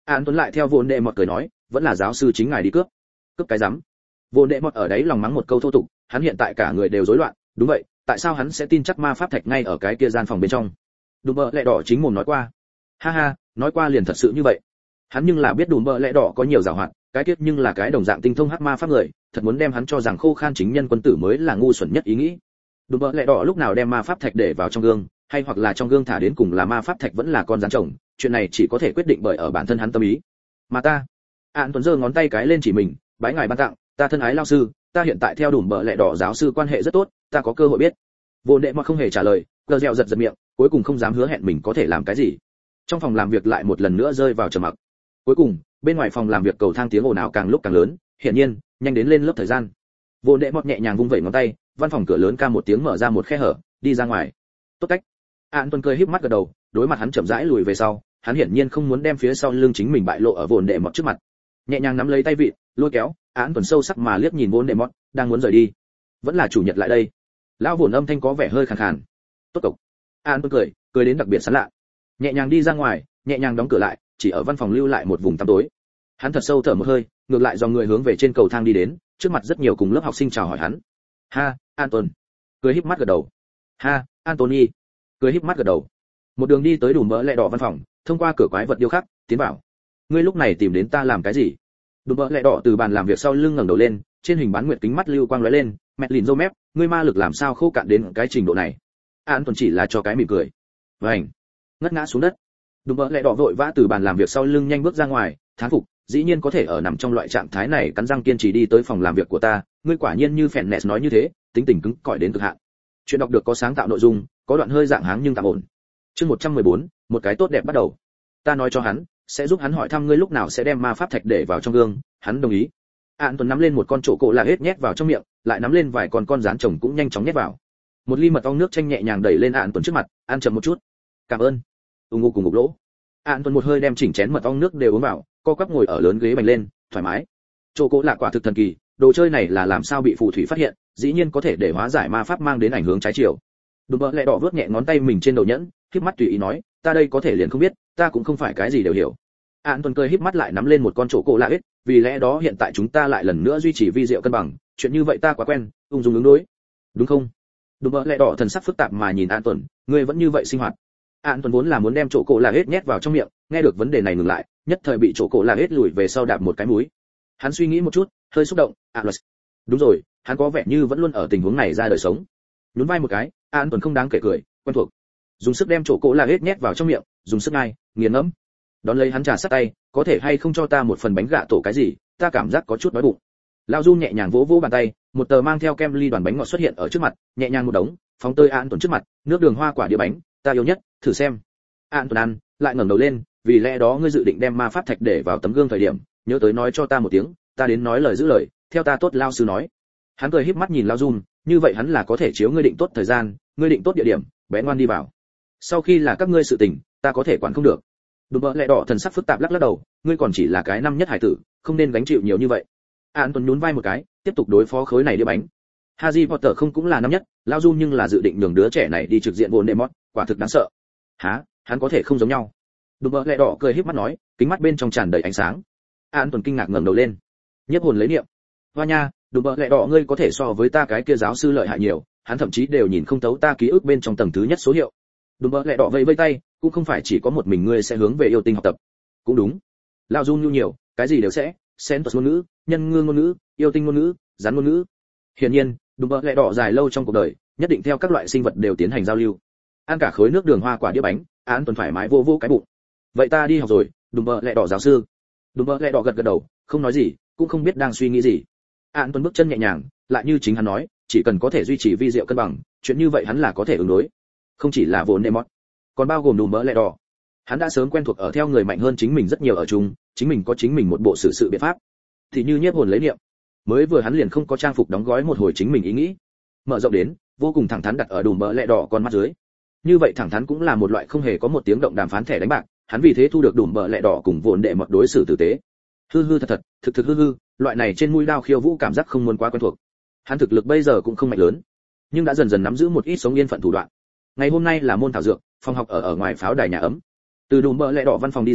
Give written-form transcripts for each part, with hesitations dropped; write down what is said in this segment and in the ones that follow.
An Tuấn lại theo Vốn Đệ Mọt cười nói, vẫn là giáo sư chính ngài đi cướp. Cướp cái rắm? Vốn Đệ Mọt ở đấy lòng mắng một câu thô tục, hắn hiện tại cả người đều rối loạn, đúng vậy, tại sao hắn sẽ tin chắc ma pháp thạch ngay ở cái kia gian phòng bên trong? Đùm bợ lẹ đỏ chính mồm nói qua. Ha ha, nói qua liền thật sự như vậy. Hắn nhưng là biết đùm bợ lẹ đỏ có nhiều giàu hoạt, cái tiết nhưng là cái đồng dạng tinh thông hắc ma pháp người, thật muốn đem hắn cho rằng khô khan chính nhân quân tử mới là ngu xuẩn nhất ý nghĩ. Đùm bợ lẹ đỏ lúc nào đem ma pháp thạch để vào trong gương, hay hoặc là trong gương thả đến cùng là ma pháp thạch vẫn là con rắn trồng, chuyện này chỉ có thể quyết định bởi ở bản thân hắn tâm ý. Mà ta, An Tuấn giơ ngón tay cái lên chỉ mình, bái ngài ban tặng, ta thân ái lao sư, ta hiện tại theo đùm bợ lẹ đỏ giáo sư quan hệ rất tốt, ta có cơ hội biết. Vô Đệ mà không hề trả lời, gờ dẻo giật giật miệng, cuối cùng không dám hứa hẹn mình có thể làm cái gì. Trong phòng làm việc lại một lần nữa rơi vào trầm mặc. Cuối cùng, bên ngoài phòng làm việc cầu thang tiếng ồn ào càng lúc càng lớn, hiển nhiên, nhanh đến lên lớp thời gian. Vô Đệ mọt nhẹ nhàng vung vẩy ngón tay, văn phòng cửa lớn ca một tiếng mở ra một khe hở, đi ra ngoài. Tốt cách. An Tuấn cười híp mắt gật đầu, đối mặt hắn chậm rãi lùi về sau, hắn hiển nhiên không muốn đem phía sau lưng chính mình bại lộ ở Vô Đệ mọt trước mặt. Nhẹ nhàng nắm lấy tay vịn, lôi kéo, An Tuấn sâu sắc mà liếc nhìn Vô Đệ mọt, đang muốn rời đi. Vẫn là chủ nhật lại đây. Lão Vồn âm thanh có vẻ hơi khàn khàn. Tốt cộc. An Tuấn cười đến đặc biệt sán lạ. Nhẹ nhàng đi ra ngoài, nhẹ nhàng đóng cửa lại, chỉ ở văn phòng lưu lại một vùng tăm tối. Hắn thật sâu thở một hơi, ngược lại dòng người hướng về trên cầu thang đi đến, trước mặt rất nhiều cùng lớp học sinh chào hỏi hắn. Ha, Anton. Cười híp mắt gật đầu. Ha, Anthony. Cười híp mắt gật đầu. Một đường đi tới Đùm bợ lẹ đỏ văn phòng, thông qua cửa quái vật điêu khắc, tiến vào. Ngươi lúc này tìm đến ta làm cái gì? Đùm bợ lẹ đỏ từ bàn làm việc sau lưng ngẩng đầu lên, trên hình bán nguyệt kính mắt lưu quang lóe lên, mẹ lìn râu mép, ngươi ma lực làm sao khô cạn đến cái trình độ này? Anton chỉ là cho cái mỉm cười. Vành. Ngất ngã xuống đất. Đùm bợ lẹ đỏ vội vã từ bàn làm việc sau lưng nhanh bước ra ngoài, thán phục, dĩ nhiên có thể ở nằm trong loại trạng thái này cắn răng kiên trì đi tới phòng làm việc của ta, ngươi quả nhiên như phèn nẹt nói như thế, tính tình cứng cỏi đến cực hạn. Chuyện đọc được có sáng tạo nội dung, có đoạn hơi dạng háng nhưng tạm ổn. Chương 114, một cái tốt đẹp bắt đầu. Ta nói cho hắn, sẽ giúp hắn hỏi thăm ngươi lúc nào sẽ đem ma pháp thạch để vào trong gương, hắn đồng ý. An Tuấn nắm lên một con trổ cổ là hết nhét vào trong miệng, lại nắm lên vài con rán trồng cũng nhanh chóng nhét vào. Một ly mật ong nước chanh nhẹ nhàng đẩy lên An Tuấn trước mặt, ăn chậm một chút. Cảm ơn. Ngục cùng ngục lỗ. An Tuấn một hơi đem chỉnh chén mật ong nước đều uống vào, co quắp ngồi ở lớn ghế bành lên, thoải mái. Trổ cổ là quả thực thần kỳ, đồ chơi này là làm sao bị phù thủy phát hiện, dĩ nhiên có thể để hóa giải ma pháp mang đến ảnh hưởng trái chiều. Đùm bợ lẹ đỏ vớt nhẹ ngón tay mình trên đầu nhẫn, híp mắt tùy ý nói, ta đây có thể liền không biết, ta cũng không phải cái gì đều hiểu. An Tuấn cười híp mắt lại nắm lên một con trổ cổ lạ hết, vì lẽ đó hiện tại chúng ta lại lần nữa duy trì vi diệu cân bằng, chuyện như vậy ta quá quen, ung dung ứng đối. Đúng không? Đùm bợ lẹ đỏ thần sắc phức tạp mà nhìn An Tuấn, ngươi vẫn như vậy sinh hoạt. An Tuấn vốn là muốn đem trổ cổ lạ hết nhét vào trong miệng, nghe được vấn đề này ngừng lại, nhất thời bị trổ cổ lạ hết lùi về sau đạp một cái mũi. Hắn suy nghĩ một chút, hơi xúc động, đúng rồi, hắn có vẻ như vẫn luôn ở tình huống này ra đời sống. Nhún vai một cái, An Tuấn không đáng kể cười, quen thuộc. Dùng sức đem trổ cổ lạ hết nhét vào trong miệng, dùng sức ngay, nghiền ngẫm. Đón lấy hắn trà sát tay, có thể hay không cho ta một phần bánh gạ tổ cái gì, ta cảm giác có chút đói bụng. Lão Du nhẹ nhàng vỗ vỗ bàn tay, một tờ mang theo kem ly đoàn bánh ngọt xuất hiện ở trước mặt, nhẹ nhàng một đống, phóng tới An Tuấn trước mặt, nước đường hoa quả đĩa bánh, ta yêu nhất, thử xem. An Tuấn ăn, lại ngẩng đầu lên, vì lẽ đó ngươi dự định đem ma pháp thạch để vào tấm gương thời điểm, nhớ tới nói cho ta một tiếng, ta đến nói lời giữ lời, theo ta tốt lao sư nói. Hắn cười híp mắt nhìn Lão Du, như vậy hắn là có thể chiếu ngươi định tốt thời gian, ngươi định tốt địa điểm, bé ngoan đi vào. Sau khi là các ngươi sự tình, ta có thể quản không được. Đùm bợ lẹ đỏ thần sắc phức tạp lắc lắc đầu, ngươi còn chỉ là cái năm nhất hải tử, không nên gánh chịu nhiều như vậy. An Tuấn nhún vai một cái, tiếp tục đối phó khối này đĩa bánh. Harry Potter không cũng là năm nhất, Lão Du nhưng là dự định nhường đứa trẻ này đi trực diện Voldemort, quả thực đáng sợ. Hả? Hắn có thể không giống nhau. Đùm bợ lẹ đỏ cười híp mắt nói, kính mắt bên trong tràn đầy ánh sáng. An Tuấn kinh ngạc ngẩng đầu lên. Nhiếp hồn lấy niệm. Hoa nha, đùm bợ lẹ đỏ ngươi có thể so với ta cái kia giáo sư lợi hại nhiều, hắn thậm chí đều nhìn không thấu ta ký ức bên trong tầng thứ nhất số hiệu. Đùm bợ lẹ đỏ vẫy vẫy tay, cũng không phải chỉ có một mình ngươi sẽ hướng về yêu tinh học tập. Cũng đúng. Lão Du nhu nhiều, cái gì đều sẽ, xen thuật ngôn ngữ, nhân ngư ngôn ngữ, yêu tinh ngôn ngữ, rắn ngôn ngữ. Hiển nhiên, đùm bợ lẹ đỏ dài lâu trong cuộc đời, nhất định theo các loại sinh vật đều tiến hành giao lưu. Ăn cả khối nước đường hoa quả đĩa bánh, An Tuấn thoải mái vô vô cái bụng. Vậy ta đi học rồi, đùm bợ lẹ đỏ giáo sư. Đùm bợ lẹ đỏ gật gật đầu, không nói gì, cũng không biết đang suy nghĩ gì. An Tuấn bước chân nhẹ nhàng, lại như chính hắn nói, chỉ cần có thể duy trì vi diệu cân bằng, chuyện như vậy hắn là có thể ứng đối. Không chỉ là Voldemort, còn bao gồm đùm bợ lẹ đỏ. Hắn đã sớm quen thuộc ở theo người mạnh hơn chính mình rất nhiều ở chung, chính mình có chính mình một bộ xử sự biện pháp. Thì như nhiếp hồn lấy niệm, mới vừa hắn liền không có trang phục đóng gói một hồi chính mình ý nghĩ, mở rộng đến vô cùng thẳng thắn đặt ở đùm bợ lẹ đỏ con mắt dưới. Như vậy thẳng thắn cũng là một loại không hề có một tiếng động đàm phán thẻ đánh bạc, hắn vì thế thu được đùm bợ lẹ đỏ cùng Voldemort đối xử tử tế. Hư hư thật thật, thực thực hư hư, loại này trên mũi đao khiêu vũ cảm giác không muốn quá quen thuộc. Hắn thực lực bây giờ cũng không mạnh lớn, nhưng đã dần dần nắm giữ một ít sống yên phận thủ đoạn. Ngày hôm nay là môn thảo dược, phòng học ở ngoài pháo đài nhà ấm. Từ đùm bợ lẹ đỏ văn phòng đi ra,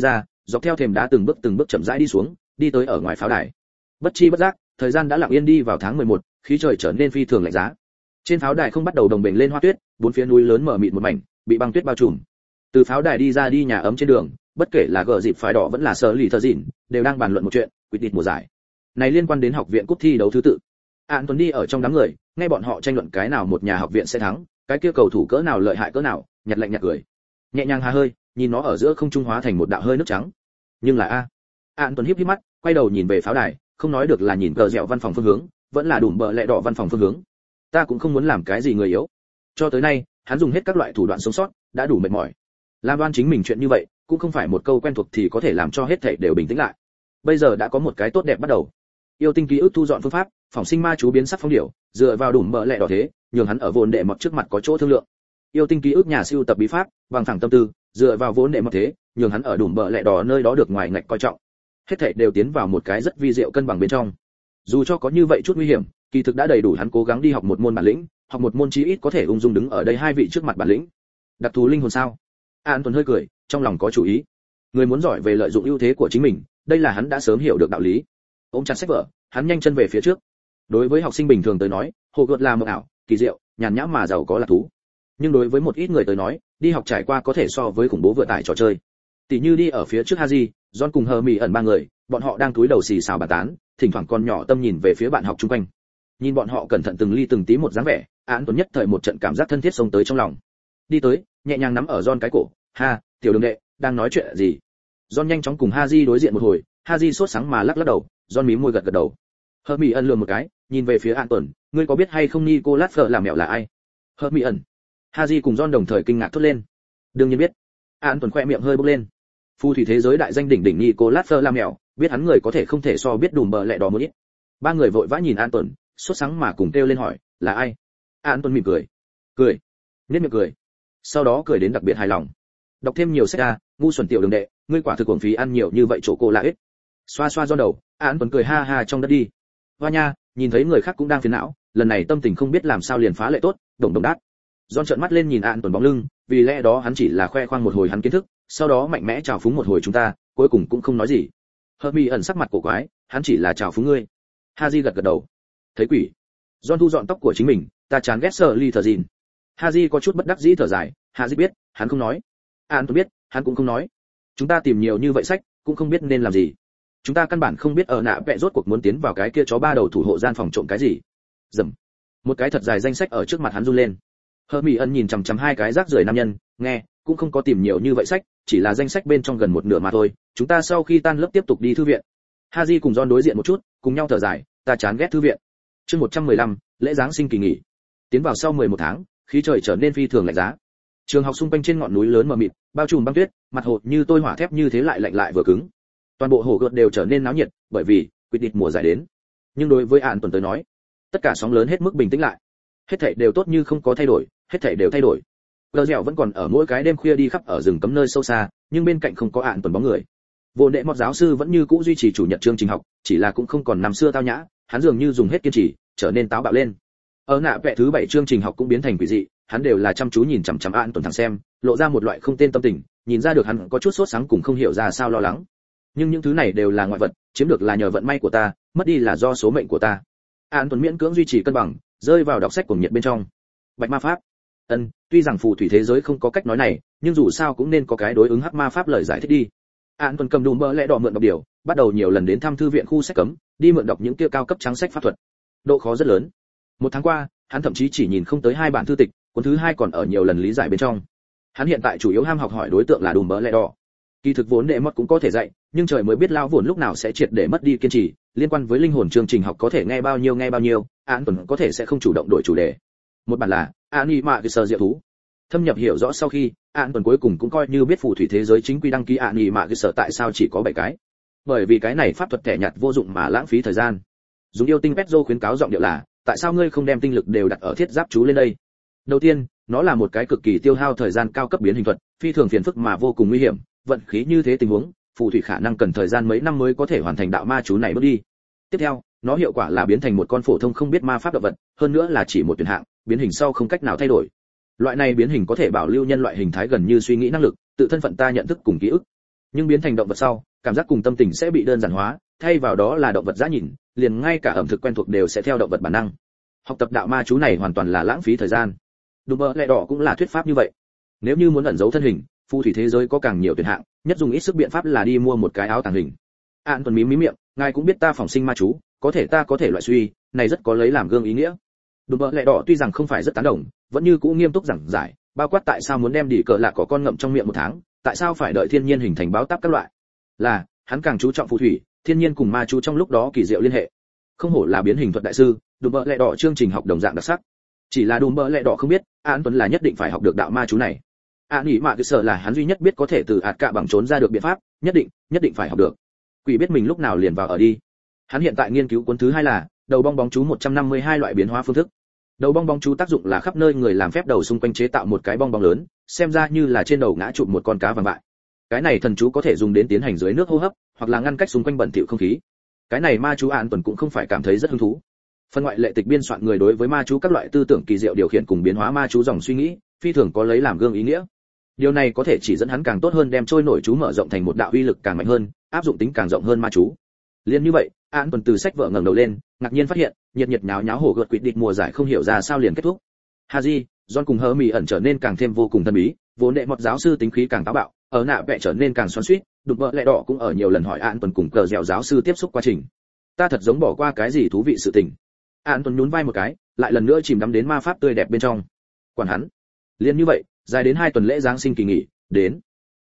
dọc theo thềm đá từng bước chậm rãi đi xuống, đi tới ở ngoài pháo đài. Bất chi bất giác, thời gian đã lặng yên đi vào tháng 11, khí trời trở nên phi thường lạnh giá. Trên pháo đài không bắt đầu đồng bền lên hoa tuyết, bốn phía núi lớn mở mịt một mảnh, bị băng tuyết bao trùm. Từ pháo đài đi ra đi nhà ấm trên đường, bất kể là gờ dịp phái đỏ vẫn là sở lì thờ dịn, đều đang bàn luận một chuyện, quyết định mùa giải. Này liên quan đến học viện cúp thi đấu thứ tự. Án Tuấn đi ở trong đám người, nghe bọn họ tranh luận cái nào một nhà học viện sẽ thắng, cái kia cầu thủ cỡ nào lợi hại cỡ nào, nhặt lạnh nhặt cười. Nhẹ nhàng hà hơi, nhìn nó ở giữa không trung hóa thành một đạo hơi nước trắng. Nhưng là a. Án Tuấn híp híp mắt, quay đầu nhìn về pháo đài, không nói được là nhìn cờ dẻo văn phòng phương hướng, vẫn là đùm bờ lẹ đỏ văn phòng phương hướng. Ta cũng không muốn làm cái gì người yếu. Cho tới nay, hắn dùng hết các loại thủ đoạn sống sót, đã đủ mệt mỏi. Làm đoan chính mình chuyện như vậy, cũng không phải một câu quen thuộc thì có thể làm cho hết thảy đều bình tĩnh lại. Bây giờ đã có một cái tốt đẹp bắt đầu. Yêu tinh ký ức thu dọn phương pháp, phỏng sinh ma chú biến sắc phong điểu, dựa vào đùm bờ lẹ đỏ thế, nhường hắn ở vốn đệ mọt trước mặt có chỗ thương lượng. Yêu tinh ký ức nhà siêu tập bí pháp, bằng thẳng tâm tư, dựa vào vốn đệ mọt thế, nhường hắn ở đùm bờ lẹ đỏ nơi đó được ngoài ngạch coi trọng. Hết thảy đều tiến vào một cái rất vi diệu cân bằng bên trong. Dù cho có như vậy chút nguy hiểm, kỳ thực đã đầy đủ hắn cố gắng đi học một môn bản lĩnh, học một môn chí ít có thể ung dung đứng ở đây hai vị trước mặt bản lĩnh. Đặc thù linh hồn sao? An Tuấn hơi cười, trong lòng có chủ ý. Người muốn giỏi về lợi dụng ưu thế của chính mình, đây là hắn đã sớm hiểu được đạo lý. Ôm chặt sách vở, hắn nhanh chân về phía trước. Đối với học sinh bình thường tới nói, hồ gợt là mộng ảo, kỳ diệu, nhàn nhã mà giàu có là thú. Nhưng đối với một ít người tới nói, đi học trải qua có thể so với khủng bố vừa tải trò chơi. Tỷ như đi ở phía trước Haji, John cùng Hermione ẩn ba người, bọn họ đang cúi đầu xì xào bàn tán, thỉnh thoảng còn nhỏ tâm nhìn về phía bạn học chung quanh. Nhìn bọn họ cẩn thận từng ly từng tí một dáng vẻ, Án Tuấn nhất thời một trận cảm giác thân thiết xông tới trong lòng. Đi tới, nhẹ nhàng nắm ở John cái cổ, "Ha, tiểu đường đệ, đang nói chuyện gì?" John nhanh chóng cùng Haji đối diện một hồi, Haji sốt sắng mà lắc lắc đầu, John mím môi gật gật đầu. Hermione ẩn lườm một cái, nhìn về phía Án Tuấn, "Ngươi có biết hay không Nicolas Fleur làm mẹo là ai?" Hermione ẩn. Haji cùng John đồng thời kinh ngạc thốt lên. Đương nhiên biết. Án Tuấn khẽ miệng hơi bốc lên. Phù thủy thế giới đại danh đỉnh đỉnh Nicolas Fleur làm mẹo, biết hắn người có thể không thể so biết đùm bờ lẹ đỏ một ít. Ba người vội vã nhìn An Tuấn, sốt sắng mà cùng kêu lên hỏi, là ai? An Tuấn mỉm cười, nhếch miệng cười, sau đó cười đến đặc biệt hài lòng. Đọc thêm nhiều sách a, ngu xuẩn tiểu đường đệ, ngươi quả thực uổng phí ăn nhiều như vậy chỗ cô là ít. Xoa xoa do đầu, An Tuấn cười ha ha trong đất đi. Hoa nha, nhìn thấy người khác cũng đang phiền não, lần này tâm tình không biết làm sao liền phá lệ tốt, đồng đồng đáp. John trợn mắt lên nhìn An Tuấn bóng lưng, vì lẽ đó hắn chỉ là khoe khoang một hồi hắn kiến thức, sau đó mạnh mẽ chào phúng một hồi chúng ta, cuối cùng cũng không nói gì. Hermione ẩn sắc mặt cổ quái, hắn chỉ là chào phúng ngươi. Haji gật gật đầu. Thấy quỷ. John thu dọn tóc của chính mình, ta chán ghét sợ ly thờ gìn. Haji có chút bất đắc dĩ thở dài, Haji biết, hắn không nói. An tôi biết, hắn cũng không nói. Chúng ta tìm nhiều như vậy sách, cũng không biết nên làm gì. Chúng ta căn bản không biết ở nạ vẽ rốt cuộc muốn tiến vào cái kia chó ba đầu thủ hộ gian phòng trộm cái gì. Dầm. Một cái thật dài danh sách ở trước mặt hắn run lên. Hermione nhìn chằm chằm hai cái rác rưởi nam nhân, nghe, cũng không có tìm nhiều như vậy sách, chỉ là danh sách bên trong gần một nửa mà thôi. Chúng ta sau khi tan lớp tiếp tục đi thư viện. Haji cùng John đối diện một chút, cùng nhau thở dài, ta chán ghét thư viện. Chương 115, lễ giáng sinh kỳ nghỉ. Tiến vào sau 11 tháng, khí trời trở nên phi thường lạnh giá. Trường học xung quanh trên ngọn núi lớn mờ mịt, bao trùm băng tuyết, mặt hồ như tôi hỏa thép như thế lại lạnh lại vừa cứng. Toàn bộ hồ gợt đều trở nên náo nhiệt, bởi vì quyết định mùa giải đến. Nhưng đối với An Tuấn tới nói, tất cả sóng lớn hết mức bình tĩnh lại. Hết thảy đều tốt như không có thay đổi, hết thảy đều thay đổi. Gờ dẻo vẫn còn ở mỗi cái đêm khuya đi khắp ở rừng cấm nơi sâu xa, nhưng bên cạnh không có An Tuấn bóng người. Vô đệ mọt giáo sư vẫn như cũ duy trì chủ nhật chương trình học, chỉ là cũng không còn năm xưa tao nhã, hắn dường như dùng hết kiên trì, trở nên táo bạo lên. Ở nạ vẽ thứ 7 chương trình học cũng biến thành quỷ dị, hắn đều là chăm chú nhìn chằm chằm An Tuấn thẳng xem, lộ ra một loại không tên tâm tình, nhìn ra được hắn có chút sốt sắng cùng không hiểu ra sao lo lắng. Nhưng những thứ này đều là ngoại vật, chiếm được là nhờ vận may của ta, mất đi là do số mệnh của ta. An Tuấn miễn cưỡng duy trì cân bằng, rơi vào đọc sách của nhiệt bên trong. Bạch ma pháp. Tuy rằng phù thủy thế giới không có cách nói này, nhưng dù sao cũng nên có cái đối ứng hắc ma pháp lời giải thích đi. An Tuấn cầm đùm bơ lẽ đỏ mượn đọc điều, bắt đầu nhiều lần đến thăm thư viện khu sách cấm, đi mượn đọc những kia cao cấp trắng sách pháp thuật. Độ khó rất lớn. Một tháng qua, hắn thậm chí chỉ nhìn không tới 2 bản thư tịch, cuốn thứ 2 còn ở nhiều lần lý giải bên trong. Hắn hiện tại chủ yếu ham học hỏi đối tượng là đùm bơ lẽ đỏ. Kỳ thực vốn đệ mất cũng có thể dạy, nhưng trời mới biết lao vốn lúc nào sẽ triệt để mất đi kiên trì, liên quan với linh hồn chương trình học có thể nghe bao nhiêu, An Tuấn có thể sẽ không chủ động đổi chủ đề. Một bản là Anima cái sở diệu thú. Thâm nhập hiểu rõ sau khi, An Tuấn cuối cùng cũng coi như biết phù thủy thế giới chính quy đăng ký Anima cái sở tại sao chỉ có 7 cái. Bởi vì cái này pháp thuật thẻ nhặt vô dụng mà lãng phí thời gian. Dùng yêu tinh Petro khuyến cáo giọng điệu là, tại sao ngươi không đem tinh lực đều đặt ở thiết giáp chú lên đây? Đầu tiên, nó là một cái cực kỳ tiêu hao thời gian cao cấp biến hình thuật, phi thường phiền phức mà vô cùng nguy hiểm, vận khí như thế tình huống, phù thủy khả năng cần thời gian mấy năm mới có thể hoàn thành đạo ma chú này bước đi. Tiếp theo, nó hiệu quả là biến thành một con phổ thông không biết ma pháp động vật, hơn nữa là chỉ một tuyển hạng, biến hình sau không cách nào thay đổi. Loại này biến hình có thể bảo lưu nhân loại hình thái gần như suy nghĩ năng lực, tự thân phận ta nhận thức cùng ký ức. Nhưng biến thành động vật sau, cảm giác cùng tâm tình sẽ bị đơn giản hóa, thay vào đó là động vật dã nhìn, liền ngay cả ẩm thực quen thuộc đều sẽ theo động vật bản năng. Học tập đạo ma chú này hoàn toàn là lãng phí thời gian. Đùm bơ lẹ đỏ cũng là thuyết pháp như vậy. Nếu như muốn ẩn giấu thân hình, phù thủy thế giới có càng nhiều tuyển hạng, nhất dùng ít sức biện pháp là đi mua một cái áo tàng hình. An Tuấn mím miệng, ngài cũng biết ta phỏng sinh ma chú, có thể ta có thể loại suy, này rất có lấy làm gương ý nghĩa. Đùm bơ lẹ đỏ tuy rằng không phải rất tán đồng, vẫn như cũ nghiêm túc giảng giải, bao quát tại sao muốn đem đỉ cờ lạc có con ngậm trong miệng một tháng, tại sao phải đợi thiên nhiên hình thành báo táp các loại. Là, hắn càng chú trọng phù thủy, thiên nhiên cùng ma chú trong lúc đó kỳ diệu liên hệ. Không hổ là biến hình thuật đại sư, đùm bơ lẹ đỏ chương trình học đồng dạng đặc sắc. Chỉ là đùm bơ lẹ đỏ không biết, An Tuấn là nhất định phải học được đạo ma chú này. Nghĩ mà cứ sợ là hắn duy nhất biết có thể từ ạt cạ bằng trốn ra được biện pháp, nhất định phải học được. Quỷ biết mình lúc nào liền vào ở đi. Hắn hiện tại nghiên cứu cuốn thứ 2 là đầu bong bóng chú 152 loại biến hóa phương thức. Đầu bong bóng chú tác dụng là khắp nơi người làm phép đầu xung quanh chế tạo một cái bong bóng lớn, xem ra như là trên đầu ngã chụp một con cá vàng bại. Cái này thần chú có thể dùng đến tiến hành dưới nước hô hấp, hoặc là ngăn cách xung quanh bẩn thỉu không khí. Cái này ma chú An Tuấn cũng không phải cảm thấy rất hứng thú. Phần ngoại lệ tịch biên soạn người đối với ma chú các loại tư tưởng kỳ diệu điều khiển cùng biến hóa ma chú dòng suy nghĩ, phi thường có lấy làm gương ý nghĩa. Điều này có thể chỉ dẫn hắn càng tốt hơn đem trôi nổi chú mở rộng thành một đạo uy lực càng mạnh hơn, áp dụng tính càng rộng hơn ma chú. Liên như vậy, An Tuấn từ sách vở ngẩng đầu lên, ngạc nhiên phát hiện, nhiệt nháo nháo hổ gợt quỷ địch mùa giải không hiểu ra sao liền kết thúc. Haji, John cùng Hermione ẩn trở nên càng thêm vô cùng thần bí, vốn đệ một giáo sư tính khí càng táo bạo, ở nạ vẽ trở nên càng xoắn xuýt, đục vợ lẹ đỏ cũng ở nhiều lần hỏi An Tuấn cùng cờ dẻo giáo sư tiếp xúc quá trình. Ta thật giống bỏ qua cái gì thú vị sự tình. An Tuấn nhún vai một cái, lại lần nữa chìm đắm đến ma pháp tươi đẹp bên trong. Quản hắn. Liên như vậy, dài đến 2 tuần lễ giáng sinh kỳ nghỉ, đến.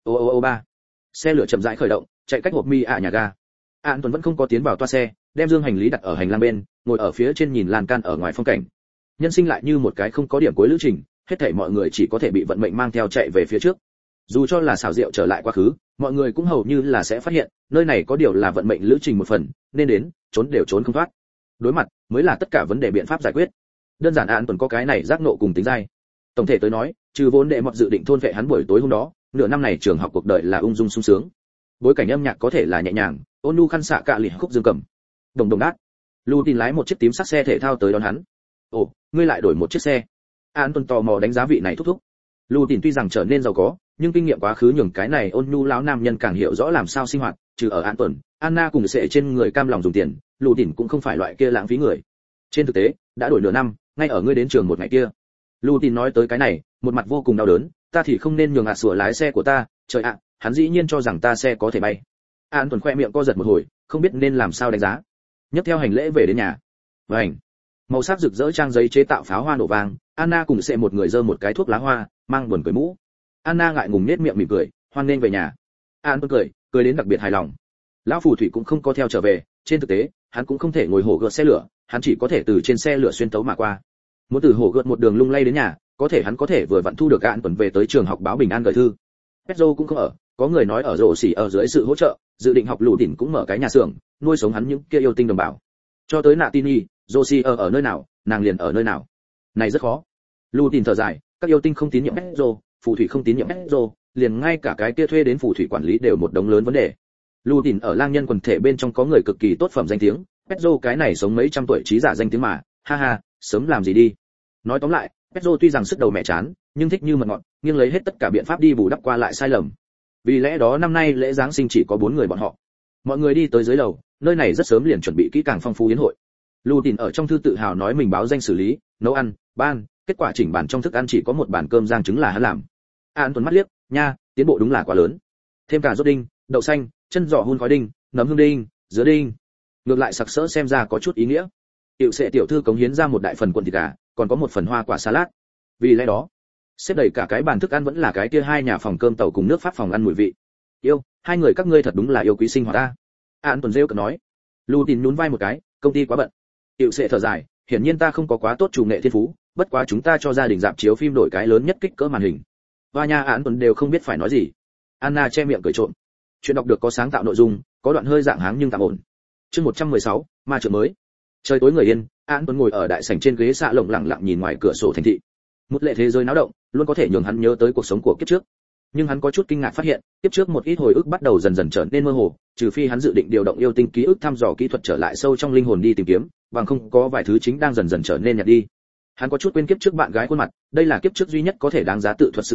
Ô ba. Xe lửa chậm rãi khởi động, chạy cách hộp mi nhà ga. An Tuấn vẫn không có tiến vào toa xe, đem dương hành lý đặt ở hành lang bên, ngồi ở phía trên nhìn lan can ở ngoài phong cảnh. Nhân sinh lại như một cái không có điểm cuối lữ trình, hết thảy mọi người chỉ có thể bị vận mệnh mang theo chạy về phía trước. Dù cho là xảo diệu trở lại quá khứ, mọi người cũng hầu như là sẽ phát hiện, nơi này có điều là vận mệnh lữ trình một phần, nên đến, trốn đều trốn không thoát. Đối mặt mới là tất cả vấn đề biện pháp giải quyết. Đơn giản An Tuấn có cái này giác nộ cùng tính dai. Tổng thể tới nói, trừ vốn đệ mọt dự định thôn vệ hắn buổi tối hôm đó, nửa năm này trường học cuộc đời là ung dung sung sướng. Bối cảnh âm nhạc có thể là nhẹ nhàng, ôn nhu khăn xạ cạ lì khúc dương cầm. Đồng đát. Lu tin lái một chiếc tím sắc xe thể thao tới đón hắn. Ồ, ngươi lại đổi một chiếc xe. An Tuấn tò mò đánh giá vị này thúc thúc. Lu tin tuy rằng trở nên giàu có, nhưng kinh nghiệm quá khứ nhường cái này ôn nhu lão nam nhân càng hiểu rõ làm sao sinh hoạt, trừ ở An Tuấn, Anna cùng sẽ trên người cam lòng dùng tiền, Lu tin cũng không phải loại kia lãng phí người. Trên thực tế, đã đổi nửa năm, ngay ở ngươi đến trường một ngày kia. Lu tin nói tới cái này, một mặt vô cùng đau đớn, ta thì không nên nhường sửa lái xe của ta, trời ạ, hắn dĩ nhiên cho rằng ta xe có thể bay. An Tuấn khoe miệng co giật một hồi, không biết nên làm sao đánh giá. Nhấc theo hành lễ về đến nhà. Vành. Màu sắc rực rỡ trang giấy chế tạo pháo hoa nổ vang, Anna cùng sẽ một người giơ một cái thuốc lá hoa, mang buồn cười mũ. Anna ngại ngùng nết miệng mỉm cười, hoan nghênh về nhà. An Tuấn cười đến đặc biệt hài lòng. Lão phù thủy cũng không có theo trở về, trên thực tế, hắn cũng không thể ngồi hổ gợt xe lửa, hắn chỉ có thể từ trên xe lửa xuyên tấu mà qua. Muốn từ hổ gợt một đường lung lay đến nhà, có thể hắn có thể vừa vặn thu được An Tuấn về tới trường học báo bình an gửi thư. Pedro cũng không ở, có người nói ở rổ xỉ ở dưới sự hỗ trợ, dự định học lù đỉnh cũng mở cái nhà xưởng, nuôi sống hắn những kia yêu tinh đồng bào. Cho tới nạ Tini, Josie ở nơi nào, nàng liền ở nơi nào. Này rất khó. Lù đỉnh thở dài, các yêu tinh không tín nhiệm Pedro, phù thủy không tín nhiệm Pedro, liền ngay cả cái kia thuê đến phù thủy quản lý đều một đống lớn vấn đề. Lù đỉnh ở lang nhân quần thể bên trong có người cực kỳ tốt phẩm danh tiếng, Pedro cái này sống mấy trăm tuổi trí giả danh tiếng mà, ha ha, sớm làm gì đi. Nói tóm lại, Pedro tuy rằng sức đầu mẹ chán, nhưng thích như mật ngọt, nhưng lấy hết tất cả biện pháp đi bù đắp qua lại sai lầm. Vì lẽ đó năm nay lễ giáng sinh chỉ có 4 người bọn họ. Mọi người đi tới dưới lầu, nơi này rất sớm liền chuẩn bị kỹ càng phong phú yến hội. Lu Tín ở trong thư tự hào nói mình báo danh xử lý, nấu ăn, ban, kết quả chỉnh bàn trong thức ăn chỉ có một bàn cơm rang trứng là hắn làm. An Tuấn mắt liếc, nha, tiến bộ đúng là quá lớn. Thêm cả rốt đinh, đậu xanh, chân giò hun khói đinh, nấm hương đinh, dứa đinh. Ngược lại sặc sỡ xem ra có chút ý nghĩa. Tiểu sẽ tiểu thư cống hiến ra một đại phần cuộn thịt gà, còn có một phần hoa quả salad. Vì lẽ đó, xếp đầy cả cái bàn thức ăn vẫn là cái kia 2 nhà phòng cơm tàu cùng nước pháp phòng ăn mùi vị. Yêu, 2 người các ngươi thật đúng là yêu quý sinh hoạt ta. An Tuấn rêu cợt nói. Lu Tín nhún vai một cái, công ty quá bận. Tiểu sẽ thở dài, hiển nhiên ta không có quá tốt chủ nghệ thiên phú, bất quá chúng ta cho gia đình dạp chiếu phim đổi cái lớn nhất kích cỡ màn hình. Và nhà An Tuấn đều không biết phải nói gì. Anna che miệng cười trộm. Chuyện đọc được có sáng tạo nội dung, có đoạn hơi dạng háng nhưng tạm ổn. Chương 116, ma trận mới. Trời tối người yên, An Tuấn ngồi ở đại sảnh trên ghế xạ lồng lặng lặng nhìn ngoài cửa sổ thành thị. Một lệ thế giới náo động, luôn có thể nhường hắn nhớ tới cuộc sống của kiếp trước. Nhưng hắn có chút kinh ngạc phát hiện, kiếp trước một ít hồi ức bắt đầu dần dần trở nên mơ hồ, trừ phi hắn dự định điều động yêu tinh ký ức thăm dò kỹ thuật trở lại sâu trong linh hồn đi tìm kiếm, bằng không có vài thứ chính đang dần dần trở nên nhạt đi. Hắn có chút quên kiếp trước bạn gái khuôn mặt, đây là kiếp trước duy nhất có thể đáng giá tự thuật sự tình,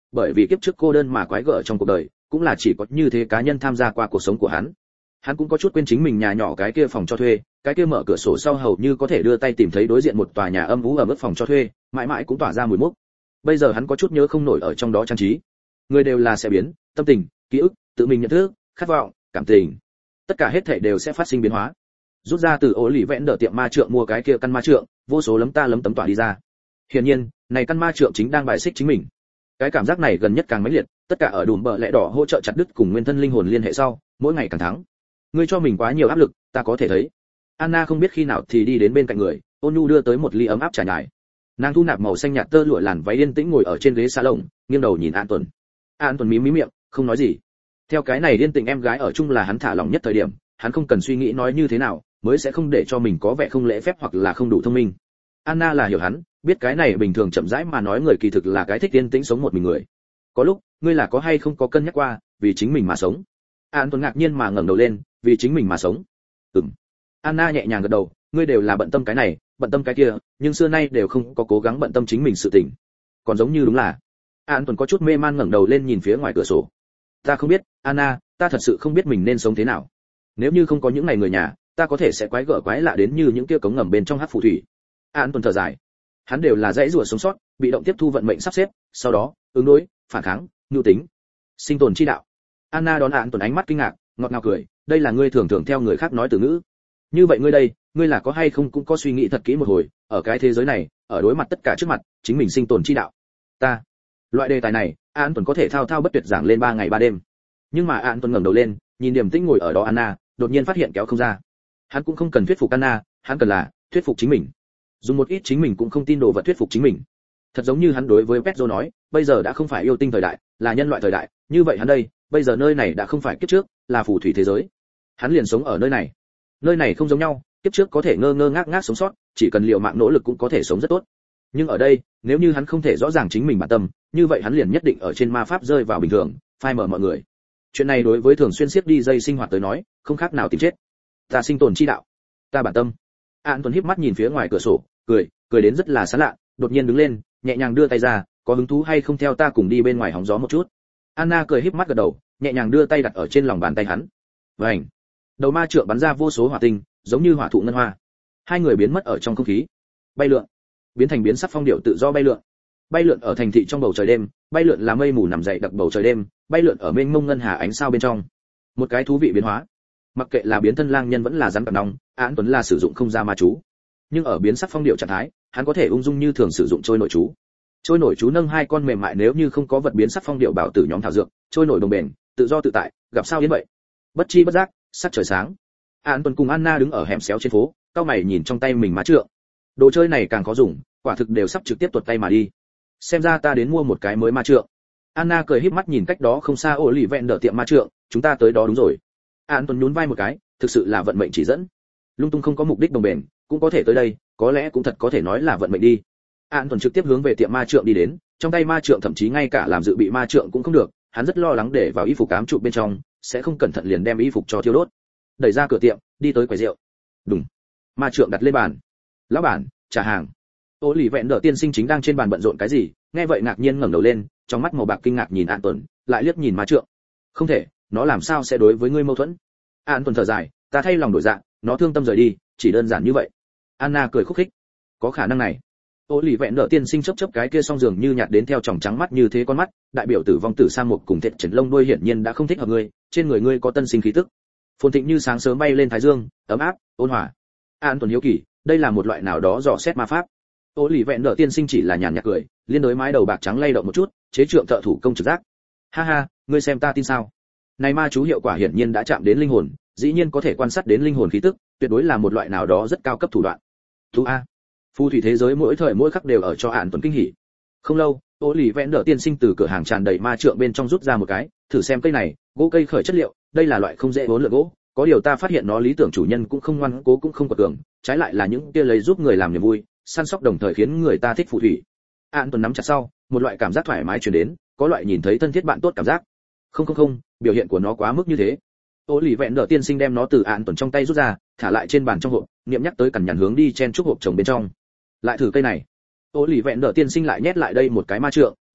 bởi vì kiếp trước cô đơn mà quái gở trong cuộc đời, cũng là chỉ có như thế cá nhân tham gia qua cuộc sống của hắn. Hắn cũng có chút quên chính mình nhà nhỏ cái kia phòng cho thuê, cái kia mở cửa sổ sau hầu như có thể đưa tay tìm thấy đối diện một tòa nhà âm u ở mức phòng cho thuê, mãi mãi cũng tỏa ra mùi mốc. Bây giờ hắn có chút nhớ không nổi ở trong đó trang trí. Người đều là sẽ biến, tâm tình, ký ức, tự mình nhận thức, khát vọng, cảm tình, tất cả hết thảy đều sẽ phát sinh biến hóa. Rút ra từ ổ lì vẽn đỡ tiệm ma trượng mua cái kia căn ma trượng, vô số lấm ta lấm tấm tỏa đi ra. Hiển nhiên, này căn ma trượng chính đang bài xích chính mình. Cái cảm giác này gần nhất càng mãnh liệt, tất cả ở đùm bờ lẽ đỏ hỗ trợ chặt đứt cùng nguyên thân linh hồn liên hệ sau, mỗi ngày càng thắng. Ngươi cho mình quá nhiều áp lực, ta có thể thấy. Anna không biết khi nào thì đi đến bên cạnh người, ôn nhu đưa tới một ly ấm áp trà nhài. Nàng thu nạp màu xanh nhạt tơ lụa làn váy yên tĩnh ngồi ở trên ghế salon, nghiêng đầu nhìn An Tuấn. An Tuấn mím mím miệng, không nói gì. Theo cái này yên tĩnh em gái ở chung là hắn thả lỏng nhất thời điểm, hắn không cần suy nghĩ nói như thế nào, mới sẽ không để cho mình có vẻ không lễ phép hoặc là không đủ thông minh. Anna là hiểu hắn, biết cái này bình thường chậm rãi mà nói người kỳ thực là cái thích yên tĩnh sống một mình người. Có lúc, ngươi là có hay không có cân nhắc qua, vì chính mình mà sống. An Tuấn ngạc nhiên mà ngẩng đầu lên, vì chính mình mà sống. Anna nhẹ nhàng gật đầu, ngươi đều là bận tâm cái này, bận tâm cái kia, nhưng xưa nay đều không có cố gắng bận tâm chính mình sự tình. Còn giống như đúng là. An Tuấn có chút mê man ngẩng đầu lên nhìn phía ngoài cửa sổ. Ta không biết, Anna, ta thật sự không biết mình nên sống thế nào. Nếu như không có những ngày người nhà, ta có thể sẽ quái gở quái lạ đến như những kia cống ngầm bên trong hắc phù thủy. An Tuấn thở dài. Hắn đều là dãy rủa sống sót, bị động tiếp thu vận mệnh sắp xếp, sau đó, ứng đối, phản kháng, nhu tính, sinh tồn chi đạo. Anna đón An Tuấn ánh mắt kinh ngạc, ngọt ngào cười, đây là ngươi thường thường theo người khác nói từ ngữ. Như vậy ngươi đây, ngươi là có hay không cũng có suy nghĩ thật kỹ một hồi, ở cái thế giới này, ở đối mặt tất cả trước mặt, chính mình sinh tồn chi đạo. Ta, loại đề tài này, An Tuấn có thể thao thao bất tuyệt giảng lên 3 ngày 3 đêm. Nhưng mà An Tuấn ngẩng đầu lên, nhìn điềm tĩnh ngồi ở đó Anna, đột nhiên phát hiện kéo không ra. Hắn cũng không cần thuyết phục Anna, hắn cần là thuyết phục chính mình. Dùng một ít chính mình cũng không tin đồ vật thuyết phục chính mình. Thật giống như hắn đối với Petro nói, bây giờ đã không phải yêu tinh thời đại, là nhân loại thời đại, như vậy hắn đây, bây giờ nơi này đã không phải kiếp trước, là phù thủy thế giới. Hắn liền sống ở nơi này. Nơi này không giống nhau, kiếp trước có thể ngơ ngơ ngác ngác sống sót, chỉ cần liều mạng nỗ lực cũng có thể sống rất tốt. Nhưng ở đây, nếu như hắn không thể rõ ràng chính mình bản tâm, như vậy hắn liền nhất định ở trên ma pháp rơi vào bình thường, phai mở mọi người. Chuyện này đối với thường xuyên siết đi dây sinh hoạt tới nói, không khác nào tìm chết. Ta sinh tồn chi đạo, ta bản tâm. An Tuấn híp mắt nhìn phía ngoài cửa sổ, cười đến rất là sán lạ, đột nhiên đứng lên, nhẹ nhàng đưa tay ra, có hứng thú hay không theo ta cùng đi bên ngoài hóng gió một chút. Anna cười híp mắt gật đầu, nhẹ nhàng đưa tay đặt ở trên lòng bàn tay hắn. Vành. Đầu ma trượng bắn ra vô số hỏa tinh, giống như hỏa thụ ngân hoa. Hai người biến mất ở trong không khí, bay lượn, biến thành biến sắc phong điệu tự do bay lượn. Bay lượn ở thành thị trong bầu trời đêm, bay lượn là mây mù nằm dậy đặc bầu trời đêm, bay lượn ở mênh mông ngân hà ánh sao bên trong. Một cái thú vị biến hóa. Mặc kệ là biến thân lang nhân vẫn là rắn cặp nòng, Án Tuấn là sử dụng không ra ma chú. Nhưng ở biến sắc phong điệu trạng thái, hắn có thể ung dung như thường sử dụng trôi nổi chú. Trôi nổi chú nâng hai con mềm mại nếu như không có vật biến sắc phong điệu bảo tử nhóm thảo dược, trôi nổi đồng bền, tự do tự tại, gặp sao yên vậy. Bất chi bất giác, sắc trời sáng. Án Tuấn cùng Anna đứng ở hẻm xéo trên phố, cao mày nhìn trong tay mình má trượng. Đồ chơi này càng khó dùng, quả thực đều sắp trực tiếp tuột tay mà đi. Xem ra ta đến mua một cái mới ma trượng. Anna cười híp mắt nhìn cách đó không xa ổ lì vẹn đỡ tiệm ma trượng, chúng ta tới đó đúng rồi. Án Tuấn nhún vai một cái, thực sự là vận mệnh chỉ dẫn. Lung tung không có mục đích đồng bền, cũng có thể tới đây, có lẽ cũng thật có thể nói là vận mệnh đi. Án Tuấn trực tiếp hướng về tiệm ma trượng đi đến, trong tay ma trượng thậm chí ngay cả làm dự bị ma trượng cũng không được, hắn rất lo lắng để vào y phục cám trụ bên trong, sẽ không cẩn thận liền đem y phục cho thiêu đốt. Đẩy ra cửa tiệm, đi tới quầy rượu. Đùng. Ma trượng đặt lên bàn. Lão bản, trả hàng. Ô lì vẹn đỡ tiên sinh chính đang trên bàn bận rộn cái gì, nghe vậy ngạc nhiên ngẩng đầu lên, trong mắt màu bạc kinh ngạc nhìn An Tuấn, lại liếc nhìn ma trượng. Không thể, nó làm sao sẽ đối với ngươi mâu thuẫn? An Tuấn thở dài, ta thay lòng đổi dạ, nó thương tâm rời đi, chỉ đơn giản như vậy. Anna cười khúc khích, có khả năng này. Ô lì vẹn đỡ tiên sinh chớp chớp cái kia song dường như nhạt đến theo tròng trắng mắt như thế con mắt, đại biểu tử vong tử sang một cùng thiệt trần lông đuôi hiển nhiên đã không thích hợp ngươi, trên người ngươi có tân sinh khí tức. Phồn thịnh như sáng sớm bay lên thái dương, ấm áp, ôn hòa. An Tuấn hiếu kỳ, đây là một loại nào đó dò xét ma pháp. Ô lì vẹn đỡ tiên sinh chỉ là nhàn nhạt cười, liên đối mái đầu bạc trắng lay động một chút, chế trượng thợ thủ công trực giác. Ha ha, ngươi xem ta tin sao? Này ma chú hiệu quả hiển nhiên đã chạm đến linh hồn, dĩ nhiên có thể quan sát đến linh hồn khí tức, tuyệt đối là một loại nào đó rất cao cấp thủ đoạn. Thú a, phù thủy thế giới mỗi thời mỗi khắc đều ở cho An Tuấn kinh hỉ. Không lâu, ô lì vẹn đỡ tiên sinh từ cửa hàng tràn đầy ma trượng bên trong rút ra một cái, thử xem cây này, gỗ cây khởi chất liệu, đây là loại không dễ vốn lượng gỗ, có điều ta phát hiện nó lý tưởng chủ nhân cũng không ngoan cố cũng không quật cường, trái lại là những kia lấy giúp người làm niềm vui, săn sóc đồng thời khiến người ta thích phù thủy. An Tuấn nắm chặt sau, một loại cảm giác thoải mái truyền đến, có loại nhìn thấy thân thiết bạn tốt cảm giác. Không, biểu hiện của nó quá mức như thế. Ô lì vẹn đỡ tiên sinh đem nó từ An Tuấn trong tay rút ra, thả lại trên bàn trong hộp, niệm nhắc tới cẩn nhằn hướng đi chen chúc hộp chồng bên trong. Lại thử cây này. Ô lì vẹn đỡ tiên sinh lại nhét lại đây một cái ma trượng,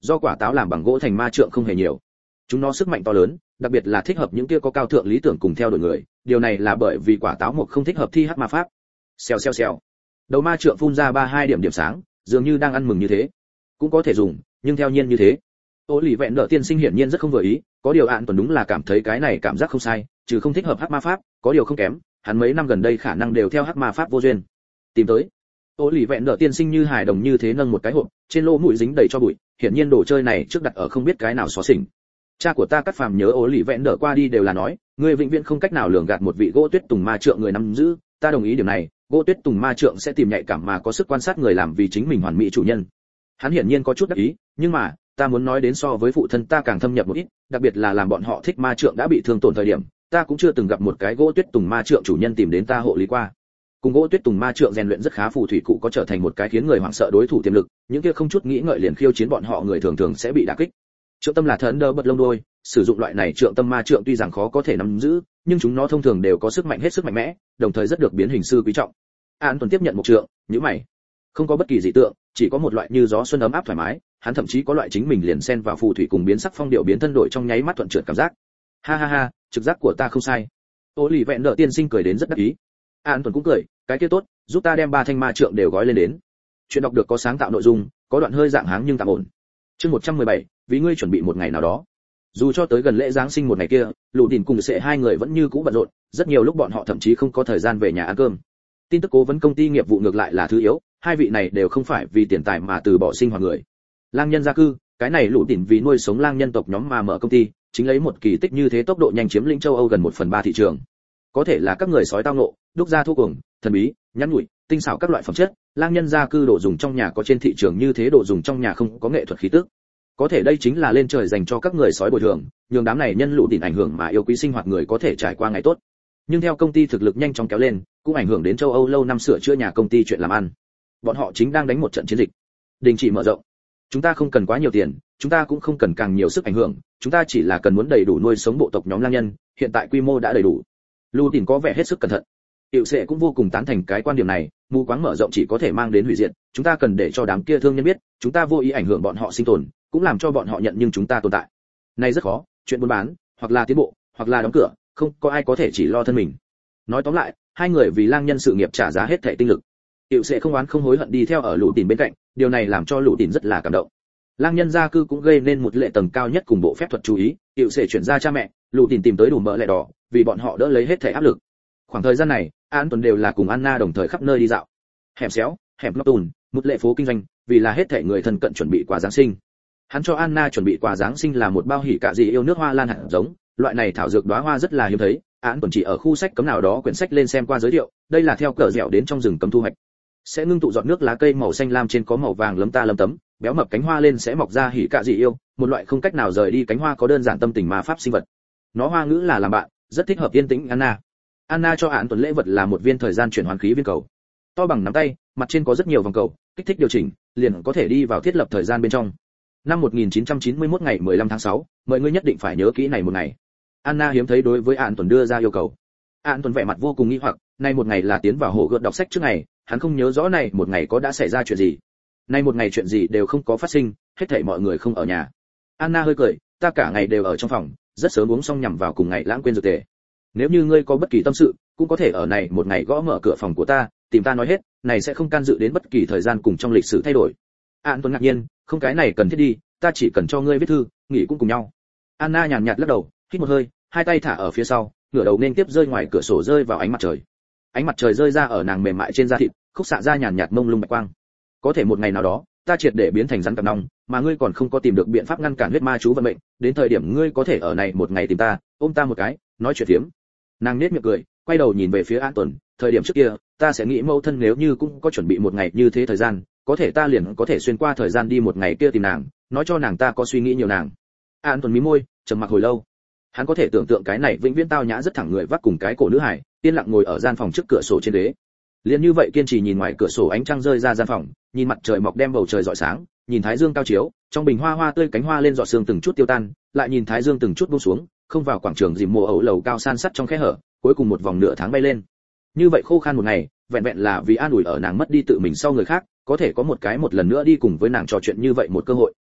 do quả táo làm bằng gỗ thành ma trượng không hề nhiều. Chúng nó sức mạnh to lớn, đặc biệt là thích hợp những kia có cao thượng lý tưởng cùng theo đuổi người, điều này là bởi vì quả táo mộc không thích hợp thi hắc ma pháp. Xèo xèo xèo. Đầu ma trượng phun ra 32 điểm sáng, dường như đang ăn mừng như thế. Cũng có thể dùng, nhưng theo nhiên như thế. Ô lì vẹn đỡ tiên sinh hiển nhiên rất không vừa ý, có điều Án Tuần đúng là cảm thấy cái này cảm giác không sai, trừ không thích hợp hắc ma pháp, có điều không kém, hắn mấy năm gần đây khả năng đều theo hắc ma pháp vô duyên. Tìm tới. Ô lì vẹn đỡ tiên sinh như hài đồng như thế nâng một cái hộp, trên lỗ mũi dính đầy cho bụi, hiển nhiên đồ chơi này trước đặt ở không biết cái nào xó xỉnh. Cha của ta Cắt Phàm nhớ Ô lì vẹn đỡ qua đi đều là nói, người vĩnh viễn không cách nào lường gạt một vị gỗ tuyết tùng ma trượng người nắm giữ, ta đồng ý điểm này, gỗ tuyết tùng ma trượng sẽ tìm nhạy cảm mà có sức quan sát người làm vì chính mình hoàn mỹ chủ nhân. Hắn hiển nhiên có chút đắc ý, nhưng mà ta muốn nói đến so với phụ thân ta càng thâm nhập một ít, đặc biệt là làm bọn họ thích ma trượng đã bị thương tổn thời điểm, ta cũng chưa từng gặp một cái gỗ tuyết tùng ma trượng chủ nhân tìm đến ta hộ lý qua. Cùng gỗ tuyết tùng ma trượng rèn luyện rất khá, phù thủy cụ có trở thành một cái khiến người hoảng sợ đối thủ tiềm lực, những kia không chút nghĩ ngợi liền khiêu chiến bọn họ người thường thường sẽ bị đả kích. Trượng tâm là thần đơ bật lông đôi, sử dụng loại này trượng tâm ma trượng tuy rằng khó có thể nắm giữ, nhưng chúng nó thông thường đều có sức mạnh hết sức mạnh mẽ, đồng thời rất được biến hình sư quý trọng. An Tuần tiếp nhận một trượng, nhíu mày. Không có bất kỳ dị tượng, chỉ có một loại như gió xuân ấm áp thoải mái, hắn thậm chí có loại chính mình liền xen vào phù thủy cùng biến sắc phong điệu biến thân đổi trong nháy mắt thuận trượt cảm giác. Ha ha ha, trực giác của ta không sai. Ô lì vẹn đỡ tiên sinh cười đến rất đắc ý. An Tuần cũng cười, cái kia tốt, giúp ta đem 3 thanh ma trượng đều gói lên đến. Chuyện đọc được có sáng tạo nội dung, có đoạn hơi dạng háng nhưng tạm ổn. Chương 117, vì ngươi chuẩn bị một ngày nào đó. Dù cho tới gần lễ giáng sinh một ngày kia, Lũ Đỉnh cùng Sẽ hai người vẫn như cũ bận rộn, rất nhiều lúc bọn họ thậm chí không có thời gian về nhà ăn cơm. Tin tức cố vấn công ty nghiệp vụ ngược lại là thứ yếu, hai vị này đều không phải vì tiền tài mà từ bỏ sinh hoạt người. Lang nhân gia cư, cái này Lũ Đỉnh vì nuôi sống lang nhân tộc nhóm mà mở công ty, chính lấy một kỳ tích như thế tốc độ nhanh chiếm lĩnh châu Âu gần 1/3 thị trường. Có thể là các người sói tao ngộ, đúc ra thô cuồng, thần bí, nhắn nhủi, tinh xảo các loại phẩm chất, lang nhân gia cư đồ dùng trong nhà có trên thị trường như thế đồ dùng trong nhà không có nghệ thuật khí tức. Có thể đây chính là lên trời dành cho các người sói bồi thường, nhường đám này nhân Lũ Đỉnh ảnh hưởng mà yêu quý sinh hoạt người có thể trải qua ngày tốt. Nhưng theo công ty thực lực nhanh chóng kéo lên, cũng ảnh hưởng đến châu Âu lâu năm sửa chữa nhà công ty chuyện làm ăn. Bọn họ chính đang đánh một trận chiến dịch, đình chỉ mở rộng. Chúng ta không cần quá nhiều tiền, chúng ta cũng không cần càng nhiều sức ảnh hưởng, chúng ta chỉ là cần muốn đầy đủ nuôi sống bộ tộc nhóm lang nhân, hiện tại quy mô đã đầy đủ. Lũ Đỉnh có vẻ hết sức cẩn thận. Hiệu Sệ cũng vô cùng tán thành cái quan điểm này, mù quáng mở rộng chỉ có thể mang đến hủy diệt, chúng ta cần để cho đám kia thương nhân biết, chúng ta vô ý ảnh hưởng bọn họ sinh tồn, cũng làm cho bọn họ nhận nhưng chúng ta tồn tại. Này rất khó, chuyện buôn bán, hoặc là tiến bộ, hoặc là đóng cửa, không có ai có thể chỉ lo thân mình. Nói tóm lại, hai người vì lang nhân sự nghiệp trả giá hết thảy tinh lực. Hiệu Sệ không oán không hối hận đi theo ở Lũ Đỉnh bên cạnh, điều này làm cho Lũ Đỉnh rất là cảm động. Lang nhân gia cư cũng gây nên một lệ tầng cao nhất cùng bộ phép thuật chú ý, Hiệu Sệ chuyển ra cha mẹ, Lũ Đỉnh tìm tới đủ mỡ lẹ đỏ, vì bọn họ đỡ lấy hết thảy áp lực. Khoảng thời gian này, An Tuần đều là cùng Anna đồng thời khắp nơi đi dạo. Hẻm xéo, hẻm lóc tùn, một lệ phố kinh doanh, vì là hết thảy người thân cận chuẩn bị quà giáng sinh. Hắn cho Anna chuẩn bị quà giáng sinh là một bao hỉ cạ gì yêu nước hoa lan hạt giống, loại này thảo dược đóa hoa rất là hiếm thấy, An Tuần chỉ ở khu sách cấm nào đó quyển sách lên xem qua giới thiệu, đây là theo cờ dẻo đến trong rừng cấm thu hoạch. Sẽ ngưng tụ giọt nước lá cây màu xanh lam trên có màu vàng lấm ta lấm tấm, béo mập cánh hoa lên sẽ mọc ra hỉ cạ gì yêu, một loại không cách nào rời đi cánh hoa có đơn giản tâm tình ma pháp sinh vật. Nó hoa ngữ là làm bạn, rất thích hợp yên tĩnh Anna. Anna cho An Tuần lễ vật là một viên thời gian chuyển hoàn khí viên cầu. To bằng nắm tay, mặt trên có rất nhiều vòng cầu, kích thích điều chỉnh, liền có thể đi vào thiết lập thời gian bên trong. Năm 1991 ngày 15 tháng 6, mọi người nhất định phải nhớ kỹ này một ngày. Anna hiếm thấy đối với An Tuần đưa ra yêu cầu. An Tuần vẻ mặt vô cùng nghi hoặc, nay một ngày là tiến vào hồ gợt đọc sách trước ngày, hắn không nhớ rõ này một ngày có đã xảy ra chuyện gì. Nay một ngày chuyện gì đều không có phát sinh, hết thảy mọi người không ở nhà. Anna hơi cười, ta cả ngày đều ở trong phòng, rất sớm uống xong nhằm vào cùng ngày lãng quên dược tề. Nếu như ngươi có bất kỳ tâm sự, cũng có thể ở này một ngày gõ mở cửa phòng của ta, tìm ta nói hết, này sẽ không can dự đến bất kỳ thời gian cùng trong lịch sử thay đổi. An Tuấn ngạc nhiên, không cái này cần thiết đi, ta chỉ cần cho ngươi viết thư, nghỉ cũng cùng nhau. Anna nhàn nhạt lắc đầu, hít một hơi, hai tay thả ở phía sau, ngửa đầu nên tiếp rơi ngoài cửa sổ rơi vào ánh mặt trời. Ánh mặt trời rơi ra ở nàng mềm mại trên da thịt, khúc xạ ra nhàn nhạt mông lung bạch quang. Có thể một ngày nào đó, ta triệt để biến thành rắn cặp nòng, mà ngươi còn không có tìm được biện pháp ngăn cản huyết ma chú vận mệnh, đến thời điểm ngươi có thể ở này một ngày tìm ta, ôm ta một cái, nói chuyện phiếm. Nàng nết miệng cười, quay đầu nhìn về phía An Tuần, thời điểm trước kia, ta sẽ nghĩ mâu thân nếu như cũng có chuẩn bị một ngày như thế thời gian, có thể ta liền có thể xuyên qua thời gian đi một ngày kia tìm nàng, nói cho nàng ta có suy nghĩ nhiều nàng. An Tuần mí môi, trầm mặc hồi lâu. Hắn có thể tưởng tượng cái này vĩnh viễn tao nhã rất thẳng người vắt cùng cái cổ nữ hải, yên lặng ngồi ở gian phòng trước cửa sổ trên ghế. Liền như vậy kiên trì nhìn ngoài cửa sổ ánh trăng rơi ra gian phòng, nhìn mặt trời mọc đem bầu trời rọi sáng, nhìn thái dương cao chiếu, trong bình hoa hoa tươi cánh hoa lên giọt sương từng chút tiêu tan, lại nhìn thái dương từng chút buông xuống, không vào quảng trường dìm mùa ấu lầu cao san sắt trong khe hở, cuối cùng một vòng nửa tháng bay lên. Như vậy khô khan một ngày, vẹn vẹn là vì an ủi ở nàng mất đi tự mình sau người khác, có thể có một lần nữa đi cùng với nàng trò chuyện như vậy một cơ hội.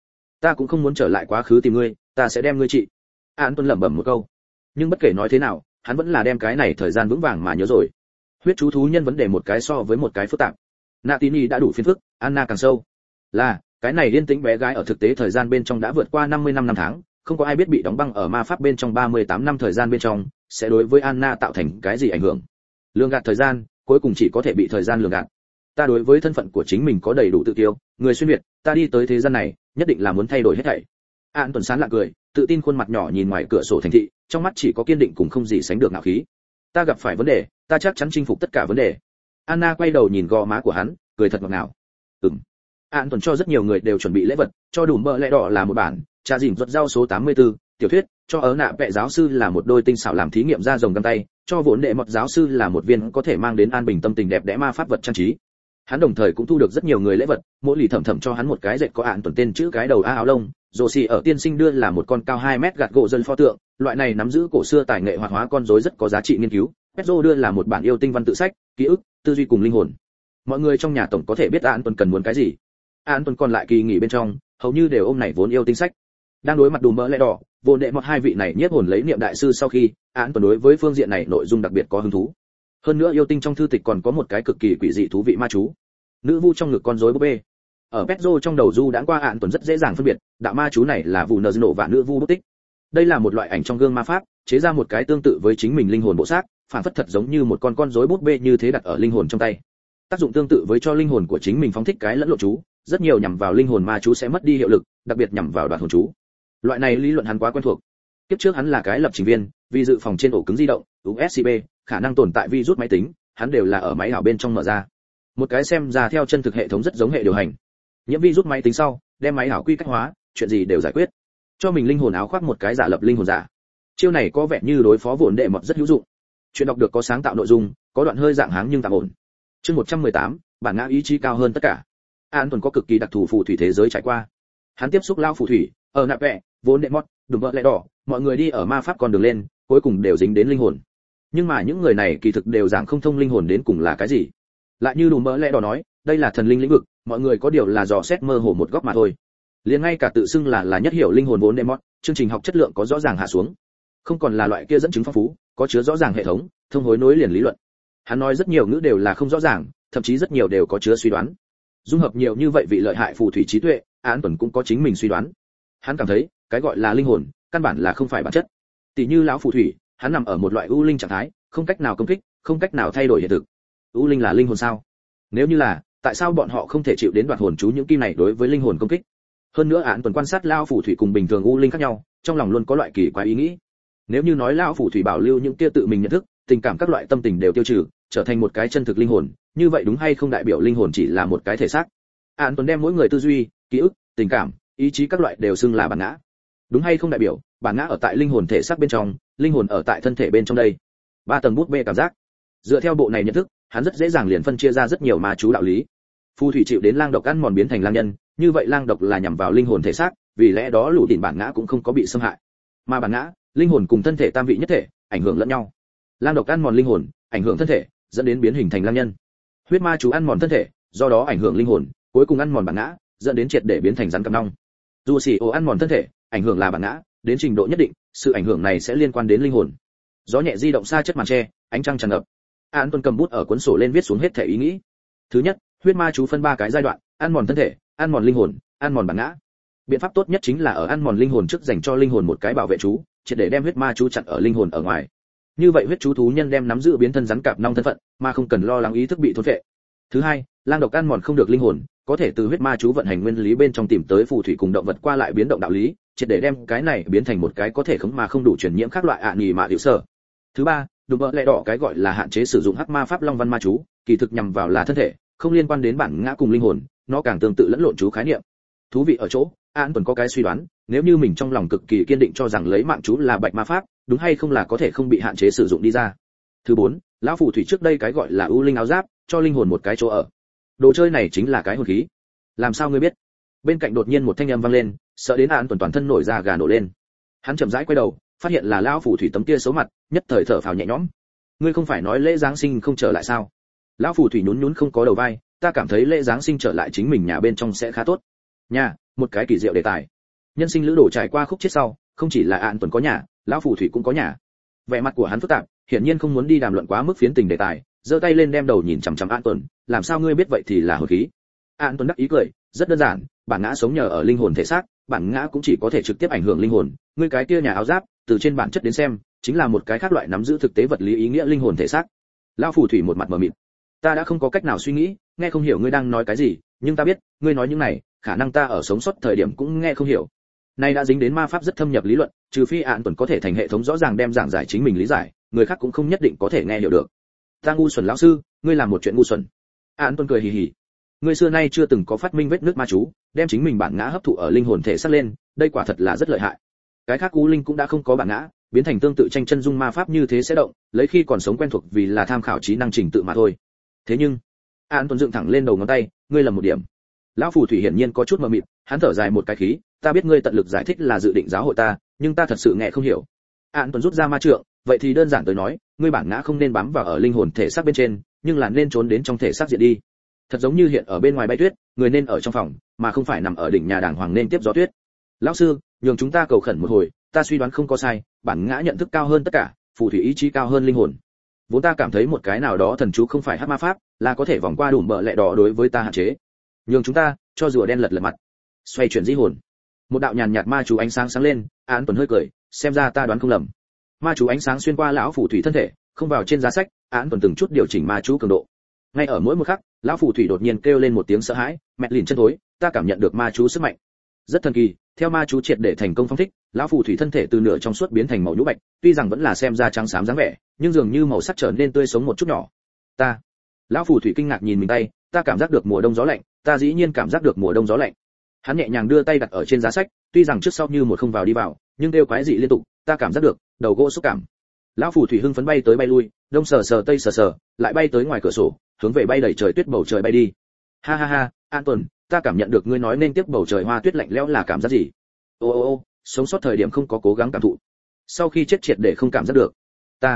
ta cũng không muốn trở lại quá khứ tìm ngươi, ta sẽ đem ngươi trị. An Tuấn lẩm bẩm một câu, nhưng bất kể nói thế nào, hắn vẫn là đem cái này thời gian vững vàng mà nhớ rồi. Huyết chú thú nhân vấn đề một cái so với một cái phức tạp. Natini đã đủ phiền phức, Anna càng sâu. Là, cái này yên tĩnh bé gái ở thực tế thời gian bên trong đã vượt qua 50 năm tháng, không có ai biết bị đóng băng ở ma pháp bên trong 38 năm thời gian bên trong, sẽ đối với Anna tạo thành cái gì ảnh hưởng. Lường gạt thời gian, cuối cùng chỉ có thể bị thời gian lường gạt. Ta đối với thân phận của chính mình có đầy đủ tự tiêu, người xuyên việt, ta đi tới thế gian này, nhất định là muốn thay đổi hết thảy. An Tuấn sán lạ cười, tự tin khuôn mặt nhỏ nhìn ngoài cửa sổ thành thị, trong mắt chỉ có kiên định cùng không gì sánh được ngạo khí. Ta gặp phải vấn đề, ta chắc chắn chinh phục tất cả vấn đề. Anna quay đầu nhìn gò má của hắn, cười thật ngọt ngào. An Tuấn cho rất nhiều người đều chuẩn bị lễ vật, cho đủ bờ lẽ đỏ là một bản, trà dìm ruột rau số 84, tiểu thuyết, cho ớ nạ vẽ giáo sư là một đôi tinh xảo làm thí nghiệm da rồng găng tay, cho vốn đệ mọt giáo sư là một viên có thể mang đến an bình tâm tình đẹp đẽ ma pháp vật trang trí. Hắn đồng thời cũng thu được rất nhiều người lễ vật, mỗi lì thầm thầm cho hắn một cái dệt có An Tuấn tên chữ cái đầu a áo lông, rồ xì ở tiên sinh đưa là một con cao 2 mét gạt gỗ dân pho tượng, loại này nắm giữ cổ xưa tài nghệ hoạt hóa con rối rất có giá trị nghiên cứu. Pedro đưa là một bản yêu tinh văn tự sách, ký ức, tư duy cùng linh hồn. Mọi người trong nhà tổng có thể biết An Tuấn cần muốn cái gì. An Tuấn còn lại kỳ nghỉ bên trong, hầu như đều ôm này vốn yêu tinh sách. Đang đối mặt đùm bỡ lẽ đỏ, vô đệ một hai vị này nhiếp hồn lấy niệm đại sư sau khi, An Tuấn đối với phương diện này nội dung đặc biệt có hứng thú. Hơn nữa yêu tinh trong thư tịch còn có một cái cực kỳ quỷ dị thú vị ma chú. Nữ vu trong ngực con rối búp bê. Ở Pedro trong đầu du đãng qua An Tuấn rất dễ dàng phân biệt, đạo ma chú này là vụ nợ nổ và nữ vu bút tích. Đây là một loại ảnh trong gương ma pháp, chế ra một cái tương tự với chính mình linh hồn bộ xác, phản phất thật giống như một con rối búp bê như thế đặt ở linh hồn trong tay. Tác dụng tương tự với cho linh hồn của chính mình phóng thích cái lẫn lộn chú, rất nhiều nhằm vào linh hồn ma chú sẽ mất đi hiệu lực, đặc biệt nhằm vào đoạt hồn chú. Loại này lý luận hắn quá quen thuộc. Kiếp trước hắn là cái lập trình viên, vì dự phòng trên ổ cứng di động, USB, khả năng tồn tại virus máy tính, hắn đều là ở máy ảo bên trong mở ra. Một cái xem ra theo chân thực hệ thống rất giống hệ điều hành. Nhiễm virus máy tính sau, đem máy ảo quy cách hóa, chuyện gì đều giải quyết. Cho mình linh hồn áo khoác một cái giả lập linh hồn giả. Chiêu này có vẻ như đối phó vốn đệ mọt rất hữu dụng. Chuyện đọc được có sáng tạo nội dung, có đoạn hơi dạng háng nhưng tạm ổn. Chương 118, bản ngã ý chí cao hơn tất cả. An Tuấn có cực kỳ đặc thù phù thủy thế giới trải qua. Hắn tiếp xúc lao phù thủy, ở nạp vẽ, vốn đệ mót, đùm bợ lẽ đỏ, mọi người đi ở ma pháp con đường lên, cuối cùng đều dính đến linh hồn. Nhưng mà những người này kỳ thực đều giảng không thông linh hồn đến cùng là cái gì. Lại như đùm bợ lẽ đỏ nói, đây là thần linh lĩnh vực, mọi người có điều là dò xét mơ hồ một góc mà thôi. Liền ngay cả tự xưng là nhất hiểu linh hồn vốn đệ mót, chương trình học chất lượng có rõ ràng hạ xuống. Không còn là loại kia dẫn chứng phong phú, có chứa rõ ràng hệ thống, thông hối nối liền lý luận. Hắn nói rất nhiều ngữ đều là không rõ ràng, thậm chí rất nhiều đều có chứa suy đoán. Dung hợp nhiều như vậy vị lợi hại phù thủy trí tuệ, An Tuấn cũng có chính mình suy đoán. Hắn cảm thấy, cái gọi là linh hồn, căn bản là không phải bản chất. Tỷ như lão phù thủy, hắn nằm ở một loại u linh trạng thái, không cách nào công kích, không cách nào thay đổi hiện thực. U linh là linh hồn sao? Nếu như là, tại sao bọn họ không thể chịu đến đoạt hồn chú những kim này đối với linh hồn công kích? Hơn nữa An Tuấn quan sát lão phù thủy cùng bình thường u linh khác nhau, trong lòng luôn có loại kỳ quái ý nghĩ. Nếu như nói lão phù thủy bảo lưu những kia tự mình nhận thức, tình cảm các loại tâm tình đều tiêu trừ, trở thành một cái chân thực linh hồn, như vậy đúng hay không đại biểu linh hồn chỉ là một cái thể xác? An Tuấn đem mỗi người tư duy, ký ức, tình cảm, ý chí các loại đều xưng là bản ngã. Đúng hay không đại biểu bản ngã ở tại linh hồn thể xác bên trong, linh hồn ở tại thân thể bên trong đây. Ba tầng bút bê cảm giác. Dựa theo bộ này nhận thức, hắn rất dễ dàng liền phân chia ra rất nhiều ma chú đạo lý. Phù thủy chịu đến lang độc ăn mòn biến thành lang nhân, như vậy lang độc là nhằm vào linh hồn thể xác, vì lẽ đó lũ đỉnh bản ngã cũng không có bị xâm hại. Mà bản ngã, linh hồn cùng thân thể tam vị nhất thể, ảnh hưởng lẫn nhau. Lang độc ăn mòn linh hồn, ảnh hưởng thân thể, dẫn đến biến hình thành lang nhân. Huyết ma chú ăn mòn thân thể, do đó ảnh hưởng linh hồn, cuối cùng ăn mòn bản ngã, dẫn đến triệt để biến thành rắn cặp nong. Dù xì ồ ăn mòn thân thể, ảnh hưởng là bản ngã, đến trình độ nhất định, sự ảnh hưởng này sẽ liên quan đến linh hồn. Gió nhẹ di động xa chất màn tre, ánh trăng tràn ngập. An Tuấn cầm bút ở cuốn sổ lên viết xuống hết thể ý nghĩ. Thứ nhất, huyết ma chú phân 3 cái giai đoạn, ăn mòn thân thể, ăn mòn linh hồn, ăn mòn bản ngã. Biện pháp tốt nhất chính là ở ăn mòn linh hồn trước dành cho linh hồn một cái bảo vệ chú, triệt để đem huyết ma chú chặn ở linh hồn ở ngoài. Như vậy huyết chú thú nhân đem nắm giữ biến thân rắn cạp nong thân phận, mà không cần lo lắng ý thức bị thôn phệ. Thứ hai, lang độc ăn mòn không được linh hồn, có thể từ huyết ma chú vận hành nguyên lý bên trong tìm tới phù thủy cùng động vật qua lại biến động đạo lý, triệt để đem cái này biến thành một cái có thể khống mà không đủ truyền nhiễm khác loại ạ nhì mà hiệu sở. Thứ ba, đùm bợ lẽ đỏ cái gọi là hạn chế sử dụng hắc ma pháp long văn ma chú, kỳ thực nhằm vào là thân thể, không liên quan đến bản ngã cùng linh hồn, nó càng tương tự lẫn lộn chú khái niệm. Thú vị ở chỗ, An Tuấn có cái suy đoán, nếu như mình trong lòng cực kỳ kiên định cho rằng lấy mạng chú là bạch ma pháp, đúng hay không là có thể không bị hạn chế sử dụng đi ra. Thứ 4, lão phù thủy trước đây cái gọi là ưu linh áo giáp, cho linh hồn một cái chỗ ở. Đồ chơi này chính là cái hồn khí. Làm sao ngươi biết? Bên cạnh đột nhiên một thanh âm vang lên, sợ đến An Tuấn toàn thân nổi da gà nổ lên. Hắn chậm rãi quay đầu, phát hiện là lão phù thủy tấm kia xấu mặt, nhất thời thở phào nhẹ nhõm. Ngươi không phải nói lễ giáng sinh không trở lại sao? Lão phù thủy nhún nhún không có đầu vai, ta cảm thấy lễ giáng sinh trở lại chính mình nhà bên trong sẽ khá tốt. Nhà, một cái kỳ diệu đề tài. Nhân sinh lữ đồ trải qua khúc chết sau, không chỉ là An Tuấn có nhà, lão phù thủy cũng có nhà. Vẻ mặt của hắn phức tạp, hiển nhiên không muốn đi đàm luận quá mức phiến tình đề tài, giơ tay lên đem đầu nhìn chằm chằm An Tuấn, làm sao ngươi biết vậy thì là hồn khí? An Tuấn đắc ý cười, rất đơn giản, bản ngã sống nhờ ở linh hồn thể xác, bản ngã cũng chỉ có thể trực tiếp ảnh hưởng linh hồn, ngươi cái kia nhà áo giáp, từ trên bản chất đến xem, chính là một cái khác loại nắm giữ thực tế vật lý ý nghĩa linh hồn thể xác. Lão phù thủy một mặt mờ mịt. Ta đã không có cách nào suy nghĩ, nghe không hiểu ngươi đang nói cái gì, nhưng ta biết, ngươi nói những này, khả năng ta ở sống sót thời điểm cũng nghe không hiểu. Nay đã dính đến ma pháp rất thâm nhập lý luận, trừ phi An Tuấn có thể thành hệ thống rõ ràng đem giảng giải chính mình lý giải, người khác cũng không nhất định có thể nghe hiểu được. Ta ngu xuẩn lão sư, ngươi làm một chuyện ngu xuẩn. An Tuấn cười hì hì. Ngươi xưa nay chưa từng có phát minh vết nước ma chú, đem chính mình bản ngã hấp thụ ở linh hồn thể xác lên, đây quả thật là rất lợi hại. Cái khác U Linh cũng đã không có bản ngã, biến thành tương tự tranh chân dung ma pháp như thế sẽ động, lấy khi còn sống quen thuộc vì là tham khảo trí năng trình tự mà thôi. Thế nhưng, An Tuấn dựng thẳng lên đầu ngón tay, ngươi lầm một điểm. Lão phù thủy hiển nhiên có chút mờ mịt, hắn thở dài một cái khí, ta biết ngươi tận lực giải thích là dự định giáo hội ta, nhưng ta thật sự nghe không hiểu. An Tuấn rút ra ma trượng, vậy thì đơn giản tới nói, ngươi bản ngã không nên bám vào ở linh hồn thể xác bên trên, nhưng là nên trốn đến trong thể xác diện đi. Thật giống như hiện ở bên ngoài bay tuyết, người nên ở trong phòng, mà không phải nằm ở đỉnh nhà đàng hoàng nên tiếp gió tuyết. Lão sư, nhường chúng ta cầu khẩn một hồi, ta suy đoán không có sai, bản ngã nhận thức cao hơn tất cả, phù thủy ý chí cao hơn linh hồn. Vốn ta cảm thấy một cái nào đó thần chú không phải hắc ma pháp, là có thể vòng qua đủ bờ lẹ đỏ đối với ta hạn chế. Nhường chúng ta cho rùa đen lật mặt, xoay chuyển di hồn. Một đạo nhàn nhạt ma chú ánh sáng sáng lên, An Tuấn hơi cười, xem ra ta đoán không lầm. Ma chú ánh sáng xuyên qua lão phù thủy thân thể, không vào trên giá sách, An Tuấn từng chút điều chỉnh ma chú cường độ. Ngay ở mỗi một khắc, lão phù thủy đột nhiên kêu lên một tiếng sợ hãi, mẹ lìn chân thối, ta cảm nhận được ma chú sức mạnh. Rất thần kỳ, theo ma chú triệt để thành công phong thích, lão phù thủy thân thể từ nửa trong suốt biến thành màu nhũ bạch, tuy rằng vẫn là xem ra trắng xám dáng vẻ, nhưng dường như màu sắc trở nên tươi sống một chút nhỏ. Lão phù thủy kinh ngạc nhìn mình tay, ta cảm giác được mùa đông gió lạnh, ta dĩ nhiên cảm giác được mùa đông gió lạnh. Hắn nhẹ nhàng đưa tay đặt ở trên giá sách, tuy rằng trước sau như một không vào đi vào, nhưng đều quái dị liên tục, ta cảm giác được đầu gỗ xúc cảm. Lão phù thủy hưng phấn bay tới bay lui, đông sờ sờ tây sờ sờ, lại bay tới ngoài cửa sổ, hướng về bay đầy trời tuyết bầu trời bay đi. Ha ha ha, An Tuấn, ta cảm nhận được ngươi nói nên tiếp bầu trời hoa tuyết lạnh lẽo là cảm giác gì? Ô, sống sót thời điểm không có cố gắng cảm thụ, sau khi chết triệt để không cảm giác được.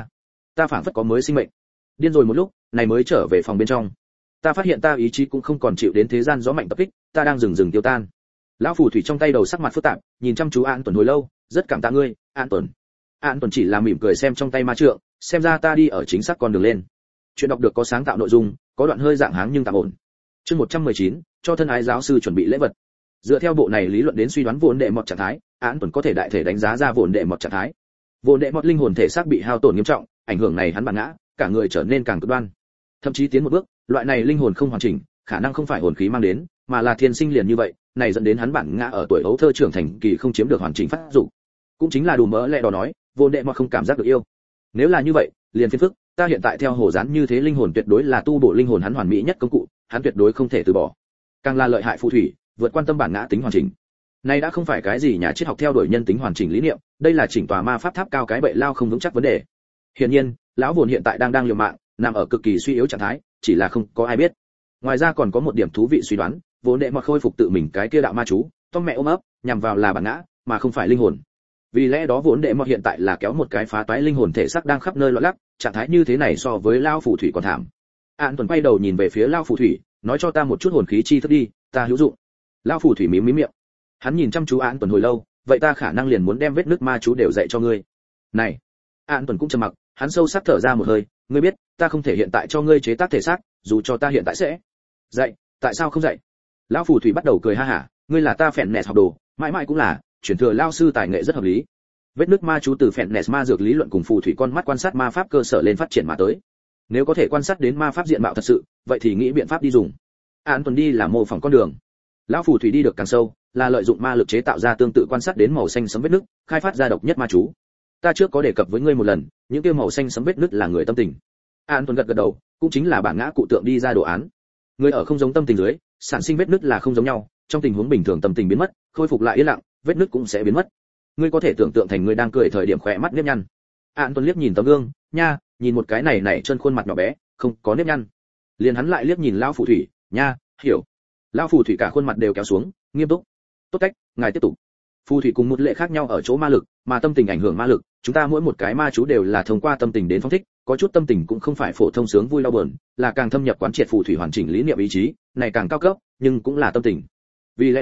Ta phảng phất có mới sinh mệnh. Điên rồi một lúc, này mới trở về phòng bên trong. Ta phát hiện ta ý chí cũng không còn chịu đến thế gian gió mạnh tập kích, ta đang dừng tiêu tan. Lão phù thủy trong tay đầu sắc mặt phức tạp, nhìn chăm chú An Tuấn hồi lâu, rất cảm tạ ngươi, An Tuấn. An Tuấn chỉ là mỉm cười xem trong tay ma trượng, xem ra ta đi ở chính xác con đường lên. Chuyện đọc được có sáng tạo nội dung, có đoạn hơi dạng háng nhưng tạm ổn. Chương 119, cho thân ái giáo sư chuẩn bị lễ vật. Dựa theo bộ này lý luận đến suy đoán vốn đệ mọt trạng thái, An Tuấn có thể đại thể đánh giá ra vốn đệ mọt trạng thái. Vốn đệ mọt linh hồn thể xác bị hao tổn nghiêm trọng, ảnh hưởng này hắn bản ngã, cả người trở nên càng cực đoan. Thậm chí tiến một bước, loại này linh hồn không hoàn chỉnh, khả năng không phải hồn khí mang đến, mà là thiên sinh liền như vậy, này dẫn đến hắn bản ngã ở tuổi ấu thơ trưởng thành kỳ không chiếm được hoàn chỉnh phát dụng. Cũng chính là đủ mỡ lẹ đỏ nói, vốn đệ mọt không cảm giác được yêu. Nếu là như vậy, liền phiền phức, ta hiện tại theo hồ dán như thế linh hồn tuyệt đối là tu bổ linh hồn hắn hoàn mỹ nhất công cụ, hắn tuyệt đối không thể từ bỏ. Càng là lợi hại phù thủy, vượt quan tâm bản ngã tính hoàn chỉnh. Này đã không phải cái gì nhà triết học theo đuổi nhân tính hoàn chỉnh lý niệm, đây là chỉnh tòa ma pháp tháp cao cái bệ lao không vững chắc vấn đề. Hiển nhiên, lão buồn hiện tại đang liều mạng, nằm ở cực kỳ suy yếu trạng thái, chỉ là không có ai biết. Ngoài ra còn có một điểm thú vị suy đoán, vốn đệ mọt khôi phục tự mình cái kia đạo ma chú, Tom mẹ ôm ấp, nhằm vào là bản ngã, mà không phải linh hồn. Vì lẽ đó vốn đệ mọt hiện tại là kéo một cái phá toái linh hồn thể xác đang khắp nơi loạn lắc, trạng thái như thế này so với lão phù thủy còn thảm. An Tuấn quay đầu nhìn về phía lão phù thủy, nói cho ta một chút hồn khí chi thức đi, ta hữu dụng. Lão phù thủy mím miệng. Hắn nhìn chăm chú An Tuấn hồi lâu, vậy ta khả năng liền muốn đem vết nước ma chú đều dạy cho ngươi. Này, An Tuấn cũng trầm mặc, hắn sâu sắc thở ra một hơi, ngươi biết, ta không thể hiện tại cho ngươi chế tác thể xác, dù cho ta hiện tại sẽ dạy, tại sao không dạy? Lão phù thủy bắt đầu cười ha hả, ngươi là ta phèn nẹt học đồ, mãi mãi cũng là, chuyển thừa lao sư tài nghệ rất hợp lý. Vết nước ma chú từ phèn nẹt ma dược lý luận cùng phù thủy con mắt quan sát ma pháp cơ sở lên phát triển mà tới. Nếu có thể quan sát đến ma pháp diện mạo thật sự, vậy thì nghĩ biện pháp đi dùng. An Tuấn đi là mô phỏng con đường. Lão phù thủy đi được càng sâu, là lợi dụng ma lực chế tạo ra tương tự quan sát đến màu xanh sẫm vết nước, khai phát ra độc nhất ma chú. Ta trước có đề cập với ngươi một lần, những kia màu xanh sẫm vết nứt là người tâm tình. An Tuấn gật đầu, cũng chính là bản ngã cụ tượng đi ra đồ án. Người ở không giống tâm tình dưới, sản sinh vết nứt là không giống nhau, trong tình huống bình thường tâm tình biến mất, khôi phục lại yên lặng, vết nứt cũng sẽ biến mất. Ngươi có thể tưởng tượng thành người đang cười thời điểm khỏe mắt nếp nhăn. An Tuấn liếc nhìn tấm gương, nha, nhìn một cái này chân khuôn mặt nhỏ bé, không có nếp nhăn. Liền hắn lại liếc nhìn lão phù thủy, nha, hiểu. Lão phù thủy cả khuôn mặt đều kéo xuống, nghiêm túc. Tốt cách, ngài tiếp tục. Phù thủy cùng một lệ khác nhau ở chỗ ma lực, mà tâm tình ảnh hưởng ma lực, chúng ta mỗi một cái ma chú đều là thông qua tâm tình đến phóng thích, có chút tâm tình cũng không phải phổ thông sướng vui đau buồn, là càng thâm nhập quán triệt phù thủy hoàn chỉnh lý niệm ý chí, này càng cao cấp, nhưng cũng là tâm tình. Vì lẽ đó,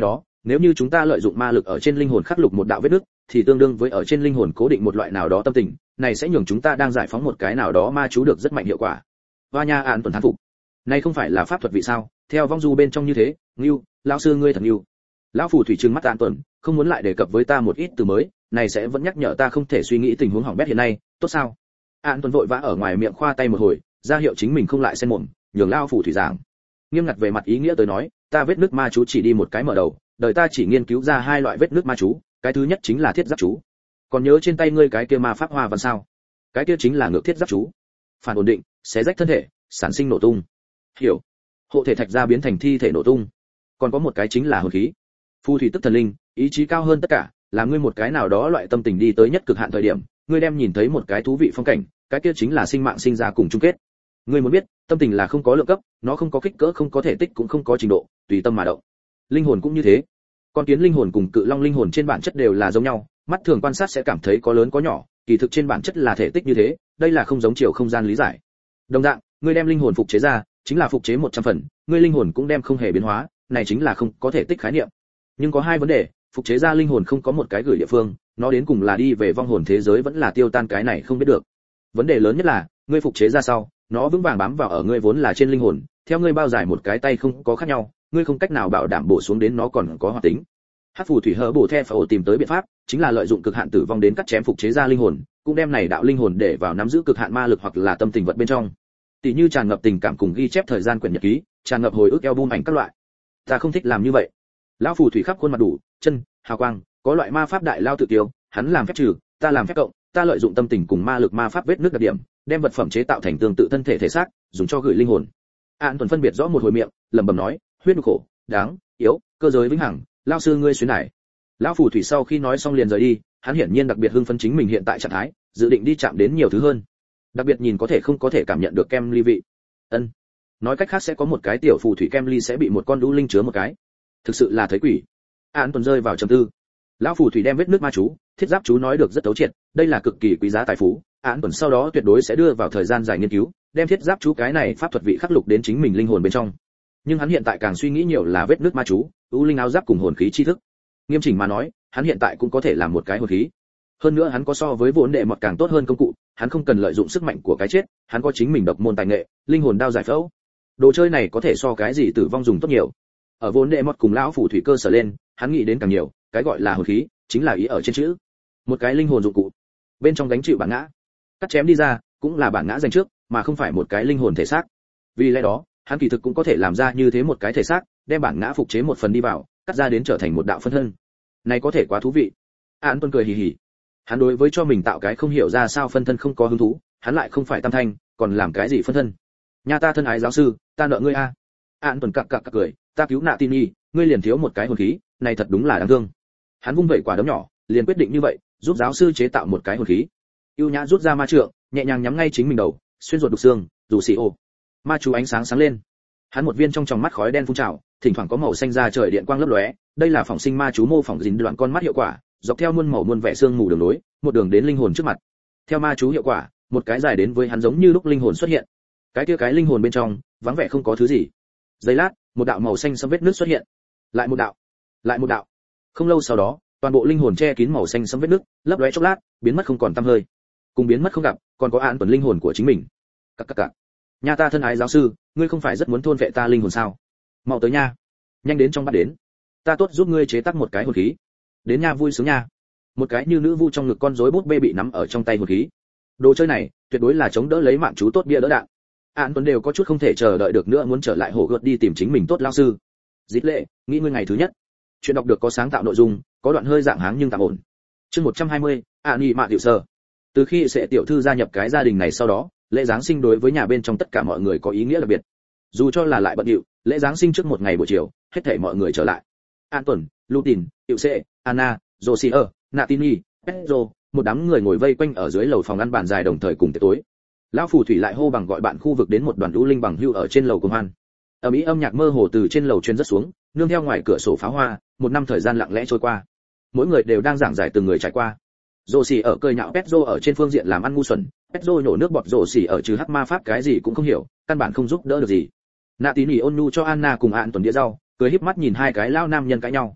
nếu như chúng ta lợi dụng ma lực ở trên linh hồn khắc lục một đạo vết nứt thì tương đương với ở trên linh hồn cố định một loại nào đó tâm tình, này sẽ nhường chúng ta đang giải phóng một cái nào đó ma chú được rất mạnh hiệu quả. Hoa Nha An tuần thán phục. Này không phải là pháp thuật vị sao? Theo vong du bên trong như thế, Ngưu, lão sư ngươi thật ngưu. Lão phù thủy trừng mắt An tuần, không muốn lại đề cập với ta một ít từ mới, này sẽ vẫn nhắc nhở ta không thể suy nghĩ tình huống hỏng bét hiện nay, tốt sao? An tuần vội vã ở ngoài miệng khoa tay một hồi, ra hiệu chính mình không lại xen mồm, nhường lão phù thủy giảng. Nghiêm ngặt về mặt ý nghĩa tới nói, ta vết nước ma chú chỉ đi một cái mở đầu, đời ta chỉ nghiên cứu ra hai loại vết nước ma chú, cái thứ nhất chính là thiết giáp chú. Còn nhớ trên tay ngươi cái kia ma pháp hoa văn sao? Cái kia chính là ngược thiết giáp chú. Phản ổn định, xé rách thân thể, sản sinh nổ tung. Hiểu. Hộ thể thạch ra biến thành thi thể nổ tung. Còn có một cái chính là hồn khí. Phù thủy tức thần linh, ý chí cao hơn tất cả, là ngươi một cái nào đó loại tâm tình đi tới nhất cực hạn thời điểm, ngươi đem nhìn thấy một cái thú vị phong cảnh, cái kia chính là sinh mạng sinh ra cùng chung kết. Ngươi muốn biết, tâm tình là không có lượng cấp, nó không có kích cỡ, không có thể tích cũng không có trình độ, tùy tâm mà động. Linh hồn cũng như thế. Con kiến linh hồn cùng cự long linh hồn trên bản chất đều là giống nhau, mắt thường quan sát sẽ cảm thấy có lớn có nhỏ, kỳ thực trên bản chất là thể tích như thế, đây là không giống chiều không gian lý giải. Đồng dạng, ngươi đem linh hồn phục chế ra, chính là phục chế 100 phần, ngươi linh hồn cũng đem không hề biến hóa, này chính là không có thể tích khái niệm. Nhưng có hai vấn đề, phục chế ra linh hồn không có một cái gửi địa phương, nó đến cùng là đi về vong hồn thế giới vẫn là tiêu tan cái này không biết được. Vấn đề lớn nhất là, ngươi phục chế ra sau, nó vững vàng bám vào ở ngươi vốn là trên linh hồn, theo ngươi bao dài một cái tay không có khác nhau, ngươi không cách nào bảo đảm bổ xuống đến nó còn có hoạt tính. Hắc phù thủy hở bổ the phổ tìm tới biện pháp, chính là lợi dụng cực hạn tử vong đến cắt chém phục chế ra linh hồn, cũng đem này đạo linh hồn để vào nắm giữ cực hạn ma lực hoặc là tâm tình vật bên trong. Tỷ như tràn ngập tình cảm cùng ghi chép thời gian quyển nhật ký, tràn ngập hồi ức album ảnh các loại. Ta không thích làm như vậy. Lão phù thủy khắp khuôn mặt đủ, chân, hào quang, có loại ma pháp đại lao tự tiêu, hắn làm phép trừ, ta làm phép cộng, ta lợi dụng tâm tình cùng ma lực ma pháp vết nước đặc điểm, đem vật phẩm chế tạo thành tương tự thân thể thể xác, dùng cho gửi linh hồn. An tuần phân biệt rõ một hồi miệng, lẩm bẩm nói, huyết nhục khổ, đáng, yếu, cơ giới vĩnh hằng, lão sư ngươi xuyến này. Lão phù thủy sau khi nói xong liền rời đi, hắn hiển nhiên đặc biệt hưng phấn chính mình hiện tại trạng thái, dự định đi chạm đến nhiều thứ hơn. Đặc biệt nhìn có thể không có thể cảm nhận được kem ly vị. Ân. Nói cách khác sẽ có một cái tiểu phù thủy kem ly sẽ bị một con đũ linh chứa một cái. Thực sự là thấy quỷ. An tuần rơi vào trầm tư. Lão phù thủy đem vết nước ma chú, thiết giáp chú nói được rất thấu triệt, đây là cực kỳ quý giá tài phú. An tuần sau đó tuyệt đối sẽ đưa vào thời gian dài nghiên cứu, đem thiết giáp chú cái này pháp thuật vị khắc lục đến chính mình linh hồn bên trong. Nhưng hắn hiện tại càng suy nghĩ nhiều là vết nước ma chú, u linh áo giáp cùng hồn khí chi thức. Nghiêm chỉnh mà nói, hắn hiện tại cũng có thể làm một cái hồn khí. Hơn nữa hắn có so với vốn đệ mọt càng tốt hơn công cụ, hắn không cần lợi dụng sức mạnh của cái chết, hắn có chính mình độc môn tài nghệ, linh hồn đao giải phẫu. Đồ chơi này có thể so cái gì tử vong dùng tốt nhiều. Ở vốn đệ mọt cùng lão phù thủy cơ sở lên, hắn nghĩ đến càng nhiều, cái gọi là hồn khí, chính là ý ở trên chữ. Một cái linh hồn dụng cụ, bên trong gánh chịu bản ngã. Cắt chém đi ra, cũng là bản ngã dành trước, mà không phải một cái linh hồn thể xác. Vì lẽ đó, hắn kỳ thực cũng có thể làm ra như thế một cái thể xác, đem bản ngã phục chế một phần đi vào, cắt ra đến trở thành một đạo phân thân. Này có thể quá thú vị. An Tuân cười hì hì. Hắn đối với cho mình tạo cái không hiểu ra sao phân thân không có hứng thú, hắn lại không phải tam thanh, còn làm cái gì phân thân? Nhà ta thân ái giáo sư, ta nợ ngươi a. An Tuân cặc cười, ta cứu nạ tin nhi, ngươi liền thiếu một cái hồn khí, này thật đúng là đáng thương. Hắn vung vẩy quả đấm nhỏ, liền quyết định như vậy, giúp giáo sư chế tạo một cái hồn khí. Ưu nhã rút ra ma trượng, nhẹ nhàng nhắm ngay chính mình đầu, xuyên ruột đục xương, dù xì ô. Ma chú ánh sáng sáng lên. Hắn một viên trong tròng mắt khói đen phun trào, thỉnh thoảng có màu xanh ra trời điện quang lấp lóe, đây là phỏng sinh ma chú mô phỏng dính đoạn con mắt hiệu quả, dọc theo muôn màu muôn vẻ xương mù đường nối, một đường đến linh hồn trước mặt. Theo ma chú hiệu quả, một cái dài đến với hắn giống như lúc linh hồn xuất hiện. Cái kia cái linh hồn bên trong, vắng vẻ không có thứ gì. Giây lát, một đạo màu xanh sẫm vết nứt xuất hiện. Lại một đạo, lại một đạo. Không lâu sau đó, toàn bộ linh hồn che kín màu xanh sẫm vết nứt, lấp lóe chốc lát, biến mất không còn tăm hơi. Cùng biến mất không gặp, còn có An Tuần linh hồn của chính mình. Cặc. Nhà ta thân ái giáo sư, ngươi không phải rất muốn thôn vệ ta linh hồn sao? Mau tới nha, nhanh đến trong bắt đến. Ta tốt giúp ngươi chế tác một cái hồn khí. Đến nha, vui sướng nha. Một cái như nữ vu trong ngực con rối bút bê bị nắm ở trong tay hồn khí. Đồ chơi này, tuyệt đối là chống đỡ lấy mạng chú tốt bia đỡ đạn. An Tuấn đều có chút không thể chờ đợi được nữa muốn trở lại hồ gợt đi tìm chính mình tốt lao sư. Dít lệ, nghĩ ngươi ngày thứ nhất. Chuyện đọc được có sáng tạo nội dung, có đoạn hơi dạng háng nhưng tạm ổn. Chương 120, Nghị Mạn Tiểu Sơ. Từ khi sẽ tiểu thư gia nhập cái gia đình này sau đó, lễ giáng sinh đối với nhà bên trong tất cả mọi người có ý nghĩa đặc biệt. Dù cho là lại bận rộn, lễ giáng sinh trước một ngày buổi chiều, hết thảy mọi người trở lại. An Tuấn, Lutin, Tiểu Sệ, Anna, Josier, Natini, Pedro, một đám người ngồi vây quanh ở dưới lầu phòng ăn bàn dài đồng thời cùng tiệc tối. Lão phù thủy lại hô bằng gọi bạn khu vực đến một đoàn lũ linh bằng hưu ở trên lầu cùng hoan. Ở mỹ âm nhạc mơ hồ từ trên lầu truyền rất xuống, nương theo ngoài cửa sổ pháo hoa, một năm thời gian lặng lẽ trôi qua. Mỗi người đều đang giảng giải từng người trải qua. Josie ở cười nhạo Pedro ở trên phương diện làm ăn ngu xuẩn, Pedro nhổ nước bọt Josie ở trừ hắc ma pháp cái gì cũng không hiểu, căn bản không giúp đỡ được gì. Natini ôn nhu cho Anna cùng An Tuần đĩa rau, cười híp mắt nhìn hai cái lao nam nhân cãi nhau.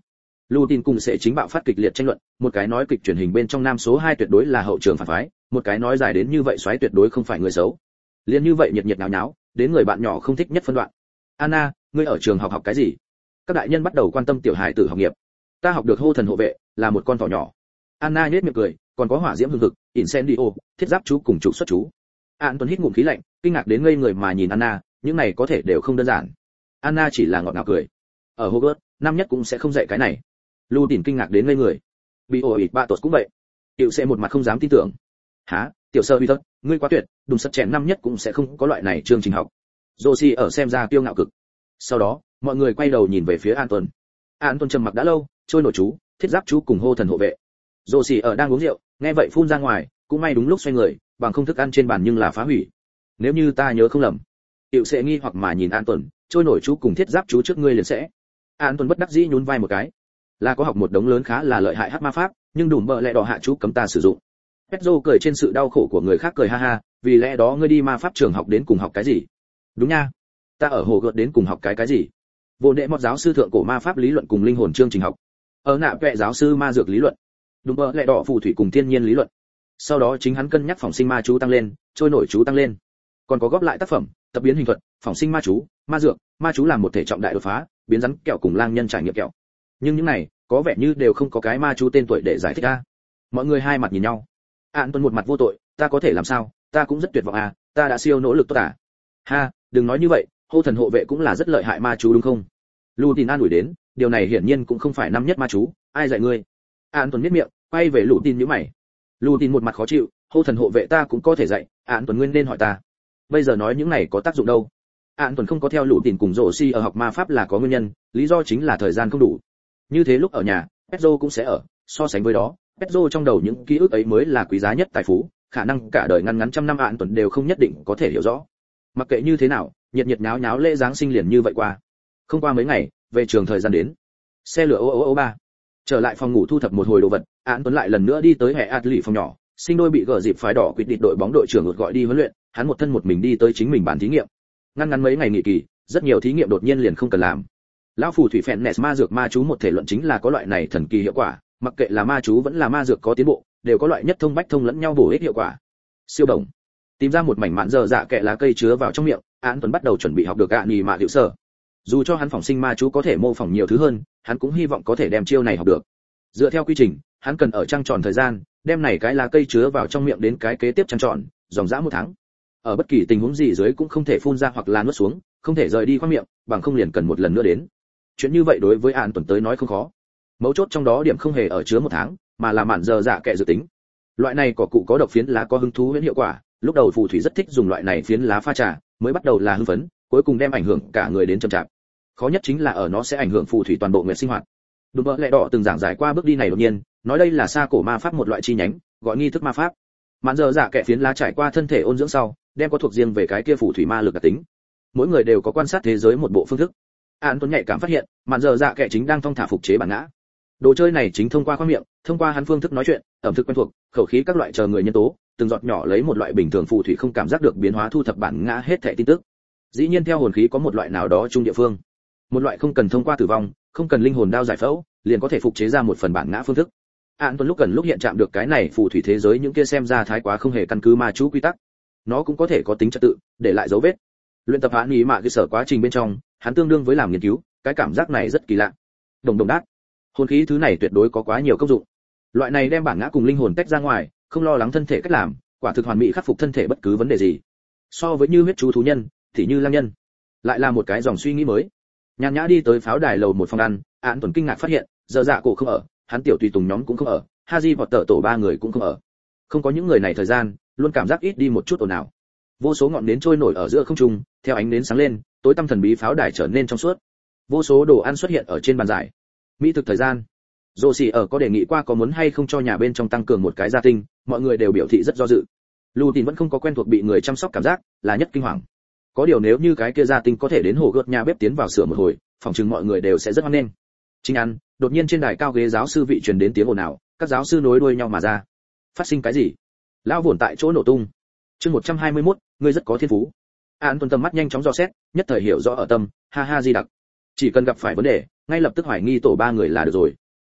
Lutin cùng sẽ chính bạo phát kịch liệt tranh luận, một cái nói kịch truyền hình bên trong nam số 2 tuyệt đối là hậu trường phản phái, một cái nói dài đến như vậy xoáy tuyệt đối không phải người xấu. Liên như vậy nhiệt nhiệt náo náo, đến người bạn nhỏ không thích nhất phân đoạn. Anna, ngươi ở trường học cái gì? Các đại nhân bắt đầu quan tâm tiểu hài tử học nghiệp. Ta học được hô thần hộ vệ, là một con thỏ nhỏ. Anna nhếch miệng cười, còn có hỏa diễm hừng hực, incendio, thiết giáp chú cùng trục xuất chú. Anton hít ngụm khí lạnh, kinh ngạc đến ngây người mà nhìn Anna, những này có thể đều không đơn giản. Anna chỉ là ngọt ngào cười. Ở Hogwarts, năm nhất cũng sẽ không dạy cái này. Lutin kinh ngạc đến ngây người. Bị ổi bạ tột cũng vậy. Tiểu sẽ một mặt không dám tin tưởng. Hả? Tiểu sơ uy thất, ngươi quá tuyệt, đúng sắt chèn năm nhất cũng sẽ không có loại này chương trình học. Josie ở xem ra kiêu ngạo cực. Sau đó, mọi người quay đầu nhìn về phía Anton. Anton trầm mặc đã lâu, trôi nổi chú, thiết giáp chú cùng hô thần hộ vệ. Josie ở đang uống rượu, nghe vậy phun ra ngoài, cũng may đúng lúc xoay người, bằng không thức ăn trên bàn nhưng là phá hủy. Nếu như ta nhớ không lầm. Tiểu sẽ nghi hoặc mà nhìn Anton, trôi nổi chú cùng thiết giáp chú trước ngươi liền sẽ. Anton bất đắc dĩ nhún vai một cái. Là có học một đống lớn khá là lợi hại hắc ma pháp, nhưng đủ bợ lẽ đỏ hạ chú cấm ta sử dụng. Pedro cười trên sự đau khổ của người khác cười ha ha, vì lẽ đó ngươi đi ma pháp trường học đến cùng học cái gì? Đúng nha, ta ở hồ gợt đến cùng học cái gì? Vô đệ một giáo sư thượng cổ ma pháp lý luận cùng linh hồn chương trình học. Ở nạ vẽ giáo sư ma dược lý luận. Đúng bợ lẽ đỏ phù thủy cùng thiên nhiên lý luận. Sau đó chính hắn cân nhắc phòng sinh ma chú tăng lên, trôi nổi chú tăng lên. Còn có góp lại tác phẩm, tập biến hình thuật, phòng sinh ma chú, ma dược, ma chú làm một thể trọng đại đột phá, biến rắn kẹo cùng lang nhân trải nghiệm kẹo. Nhưng những này, có vẻ như đều không có cái ma chú tên tuổi để giải thích a. Mọi người hai mặt nhìn nhau. Tuấn một mặt vô tội, ta có thể làm sao, ta cũng rất tuyệt vọng à, ta đã siêu nỗ lực tốt à. Ha, đừng nói như vậy, hô thần hộ vệ cũng là rất lợi hại ma chú đúng không? Lutin an ủi đến, điều này hiển nhiên cũng không phải năm nhất ma chú, ai dạy ngươi? Tuấn nhếch miệng, quay về Lutin nhíu mày. Lutin một mặt khó chịu, hô thần hộ vệ ta cũng có thể dạy, Tuấn nguyên nên hỏi ta. Bây giờ nói những này có tác dụng đâu? Tuấn không có theo Lutin cùng Josie ở học ma pháp là có nguyên nhân, lý do chính là thời gian không đủ. Như thế lúc ở nhà, Pedro cũng sẽ ở, so sánh với đó, Pedro trong đầu những ký ức ấy mới là quý giá nhất tài phú, khả năng cả đời ngắn ngắn trăm năm Tuấn đều không nhất định có thể hiểu rõ. Mặc kệ như thế nào, nhiệt nhiệt nháo nháo lễ giáng sinh liền như vậy qua. Không qua mấy ngày, về trường thời gian đến. Xe lửa ô ba. Trở lại phòng ngủ thu thập một hồi đồ vật, Tuấn lại lần nữa đi tới hệ Atli phòng nhỏ, sinh đôi bị gờ dịp phái đỏ quyết định đội bóng đội trưởng gọi đi huấn luyện, hắn một thân một mình đi tới chính mình bàn thí nghiệm. Ngắn mấy ngày nghỉ kỳ, rất nhiều thí nghiệm đột nhiên liền không cần làm. Lão phù thủy phèn nẹt ma dược ma chú một thể luận chính là có loại này thần kỳ hiệu quả, mặc kệ là ma chú vẫn là ma dược có tiến bộ, đều có loại nhất thông bách thông lẫn nhau bổ ích hiệu quả. Siêu đồng. Tìm ra một mảnh mạn dở dạ kệ lá cây chứa vào trong miệng, Tuấn bắt đầu chuẩn bị học được gạ nhì mạ hiệu sở. Dù cho hắn phỏng sinh ma chú có thể mô phỏng nhiều thứ hơn, hắn cũng hy vọng có thể đem chiêu này học được. Dựa theo quy trình, hắn cần ở trăng tròn thời gian, đem này cái lá cây chứa vào trong miệng đến cái kế tiếp trăng tròn, dòng dã 1 tháng. Ở bất kỳ tình huống gì dưới cũng không thể phun ra hoặc là nuốt xuống, không thể rời đi qua miệng, bằng không liền cần một lần nữa đến. Chuyện như vậy đối với Tuấn tới nói không khó. Mấu chốt trong đó điểm không hề ở chứa 1 tháng, mà là mạn dở dạ kệ dự tính. Loại này cỏ cụ có độc phiến lá có hứng thú huyễn hiệu quả, lúc đầu phù thủy rất thích dùng loại này phiến lá pha trà, mới bắt đầu là hưng phấn, cuối cùng đem ảnh hưởng cả người đến chậm chạp. Khó nhất chính là ở nó sẽ ảnh hưởng phù thủy toàn bộ nguyện sinh hoạt. Đúng vậy, lẽ đỏ từng giảng giải qua bước đi này đột nhiên, nói đây là xa cổ ma pháp một loại chi nhánh, gọi nghi thức ma pháp. Mạn dở dạ kệ phiến lá trải qua thân thể ôn dưỡng sau, đem có thuộc riêng về cái kia phù thủy ma lực đặc tính. Mỗi người đều có quan sát thế giới một bộ phương thức. Tuấn nhạy cảm phát hiện, mạn dở dạ kệ chính đang thong thả phục chế bản ngã. Đồ chơi này chính thông qua khoang miệng, thông qua hắn phương thức nói chuyện, ẩm thực quen thuộc, khẩu khí các loại chờ người nhân tố, từng giọt nhỏ lấy một loại bình thường phù thủy không cảm giác được biến hóa thu thập bản ngã hết thảy tin tức. Dĩ nhiên theo hồn khí có một loại nào đó chung địa phương, một loại không cần thông qua tử vong, không cần linh hồn đao giải phẫu, liền có thể phục chế ra một phần bản ngã phương thức. Tuấn lúc gần lúc hiện chạm được cái này phù thủy thế giới những kia xem ra thái quá không hề căn cứ ma chú quy tắc. Nó cũng có thể có tính trật tự, để lại dấu vết. Luyện tập án ý mạ cơ sở quá trình bên trong, hắn tương đương với làm nghiên cứu, cái cảm giác này rất kỳ lạ. Đồng đát. Hồn khí thứ này tuyệt đối có quá nhiều công dụng. Loại này đem bản ngã cùng linh hồn tách ra ngoài, không lo lắng thân thể cách làm, quả thực hoàn mỹ khắc phục thân thể bất cứ vấn đề gì. So với như huyết chú thú nhân, thì như lang nhân, lại là một cái dòng suy nghĩ mới. Nhàn nhã đi tới pháo đài lầu một phòng ăn, Tuấn kinh ngạc phát hiện, giờ dạ cổ không ở, hắn tiểu tùy tùng nhóm cũng không ở, Haji vọt tở tổ 3 người cũng không ở. Không có những người này thời gian, luôn cảm giác ít đi một chút ồn ào. Vô số ngọn nến trôi nổi ở giữa không trung, theo ánh nến sáng lên, tối tăm thần bí pháo đài trở nên trong suốt. Vô số đồ ăn xuất hiện ở trên bàn giải. Mỹ thực thời gian. Josie ở có đề nghị qua có muốn hay không cho nhà bên trong tăng cường một cái gia tinh, mọi người đều biểu thị rất do dự. Lutin vẫn không có quen thuộc bị người chăm sóc cảm giác, là nhất kinh hoàng. Có điều nếu như cái kia gia tinh có thể đến hồ gợt nhà bếp tiến vào sửa một hồi, phòng chừng mọi người đều sẽ rất hoan nghênh. Chính ăn, đột nhiên trên đài cao ghế giáo sư vị truyền đến tiếng ồn ào, các giáo sư nối đuôi nhau mà ra. Phát sinh cái gì? Lão vụn tại chỗ nổ tung. Chương 121, ngươi rất có thiên phú. Tuấn tầm mắt nhanh chóng dò xét, nhất thời hiểu rõ ở tâm, ha ha di đặc. Chỉ cần gặp phải vấn đề, ngay lập tức hoài nghi tổ 3 người là được rồi.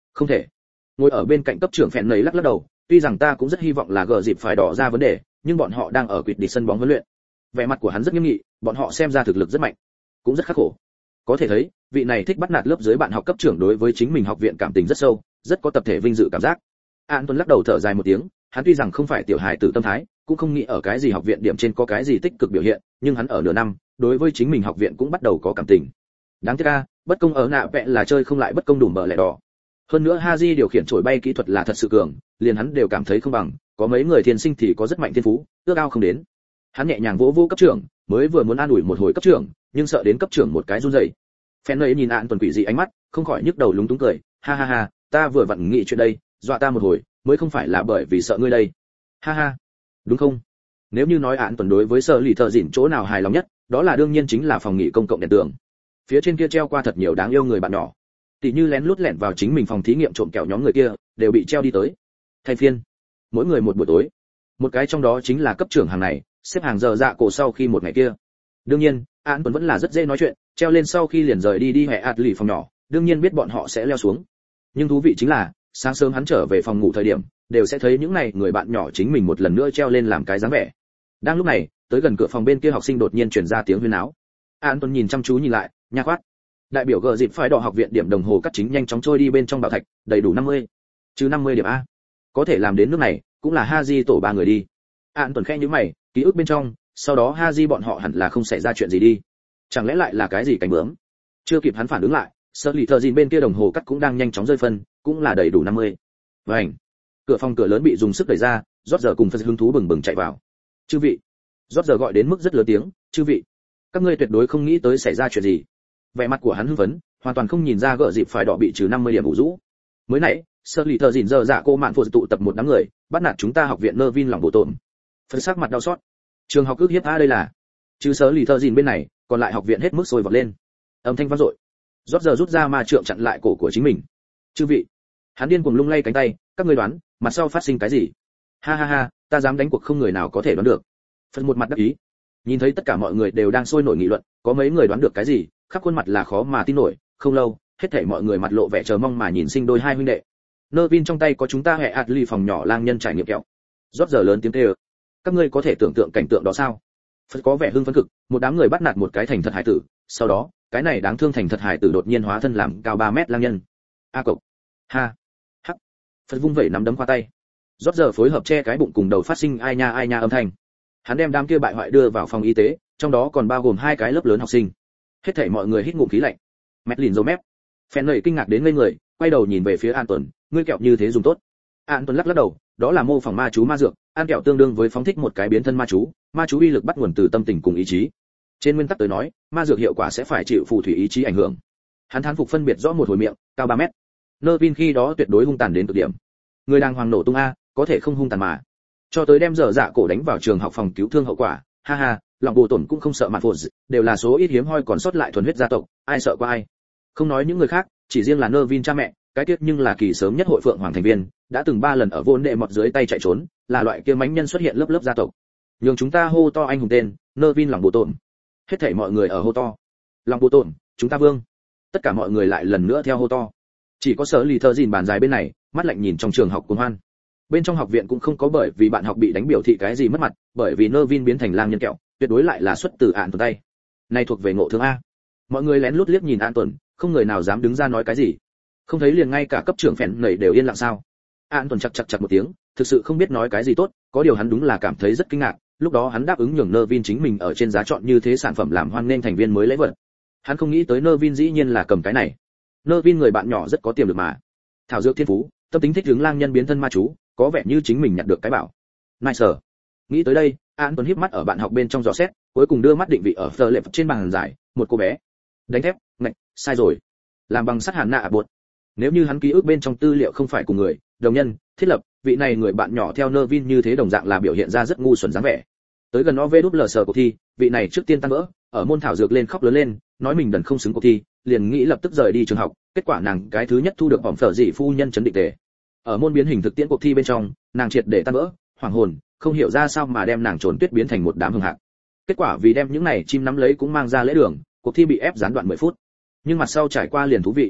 Không thể. Ngồi ở bên cạnh cấp trưởng phèn nấy lắc lắc đầu, tuy rằng ta cũng rất hy vọng là gờ dịp phải đỏ ra vấn đề, nhưng bọn họ đang ở quỵt đi sân bóng huấn luyện. Vẻ mặt của hắn rất nghiêm nghị, bọn họ xem ra thực lực rất mạnh, cũng rất khắc khổ. Có thể thấy, vị này thích bắt nạt lớp dưới bạn học cấp trưởng đối với chính mình học viện cảm tình rất sâu, rất có tập thể vinh dự cảm giác. An Tuấn lắc đầu thở dài một tiếng, hắn tuy rằng không phải tiểu hài tử tâm thái, cũng không nghĩ ở cái gì học viện điểm trên có cái gì tích cực biểu hiện, nhưng hắn ở nửa năm, đối với chính mình học viện cũng bắt đầu có cảm tình. Đáng tiếc a, bất công ở nạ vẽ là chơi không lại bất công đùm bờ lẻ đỏ. Hơn nữa Haji điều khiển chổi bay kỹ thuật là thật sự cường, liền hắn đều cảm thấy không bằng, có mấy người thiên sinh thì có rất mạnh thiên phú, ước ao không đến. Hắn nhẹ nhàng vỗ vỗ cấp trưởng, mới vừa muốn an ủi một hồi cấp trưởng, nhưng sợ đến cấp trưởng một cái run rẩy. Phen ấy nhìn An Tuấn quỷ dị ánh mắt, không khỏi nhức đầu lúng túng cười, ha ha ha, ta vừa vặn nghĩ chuyện đây, dọa ta một hồi, mới không phải là bởi vì sợ ngươi đây. Ha ha, đúng không? Nếu như nói An Tuấn đối với Sở Lì Thợ Dịn chỗ nào hài lòng nhất, đó là đương nhiên chính là phòng nghỉ công cộng đèn tường. Phía trên kia treo qua thật nhiều đáng yêu người bạn nhỏ, tỷ như lén lút lẻn vào chính mình phòng thí nghiệm trộm kẹo nhóm người kia, đều bị treo đi tới. Thay phiên, mỗi người một buổi tối. Một cái trong đó chính là cấp trưởng hàng này, xếp hàng giờ dạ cổ sau khi một ngày kia. Đương nhiên, An Tuấn vẫn là rất dễ nói chuyện, treo lên sau khi liền rời đi đi hẹ ạt lì phòng nhỏ, đương nhiên biết bọn họ sẽ leo xuống. Nhưng thú vị chính là, sáng sớm hắn trở về phòng ngủ thời điểm, đều sẽ thấy những này người bạn nhỏ chính mình một lần nữa treo lên làm cái dáng vẻ. Đang lúc này, tới gần cửa phòng bên kia học sinh đột nhiên truyền ra tiếng huyên náo. An Tuấn nhìn chăm chú nhìn lại, nha khoát. Đại biểu gờ dịp phải đỏ học viện điểm đồng hồ cắt chính nhanh chóng trôi đi bên trong bảo thạch, đầy đủ 50. Chứ 50 điểm a. Có thể làm đến nước này, cũng là Haji tổ 3 người đi. An Tuấn khẽ nhíu mày, ký ức bên trong, sau đó Haji bọn họ hẳn là không xảy ra chuyện gì đi. Chẳng lẽ lại là cái gì cảnh bướm? Chưa kịp hắn phản ứng lại, Sở Lì Thợ Dịn bên kia đồng hồ cắt cũng đang nhanh chóng rơi phân, cũng là đầy đủ 50. Vành. Cửa phòng cửa lớn bị dùng sức đẩy ra, rót giờ cùng Phật hứng thú bừng bừng chạy vào. Chư vị. Rót giờ gọi đến mức rất lớn tiếng, chư vị. Các ngươi tuyệt đối không nghĩ tới xảy ra chuyện gì. Vẻ mặt của hắn hưng phấn, hoàn toàn không nhìn ra gỡ dịp phải đỏ bị trừ 50 điểm ủ rũ. Mới nãy, Sở Lì Thợ Dịn giờ dạ cô mạn phụ tụ tập một đám người, bắt nạt chúng ta học viện Nervin lòng bộ tổn. Phật sắc mặt đau xót. Trường học ước hiếp a đây là. Trừ Sở Lì Thợ Dịn bên này, còn lại học viện hết mức sôi vọt lên. Âm thanh vang dội. Rót giờ rút ra ma trượng chặn lại cổ của chính mình. Chư vị. Hắn điên cuồng lung lay cánh tay, các ngươi đoán, mặt sau phát sinh cái gì? Ha ha ha, ta dám đánh cuộc không người nào có thể đoán được. Phật một mặt đắc ý. Nhìn thấy tất cả mọi người đều đang sôi nổi nghị luận, có mấy người đoán được cái gì, khắp khuôn mặt là khó mà tin nổi. Không lâu, hết thảy mọi người mặt lộ vẻ chờ mong mà nhìn sinh đôi hai huynh đệ. Nervin trong tay có chúng ta hệ Atli phòng nhỏ lang nhân trải nghiệm kẹo. Rót giờ lớn tiếng kêu. Các ngươi có thể tưởng tượng cảnh tượng đó sao? Phật có vẻ hưng phấn cực, một đám người bắt nạt một cái thành thật hải tử, sau đó, cái này đáng thương thành thật hải tử đột nhiên hóa thân làm cao 3 mét lang nhân. A cộc. Ha. Hắc. Phật vung vẩy nắm đấm qua tay. Rót giờ phối hợp che cái bụng cùng đầu phát sinh ai nha âm thanh. Hắn đem đám kia bại hoại đưa vào phòng y tế, trong đó còn bao gồm 2 cái lớp lớn học sinh. Hết thảy mọi người hít ngụm khí lạnh. Mét lìn rồ mép. Phèn nầy kinh ngạc đến ngây người, quay đầu nhìn về phía An Tuấn, ngươi kẹo như thế dùng tốt. An Tuấn lắc lắc đầu, đó là mô phỏng ma chú ma dược, ăn kẹo tương đương với phóng thích một cái biến thân ma chú uy lực bắt nguồn từ tâm tình cùng ý chí. Trên nguyên tắc tới nói, ma dược hiệu quả sẽ phải chịu phù thủy ý chí ảnh hưởng. Hắn thán phục phân biệt rõ một hồi miệng, cao 3 mét. Nervin khi đó tuyệt đối hung tàn đến cực điểm. Người đang hoàng nổ tung a, có thể không hung tàn mà. Cho tới đem dở dạ cổ đánh vào trường học phòng cứu thương hậu quả, ha ha, lòng bồ tổn cũng không sợ mạn phụ, đều là số ít hiếm hoi còn sót lại thuần huyết gia tộc, ai sợ qua ai. Không nói những người khác, chỉ riêng là Nervin cha mẹ, cái tiết nhưng là kỳ sớm nhất hội phượng hoàng thành viên, đã từng 3 lần ở vốn đệ mọt dưới tay chạy trốn, là loại kia mãnh nhân xuất hiện lớp lớp gia tộc. Nhưng chúng ta hô to anh hùng tên, Nervin lòng bồ tổn. Hết thảy mọi người ở hô to. Lòng bồ tổn, chúng ta vương. Tất cả mọi người lại lần nữa theo hô to. Chỉ có Sở Lì Thợ Dịn bàn dài bên này, mắt lạnh nhìn trong trường học cuồng hoan. Bên trong học viện cũng không có bởi vì bạn học bị đánh biểu thị cái gì mất mặt, bởi vì Nervin biến thành lang nhân kẹo, tuyệt đối lại là xuất từ An Tuấn tay. Này thuộc về ngộ thương a. Mọi người lén lút liếc nhìn An Tuấn, không người nào dám đứng ra nói cái gì. Không thấy liền ngay cả cấp trưởng phèn nảy đều yên lặng sao? An Tuấn chặt một tiếng, thực sự không biết nói cái gì tốt, có điều hắn đúng là cảm thấy rất kinh ngạc, lúc đó hắn đáp ứng nhường Nervin chính mình ở trên giá chọn như thế sản phẩm làm hoan nên thành viên mới lễ vật. Hắn không nghĩ tới Nervin dĩ nhiên là cầm cái này. Nervin người bạn nhỏ rất có tiềm lực mà. Thảo dược thiên phú, tâm tính thích hướng lang nhân biến thân ma chú, có vẻ như chính mình nhặt được cái bảo. Nice. Nghĩ tới đây, An Tuấn híp mắt ở bạn học bên trong dò xét, cuối cùng đưa mắt định vị ở Fleur lệp trên bàn giải, một cô bé. Đánh thép, ngạch, sai rồi. Làm bằng sắt hàn nạ buột. Nếu như hắn ký ức bên trong tư liệu không phải cùng người, đồng nhân, thiết lập, vị này người bạn nhỏ theo Nervin như thế đồng dạng là biểu hiện ra rất ngu xuẩn dáng vẻ. Tới gần OVWS cuộc thi, vị này trước tiên tan vỡ, ở môn thảo dược lên khóc lớn lên, nói mình đần không xứng cuộc thi, liền nghĩ lập tức rời đi trường học, kết quả nàng cái thứ nhất thu được bỏng phở dị phu nhân chấn định tề. Ở môn biến hình thực tiễn cuộc thi bên trong, nàng triệt để tan vỡ, hoảng hồn, không hiểu ra sao mà đem nàng trồn tuyết biến thành một đám hưng hạc. Kết quả vì đem những này chim nắm lấy cũng mang ra lễ đường, cuộc thi bị ép gián đoạn 10 phút. Nhưng mặt sau trải qua liền thú vị.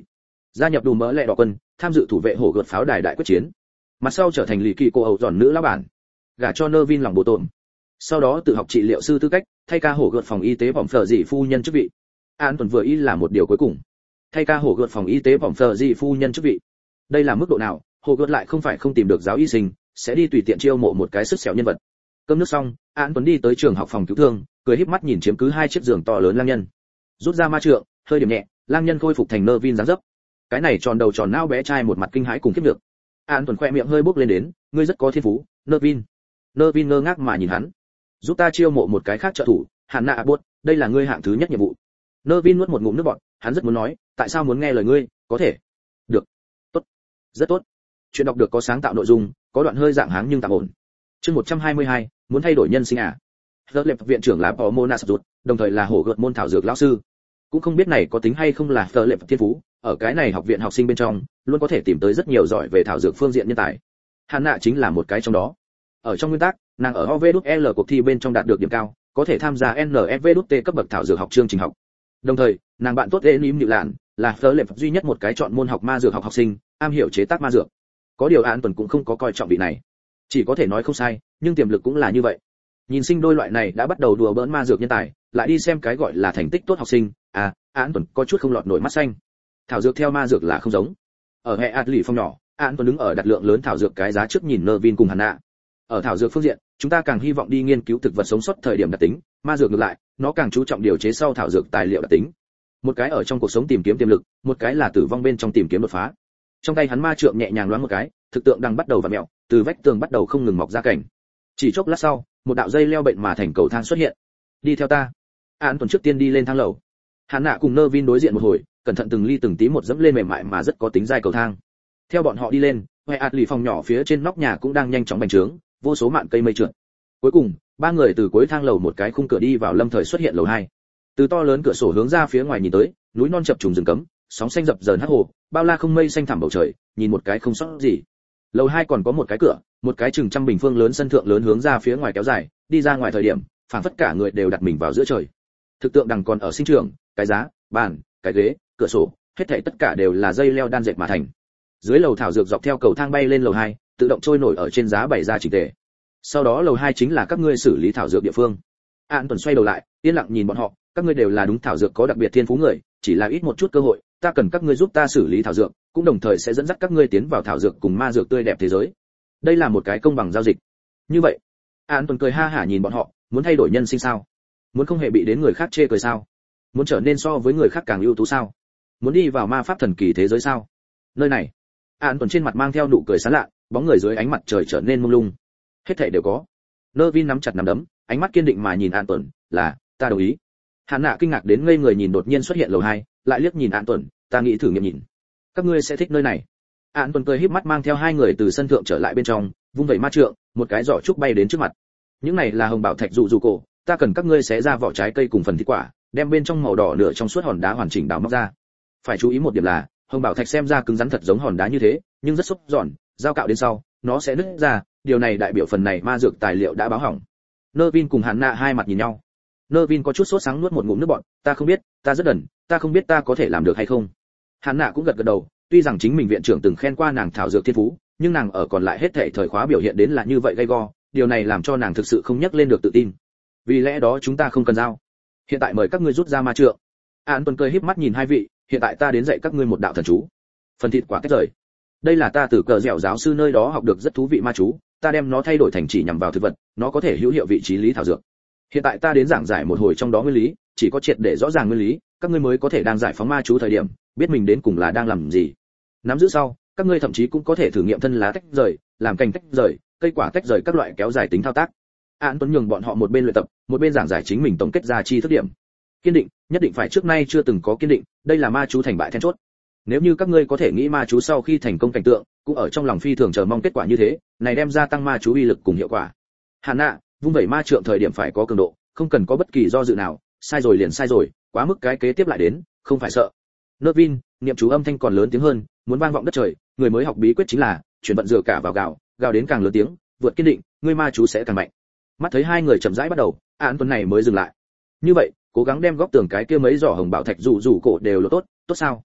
gia nhập đủ mỡ lẹ đỏ quân, tham dự thủ vệ hổ gợt pháo đài đại quyết chiến. Mặt sau trở thành lì kỳ cô ẩu giòn nữ lão bản, gả cho Nervin lòng bộ tổm. Sau đó tự học trị liệu sư tư cách, thay ca hổ gợt phòng y tế bỏng phở dị phu nhân chức vị. An tuần vừa ý là một điều cuối cùng. Thay ca hổ gợt phòng y tế bỏng phở dị phu nhân chức vị. Đây là mức độ nào? Hổ gợt lại không phải không tìm được giáo y sinh, sẽ đi tùy tiện chiêu mộ một cái sức xẻo nhân vật. Cơm nước xong, An tuấn đi tới trường học phòng cứu thương, cười híp mắt nhìn chiếm cứ hai chiếc giường to lớn lang nhân. Rút ra ma trượng, hơi điểm nhẹ, lang nhân khôi phục thành Nervin dáng dấp. Cái này tròn đầu tròn não bé trai một mặt kinh hãi cùng khiếp được. An tuấn khoe miệng hơi bốc lên đến, ngươi rất có thiên phú, Nervin. Nervin ngơ ngác mà nhìn hắn. Giúp ta chiêu mộ một cái khác trợ thủ, Hannah Abbott, đây là ngươi hạng thứ nhất nhiệm vụ. Nervin nuốt một ngụm nước bọt, hắn rất muốn nói, tại sao muốn nghe lời ngươi, có thể. Được. Tốt. Rất tốt. Chuyện đọc được có sáng tạo nội dung, có đoạn hơi dạng háng nhưng tạm ổn. Chương 122, muốn thay đổi nhân sinh à? Giờ lệp viện trưởng là Pomonas rụt, đồng thời là hổ gợt môn thảo dược lão sư. Cũng không biết này có tính hay không là giờ lệp thiên phú, ở cái này học viện học sinh bên trong, luôn có thể tìm tới rất nhiều giỏi về thảo dược phương diện nhân tài. Hannah chính là một cái trong đó. Ở trong nguyên tắc, nàng ở OVL cuộc thi bên trong đạt được điểm cao, có thể tham gia NFVT cấp bậc thảo dược học chương trình học. Đồng thời, nàng bạn tốt Enim Nhự Lạn, là giờ lệp duy nhất một cái chọn môn học ma dược học học sinh, am hiểu chế tác ma dược. Có điều An Tuần cũng không có coi trọng vị này, chỉ có thể nói không sai, nhưng tiềm lực cũng là như vậy. Nhìn sinh đôi loại này đã bắt đầu đùa bỡn ma dược nhân tài, lại đi xem cái gọi là thành tích tốt học sinh, An Tuần có chút không lọt nổi mắt xanh. Thảo dược theo ma dược là không giống. Ở hệ Adli phòng nhỏ, An Tuần đứng ở đặt lượng lớn thảo dược cái giá trước nhìn Nervin cùng Hannah. Ở thảo dược phương diện, chúng ta càng hy vọng đi nghiên cứu thực vật sống sót thời điểm đặc tính, ma dược ngược lại, nó càng chú trọng điều chế sau thảo dược tài liệu đặc tính. Một cái ở trong cuộc sống tìm kiếm tiềm lực, một cái là tử vong bên trong tìm kiếm đột phá. Trong tay hắn ma trượng nhẹ nhàng loáng một cái, thực tượng đang bắt đầu vặn mèo, từ vách tường bắt đầu không ngừng mọc ra cảnh. Chỉ chốc lát sau, một đạo dây leo bệnh mà thành cầu thang xuất hiện. Đi theo ta. An Tuần trước tiên đi lên thang lầu. Hannah cùng Nervin đối diện một hồi, cẩn thận từng ly từng tí một dẫm lên mềm mại mà rất có tính dai cầu thang. Theo bọn họ đi lên, Adli phòng nhỏ phía trên nóc nhà cũng đang nhanh chóng bành trướng, vô số mạn cây mây trượt. Cuối cùng, ba người từ cuối thang lầu một cái khung cửa đi vào lâm thời xuất hiện lầu 2. Từ to lớn cửa sổ hướng ra phía ngoài nhìn tới, núi non chập trùng rừng cấm, sóng xanh dập dờn hắc hồ, bao la không mây xanh thẳm bầu trời, nhìn một cái không sót gì. Lầu 2 còn có một cái cửa, một cái chừng trăm bình phương lớn sân thượng lớn hướng ra phía ngoài kéo dài, đi ra ngoài thời điểm, phảng phất cả người đều đặt mình vào giữa trời. Thực tượng đằng còn ở sinh trường, cái giá, bàn, cái ghế, cửa sổ, hết thảy tất cả đều là dây leo đan dệt mà thành. Dưới lầu thảo dược dọc theo cầu thang bay lên lầu 2, tự động trôi nổi ở trên giá bày ra chỉnh tề. Sau đó lầu 2 chính là các ngươi xử lý thảo dược địa phương. An Tuần xoay đầu lại, yên lặng nhìn bọn họ, các ngươi đều là đúng thảo dược có đặc biệt thiên phú người, chỉ là ít một chút cơ hội, ta cần các ngươi giúp ta xử lý thảo dược, cũng đồng thời sẽ dẫn dắt các ngươi tiến vào thảo dược cùng ma dược tươi đẹp thế giới. Đây là một cái công bằng giao dịch. Như vậy, An Tuần cười ha hả nhìn bọn họ, muốn thay đổi nhân sinh sao? Muốn không hề bị đến người khác chê cười sao? Muốn trở nên so với người khác càng ưu tú sao? Muốn đi vào ma pháp thần kỳ thế giới sao? Nơi này, An Tuần trên mặt mang theo nụ cười sán lạ, bóng người dưới ánh mặt trời trở nên mông lung. Hết thảy đều có. Nervin nắm chặt nắm đấm, ánh mắt kiên định mà nhìn An Tuần, là, ta đồng ý. Hannah kinh ngạc đến ngây người nhìn đột nhiên xuất hiện lầu 2, lại liếc nhìn An Tuần, ta nghĩ thử nghiệm nhìn. Các ngươi sẽ thích nơi này. An Tuần cười híp mắt mang theo hai người từ sân thượng trở lại bên trong, vung vẩy ma trượng, một cái giỏ trúc bay đến trước mặt. Những này là hồng bảo thạch dụ cổ, ta cần các ngươi xé ra vỏ trái cây cùng phần thịt quả, đem bên trong màu đỏ nửa trong suốt hòn đá hoàn chỉnh đào móc ra. Phải chú ý một điểm là, hồng bảo thạch xem ra cứng rắn thật giống hòn đá như thế, nhưng rất xốp giòn, dao cạo đến sau, nó sẽ nứt ra, điều này đại biểu phần này ma dược tài liệu đã báo hỏng. Nervin cùng Hannah hai mặt nhìn nhau. Nervin có chút sốt sắng nuốt một ngụm nước bọt, ta không biết, ta rất đần, ta không biết ta có thể làm được hay không. Hannah cũng gật gật đầu, tuy rằng chính mình viện trưởng từng khen qua nàng thảo dược thiên phú, nhưng nàng ở còn lại hết thảy thời khóa biểu hiện đến là như vậy gay go, điều này làm cho nàng thực sự không nhắc lên được tự tin. Vì lẽ đó chúng ta không cần giao. Hiện tại mời các ngươi rút ra ma trượng. An Tuần cười híp mắt nhìn hai vị, hiện tại ta đến dạy các ngươi một đạo thần chú. Phần thịt quả tách rời. Đây là ta từ cờ dẻo giáo sư nơi đó học được rất thú vị ma chú, ta đem nó thay đổi thành chỉ nhằm vào thực vật, nó có thể hữu hiệu vị trí lý thảo dược. Hiện tại ta đến giảng giải một hồi trong đó nguyên lý, chỉ có triệt để rõ ràng nguyên lý, các ngươi mới có thể đang giải phóng ma chú thời điểm, biết mình đến cùng là đang làm gì. Nắm giữ sau, các ngươi thậm chí cũng có thể thử nghiệm thân lá tách rời, làm cành tách rời, cây quả tách rời các loại kéo dài tính thao tác. An Tuấn nhường bọn họ một bên luyện tập, một bên giảng giải chính mình tổng kết ra chi thức điểm. Kiên định, nhất định phải trước nay chưa từng có kiên định, đây là ma chú thành bại then chốt. Nếu như các ngươi có thể nghĩ ma chú sau khi thành công cảnh tượng, cũng ở trong lòng phi thường chờ mong kết quả như thế, này đem gia tăng ma chú uy lực cùng hiệu quả. Hannah, vung vẩy ma trượng thời điểm phải có cường độ, không cần có bất kỳ do dự nào, sai rồi liền sai rồi, quá mức cái kế tiếp lại đến, không phải sợ. Nervin, niệm chú âm thanh còn lớn tiếng hơn, muốn vang vọng đất trời, người mới học bí quyết chính là chuyển vận dựa cả vào gào, gào đến càng lớn tiếng, vượt kiên định, ngươi ma chú sẽ càng mạnh. Mắt thấy hai người chậm rãi bắt đầu, An Tuấn này mới dừng lại. Như vậy, cố gắng đem góc tường cái kia mấy giỏ hồng bảo thạch rủ cổ đều là tốt, tốt sao?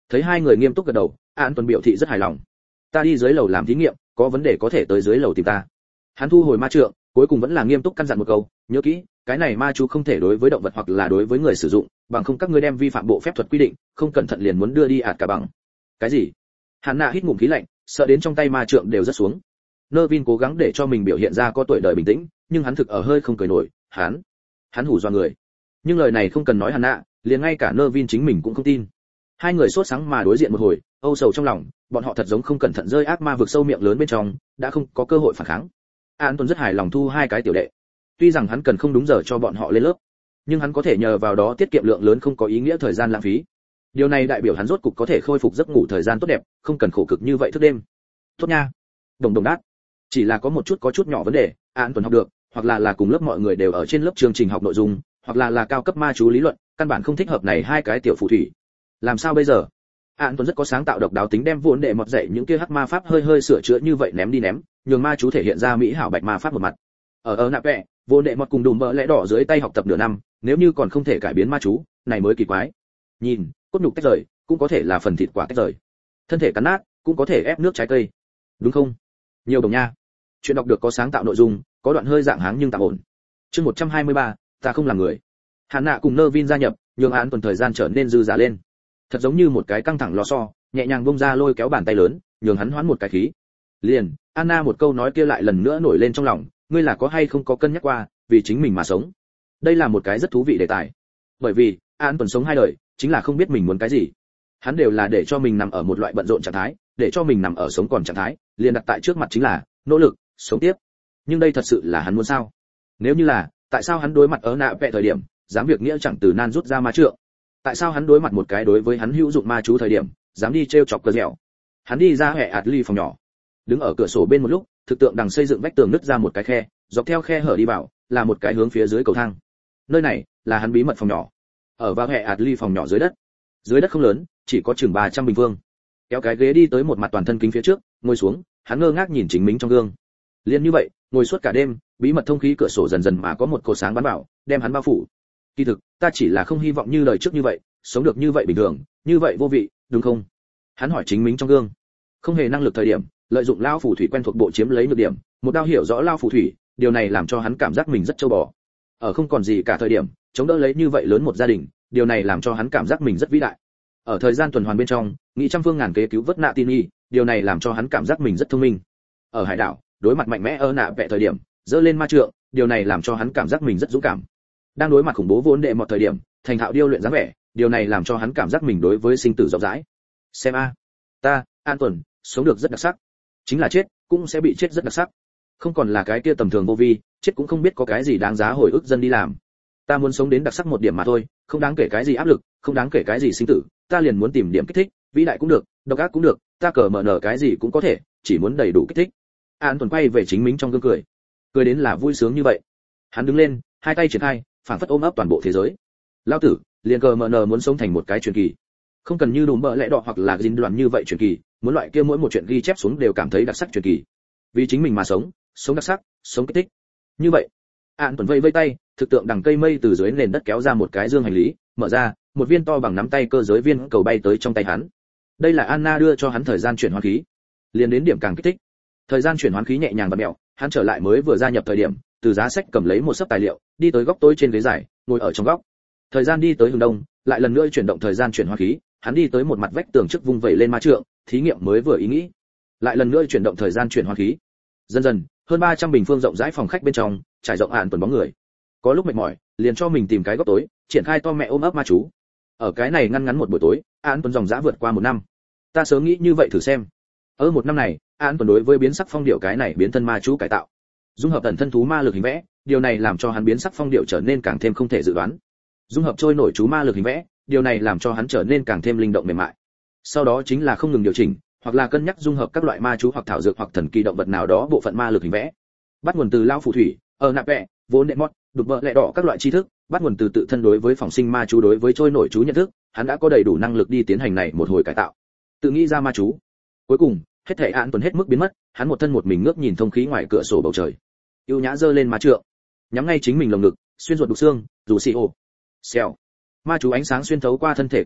Thấy hai người nghiêm túc gật đầu, An Tuấn biểu thị rất hài lòng. Ta đi dưới lầu làm thí nghiệm, có vấn đề có thể tới dưới lầu tìm ta. Hắn thu hồi ma trượng, cuối cùng vẫn là nghiêm túc căn dặn một câu, nhớ kỹ, cái này ma chú không thể đối với động vật hoặc là đối với người sử dụng, bằng không các ngươi đem vi phạm bộ phép thuật quy định, không cẩn thận liền muốn đưa đi ạt cả bằng. Cái gì? Hắn nạ hít ngụm khí lạnh, sợ đến trong tay ma trượng đều rất xuống. Nervin cố gắng để cho mình biểu hiện ra có tuổi đời bình tĩnh, nhưng hắn thực ở hơi không cười nổi, hắn hù dọa người. Nhưng lời này không cần nói hắn nạ, liền ngay cả Nervin chính mình cũng không tin. Hai người sốt sắng mà đối diện một hồi, âu sầu trong lòng, bọn họ thật giống không cẩn thận rơi ác ma vực sâu miệng lớn bên trong, đã không có cơ hội phản kháng. An Tuấn rất hài lòng thu hai cái tiểu đệ. Tuy rằng hắn cần không đúng giờ cho bọn họ lên lớp, nhưng hắn có thể nhờ vào đó tiết kiệm lượng lớn không có ý nghĩa thời gian lãng phí. Điều này đại biểu hắn rốt cục có thể khôi phục giấc ngủ thời gian tốt đẹp, không cần khổ cực như vậy thức đêm. Tốt nha. Đồng đồng đát. Chỉ là có một chút nhỏ vấn đề, An Tuấn học được, hoặc là cùng lớp mọi người đều ở trên lớp chương trình học nội dung, hoặc là cao cấp ma chú lý luận, căn bản không thích hợp này hai cái tiểu phù thủy. Làm sao bây giờ? An Tuấn rất có sáng tạo độc đáo tính, đem vốn đệ mọt dạy những kia hắc ma pháp hơi sửa chữa như vậy ném đi ném, nhường ma chú thể hiện ra mỹ hảo bạch ma pháp một mặt. Ở nạp vẽ, vốn đệ mọt cùng đùm bỡ lẽ đỏ dưới tay học tập nửa năm, nếu như còn không thể cải biến ma chú, này mới kỳ quái. Nhìn, cốt nhục tách rời, cũng có thể là phần thịt quả tách rời. Thân thể cắn nát, cũng có thể ép nước trái cây. Đúng không? Nhiều đồng nha. Chuyện đọc được có sáng tạo nội dung, có đoạn hơi dạng háng nhưng tạm ổn. Chương 123, ta không làm người. Hàn Nạ cùng Nervin gia nhập, nhường An Tuần thời gian trở nên dư dả lên. Thật giống như một cái căng thẳng lò xo, nhẹ nhàng bung ra lôi kéo bàn tay lớn, nhường hắn hoán một cái khí. Liền, Anna một câu nói kia lại lần nữa nổi lên trong lòng, ngươi là có hay không có cân nhắc qua, vì chính mình mà sống. Đây là một cái rất thú vị đề tài. Bởi vì, An Tuần sống hai đời, chính là không biết mình muốn cái gì. Hắn đều là để cho mình nằm ở một loại bận rộn trạng thái, để cho mình nằm ở sống còn trạng thái, liền đặt tại trước mặt chính là nỗ lực, sống tiếp. Nhưng đây thật sự là hắn muốn sao? Nếu như là, tại sao hắn đối mặt ở nạ vẽ thời điểm, dám việc nghĩa chẳng từ nan rút ra ma trượng? Tại sao hắn đối mặt một cái đối với hắn hữu dụng ma chú thời điểm, dám đi trêu chọc cờ dẻo? Hắn đi ra hệ ạt ly phòng nhỏ, đứng ở cửa sổ bên một lúc, thực tượng đằng xây dựng vách tường nứt ra một cái khe, dọc theo khe hở đi vào, là một cái hướng phía dưới cầu thang. Nơi này là hắn bí mật phòng nhỏ. Ở vào hệ ạt ly phòng nhỏ dưới đất. Dưới đất không lớn, chỉ có chừng 300 bình phương. Kéo cái ghế đi tới một mặt toàn thân kính phía trước, ngồi xuống, hắn ngơ ngác nhìn chính mình trong gương. Liên như vậy, ngồi suốt cả đêm, bí mật thông khí cửa sổ dần dần mà có một cột sáng bắn vào, đem hắn bao phủ. Kỳ thực, ta chỉ là không hy vọng như lời trước như vậy, sống được như vậy bình thường, như vậy vô vị, đúng không? Hắn hỏi chính mình trong gương. Không hề năng lực thời điểm, lợi dụng lao phù thủy quen thuộc bộ chiếm lấy nhược điểm, một đao hiểu rõ lao phù thủy, điều này làm cho hắn cảm giác mình rất châu bò. Ở không còn gì cả thời điểm, chống đỡ lấy như vậy lớn một gia đình, điều này làm cho hắn cảm giác mình rất vĩ đại. Ở thời gian tuần hoàn bên trong, nghĩ trăm phương ngàn kế cứu vớt nạ tin y, điều này làm cho hắn cảm giác mình rất thông minh. Ở hải đảo, đối mặt mạnh mẽ nạ vẽ thời điểm, dơ lên ma trượng, điều này làm cho hắn cảm giác mình rất dũng cảm. Đang đối mặt khủng bố vốn đệ một thời điểm, thành thạo điêu luyện dáng vẻ, điều này làm cho hắn cảm giác mình đối với sinh tử rộng rãi. Xem a, ta, An Tuần, sống được rất đặc sắc. Chính là chết, cũng sẽ bị chết rất đặc sắc. Không còn là cái kia tầm thường vô vi, chết cũng không biết có cái gì đáng giá hồi ức dân đi làm. Ta muốn sống đến đặc sắc một điểm mà thôi, không đáng kể cái gì áp lực, không đáng kể cái gì sinh tử, ta liền muốn tìm điểm kích thích, vĩ đại cũng được, độc ác cũng được, ta cờ mở nở cái gì cũng có thể, chỉ muốn đầy đủ kích thích. An Tuần quay về chính mình trong gương cười, cười đến là vui sướng như vậy. Hắn đứng lên, hai tay triển khai, phảng phất ôm ấp toàn bộ thế giới. Lão tử, liền cờ mở nở muốn sống thành một cái truyền kỳ, không cần như đùm bợ lẽ đỏ hoặc là dính đoàn như vậy truyền kỳ, muốn loại kia mỗi một chuyện ghi chép xuống đều cảm thấy đặc sắc truyền kỳ. Vì chính mình mà sống, sống đặc sắc, sống kích thích. Như vậy, An Tuần vây vây tay, thực tượng đằng cây mây từ dưới nền đất kéo ra một cái dương hành lý, mở ra, một viên to bằng nắm tay cơ giới viên cầu bay tới trong tay hắn. Đây là Anna đưa cho hắn thời gian chuyển hóa khí. Liền đến điểm càng kích thích. Thời gian chuyển hóa khí nhẹ nhàng và mẹo, hắn trở lại mới vừa gia nhập thời điểm, từ giá sách cầm lấy một sấp tài liệu, đi tới góc tối trên ghế dài, ngồi ở trong góc. Thời gian đi tới hướng đông, lại lần nữa chuyển động thời gian chuyển hóa khí, hắn đi tới một mặt vách tường trước vung vẩy lên ma trượng, thí nghiệm mới vừa ý nghĩ. Lại lần nữa chuyển động thời gian chuyển hóa khí. Dần dần, hơn 300 bình phương rộng rãi phòng khách bên trong, trải rộng An Tuần bóng người. Có lúc mệt mỏi, liền cho mình tìm cái góc tối, triển khai to mẹ ôm ấp ma chú. Ở cái này ngăn ngắn một buổi tối, An Tuần dòng dã vượt qua một năm. Ta sớm nghĩ như vậy thử xem. Ở một năm này, An Tuần đối với biến sắc phong điệu cái này biến thân ma chú cải tạo, dung hợp tần thân thú ma lực hình vẽ, điều này làm cho hắn biến sắc phong điệu trở nên càng thêm không thể dự đoán. Dung hợp trôi nổi chú ma lực hình vẽ, điều này làm cho hắn trở nên càng thêm linh động mềm mại. Sau đó chính là không ngừng điều chỉnh, hoặc là cân nhắc dung hợp các loại ma chú hoặc thảo dược hoặc thần kỳ động vật nào đó bộ phận ma lực hình vẽ. Bắt nguồn từ lao phù thủy, ở nạp vẽ, vốn đệ mót, đục bợ lẹ đỏ các loại tri thức, bắt nguồn từ tự thân đối với phòng sinh ma chú đối với trôi nổi chú nhận thức, hắn đã có đầy đủ năng lực đi tiến hành này một hồi cải tạo. Tự nghĩ ra ma chú. Cuối cùng, hết thảy An Tuần hết mức biến mất, hắn một thân một mình ngước nhìn thông khí ngoài cửa sổ bầu trời. Yêu nhã giơ lên ma trượng, nhắm ngay chính mình lồng ngực, xuyên ruột đục xương, dù xì ô. Xèo. Ma chú ánh sáng xuyên thấu qua thân thể của hắn,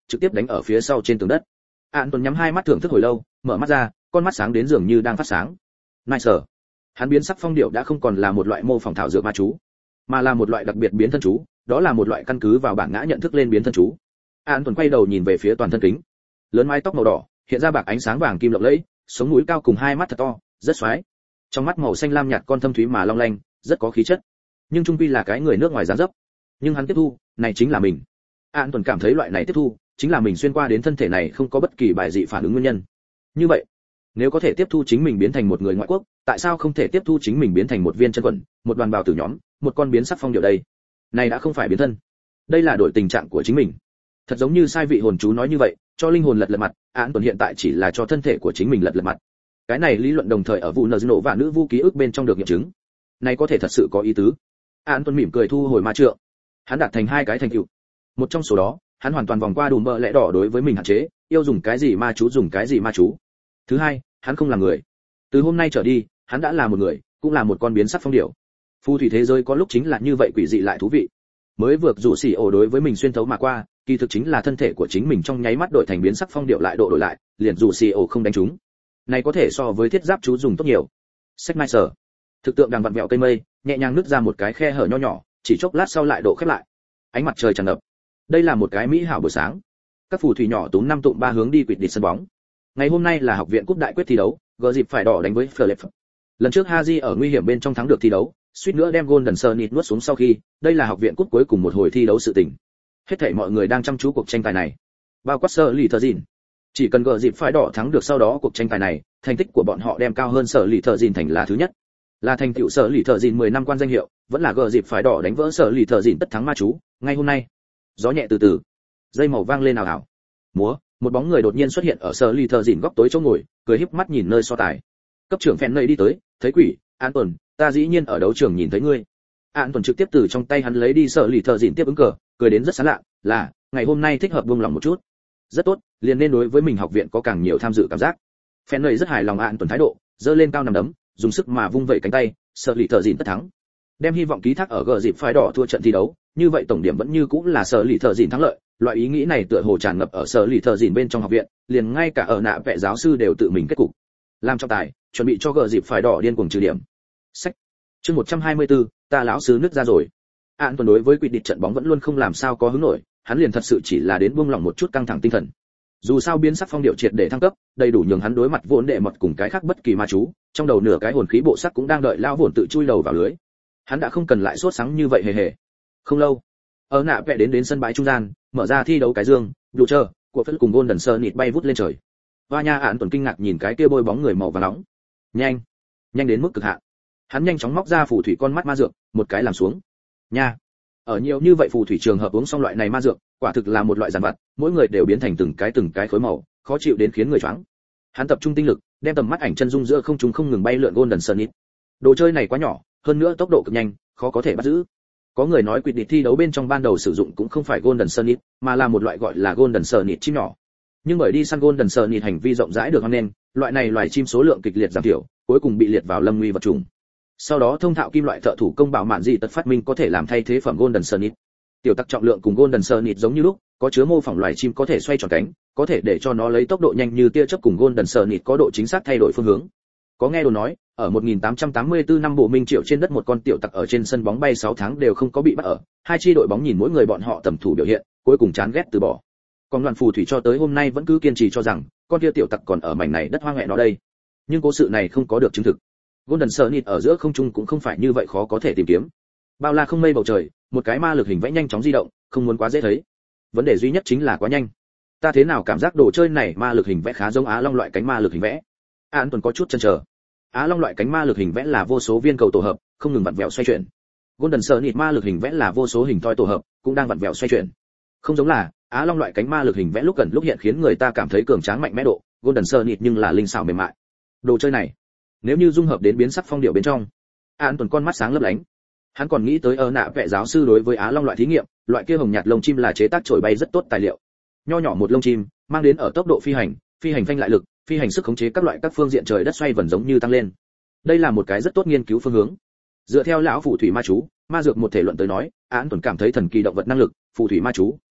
trực tiếp đánh ở phía sau trên tường đất. An Tuấn nhắm hai mắt thưởng thức hồi lâu, mở mắt ra, con mắt sáng đến dường như đang phát sáng. Nice. Hắn biến sắc phong điệu đã không còn là một loại mô phỏng thảo dược ma chú, mà là một loại đặc biệt biến thân chú, đó là một loại căn cứ vào bản ngã nhận thức lên biến thân chú. An Tuấn quay đầu nhìn về phía toàn thân kính. Lớn mái tóc màu đỏ, hiện ra bạc ánh sáng vàng kim lộng lẫy, sống mũi cao cùng hai mắt thật to, rất xoái. Trong mắt màu xanh lam nhạt con thâm thúy mà long lanh, rất có khí chất. Nhưng trung quy là cái người nước ngoài dáng dấp. Nhưng hắn tiếp thu, này chính là mình. An Tuấn cảm thấy loại này tiếp thu, chính là mình xuyên qua đến thân thể này không có bất kỳ bài dị phản ứng nguyên nhân. Như vậy, nếu có thể tiếp thu chính mình biến thành một người ngoại quốc, tại sao không thể tiếp thu chính mình biến thành một viên chân quần, một đoàn bào tử nhóm, một con biến sắc phong điệu đây? Này đã không phải biến thân, đây là đổi tình trạng của chính mình. Thật giống như sai vị hồn chú nói như vậy, cho linh hồn lật lật mặt, An Tuấn hiện tại chỉ là cho thân thể của chính mình lật lật mặt. Cái này lý luận đồng thời ở vụ nổ và nữ vu ký ức bên trong được nghiệm chứng. Này có thể thật sự có ý tứ. An Tuấn mỉm cười thu hồi ma trượng. Hắn đạt thành hai cái thành tựu. Một trong số đó, hắn hoàn toàn vòng qua đùm bợ lẽ đỏ đối với mình hạn chế, yêu dùng cái gì ma chú dùng cái gì ma chú. Thứ hai, hắn không là người. Từ hôm nay trở đi, hắn đã là một người, cũng là một con biến sắc phong điểu. Phù thủy thế giới có lúc chính là như vậy, quỷ dị lại thú vị. Mới vượt rủ xỉ ổ đối với mình xuyên thấu mà qua, kỳ thực chính là thân thể của chính mình trong nháy mắt đổi thành biến sắc phong điệu lại đổi lại, liền rủ xỉ ổ không đánh trúng. Này có thể so với thiết giáp chú dùng tốt nhiều. Sách mai sở. Thực tượng đang vặn vẹo cây mây, nhẹ nhàng nứt ra một cái khe hở nho nhỏ, chỉ chốc lát sau lại độ khép lại. Ánh mặt trời tràn ngập. Đây là một cái mỹ hảo buổi sáng. Các phù thủy nhỏ túm năm tụm ba hướng đi quỵt địch sân bóng. Ngày hôm nay là học viện cúp đại quyết thi đấu, gờ dịp phải đỏ đánh với Philip. Lần trước Haji ở nguy hiểm bên trong thắng được thi đấu, suýt nữa đem Golden Sunnit nuốt xuống sau khi, đây là học viện cúp cuối cùng một hồi thi đấu sự tình. Hết thảy mọi người đang chăm chú cuộc tranh tài này. Bao quát Sở Lì Thờ Dìn. Chỉ cần gờ dịp phải đỏ thắng được sau đó cuộc tranh tài này, thành tích của bọn họ đem cao hơn Sở Lì Thờ Dìn thành là thứ nhất. Là thành tựu Sở Lì Thờ Dìn 10 năm quan danh hiệu, vẫn là gờ dịp phải đỏ đánh vỡ Sở Lì Thờ Dìn tất thắng ma chú. Ngay hôm nay, gió nhẹ từ từ, dây màu vang lên ào ào. Múa, một bóng người đột nhiên xuất hiện ở Sở Lì Thờ Dìn góc tối chỗ ngồi, cười híp mắt nhìn nơi so tài. Cấp trưởng Phen Ney đi tới, thấy quỷ, An Tuần, ta dĩ nhiên ở đấu trường nhìn thấy ngươi. An Tuần trực tiếp từ trong tay hắn lấy đi Sở Lì Thờ Dìn tiếp ứng cờ, cười đến rất sán lạ, là, ngày hôm nay thích hợp buông lòng một chút. Rất tốt, liền nên đối với mình học viện có càng nhiều tham dự cảm giác. Phen Ney rất hài lòng An Tuần thái độ, giơ lên cao nằm đấm, dùng sức mà vung vẩy cánh tay, Sở Lì Thờ Dìn tất thắng. Đem hy vọng ký thác ở gờ dịp phái đỏ thua trận thi đấu, như vậy tổng điểm vẫn như cũng là Sở Lì Thờ Dìn thắng lợi. Loại ý nghĩ này tựa hồ tràn ngập ở Sở Lì Thờ Dìn bên trong học viện, liền ngay cả ở nạ vệ giáo sư đều tự mình kết cục. Làm trọng tài, chuẩn bị cho gờ dịp phải đỏ điên cuồng trừ điểm. Sách. Chương 124, ta lão sứ nứt ra rồi. An Tuần đối với quy định trận bóng vẫn luôn không làm sao có hứng nổi, hắn liền thật sự chỉ là đến buông lỏng một chút căng thẳng tinh thần. Dù sao biến sắc phong điệu triệt để thăng cấp, đầy đủ nhường hắn đối mặt vốn đệ mật cùng cái khác bất kỳ ma chú, trong đầu nửa cái hồn khí bộ sắc cũng đang đợi lao vốn tự chui đầu vào lưới. Hắn đã không cần lại sốt sắng như vậy hề hề. Không lâu, ở nạ vẽ đến sân bãi trung gian, mở ra thi đấu cái dương, đủ chờ, của phân cùng Golden Sunnit bay vút lên trời. Hoa nha An Tuần kinh ngạc nhìn cái kia bôi bóng người màu vàng nóng. Nhanh, nhanh đến mức cực hạn. Hắn nhanh chóng móc ra phù thủy con mắt ma dược, một cái làm xuống. Nha. Ở nhiều như vậy phù thủy trường hợp uống xong loại này ma dược, quả thực là một loại giàn vật, mỗi người đều biến thành từng cái khối màu, khó chịu đến khiến người choáng. Hắn tập trung tinh lực, đem tầm mắt ảnh chân dung giữa không trung không ngừng bay lượn Golden Sunnit. Đồ chơi này quá nhỏ, hơn nữa tốc độ cực nhanh, khó có thể bắt giữ. Có người nói quyết định thi đấu bên trong ban đầu sử dụng cũng không phải Golden Sunnit, mà là một loại gọi là Golden Sunnit chim nhỏ. Nhưng bởi đi săn Golden Sunnit hành vi rộng rãi được hoan nghênh, loại này loài chim số lượng kịch liệt giảm thiểu, cuối cùng bị liệt vào lâm nguy vật chủng. Sau đó thông thạo kim loại thợ thủ công bảo mạn gì tật phát minh có thể làm thay thế phẩm Golden Sunnit. Tiểu tắc trọng lượng cùng Golden Sunnit giống như lúc, có chứa mô phỏng loài chim có thể xoay tròn cánh, có thể để cho nó lấy tốc độ nhanh như tia chớp cùng Golden Sunnit có độ chính xác thay đổi phương hướng. Có nghe đồn nói, ở 1884 năm bộ minh triệu trên đất một con tiểu tặc ở trên sân bóng bay 6 tháng đều không có bị bắt ở, hai chi đội bóng nhìn mỗi người bọn họ tầm thủ biểu hiện, cuối cùng chán ghét từ bỏ. Còn đoàn phù thủy cho tới hôm nay vẫn cứ kiên trì cho rằng, con kia tiểu tặc còn ở mảnh này đất hoang mẹ nó đây. Nhưng cố sự này không có được chứng thực. Golden Sunnit ở giữa không trung cũng không phải như vậy khó có thể tìm kiếm. Bao la không mây bầu trời, một cái ma lực hình vẽ nhanh chóng di động, không muốn quá dễ thấy. Vấn đề duy nhất chính là quá nhanh. Ta thế nào cảm giác đồ chơi này ma lực hình vẽ khá giống Á Long loại cánh ma lực hình vẽ. An Tuần có chút chần chờ. Á Long loại cánh ma lực hình vẽ là vô số viên cầu tổ hợp, không ngừng vặn vẹo xoay chuyển. Golden Sunnit ma lực hình vẽ là vô số hình thoi tổ hợp, cũng đang vặn vẹo xoay chuyển. Không giống là Á Long loại cánh ma lực hình vẽ lúc gần lúc hiện khiến người ta cảm thấy cường tráng mạnh mẽ độ, Golden Sunnit nhưng là linh xảo mềm mại. Đồ chơi này, nếu như dung hợp đến biến sắc phong điệu bên trong, An Tuần con mắt sáng lấp lánh. Hắn còn nghĩ tới nạ vệ giáo sư đối với Á Long loại thí nghiệm, loại kia hồng nhạt lông chim là chế tác trổi bay rất tốt tài liệu. Nho nhỏ một lông chim, mang đến ở tốc độ phi hành phanh lại lực, phi hành sức khống chế các loại các phương diện trời đất xoay vần giống như tăng lên. Đây là một cái rất tốt nghiên cứu phương hướng. Dựa theo lão phù thủy ma chú, ma dược một thể luận tới nói, An Tuần cảm thấy thần kỳ động vật năng lực, phù thủy ma chú,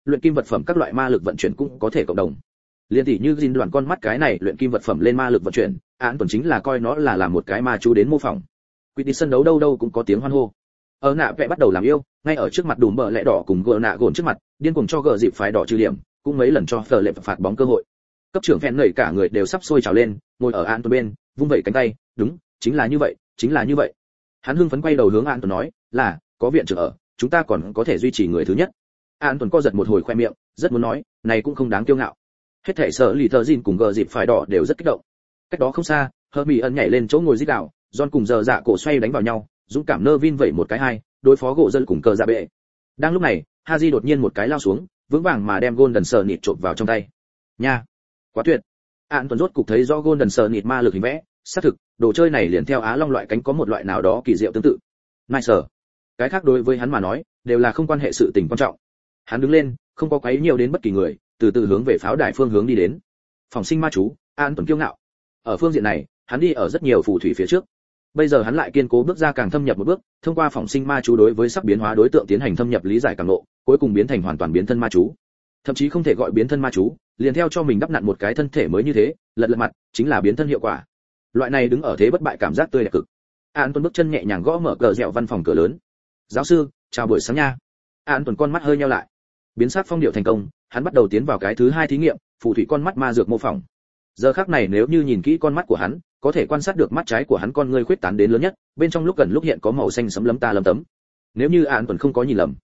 luyện kim vật phẩm các loại ma lực vận chuyển cũng có thể cộng đồng. Liên tỷ như Jin đoàn con mắt cái này luyện kim vật phẩm lên ma lực vận chuyển, án tuần chính là coi nó là làm một cái ma chú đến mô phỏng. Quy đi sân đấu đâu đâu cũng có tiếng hoan hô. Ở nạ vẽ bắt đầu làm yêu, ngay ở trước mặt đùm bờ lẽ đỏ cùng gờ nạ gồn trước mặt, điên cuồng cho gờ dịp phái đỏ trừ điểm, cũng mấy lần cho phở lệ phạt bóng cơ hội. Cấp trưởng phèn nảy cả người đều sắp sôi trào lên, ngồi ở án tuần bên, vung vẩy cánh tay, đúng, chính là như vậy, chính là như vậy. Hắn hưng phấn quay đầu hướng án tuần nói, là, có viện trưởng ở, chúng ta còn có thể duy trì người thứ nhất. Án tuần co giật một hồi khoe miệng, rất muốn nói, này cũng không đáng kiêu ngạo. Hết thảy sở lì thợ Jin cùng gờ dịp phải đỏ đều rất kích động. Cách đó không xa, Hermione nhảy lên chỗ ngồi rít gào, John cùng giờ dạ cổ xoay đánh vào nhau, dũng cảm nơ vin vẩy một cái hai, đối phó gỗ dân cùng cờ dạ bệ. Đang lúc này, Haji đột nhiên một cái lao xuống, vững vàng mà đem Golden Sờ nịt trộn vào trong tay. Nha, quá tuyệt. Án tuần rốt cục thấy rõ Golden Sờ nịt ma lực hình vẽ, xác thực, đồ chơi này liền theo Á Long loại cánh có một loại nào đó kỳ diệu tương tự. Nice. Cái khác đối với hắn mà nói, đều là không quan hệ sự tình quan trọng. Hắn đứng lên, không có quấy nhiều đến bất kỳ người, từ từ hướng về pháo đài phương hướng đi đến. Phòng sinh ma chú, An Tuấn kiêu ngạo. Ở phương diện này, hắn đi ở rất nhiều phù thủy phía trước. Bây giờ hắn lại kiên cố bước ra càng thâm nhập một bước, thông qua phòng sinh ma chú đối với sắp biến hóa đối tượng tiến hành thâm nhập lý giải càng lộ, cuối cùng biến thành hoàn toàn biến thân ma chú. Thậm chí không thể gọi biến thân ma chú, liền theo cho mình đắp nặn một cái thân thể mới như thế, lật lật mặt, chính là biến thân hiệu quả. Loại này đứng ở thế bất bại cảm giác tươi đẹp cực. An Tuấn bước chân nhẹ nhàng gõ mở cờ dẻo văn phòng cửa lớn. "Giáo sư, chào buổi sáng nha." An Tuấn con mắt hơi nheo lại. Biến sắc phong điệu thành công, hắn bắt đầu tiến vào cái thứ hai thí nghiệm, phù thủy con mắt ma dược mô phỏng. Giờ khắc này nếu như nhìn kỹ con mắt của hắn, có thể quan sát được mắt trái của hắn con ngươi khuyết tán đến lớn nhất, bên trong lúc gần lúc hiện có màu xanh sẫm lấm ta lấm tấm. Nếu như An Tuấn không có nhìn lầm,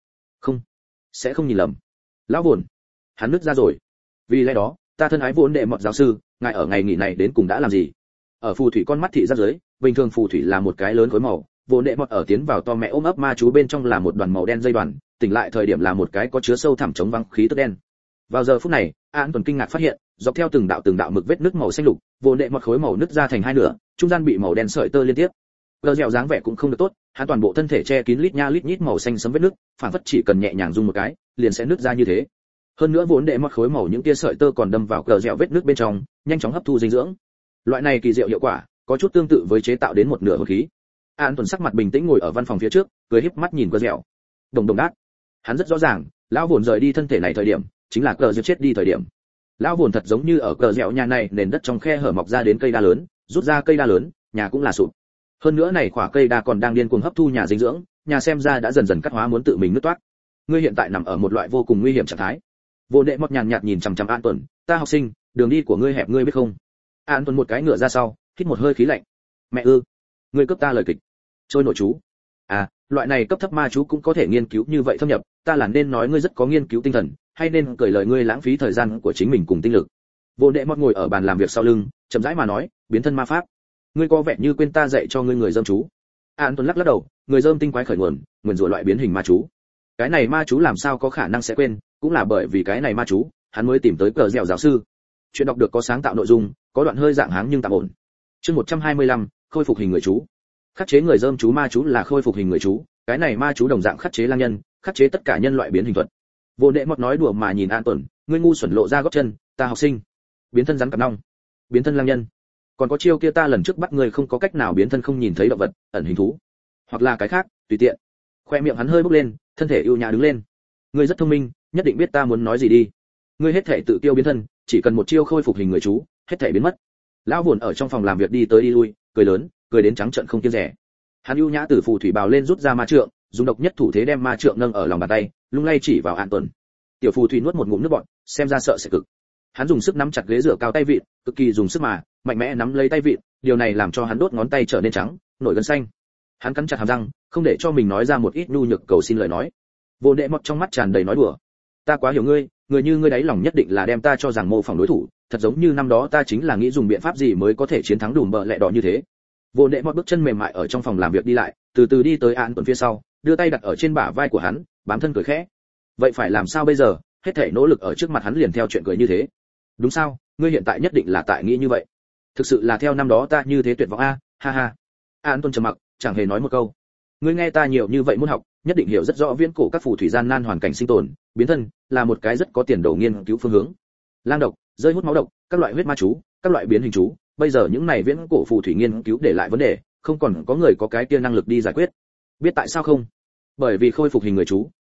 sẽ không nhìn lầm. Lão buồn, hắn nứt ra rồi. Vì lẽ đó, ta thân ái vốn đệ mọt giáo sư, ngài ở ngày nghỉ này đến cùng đã làm gì? Ở phù thủy con mắt thị giác dưới, bình thường phù thủy là một cái lớn khối màu, vốn đệ mọt ở tiến vào to mẹ ôm ấp ma chú bên trong là một đoàn màu đen dây đoàn, tỉnh lại thời điểm là một cái có chứa sâu thẳm chống vắng khí tức đen. Vào giờ phút này, An Tuấn kinh ngạc phát hiện, dọc theo từng đạo mực vết nước màu xanh lục, vốn đệ mọt khối màu nứt ra thành hai nửa, trung gian bị màu đen sợi tơ liên tiếp. Gờ dẻo dáng vẻ cũng không được tốt, hắn toàn bộ thân thể che kín lít nha lít nhít màu xanh sẫm vết nước, phản phất chỉ cần nhẹ nhàng rung một cái, liền sẽ nứt ra như thế. Hơn nữa vốn đệ mọt khối màu những tia sợi tơ còn đâm vào gờ dẻo vết nước bên trong, nhanh chóng hấp thu dinh dưỡng. Loại này kỳ diệu hiệu quả, có chút tương tự với chế tạo đến một nửa hồn khí. An Tuấn sắc mặt bình tĩnh ngồi ở văn phòng phía trước, cười híp mắt nhìn gờ dẻo. Đồng đồng đát. Hắn rất rõ ràng, lão vồn rời đi thân thể này thời điểm, chính là cờ dẻo chết đi thời điểm. Lão vồn thật giống như ở cờ dẻo nhà này, nền đất trong khe hở mọc ra đến cây đa lớn, rút ra cây đa lớn, nhà cũng là sụp. Hơn nữa này quả cây đa còn đang điên cuồng hấp thu nhà dinh dưỡng, nhà xem ra đã dần dần cắt hóa muốn tự mình nứt toát. Ngươi hiện tại nằm ở một loại vô cùng nguy hiểm trạng thái. Vô đệ mọt nhàn nhạt nhìn chằm chằm An Tuấn, ta học sinh, đường đi của ngươi hẹp ngươi biết không? An Tuấn một cái ngựa ra sau, hít một hơi khí lạnh. Mẹ ư, ngươi cấp ta lời kịch. Trôi nổi chú. À, loại này cấp thấp ma chú cũng có thể nghiên cứu như vậy thâm nhập, ta là nên nói ngươi rất có nghiên cứu tinh thần, hay nên cởi lời ngươi lãng phí thời gian của chính mình cùng tinh lực. Vô đệ mọt ngồi ở bàn làm việc sau lưng, chậm rãi mà nói, biến thân ma pháp. Ngươi có vẻ như quên ta dạy cho ngươi người dâm chú. An Tuấn lắc lắc đầu, người dơm tinh quái khởi nguồn, nguyền rủa loại biến hình ma chú. Cái này ma chú làm sao có khả năng sẽ quên, cũng là bởi vì cái này ma chú, hắn mới tìm tới cờ dẻo giáo sư. Chuyện đọc được có sáng tạo nội dung, có đoạn hơi dạng háng nhưng tạm ổn. Chương 125, khôi phục hình người chú. Khắc chế người dơm chú ma chú là khôi phục hình người chú, cái này ma chú đồng dạng khắc chế lang nhân, khắc chế tất cả nhân loại biến hình thuật. Vô đệ mọt nói đùa mà nhìn An Tuấn, ngươi ngu xuẩn lộ ra gót chân, ta học sinh. Biến thân rắn cặp nong, biến thân lang nhân. Còn có chiêu kia ta lần trước bắt ngươi không có cách nào biến thân không nhìn thấy động vật, ẩn hình thú, hoặc là cái khác, tùy tiện. Khoe miệng hắn hơi bốc lên, thân thể ưu nhã đứng lên. Ngươi rất thông minh, nhất định biết ta muốn nói gì đi. Ngươi hết thể tự tiêu biến thân, chỉ cần một chiêu khôi phục hình người chú, hết thể biến mất. Lão buồn ở trong phòng làm việc đi tới đi lui, cười lớn, cười đến trắng trợn không kiêng dè. Hắn ưu nhã từ phù thủy bào lên rút ra ma trượng, dùng độc nhất thủ thế đem ma trượng nâng ở lòng bàn tay, lung lay chỉ vào An Tuấn. Tiểu phù thủy nuốt một ngụm nước bọt, xem ra sợ sẽ cực. Hắn dùng sức nắm chặt ghế dựa cao tay vịn, cực kỳ dùng sức mà mạnh mẽ nắm lấy tay vịn, điều này làm cho hắn đốt ngón tay trở nên trắng, nổi gân xanh. Hắn cắn chặt hàm răng, không để cho mình nói ra một ít nhu nhược cầu xin lời nói. Vô đệ mọt trong mắt tràn đầy nói đùa. Ta quá hiểu ngươi, người như ngươi đáy lòng nhất định là đem ta cho rằng mô phỏng đối thủ, thật giống như năm đó ta chính là nghĩ dùng biện pháp gì mới có thể chiến thắng đùm bợ lẹ đỏ như thế. Vô đệ mọt bước chân mềm mại ở trong phòng làm việc đi lại, từ từ đi tới An Tuấn phía sau, đưa tay đặt ở trên bả vai của hắn, bám thân cười khẽ. Vậy phải làm sao bây giờ? Hết thảy nỗ lực ở trước mặt hắn liền theo chuyện cười như thế. Đúng sao, ngươi hiện tại nhất định là tại nghĩ như vậy. Thực sự là theo năm đó ta như thế tuyệt vọng a, ha ha. An Tuấn trầm mặc, chẳng hề nói một câu. Ngươi nghe ta nhiều như vậy muốn học, nhất định hiểu rất rõ viễn cổ các phù thủy gian nan hoàn cảnh sinh tồn, biến thân là một cái rất có tiền đồ nghiên cứu phương hướng. Lang độc, rơi hút máu độc, các loại huyết ma chú, các loại biến hình chú, bây giờ những này viễn cổ phù thủy nghiên cứu để lại vấn đề, không còn có người có cái kia năng lực đi giải quyết. Biết tại sao không? Bởi vì khôi phục hình người chú, đúng,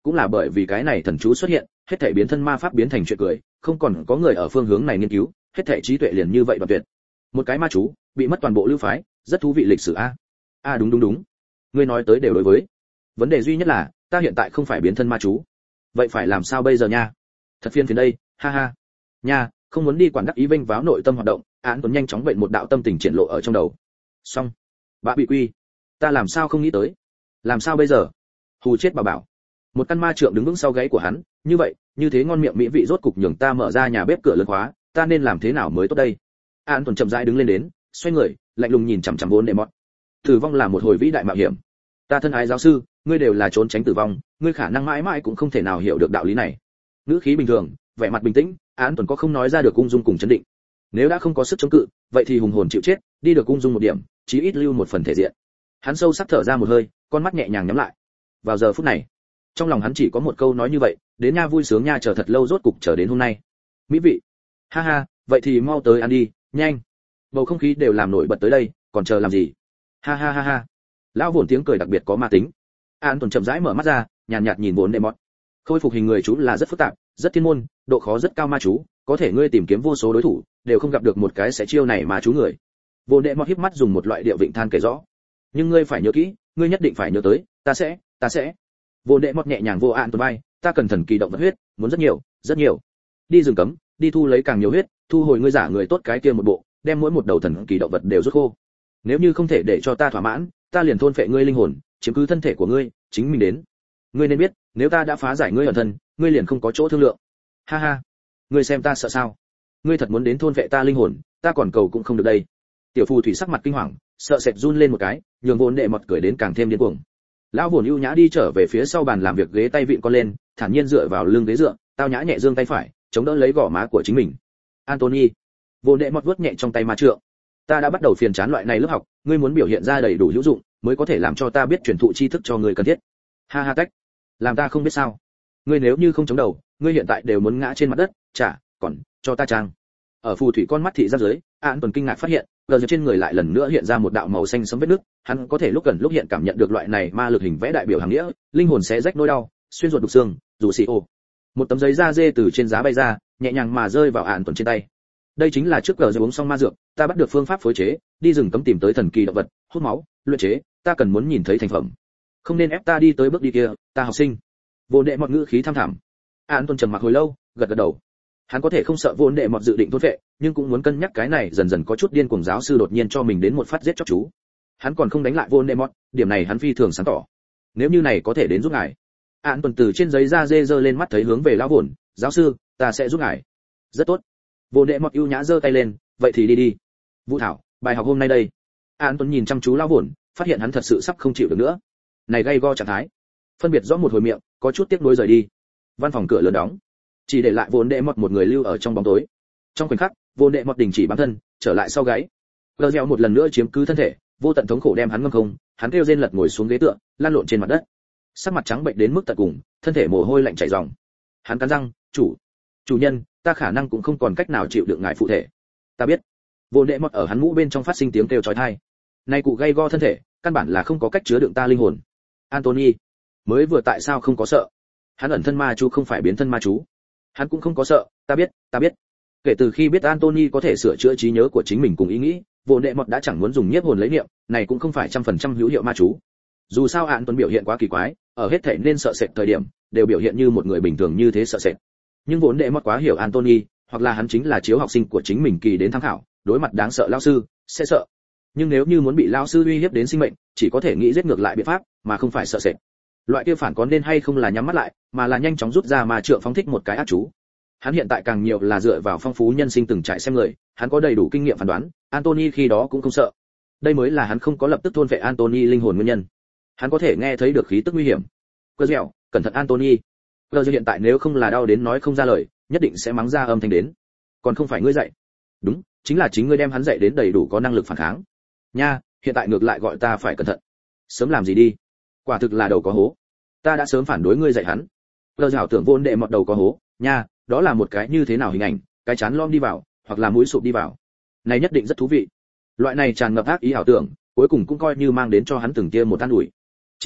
cũng là bởi vì cái này thần chú xuất hiện, hết thảy biến thân ma pháp biến thành chuyện cười, không còn có người ở phương hướng này nghiên cứu, hết thảy trí tuệ liền như vậy đoạn tuyệt. Một cái ma chú bị mất toàn bộ lưu phái, rất thú vị lịch sử a. Đúng, ngươi nói tới đều đối với. Vấn đề duy nhất là ta hiện tại không phải biến thân ma chú, vậy phải làm sao bây giờ nha? Thật phiền đây, ha ha. Nha, không muốn đi quản đắc ý vênh váo nội tâm hoạt động, Án Tuấn nhanh chóng bệnh một đạo tâm tình triển lộ ở trong đầu. Xong, bạ bị quy, ta làm sao không nghĩ tới? Làm sao bây giờ? Hù chết bà bảo. Một căn ma trượng đứng vững sau gáy của hắn, như vậy, như thế ngon miệng mỹ vị rốt cục nhường ta mở ra nhà bếp cửa lớn khóa, ta nên làm thế nào mới tốt đây? Án Tuấn chậm rãi đứng lên đến, xoay người, lạnh lùng nhìn chằm chằm Vốn Đệ Mọt. Tử vong là một hồi vĩ đại mạo hiểm. Ta thân ái giáo sư, ngươi đều là trốn tránh tử vong, ngươi khả năng mãi mãi cũng không thể nào hiểu được đạo lý này. Ngữ khí bình thường, vẻ mặt bình tĩnh, Án Tuấn có không nói ra được ung dung cùng chấn định. Nếu đã không có sức chống cự, vậy thì hùng hồn chịu chết, đi được ung dung một điểm, chí ít lưu một phần thể diện. Hắn sâu sắc thở ra một hơi, con mắt nhẹ nhàng nhắm lại. Vào giờ phút này, trong lòng hắn chỉ có một câu nói như vậy, đến nha vui sướng nha, chờ thật lâu rốt cục chờ đến hôm nay. Mỹ vị. Ha ha, vậy thì mau tới ăn đi, nhanh. Bầu không khí đều làm nổi bật tới đây, còn chờ làm gì? Ha ha ha ha. Lão Vốn tiếng cười đặc biệt có ma tính. An Tuấn chậm rãi mở mắt ra, nhàn nhạt nhìn Vốn Đệ Mọt. Khôi phục hình người chú là rất phức tạp, rất thiên môn, độ khó rất cao ma chú, có thể ngươi tìm kiếm vô số đối thủ, đều không gặp được một cái sẽ chiêu này mà chú người. Vốn Đệ Mọt híp mắt dùng một loại điệu vịnh than kể rõ. Nhưng ngươi phải nhớ kỹ, ngươi nhất định phải nhớ tới, ta sẽ. Vốn Đệ Mọt nhẹ nhàng vô An Tuấn vai, ta cần thần kỳ động vật huyết, muốn rất nhiều, rất nhiều. Đi rừng cấm, đi thu lấy càng nhiều huyết, thu hồi ngươi giả người tốt cái kia một bộ, đem mỗi một đầu thần kỳ động vật đều rút khô. Nếu như không thể để cho ta thỏa mãn, ta liền thôn phệ ngươi linh hồn, chiếm cứ thân thể của ngươi, chính mình đến. Ngươi nên biết, nếu ta đã phá giải ngươi ẩn thân, ngươi liền không có chỗ thương lượng. Ha ha, ngươi xem ta sợ sao? Ngươi thật muốn đến thôn vệ ta linh hồn, ta còn cầu cũng không được đây. Tiểu phù thủy sắc mặt kinh hoàng, sợ sệt run lên một cái, nhường Vốn Đệ Mọt cười đến càng thêm điên cuồng. Lão Vốn ưu nhã đi trở về phía sau bàn làm việc, ghế tay vịn con lên, thản nhiên dựa vào lưng ghế dựa, tao nhã nhẹ dương tay phải, chống đỡ lấy gò má của chính mình. Anthony, Vốn Đệ Mọt vuốt nhẹ trong tay ma trượng. Ta đã bắt đầu phiền chán loại này lớp học, ngươi muốn biểu hiện ra đầy đủ hữu dụng, mới có thể làm cho ta biết truyền thụ tri thức cho ngươi cần thiết. Ha ha tách, làm ta không biết sao? Ngươi nếu như không chống đầu, ngươi hiện tại đều muốn ngã trên mặt đất, chả, còn cho ta trang. Ở phù thủy con mắt thị giáp dưới, An Tuấn kinh ngạc phát hiện, gờ trên người lại lần nữa hiện ra một đạo màu xanh sẫm vết nứt, hắn có thể lúc gần lúc hiện cảm nhận được loại này ma lực hình vẽ đại biểu hàng nghĩa, linh hồn xé rách nỗi đau, xuyên ruột đục xương, dù xì ô. Một tấm giấy da dê từ trên giá bay ra, nhẹ nhàng mà rơi vào An Tuấn trên tay. Đây chính là trước gờ uống xong ma dược, ta bắt được phương pháp phối chế, đi rừng cấm tìm tới thần kỳ động vật, hút máu, luyện chế, ta cần muốn nhìn thấy thành phẩm. Không nên ép ta đi tới bước đi kia, ta học sinh. Vốn Đệ Mọt ngữ khí tham thẳm. An Tuấn trầm mặc hồi lâu, gật gật đầu. Hắn có thể không sợ Vốn Đệ Mọt dự định thôn vệ, nhưng cũng muốn cân nhắc cái này dần dần có chút điên cuồng giáo sư đột nhiên cho mình đến một phát giết chóc chú. Hắn còn không đánh lại Vốn Đệ Mọt, điểm này hắn phi thường sáng tỏ. Nếu như này có thể đến giúp ngài. An Tuấn từ trên giấy da dê giơ lên mắt thấy hướng về lão Vốn, giáo sư, ta sẽ giúp ngài. Rất tốt. Vốn Đệ Mọt ưu nhã giơ tay lên, vậy thì đi đi. Vũ Thảo, bài học hôm nay đây. An Tuấn nhìn chăm chú lão Vốn, phát hiện hắn thật sự sắp không chịu được nữa. Này gay go trạng thái. Phân biệt rõ một hồi miệng, có chút tiếc nuối rời đi. Văn phòng cửa lớn đóng, chỉ để lại Vốn Đệ Mọt một người lưu ở trong bóng tối. Trong khoảnh khắc, Vốn Đệ Mọt đình chỉ bám thân, trở lại sau gáy. Gờ dẻo một lần nữa chiếm cứ thân thể, vô tận thống khổ đem hắn ngâm không, hắn kêu rên lật ngồi xuống ghế tựa, lăn lộn trên mặt đất. Sắc mặt trắng bệnh đến mức tận cùng, thân thể mồ hôi lạnh chảy ròng. Hắn cắn răng, chủ nhân, ta khả năng cũng không còn cách nào chịu đựng ngài phụ thể. Ta biết. Vốn Đệ Mọt ở hắn mũ bên trong phát sinh tiếng kêu chói tai. Nay cụ gay go thân thể, căn bản là không có cách chứa đựng ta linh hồn. Anthony, mới vừa tại sao không có sợ? Hắn ẩn thân ma chú không phải biến thân ma chú. Hắn cũng không có sợ, ta biết. Kể từ khi biết Anthony có thể sửa chữa trí nhớ của chính mình cùng ý nghĩ, Vốn Đệ Mọt đã chẳng muốn dùng nhiếp hồn lấy niệm, này cũng không phải 100% hữu hiệu ma chú. Dù sao Anthony biểu hiện quá kỳ quái, ở hết thảy nên sợ sệt thời điểm, đều biểu hiện như một người bình thường như thế sợ sệt. Nhưng Vốn Đệ Mọt quá hiểu Anthony, hoặc là hắn chính là chiếu học sinh của chính mình kỳ đến tham khảo, đối mặt đáng sợ lão sư, sẽ sợ. Nhưng nếu như muốn bị lão sư uy hiếp đến sinh mệnh, chỉ có thể nghĩ giết ngược lại biện pháp, mà không phải sợ sệt. Loại kia phản có nên hay không là nhắm mắt lại, mà là nhanh chóng rút ra mà trượng phóng thích một cái ác chú. Hắn hiện tại càng nhiều là dựa vào phong phú nhân sinh từng trải xem người, hắn có đầy đủ kinh nghiệm phán đoán, Anthony khi đó cũng không sợ. Đây mới là hắn không có lập tức thôn phệ Anthony linh hồn nguyên nhân. Hắn có thể nghe thấy được khí tức nguy hiểm. Cơ dẻo, cẩn thận Anthony. Cơ dẻo hiện tại nếu không là đau đến nói không ra lời, nhất định sẽ mắng ra âm thanh đến. Còn không phải ngươi dạy? Đúng, chính là chính ngươi đem hắn dạy đến đầy đủ có năng lực phản kháng. Nha, hiện tại ngược lại gọi ta phải cẩn thận. Sớm làm gì đi? Quả thực là đầu có hố. Ta đã sớm phản đối ngươi dạy hắn. Cơ dẻo tưởng Vốn Đệ Mọt đầu có hố, nha, đó là một cái như thế nào hình ảnh, cái chán lom đi vào, hoặc là mũi sụp đi vào. Này nhất định rất thú vị. Loại này tràn ngập ác ý ảo tưởng, cuối cùng cũng coi như mang đến cho hắn từng tia một an ủi. Chỉ là,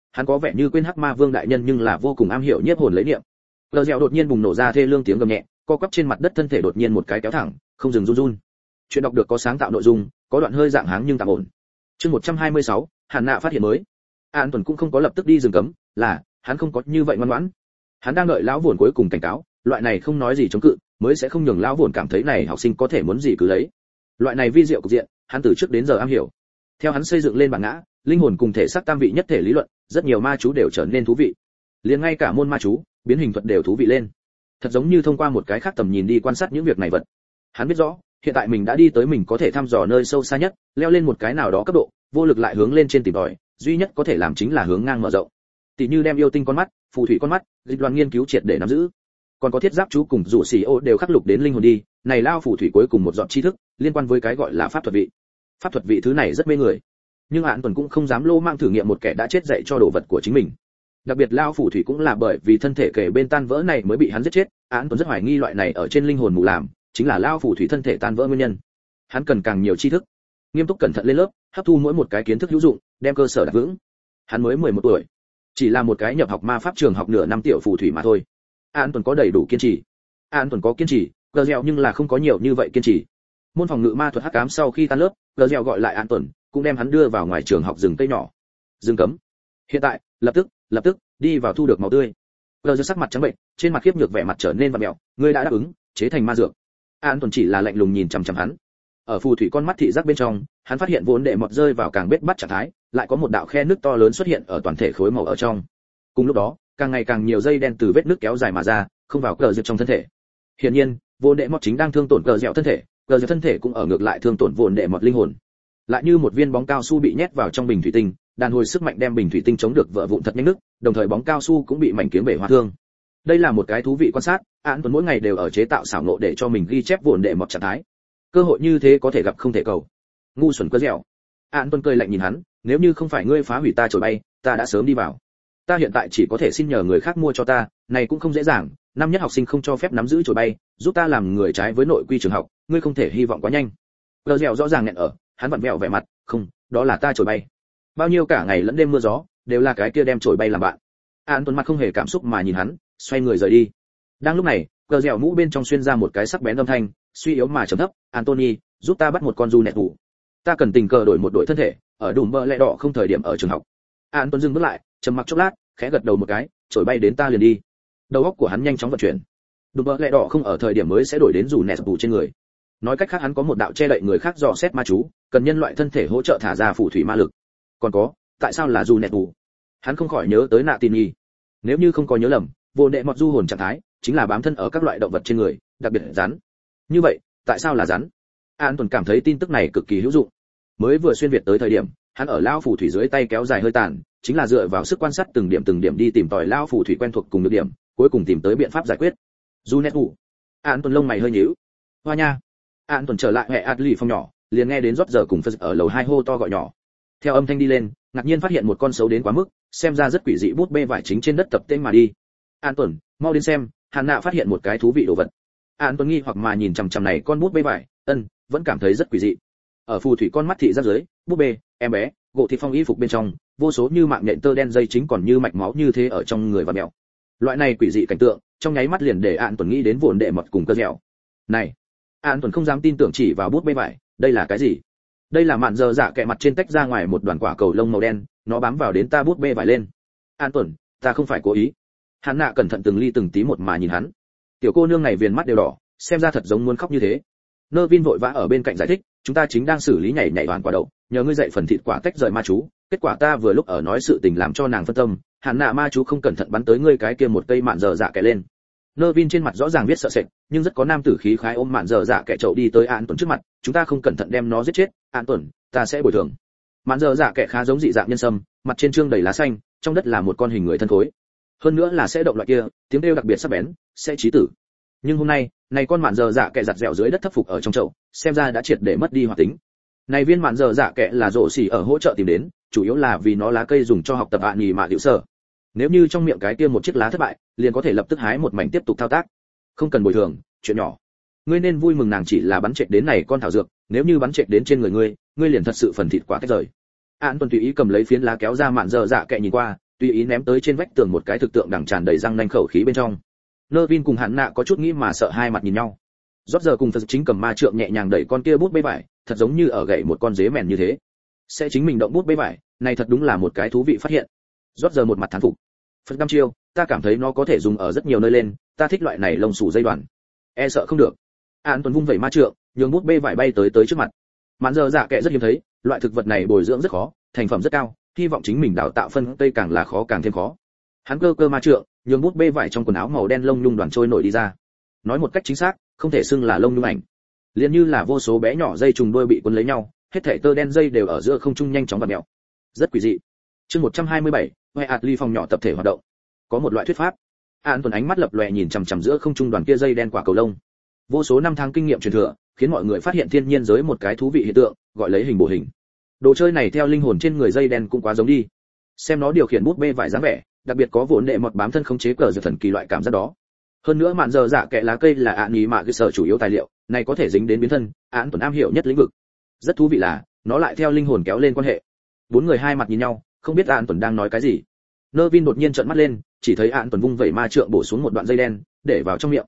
hắn có vẻ như quên hắc ma vương đại nhân nhưng là vô cùng am hiểu nhiếp hồn lấy niệm. Cờ dẻo đột nhiên bùng nổ ra thê lương tiếng gầm nhẹ, co quắp trên mặt đất thân thể đột nhiên một cái kéo thẳng, không dừng run run. Chuyện đọc được có sáng tạo nội dung, có đoạn hơi dạng háng nhưng tạm ổn. Chương 126, Hàn Nạ phát hiện mới. An Tuần cũng không có lập tức đi rừng cấm, là hắn không có như vậy ngoan ngoãn. Hắn đang đợi lão Vồn cuối cùng cảnh cáo, loại này không nói gì chống cự, mới sẽ không nhường lão Vồn cảm thấy này học sinh có thể muốn gì cứ lấy. Loại này vi diệu cục diện, hắn từ trước đến giờ am hiểu. Theo hắn xây dựng lên bản ngã, linh hồn cùng thể xác tam vị nhất thể lý luận, rất nhiều ma chú đều trở nên thú vị. Liền ngay cả môn ma chú, biến hình thuật đều thú vị lên. Thật giống như thông qua một cái khác tầm nhìn đi quan sát những việc này vật. Hắn biết rõ, hiện tại mình đã đi tới mình có thể thăm dò nơi sâu xa nhất, leo lên một cái nào đó cấp độ, vô lực lại hướng lên trên tìm tòi, duy nhất có thể làm chính là hướng ngang mở rộng. Tỷ như đem yêu tinh con mắt, phù thủy con mắt, dịch đoàn nghiên cứu triệt để nắm giữ. Còn có thiết giáp chú cùng rủ xì ô đều khắc lục đến linh hồn đi, này lao phù thủy cuối cùng một dọn tri thức, liên quan với cái gọi là pháp thuật vị. Pháp thuật vị thứ này rất mê người. Nhưng Án Tuần cũng không dám lô mang thử nghiệm một kẻ đã chết dạy cho đồ vật của chính mình. Đặc biệt lao phù thủy cũng là bởi vì thân thể kể bên tan vỡ này mới bị hắn giết chết, Án Tuần rất hoài nghi loại này ở trên linh hồn mù làm, chính là lao phù thủy thân thể tan vỡ nguyên nhân. Hắn cần càng nhiều tri thức, nghiêm túc cẩn thận lên lớp, hấp thu mỗi một cái kiến thức hữu dụng, đem cơ sở đặt vững. Hắn mới 11 tuổi, chỉ là một cái nhập học ma pháp trường học nửa năm tiểu phù thủy mà thôi. Án Tuần có đầy đủ kiên trì. Án Tuần có kiên trì, gờ dẻo nhưng là không có nhiều như vậy kiên trì. Môn phòng ngự ma thuật hắc ám sau khi tan lớp, gờ dẻo gọi lại Án Tuần, cũng đem hắn đưa vào ngoài trường học rừng cây nhỏ. Rừng cấm. Hiện tại, lập tức đi vào thu được máu tươi. Gờ dẻo sắc mặt trắng bệnh, trên mặt khiếp nhược vẻ mặt trở nên vặn vẹo, ngươi đã đáp ứng, chế thành ma dược. Án Tuần chỉ là lạnh lùng nhìn chằm chằm hắn. Ở phù thủy con mắt thị giác bên trong, hắn phát hiện vốn đệ mọt rơi vào càng bết bắt trạng thái, lại có một đạo khe nước to lớn xuất hiện ở toàn thể khối màu ở trong. Cùng lúc đó, càng ngày càng nhiều dây đen từ vết nước kéo dài mà ra, không vào cờ dẻo trong thân thể. Hiển nhiên, vốn đệ mọt chính đang thương tổn cờ dẻo thân thể, cờ dẻo thân thể cũng ở ngược lại thương tổn vốn đệ mọt linh hồn. Lại như một viên bóng cao su bị nhét vào trong bình thủy tinh, đàn hồi sức mạnh đem bình thủy tinh chống được vỡ vụn thật nhanh nứt, đồng thời bóng cao su cũng bị mảnh kiếm bể hóa thương. Đây là một cái thú vị quan sát, Án Tuần mỗi ngày đều ở chế tạo xảo nộ để cho mình ghi chép vốn đệ mọt trạng thái. Cơ hội như thế có thể gặp không thể cầu. Ngu xuẩn cờ dẻo. Án Tuần cười lạnh nhìn hắn, nếu như không phải ngươi phá hủy ta trồi bay, ta đã sớm đi vào. Ta hiện tại chỉ có thể xin nhờ người khác mua cho ta, này cũng không dễ dàng, năm nhất học sinh không cho phép nắm giữ trồi bay, giúp ta làm người trái với nội quy trường học, ngươi không thể hy vọng quá nhanh. Cờ dẻo rõ ràng nghẹn ở, hắn vặn vẹo vẻ mặt, không, đó là ta trồi bay. Bao nhiêu cả ngày lẫn đêm mưa gió, đều là cái kia đem trồi bay làm bạn. Án Tuần mặt không hề cảm xúc mà nhìn hắn, xoay người rời đi. Đang lúc này, cờ dẻo mũ bên trong xuyên ra một cái sắc bén âm thanh, suy yếu mà trầm thấp, Anthony, giúp ta bắt một con du nẹt ngủ. Ta cần tình cờ đổi một đội thân thể, ở đùm bờ lẹ đỏ không thời điểm ở trường học. Anton dừng bước lại, trầm mặc chốc lát, khẽ gật đầu một cái, trổi bay đến ta liền đi. Đầu óc của hắn nhanh chóng vận chuyển. Đùm bờ lẹ đỏ không ở thời điểm mới sẽ đổi đến dù nẹt ngủ trên người. Nói cách khác hắn có một đạo che đậy người khác dò xét ma chú, cần nhân loại thân thể hỗ trợ thả ra phù thủy ma lực. Còn có, tại sao là dù nẹt ngủ? Hắn không khỏi nhớ tới nạ tin nhi. Nếu như không có nhớ lầm, vô nệ mọt du hồn trạng thái chính là bám thân ở các loại động vật trên người, đặc biệt là rắn. Như vậy, tại sao là rắn? Anton cảm thấy tin tức này cực kỳ hữu dụng. Mới vừa xuyên việt tới thời điểm, hắn ở lao phù thủy dưới tay kéo dài hơi tàn, chính là dựa vào sức quan sát từng điểm đi tìm tòi lao phù thủy quen thuộc cùng được điểm, cuối cùng tìm tới biện pháp giải quyết. Junet. Anton lông mày hơi nhíu. Hoa nha. Anton trở lại hệ Adli phòng nhỏ, liền nghe đến rót giờ cùng Phật ở lầu 2 hô to gọi nhỏ. Theo âm thanh đi lên, ngạc nhiên phát hiện một con sấu đến quá mức, xem ra rất quỷ dị bút bê vải chính trên đất tập tên mà đi. Anton, mau đến xem, Hàn Nạ phát hiện một cái thú vị đồ vật. Anton nghi hoặc mà nhìn chằm chằm này con bút bê vải, vẫn cảm thấy rất quỷ dị. Ở phù thủy con mắt thị giác dưới, búp bê, em bé, gỗ thị phong y phục bên trong, vô số như mạng nhện tơ đen dây chính còn như mạch máu như thế ở trong người và mèo. Loại này quỷ dị cảnh tượng, trong nháy mắt liền để Anton nghĩ đến vụn đệ mật cùng cơ dẻo. Này, Anton không dám tin tưởng chỉ vào bút bê vải, đây là cái gì? Đây là mạn giờ dạ kẹ mặt trên tách ra ngoài một đoàn quả cầu lông màu đen, nó bám vào đến ta bút bê vải lên. Anton, ta không phải cố ý. Hắn Nạ cẩn thận từng ly từng tí một mà nhìn hắn. Tiểu cô nương này viền mắt đều đỏ, xem ra thật giống muốn khóc như thế. Nơ Vin vội vã ở bên cạnh giải thích, chúng ta chính đang xử lý nhảy hoàn quả đậu, nhờ ngươi dạy phần thịt quả tách rời ma chú, kết quả ta vừa lúc ở nói sự tình làm cho nàng phân tâm, Hàn Nạ ma chú không cẩn thận bắn tới ngươi cái kia một cây mạn dở dạ kẻ lên. Nơ Vin trên mặt rõ ràng biết sợ sệt, nhưng rất có nam tử khí khái ôm mạn dở dạ kẻ chậu đi tới An Tuấn trước mặt, chúng ta không cẩn thận đem nó giết chết, An Tuấn, ta sẽ bồi thường. Mạn dở dạ kẻ khá giống dị dạng nhân sâm, mặt trên trương đầy lá xanh, trong đất là một con hình người thân khối. Hơn nữa là sẽ động loại kia, tiếng kêu đặc biệt sắc bén, sẽ chí tử. Nhưng hôm nay, này con mạn dở dạ kẻ giặt dẻo dưới đất thấp phục ở trong chậu, xem ra đã triệt để mất đi hoạt tính. Này viên mạn dở dạ kẻ là rổ xỉ ở hỗ trợ tìm đến, chủ yếu là vì nó lá cây dùng cho học tập ạ nhì mạ điệu sở. Nếu như trong miệng cái kia một chiếc lá thất bại, liền có thể lập tức hái một mảnh tiếp tục thao tác. Không cần bồi thường, chuyện nhỏ. Ngươi nên vui mừng nàng chỉ là bắn trệch đến này con thảo dược, nếu như bắn trệch đến trên người ngươi liền thật sự phần thịt quả tách rời. An Tuần tùy ý cầm lấy phiến lá kéo ra mạn dở dạ kẻ nhìn qua, tùy ý ném tới trên vách tường một cái thực tượng đằng tràn đầy răng nanh khẩu khí bên trong. Nervin cùng Hạn Nạ có chút nghĩ mà sợ, hai mặt nhìn nhau. Rốt giờ cùng Phật chính cầm ma trượng nhẹ nhàng đẩy con kia bút bê vải, thật giống như ở gậy một con dế mèn như thế. Sẽ chính mình động bút bê vải, này thật đúng là một cái thú vị phát hiện. Rốt giờ một mặt thán phục. Phật đăm chiêu, ta cảm thấy nó có thể dùng ở rất nhiều nơi lên, ta thích loại này lông xù dây đoàn. E sợ không được. An Tuấn vung vẩy ma trượng, nhường bút bê vải bay tới trước mặt. Mạn giờ dạ kệ rất hiếm thấy, loại thực vật này bồi dưỡng rất khó, thành phẩm rất cao, hy vọng chính mình đào tạo phân cây càng là khó càng thêm khó. Hắn cơ ma trượng, nhường bút bê vải trong quần áo màu đen lông nhung đoàn trôi nổi đi ra. Nói một cách chính xác, không thể xưng là lông nhung ảnh, liền như là vô số bé nhỏ dây trùng đuôi bị cuốn lấy nhau, hết thảy tơ đen dây đều ở giữa không trung nhanh chóng vặn mèo. Rất quỷ dị. Chương 127, Hoè Atli phòng nhỏ tập thể hoạt động. Có một loại thuyết pháp. An Tuấn ánh mắt lập lòe nhìn chằm chằm giữa không trung đoàn kia dây đen quả cầu lông. Vô số năm tháng kinh nghiệm truyền thừa, khiến mọi người phát hiện thiên nhiên giới một cái thú vị hiện tượng, gọi lấy hình bổ hình. Đồ chơi này theo linh hồn trên người dây đen cũng quá giống đi. Xem nó điều khiển bút bê vải dáng vẻ, đặc biệt có vốn đệ mọt bám thân khống chế cờ giật thần kỳ loại cảm giác đó. Hơn nữa mạn giờ dạ kệ lá cây là ạ nhí mạ cơ sở chủ yếu tài liệu, này có thể dính đến biến thân, Án Tuấn am hiểu nhất lĩnh vực. Rất thú vị là, nó lại theo linh hồn kéo lên quan hệ. Bốn người hai mặt nhìn nhau, không biết Án Tuấn đang nói cái gì. Nervin đột nhiên trợn mắt lên, chỉ thấy Án Tuấn vung vẩy ma trượng bổ xuống một đoạn dây đen, để vào trong miệng.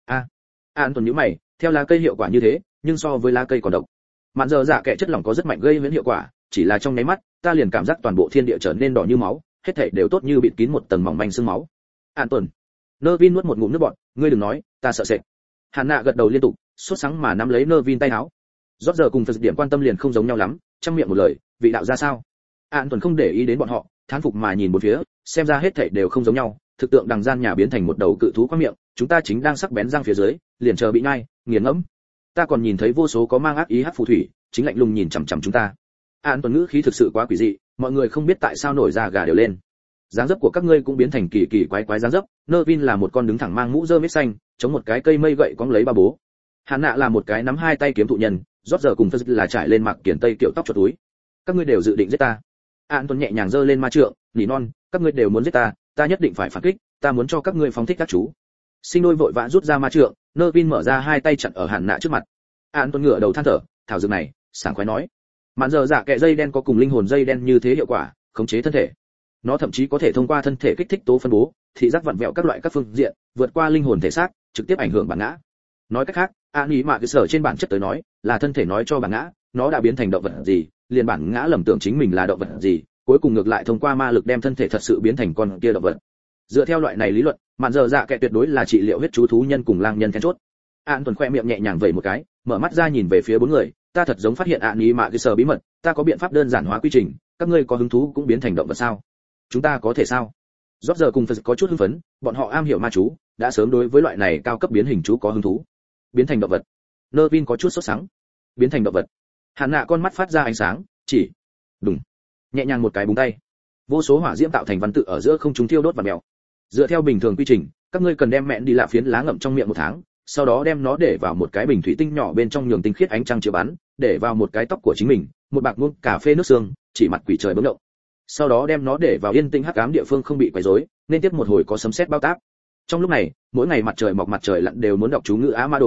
Án Tuấn nhíu mày, theo lá cây hiệu quả như thế, nhưng so với lá cây còn độc. Mạn giờ dạ kệ chất lỏng có rất mạnh gây miễn hiệu quả, chỉ là trong nháy mắt, ta liền cảm giác toàn bộ thiên địa trở nên đỏ như máu, hết thảy đều tốt như bịt kín một tầng mỏng manh sương máu. Án Tuấn. Nervin nuốt một ngụm nước bọt, ngươi đừng nói, ta sợ sệt. Hàn Nạ gật đầu liên tục, sốt sắng mà nắm lấy Nervin tay áo. Rốt giờ cùng Phật điểm quan tâm liền không giống nhau lắm, trong miệng một lời, vị đạo ra sao? Án Tuấn không để ý đến bọn họ, thán phục mà nhìn bốn phía, xem ra hết thảy đều không giống nhau, thực tượng đằng gian nhà biến thành một đầu cự thú quát miệng, chúng ta chính đang sắc bén răng phía dưới, liền chờ bị nhai, nghiền ngẫm. Ta còn nhìn thấy vô số có mang ác ý hắc phù thủy, chính lạnh lùng nhìn chằm chằm chúng ta. Án Tuấn ngữ khí thực sự quá quỷ dị, mọi người không biết tại sao nổi da gà đều lên. Dáng dấp của các ngươi cũng biến thành kỳ kỳ quái quái dáng dấp. Nervin là một con đứng thẳng mang mũ rơm mít xanh, chống một cái cây mây gậy cóng lấy ba bố. Hàn Nạ là một cái nắm hai tay kiếm thụ nhân, Rốt giờ cùng Phật là trải lên mặc kiển tây kiểu tóc chuột túi. Các ngươi đều dự định giết ta. Án Tuấn nhẹ nhàng giơ lên ma trượng, nỉ non, các ngươi đều muốn giết ta, ta nhất định phải phản kích, ta muốn cho các ngươi phóng thích các chú. Sinh đôi vội vã rút ra ma trượng, Nervin mở ra hai tay chặn ở Hàn Nạ trước mặt. Án Tuấn ngửa đầu than thở, thảo dược này, sảng khoái nói. Mạn giờ dạ kệ dây đen có cùng linh hồn dây đen như thế hiệu quả, khống chế thân thể. Nó thậm chí có thể thông qua thân thể kích thích tố phân bố, thị giác vặn vẹo các loại các phương diện, vượt qua linh hồn thể xác, trực tiếp ảnh hưởng bản ngã. Nói cách khác, ý mà cái sở trên bản chất tới nói, là thân thể nói cho bản ngã, nó đã biến thành động vật gì, liền bản ngã lầm tưởng chính mình là động vật gì, cuối cùng ngược lại thông qua ma lực đem thân thể thật sự biến thành con kia động vật. Dựa theo loại này lý luận, mạn giờ dạ kệ tuyệt đối là trị liệu huyết chú thú nhân cùng lang nhân then chốt. An Tuấn khoe miệng nhẹ nhàng vẩy một cái, mở mắt ra nhìn về phía bốn người, ta thật giống phát hiện ý mà cái sở bí mật, ta có biện pháp đơn giản hóa quy trình, các ngươi có hứng thú cũng biến thành động vật sao? Chúng ta có thể sao? Rốt giờ cùng Phật có chút hưng phấn, bọn họ am hiểu ma chú, đã sớm đối với loại này cao cấp biến hình chú có hứng thú. Biến thành động vật. Nervin có chút sốt sắng. Biến thành động vật. Hàn Nạ con mắt phát ra ánh sáng, chỉ. Đùng. Nhẹ nhàng một cái búng tay. Vô số hỏa diễm tạo thành văn tự ở giữa không trung thiêu đốt và mèo. Dựa theo bình thường quy trình, các ngươi cần đem mẹn đi lạ phiến lá ngậm trong miệng một tháng, sau đó đem nó để vào một cái bình thủy tinh nhỏ bên trong nhường tinh khiết ánh trăng chiếu bắn, để vào một cái tóc của chính mình, một bạc muỗng cà phê nước xương, chỉ mặt quỷ trời bấm động. Sau đó đem nó để vào yên tĩnh hắc ám địa phương không bị quấy rối, nên tiếp một hồi có sấm sét bao táp. Trong lúc này, mỗi ngày mặt trời mọc mặt trời lặn đều muốn đọc chú ngữ Amado,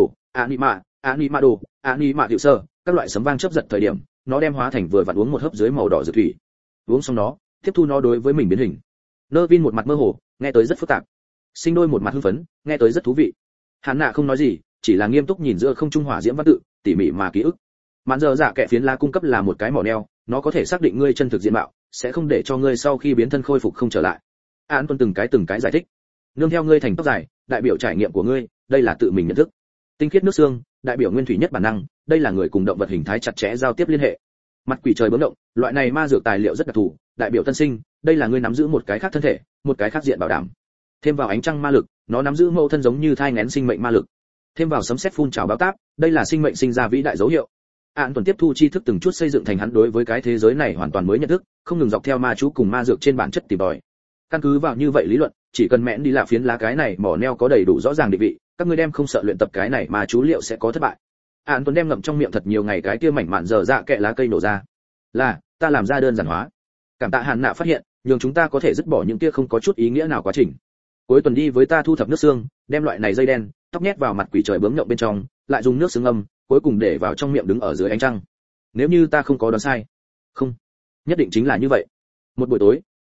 Animado, Anima hiệu sơ, các loại sấm vang chớp giật thời điểm, nó đem hóa thành vừa vặn uống một hớp dưới màu đỏ dược thủy. Uống xong nó, tiếp thu nó đối với mình biến hình. Nervin một mặt mơ hồ, nghe tới rất phức tạp. Sinh đôi một mặt hưng phấn, nghe tới rất thú vị. Hàn Nạ không nói gì, chỉ là nghiêm túc nhìn giữa không trung hỏa diễm văn tự, tỉ mỉ mà ký ức. Mạn giờ dạ kệ phiến lá cung cấp là một cái mỏ neo, nó có thể xác định ngươi chân thực diện mạo, sẽ không để cho ngươi sau khi biến thân khôi phục không trở lại. An Tuấn từng cái giải thích. Nương theo ngươi thành tóc dài, đại biểu trải nghiệm của ngươi, đây là tự mình nhận thức. Tinh khiết nước xương, đại biểu nguyên thủy nhất bản năng, đây là người cùng động vật hình thái chặt chẽ giao tiếp liên hệ. Mặt quỷ trời bướm động, loại này ma dược tài liệu rất đặc thù, đại biểu tân sinh, đây là ngươi nắm giữ một cái khác thân thể, một cái khác diện bảo đảm. Thêm vào ánh trăng ma lực, nó nắm giữ mẫu thân giống như thai nghén sinh mệnh ma lực. Thêm vào sấm sét phun trào báo táp, đây là sinh mệnh sinh ra vĩ đại dấu hiệu. An Tuấn tiếp thu tri thức từng chút xây dựng thành hắn đối với cái thế giới này hoàn toàn mới nhận thức, không ngừng dọc theo ma chú cùng ma dược trên bản chất tìm tòi. Căn cứ vào như vậy lý luận, chỉ cần mẹn đi lạ phiến lá cái này mỏ neo có đầy đủ rõ ràng định vị, các ngươi đem không sợ luyện tập cái này mà chú liệu sẽ có thất bại. An Tuấn đem ngậm trong miệng thật nhiều ngày cái kia mảnh mạn dở dạ kệ lá cây nổ ra. Là, ta làm ra đơn giản hóa. Cảm tạ Hàn Nạ phát hiện, nhường chúng ta có thể dứt bỏ những kia không có chút ý nghĩa nào quá trình. Cuối tuần đi với ta thu thập nước xương, đem loại này dây đen, tóc nhét vào mặt quỷ trời bướm nhộng bên trong, lại dùng nước xương âm, cuối cùng để vào trong miệng đứng ở dưới ánh trăng. Nếu như ta không có đoán sai. Không, nhất định chính là như vậy. Một buổi tối,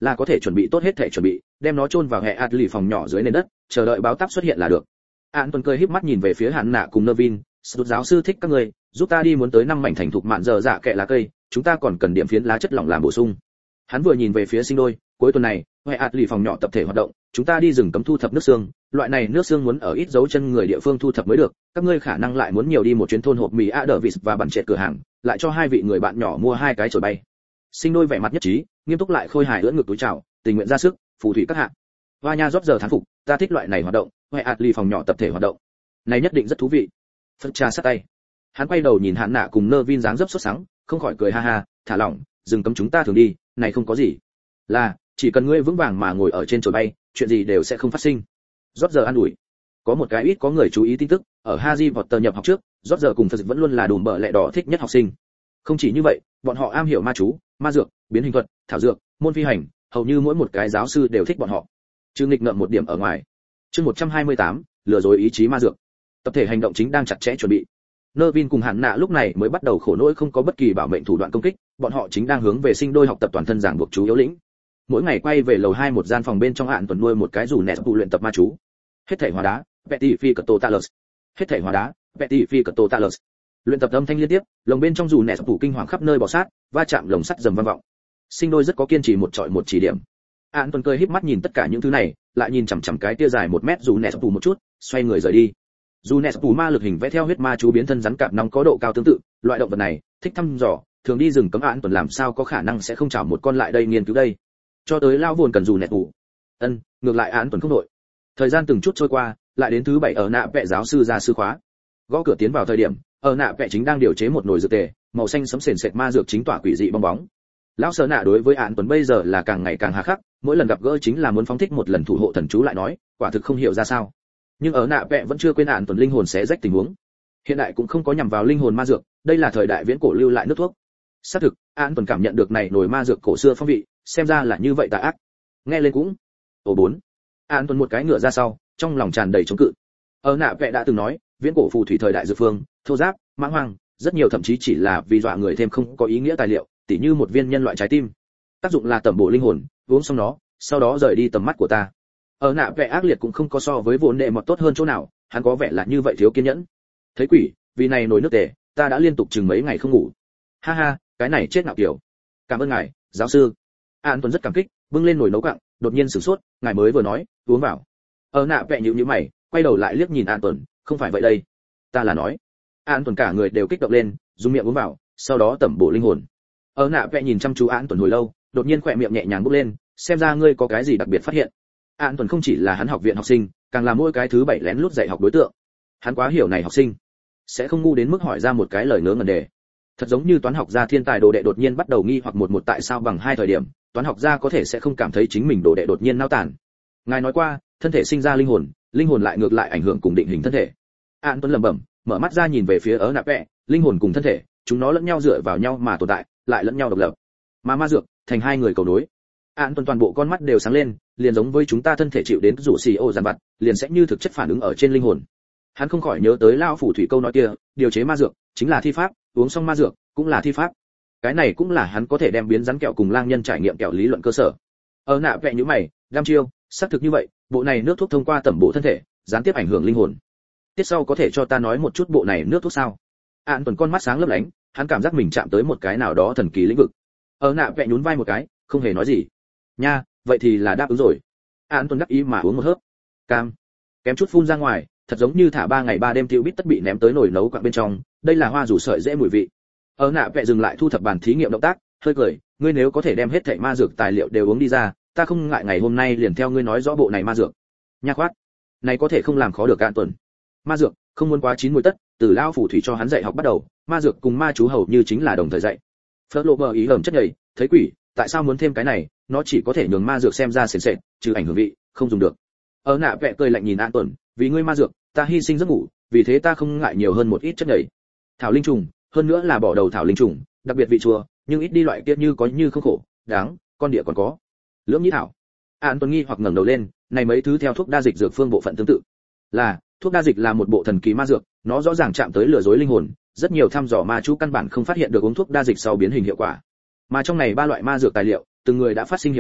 là có thể chuẩn bị tốt hết thể chuẩn bị, đem nó chôn vào hệ Atli phòng nhỏ dưới nền đất, chờ đợi báo táp xuất hiện là được. Tuần cười híp mắt nhìn về phía Hạn Nạ cùng Nervin, "Sút giáo sư thích các người, giúp ta đi muốn tới 5 mảnh thành thục mạn giờ dạ kệ lá cây, chúng ta còn cần điểm phiến lá chất lỏng làm bổ sung." Hắn vừa nhìn về phía Sinh Đôi, "Cuối tuần này, hệ Atli phòng nhỏ tập thể hoạt động, chúng ta đi rừng cấm thu thập nước xương, loại này nước xương muốn ở ít dấu chân người địa phương thu thập mới được, các ngươi khả năng lại muốn nhiều đi một chuyến thôn hộp mì Adervis và bản trệ cửa hàng, lại cho 2 vị người bạn nhỏ mua 2 cái chổi bay." Sinh Đôi vẻ mặt nhất trí, nghiêm túc lại khôi hài ưỡn ngực túi chào, tình nguyện ra sức, phù thủy các hạ. Hoa Nha rót giờ thán phục, "Ta thích loại này hoạt động, hệ Atli phòng nhỏ tập thể hoạt động. Này nhất định rất thú vị." Phật trà sát tay. Hắn quay đầu nhìn Hạn Nạ cùng Nervin dáng dấp sốt sắng, không khỏi cười ha ha, "Thả lỏng, rừng cấm chúng ta thường đi, này không có gì. Là, chỉ cần ngươi vững vàng mà ngồi ở trên chổi bay, chuyện gì đều sẽ không phát sinh." Rót giờ an ủi. Có một cái ít có người chú ý tin tức, ở Harry Potter nhập học trước, Rót giờ cùng Phật vẫn luôn là đùm bợ lẹ đỏ thích nhất học sinh. Không chỉ như vậy, bọn họ am hiểu ma chú, ma dược, biến hình thuật, thảo dược, môn phi hành, hầu như mỗi một cái giáo sư đều thích bọn họ. Chứ nghịch ngợm một điểm ở ngoài. Chương 128, lừa dối ý chí ma dược. Tập thể hành động chính đang chặt chẽ chuẩn bị. Nervin cùng Hạn Nạ lúc này mới bắt đầu khổ nỗi không có bất kỳ bảo mệnh thủ đoạn công kích, bọn họ chính đang hướng về Sinh Đôi học tập toàn thân giảng buộc chú yếu lĩnh. Mỗi ngày quay về lầu 2 một gian phòng bên trong Hạn tuần nuôi một cái dù nẹt tụ luyện tập ma chú. Hết thể hóa đá, Petificatalus. Hết thể hóa đá, Petificatalus. Luyện tập âm thanh liên tiếp, lồng bên trong dù nẹt tụ kinh hoàng khắp nơi bò sát, va chạm lồng sắt rầm vang vọng. Sinh Đôi rất có kiên trì một trọi một chỉ điểm. Hạn tuần cười híp mắt nhìn tất cả những thứ này, lại nhìn chằm chằm cái tia dài 1 mét dù nẹt tụ một chút, xoay người rời đi. Dù nẹt tụ ma lực hình vẽ theo huyết ma chú biến thân rắn cạp nóng có độ cao tương tự, loại động vật này thích thăm dò, thường đi rừng cấm. Hạn tuần làm sao có khả năng sẽ không chảo một con lại đây nghiên cứu đây. Cho tới lao vồn cần dù nẹt tụ. Ngược lại Hạn tuần không đội. Thời gian từng chút trôi qua, lại đến thứ 7 ở nạ vẽ giáo sư ra sư khóa. Gõ cửa tiến vào thời điểm, ở nạ vẽ chính đang điều chế một nồi dược tề, màu xanh sẫm sền sệt ma dược chính tỏa quỷ dị bong bóng. Lão Sở Nạ đối với Hạn tuần bây giờ là càng ngày càng hà khắc, mỗi lần gặp gỡ chính là muốn phóng thích một lần thủ hộ thần chú lại nói, quả thực không hiểu ra sao. Nhưng ở nạ vẽ vẫn chưa quên Hạn tuần linh hồn xé rách tình huống. Hiện đại cũng không có nhằm vào linh hồn ma dược, đây là thời đại viễn cổ lưu lại nước thuốc. Xác thực, Hạn tuần cảm nhận được này nồi ma dược cổ xưa phong vị, xem ra là như vậy tà ác. Nghe lên cũng. Ồ 4. Hạn tuần một cái ngựa ra sau, trong lòng tràn đầy chống cự. Ở nạ vẽ đã từng nói, viễn cổ phù thủy thời đại dược phương, thô giáp, mãng hoang, rất nhiều thậm chí chỉ là vì dọa người thêm không có ý nghĩa tài liệu, tỉ như một viên nhân loại trái tim. Tác dụng là tẩm bổ linh hồn, uống xong nó, sau đó rời đi tầm mắt của ta. Ở nạ vẽ ác liệt cũng không có so với vốn đệ mọt tốt hơn chỗ nào, hắn có vẻ là như vậy thiếu kiên nhẫn. Thấy quỷ, vì này nồi nước tề, ta đã liên tục chừng mấy ngày không ngủ. Ha ha, cái này chết ngạo kiểu. Cảm ơn ngài, giáo sư. An Tuấn rất cảm kích, bưng lên nồi nấu cặn, đột nhiên sửng sốt, ngài mới vừa nói, uống vào. Ở nạ vẽ nhíu mày, quay đầu lại liếc nhìn An Tuấn, không phải vậy đây. Ta là nói. An Tuấn cả người đều kích động lên, dùng miệng uống vào, sau đó tẩm bổ linh hồn. Ở nạ vẽ nhìn chăm chú An Tuấn hồi lâu, đột nhiên khỏe miệng nhẹ nhàng bốc lên, xem ra ngươi có cái gì đặc biệt phát hiện. An Tuấn không chỉ là hắn học viện học sinh, càng là mỗi cái thứ 7 lén lút dạy học đối tượng. Hắn quá hiểu này học sinh, sẽ không ngu đến mức hỏi ra một cái lời ngớ ngẩn đề. Thật giống như toán học gia thiên tài đồ đệ đột nhiên bắt đầu nghi hoặc một tại sao bằng 2 thời điểm, toán học gia có thể sẽ không cảm thấy chính mình đồ đệ đột nhiên nao tản. Ngài nói qua, thân thể sinh ra linh hồn lại ngược lại ảnh hưởng cùng định hình thân thể. An Tuấn lẩm bẩm, mở mắt ra nhìn về phía Ở nạ vẽ, linh hồn cùng thân thể, chúng nó lẫn nhau dựa vào nhau mà tồn tại, lại lẫn nhau độc lập. Mà ma dược thành 2 người cầu nối. An Tuấn toàn bộ con mắt đều sáng lên, liền giống với chúng ta thân thể chịu đến rủ xì ô giàn vặt, liền sẽ như thực chất phản ứng ở trên linh hồn. Hắn không khỏi nhớ tới lão phù thủy câu nói kia, điều chế ma dược chính là thi pháp, uống xong ma dược cũng là thi pháp. Cái này cũng là hắn có thể đem biến rắn kẹo cùng lang nhân trải nghiệm kẹo lý luận cơ sở. Ở nạ vẽ như mày, đam chiêu, xác thực như vậy, bộ này nước thuốc thông qua tẩm bổ thân thể, gián tiếp ảnh hưởng linh hồn. Tiếp sau có thể cho ta nói một chút bộ này nước thuốc sao? An Tuấn con mắt sáng lấp lánh, hắn cảm giác mình chạm tới một cái nào đó thần kỳ lĩnh vực. Ở nạ vẽ nhún vai một cái, không hề nói gì. Nha, vậy thì là đáp ứng rồi. An Tuấn đắc ý mà uống một hớp. Cam, kém chút phun ra ngoài, thật giống như thả 3 ngày 3 đêm tiêu bít tất bị ném tới nồi nấu quặng bên trong, đây là hoa rủ sợi dễ mùi vị. Ở nạ vẽ dừng lại thu thập bàn thí nghiệm động tác, hơi cười, ngươi nếu có thể đem hết thảy ma dược tài liệu đều uống đi ra, ta không ngại ngày hôm nay liền theo ngươi nói rõ bộ này ma dược. Nha khoát, này có thể không làm khó được An Tuấn. Ma dược không muốn quá chín mùi tất, từ lao phù thủy cho hắn dạy học bắt đầu, ma dược cùng ma chú hầu như chính là đồng thời dạy. Phớt lộ mờ ý hầm chất nhầy, thấy quỷ, tại sao muốn thêm cái này, nó chỉ có thể nhường ma dược xem ra sền sệt, trừ ảnh hưởng vị, không dùng được. Ở nạ vẽ cười lạnh nhìn An Tuấn, vì ngươi ma dược, ta hy sinh giấc ngủ, vì thế ta không ngại nhiều hơn một ít chất nhầy. Thảo linh trùng, hơn nữa là bỏ đầu thảo linh trùng, đặc biệt vị chua, nhưng ít đi loại kia như có như không khổ, đáng, con địa còn có. Lưỡng nhĩ thảo. An Tuấn nghi hoặc ngẩng đầu lên, này mấy thứ theo thuốc đa dịch dược phương bộ phận tương tự. Là, thuốc đa dịch là một bộ thần kỳ ma dược, nó rõ ràng chạm tới lừa dối linh hồn, rất nhiều thăm dò ma chú căn bản không phát hiện được uống thuốc đa dịch sau biến hình hiệu quả. Mà trong này 3 loại ma dược tài liệu, từng người đã phát sinh hiệu quả,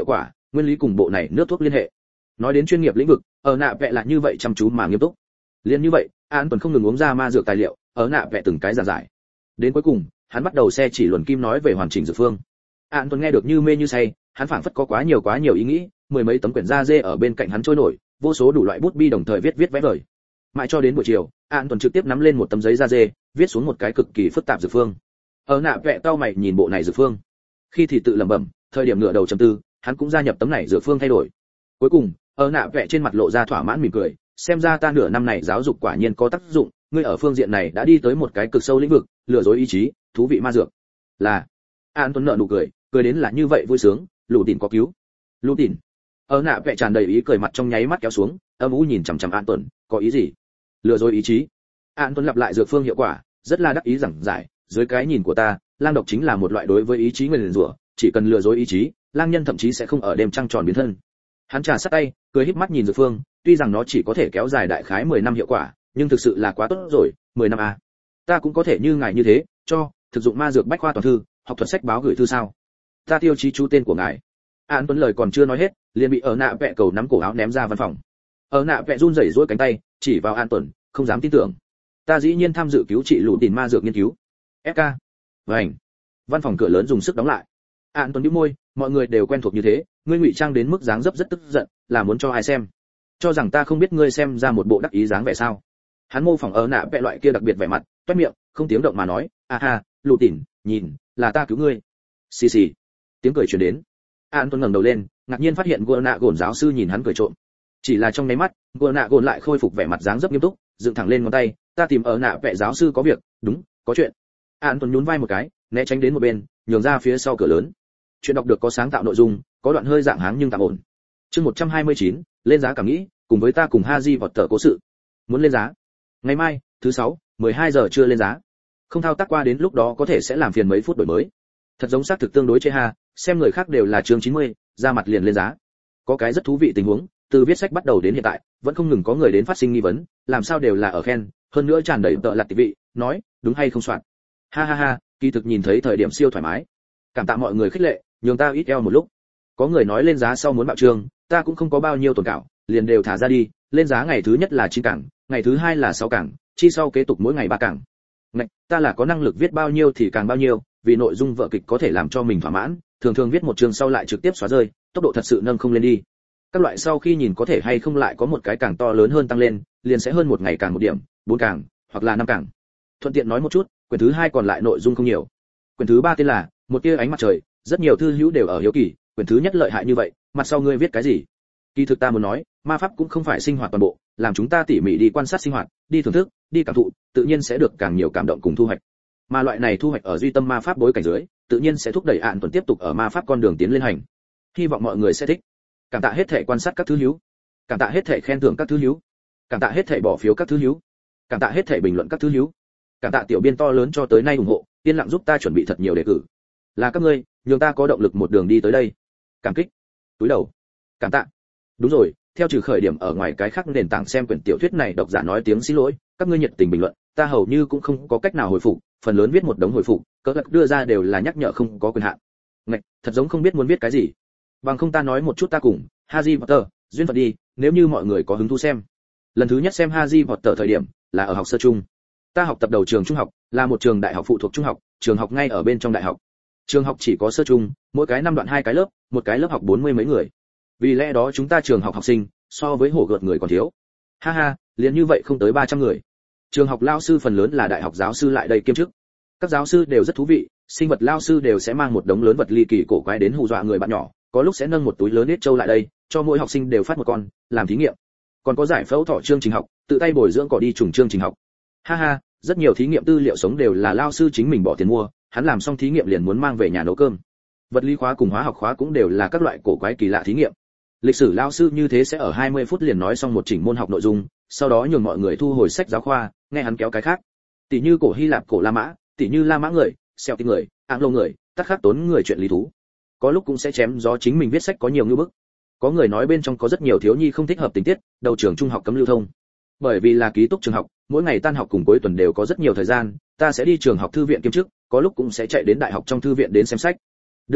nguyên lý cùng bộ này nước thuốc liên hệ. Nói đến chuyên nghiệp lĩnh vực, ở nạ vẽ là như vậy chăm chú mà nghiêm túc. Liên như vậy, An Tuấn không ngừng uống ra ma dược tài liệu, ở nạ vẽ từng cái giảng giải. Đến cuối cùng, hắn bắt đầu xe chỉ luồn kim nói về hoàn chỉnh dược phương. An Tuấn nghe được như mê như say, hắn phảng phất có quá nhiều ý nghĩ, mười mấy tấm quyển da dê ở bên cạnh hắn trôi nổi, vô số đủ loại bút bi đồng thời viết vẽ vời. Mãi cho đến buổi chiều, An Tuấn trực tiếp nắm lên một tấm giấy da dê, viết xuống một cái cực kỳ phức tạp dược phương. Ở nạ vẽ cau mày nhìn bộ này dược phương, khi thì tự lẩm bẩm, thời điểm ngửa đầu trầm tư, hắn cũng gia nhập tấm này dược phương thay đổi. Cuối cùng, ở nạ vẽ trên mặt lộ ra thỏa mãn mỉm cười, xem ra ta nửa năm này giáo dục quả nhiên có tác dụng, ngươi ở phương diện này đã đi tới một cái cực sâu lĩnh vực, lừa dối ý chí, thú vị ma dược. Là. An Tuấn nở nụ cười, cười đến là như vậy vui sướng, lù tìn có cứu. Lù tìn. Ở nạ vẽ tràn đầy ý cười mặt trong nháy mắt kéo xuống, âm u nhìn chằm chằm An Tuấn, có ý gì? Lừa dối ý chí. An Tuấn lặp lại dược phương hiệu quả, rất là đắc ý giảng giải, dưới cái nhìn của ta, lang độc chính là một loại đối với ý chí nguyền rủa, chỉ cần lừa dối ý chí, lang nhân thậm chí sẽ không ở đêm trăng tròn biến thân. Hắn trà sát tay, cười híp mắt nhìn dược phương, tuy rằng nó chỉ có thể kéo dài đại khái 10 năm hiệu quả, nhưng thực sự là quá tốt rồi, 10 năm à. Ta cũng có thể như ngài như thế, cho thực dụng ma dược bách khoa toàn thư, học thuật sách báo gửi thư sao? Ta tiêu chí chú tên của ngài. An Tuấn lời còn chưa nói hết, liền bị ở nạ vẽ cầu nắm cổ áo ném ra văn phòng. Ở nạ vẽ run rẩy duỗi cánh tay, chỉ vào An Tuấn, không dám tin tưởng. Ta dĩ nhiên tham dự cứu trị lũ tìm ma dược nghiên cứu. FK. Vành. Văn phòng cửa lớn dùng sức đóng lại. An Tuấn nhíu môi, mọi người đều quen thuộc như thế, ngươi ngụy trang đến mức dáng dấp rất tức giận, là muốn cho ai xem? Cho rằng ta không biết ngươi xem ra một bộ đắc ý dáng vẻ sao? Hắn mô phỏng ở nạ vẽ loại kia đặc biệt vẻ mặt, toét miệng, không tiếng động mà nói, a ha, lù tỉn, nhìn, là ta cứu ngươi. Xì xì. Tiếng cười truyền đến. An Tuấn ngẩng đầu lên, ngạc nhiên phát hiện Gua Nạ Gồn giáo sư nhìn hắn cười trộm. Chỉ là trong nháy mắt, Gua Nạ Gồn lại khôi phục vẻ mặt dáng dấp nghiêm túc, dựng thẳng lên ngón tay, ta tìm ở nạ vẽ giáo sư có việc, đúng, có chuyện. An Tuấn nhún vai một cái, né tránh đến một bên, nhường ra phía sau cửa lớn. Chuyện đọc được có sáng tạo nội dung, có đoạn hơi dạng háng nhưng tạm ổn. Chương 129, lên giá cảm nghĩ, cùng với ta cùng Haji vọt tờ cố sự. Muốn lên giá? Ngày mai, thứ 6, 12 giờ trưa lên giá. Không thao tác qua đến lúc đó có thể sẽ làm phiền mấy phút đổi mới. Thật giống xác thực tương đối chê ha, xem người khác đều là chương 90, ra mặt liền lên giá. Có cái rất thú vị tình huống, từ viết sách bắt đầu đến hiện tại, vẫn không ngừng có người đến phát sinh nghi vấn, làm sao đều là ở khen, hơn nữa tràn đầy tợ lạt tị vị, nói, đúng hay không soạn. Ha ha ha, kỳ thực nhìn thấy thời điểm siêu thoải mái. Cảm tạ mọi người khích lệ, nhường ta ít eo một lúc. Có người nói lên giá sau muốn bạo trương, ta cũng không có bao nhiêu tồn cảo, liền đều thả ra đi, lên giá ngày thứ nhất là 9 cảng, ngày thứ hai là 6 cảng, chi sau kế tục mỗi ngày 3 cảng. Ngạch, ta là có năng lực viết bao nhiêu thì càng bao nhiêu, vì nội dung vở kịch có thể làm cho mình thỏa mãn, thường thường viết một chương sau lại trực tiếp xóa rơi, tốc độ thật sự nâng không lên đi. Các loại sau khi nhìn có thể hay không lại có một cái càng to lớn hơn tăng lên, liền sẽ hơn một ngày càng một điểm, 4 cảng, hoặc là 5 cảng. Thuận tiện nói một chút, quyển thứ 2 còn lại nội dung không nhiều. Quyển thứ 3 tên là Một tia ánh mặt trời, rất nhiều thư hữu đều ở hiếu kỳ, quyển thứ nhất lợi hại như vậy, mặt sau ngươi viết cái gì? Kỳ thực ta muốn nói, ma pháp cũng không phải sinh hoạt toàn bộ, làm chúng ta tỉ mỉ đi quan sát sinh hoạt, đi thưởng thức, đi cảm thụ, tự nhiên sẽ được càng nhiều cảm động cùng thu hoạch. Mà loại này thu hoạch ở duy tâm ma pháp bối cảnh dưới, tự nhiên sẽ thúc đẩy An Tuấn tiếp tục ở ma pháp con đường tiến lên hành. Hy vọng mọi người sẽ thích. Cảm tạ hết thảy quan sát các thứ hữu, cảm tạ hết thảy khen thưởng các thứ hữu, cảm tạ hết thảy bỏ phiếu các thứ hữu, cảm tạ hết thảy bình luận các thứ hữu, cảm tạ tiểu biên to lớn cho tới nay ủng hộ, yên lặng giúp ta chuẩn bị thật nhiều đề cử. Là các ngươi, nhường ta có động lực một đường đi tới đây. Cảm kích. Túi đầu. Cảm tạ. Đúng rồi, theo trừ khởi điểm ở ngoài cái khác nền tảng xem quyển tiểu thuyết này độc giả nói tiếng xin lỗi, các ngươi nhiệt tình bình luận, ta hầu như cũng không có cách nào hồi phục, phần lớn viết một đống hồi phục, cỡ đưa ra đều là nhắc nhở không có quyền hạn. Ngạch, thật giống không biết muốn viết cái gì. Bằng không ta nói một chút ta cùng Harry Potter, duyên phận đi, nếu như mọi người có hứng thú xem. Lần thứ nhất xem Harry Potter thời điểm là ở học sơ trung. Ta học tập đầu trường trung học, là một trường đại học phụ thuộc trung học, trường học ngay ở bên trong đại học. Trường học chỉ có sơ trung, mỗi cái năm đoạn 2 cái lớp, một cái lớp học 40 mấy người. Vì lẽ đó chúng ta trường học học sinh, so với hổ gợt người còn thiếu. Ha ha, liền như vậy không tới 300 người. Trường học lao sư phần lớn là đại học giáo sư lại đây kiêm chức. Các giáo sư đều rất thú vị, sinh vật lao sư đều sẽ mang một đống lớn vật ly kỳ cổ quái đến hù dọa người bạn nhỏ, có lúc sẽ nâng một túi lớn nết trâu lại đây, cho mỗi học sinh đều phát một con, làm thí nghiệm. Còn có giải phẫu thọ chương trình học, tự tay bồi dưỡng cỏ đi trùng chương trình học. Ha ha, rất nhiều thí nghiệm tư liệu sống đều là lao sư chính mình bỏ tiền mua, hắn làm xong thí nghiệm liền muốn mang về nhà nấu cơm. Vật lý khóa cùng hóa học khóa cũng đều là các loại cổ quái kỳ lạ thí nghiệm. Lịch sử lao sư như thế sẽ ở 20 phút liền nói xong một chỉnh môn học nội dung, sau đó nhường mọi người thu hồi sách giáo khoa, nghe hắn kéo cái khác. Tỷ như cổ Hy Lạp, cổ La Mã, tỷ như La Mã người, Celtic người, Anglo người, Tắc Khắc Tốn người chuyện lý thú. Có lúc cũng sẽ chém gió chính mình viết sách có nhiều ngư bức. Có người nói bên trong có rất nhiều thiếu nhi không thích hợp tình tiết, đầu trường trung học cấm lưu thông. Bởi vì là ký túc trường học, mỗi ngày tan học cùng cuối tuần đều có rất nhiều thời gian, ta sẽ đi trường học thư viện kiêm chức, có lúc cũng sẽ chạy đến đại học trong thư viện đến xem sách. Đương nhiên,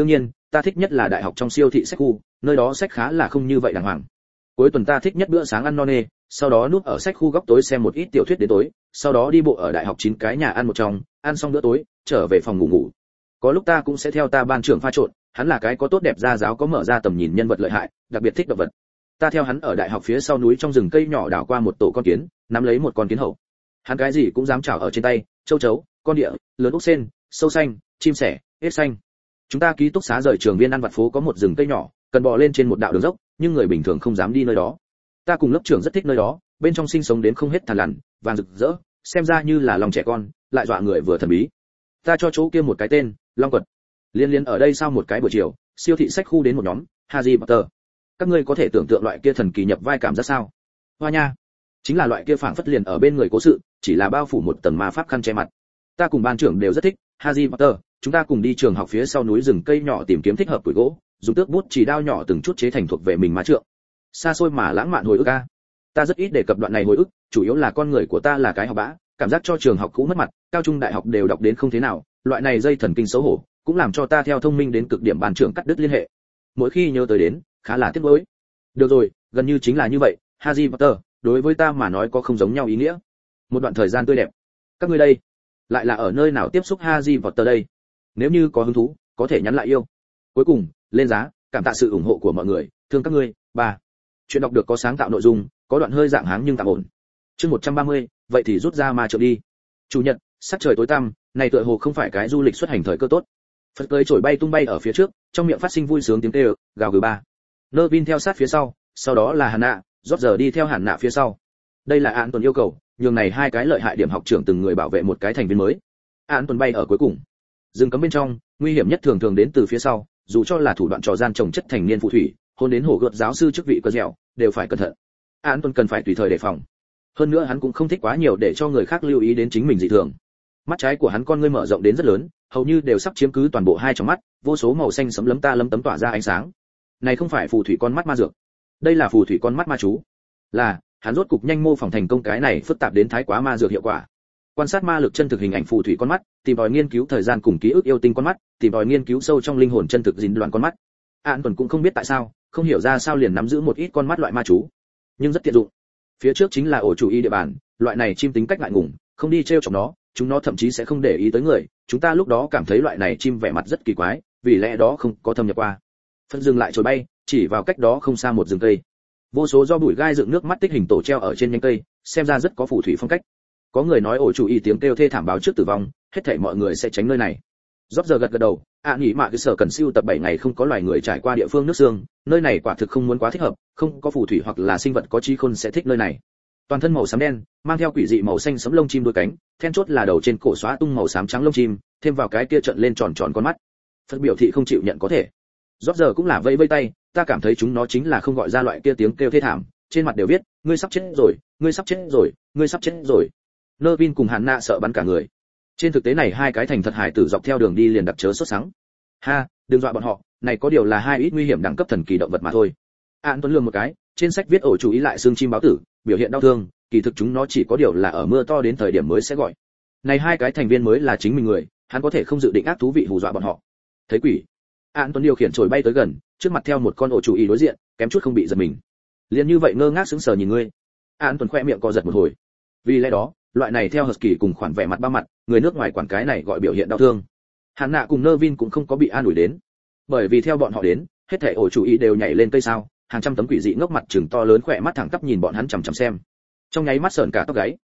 ta thích nhất là đại học trong siêu thị sách khu, nơi đó sách khá là không như vậy đàng hoàng. Cuối tuần ta thích nhất bữa sáng ăn no nê, sau đó núp ở sách khu góc tối xem một ít tiểu thuyết đến tối, sau đó đi bộ ở đại học 9 cái nhà ăn một trong, ăn xong bữa tối, trở về phòng ngủ ngủ. Có lúc ta cũng sẽ theo ta ban trưởng pha trộn, hắn là cái có tốt đẹp gia giáo có mở ra tầm nhìn nhân vật lợi hại, đặc biệt thích động vật. Ta theo hắn ở đại học phía sau núi trong rừng cây nhỏ đảo qua một tổ con kiến, nắm lấy một con kiến hậu. Hắn cái gì cũng dám chảo ở trên tay, châu chấu, con địa, lớn ốc sên, sâu xanh, chim sẻ, ếch xanh. Chúng ta ký túc xá rời trường viên ăn vặt phố có một rừng cây nhỏ, cần bò lên trên một đạo đường dốc, nhưng người bình thường không dám đi nơi đó. Ta cùng lớp trưởng rất thích nơi đó, bên trong sinh sống đến không hết thằn lằn, vàng rực rỡ, xem ra như là lòng trẻ con, lại dọa người vừa thần bí. Ta cho chỗ kia một cái tên, Long Quật. Liên ở đây sau một cái buổi chiều, siêu thị sách khu đến một nhóm, Harry Potter. Các ngươi có thể tưởng tượng loại kia thần kỳ nhập vai cảm giác sao? Hoa nha, chính là loại kia phảng phất liền ở bên người cố sự, chỉ là bao phủ một tầng ma pháp khăn che mặt. Ta cùng ban trưởng đều rất thích Harry Potter, chúng ta cùng đi trường học phía sau núi rừng cây nhỏ tìm kiếm thích hợp củi gỗ, dùng tước bút chỉ đao nhỏ từng chút chế thành thuộc về mình má trượng. Xa xôi mà lãng mạn hồi ức a. Ta rất ít đề cập đoạn này hồi ức, chủ yếu là con người của ta là cái học bã, cảm giác cho trường học cũ mất mặt, cao trung đại học đều đọc đến không thế nào, loại này dây thần kinh xấu hổ, cũng làm cho ta theo thông minh đến cực điểm ban trưởng cắt đứt liên hệ. Mỗi khi nhớ tới đến, khá là tiếc nuối. Được rồi, gần như chính là như vậy, Harry Potter, đối với ta mà nói có không giống nhau ý nghĩa. Một đoạn thời gian tươi đẹp. Các ngươi đây, lại là ở nơi nào tiếp xúc Harry Potter đây? Nếu như có hứng thú, có thể nhắn lại yêu. Cuối cùng, lên giá, cảm tạ sự ủng hộ của mọi người, thương các ngươi. 3. Chuyện đọc được có sáng tạo nội dung, có đoạn hơi dạng háng nhưng tạm ổn. Chương 130, vậy thì rút ra ma trượng đi. Chủ nhật, sắc trời tối tăm, này tựa hồ không phải cái du lịch xuất hành thời cơ tốt. Phật cưới trổi bay tung bay ở phía trước, trong miệng phát sinh vui sướng tiếng kêu, gào gừ ba. Nervin theo sát phía sau, sau đó là Hàn Nạ, rót giờ đi theo Hàn Nạ phía sau. Đây là An Tuần yêu cầu, nhường này hai cái lợi hại điểm học trưởng từng người bảo vệ một cái thành viên mới. An Tuần bay ở cuối cùng. Rừng cấm bên trong, nguy hiểm nhất thường thường đến từ phía sau, dù cho là thủ đoạn trò gian trồng chất thành niên phù thủy, hôn đến hổ gợt giáo sư chức vị cơ dẻo, đều phải cẩn thận. An Tuần cần phải tùy thời đề phòng. Hơn nữa hắn cũng không thích quá nhiều để cho người khác lưu ý đến chính mình dị thường. Mắt trái của hắn con ngươi mở rộng đến rất lớn, hầu như đều sắp chiếm cứ toàn bộ hai tròng mắt, vô số màu xanh sẫm lấm tấm tỏa ra ánh sáng. Này không phải phù thủy con mắt ma dược, đây là phù thủy con mắt ma chú. Là, hắn rốt cục nhanh mô phỏng thành công cái này phức tạp đến thái quá ma dược hiệu quả. Quan sát ma lực chân thực hình ảnh phù thủy con mắt, tìm tòi nghiên cứu thời gian cùng ký ức yêu tinh con mắt, tìm tòi nghiên cứu sâu trong linh hồn chân thực dính đoạn con mắt. An Tuần cũng không biết tại sao, không hiểu ra sao liền nắm giữ một ít con mắt loại ma chú, nhưng rất tiện dụng. Phía trước chính là ổ chủ y địa bàn, loại này chim tính cách ngại ngùng, không đi trêu chọc nó, chúng nó thậm chí sẽ không để ý tới người, chúng ta lúc đó cảm thấy loại này chim vẻ mặt rất kỳ quái, vì lẽ đó không có thâm nhập qua. Phân dừng lại trồi bay, chỉ vào cách đó không xa một rừng cây. Vô số do bụi gai dựng nước mắt tích hình tổ treo ở trên nhánh cây, xem ra rất có phù thủy phong cách. Có người nói ổ chủ y tiếng kêu thê thảm báo trước tử vong, hết thảy mọi người sẽ tránh nơi này. Rót giờ gật gật đầu, nghĩ mà cái sở cần siêu tập 7 ngày không có loài người trải qua địa phương nước xương, nơi này quả thực không muốn quá thích hợp, không có phù thủy hoặc là sinh vật có trí khôn sẽ thích nơi này. Toàn thân màu xám đen, mang theo quỷ dị màu xanh sẫm lông chim đuôi cánh, then chốt là đầu trên cổ xóa tung màu xám trắng lông chim, thêm vào cái kia trợn lên tròn tròn con mắt. Phật biểu thị không chịu nhận có thể. Rót giờ cũng là vẫy vẫy tay, ta cảm thấy chúng nó chính là không gọi ra loại kia tiếng kêu thê thảm, trên mặt đều viết, ngươi sắp chết rồi, ngươi sắp chết rồi, ngươi sắp chết rồi. Nervin cùng Hàn Nạ sợ bắn cả người. Trên thực tế này hai cái thành thật hải tử dọc theo đường đi liền đặc chớ sốt sắng. Ha, đừng dọa bọn họ, này có điều là hai ít nguy hiểm đẳng cấp thần kỳ động vật mà thôi. An Tuấn lường một cái, trên sách viết ổ chủ ý lại xương chim báo tử, biểu hiện đau thương, kỳ thực chúng nó chỉ có điều là ở mưa to đến thời điểm mới sẽ gọi. Này hai cái thành viên mới là chính mình người, hắn có thể không dự định ác thú vị hù dọa bọn họ. Thấy quỷ. An Tuấn điều khiển trồi bay tới gần, trước mặt theo một con ổ chủ ý đối diện, kém chút không bị giật mình. Liền như vậy ngơ ngác sững sờ nhìn ngươi. An Tuấn khoe miệng co giật một hồi. Vì lẽ đó, loại này theo Husky cùng khoản vẻ mặt ba mặt, người nước ngoài quản cái này gọi biểu hiện đau thương. Hàn Nạ cùng Nervin cũng không có bị an ủi đến, bởi vì theo bọn họ đến, hết thảy ổ chủ ý đều nhảy lên cây sao, hàng trăm tấm quỷ dị ngốc mặt trừng to lớn khỏe mắt thẳng tắp nhìn bọn hắn chằm chằm xem. Trong nháy mắt sởn cả tóc gáy.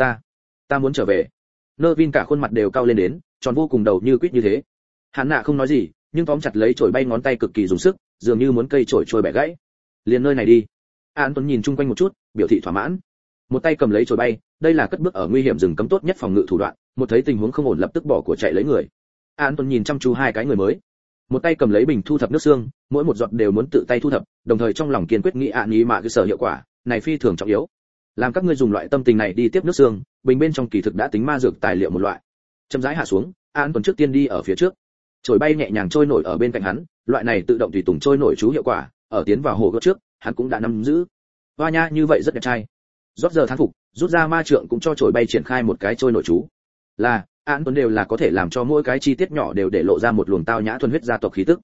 Ta muốn trở về. Nervin cả khuôn mặt đều cao lên đến, tròn vô cùng đầu như quýt như thế. Hàn Nạ không nói gì, nhưng tóm chặt lấy chổi bay ngón tay cực kỳ dùng sức, dường như muốn cây chổi trôi bẻ gãy. Liền nơi này đi. An Tuấn nhìn chung quanh một chút, biểu thị thỏa mãn. Một tay cầm lấy chổi bay, đây là cất bước ở nguy hiểm rừng cấm tốt nhất phòng ngự thủ đoạn, một thấy tình huống không ổn lập tức bỏ của chạy lấy người. An Tuấn nhìn chăm chú hai cái người mới, một tay cầm lấy bình thu thập nước xương, mỗi một giọt đều muốn tự tay thu thập, đồng thời trong lòng kiên quyết nghĩ ý mà cái sở hiệu quả này phi thường trọng yếu. Làm các ngươi dùng loại tâm tình này đi tiếp nước xương, bình bên trong kỳ thực đã tính ma dược tài liệu một loại. Chậm rãi hạ xuống, An Tuấn trước tiên đi ở phía trước, chổi bay nhẹ nhàng trôi nổi ở bên cạnh hắn, loại này tự động tùy tùng trôi nổi chú hiệu quả, ở tiến vào hồ gợt trước, hắn cũng đã nắm giữ. Hoa nha, như vậy rất đẹp trai. Rót giờ thán phục, rút ra ma trượng cũng cho chổi bay triển khai một cái trôi nổi chú. Là, An Tuấn đều là có thể làm cho mỗi cái chi tiết nhỏ đều để lộ ra một luồng tao nhã thuần huyết gia tộc khí tức.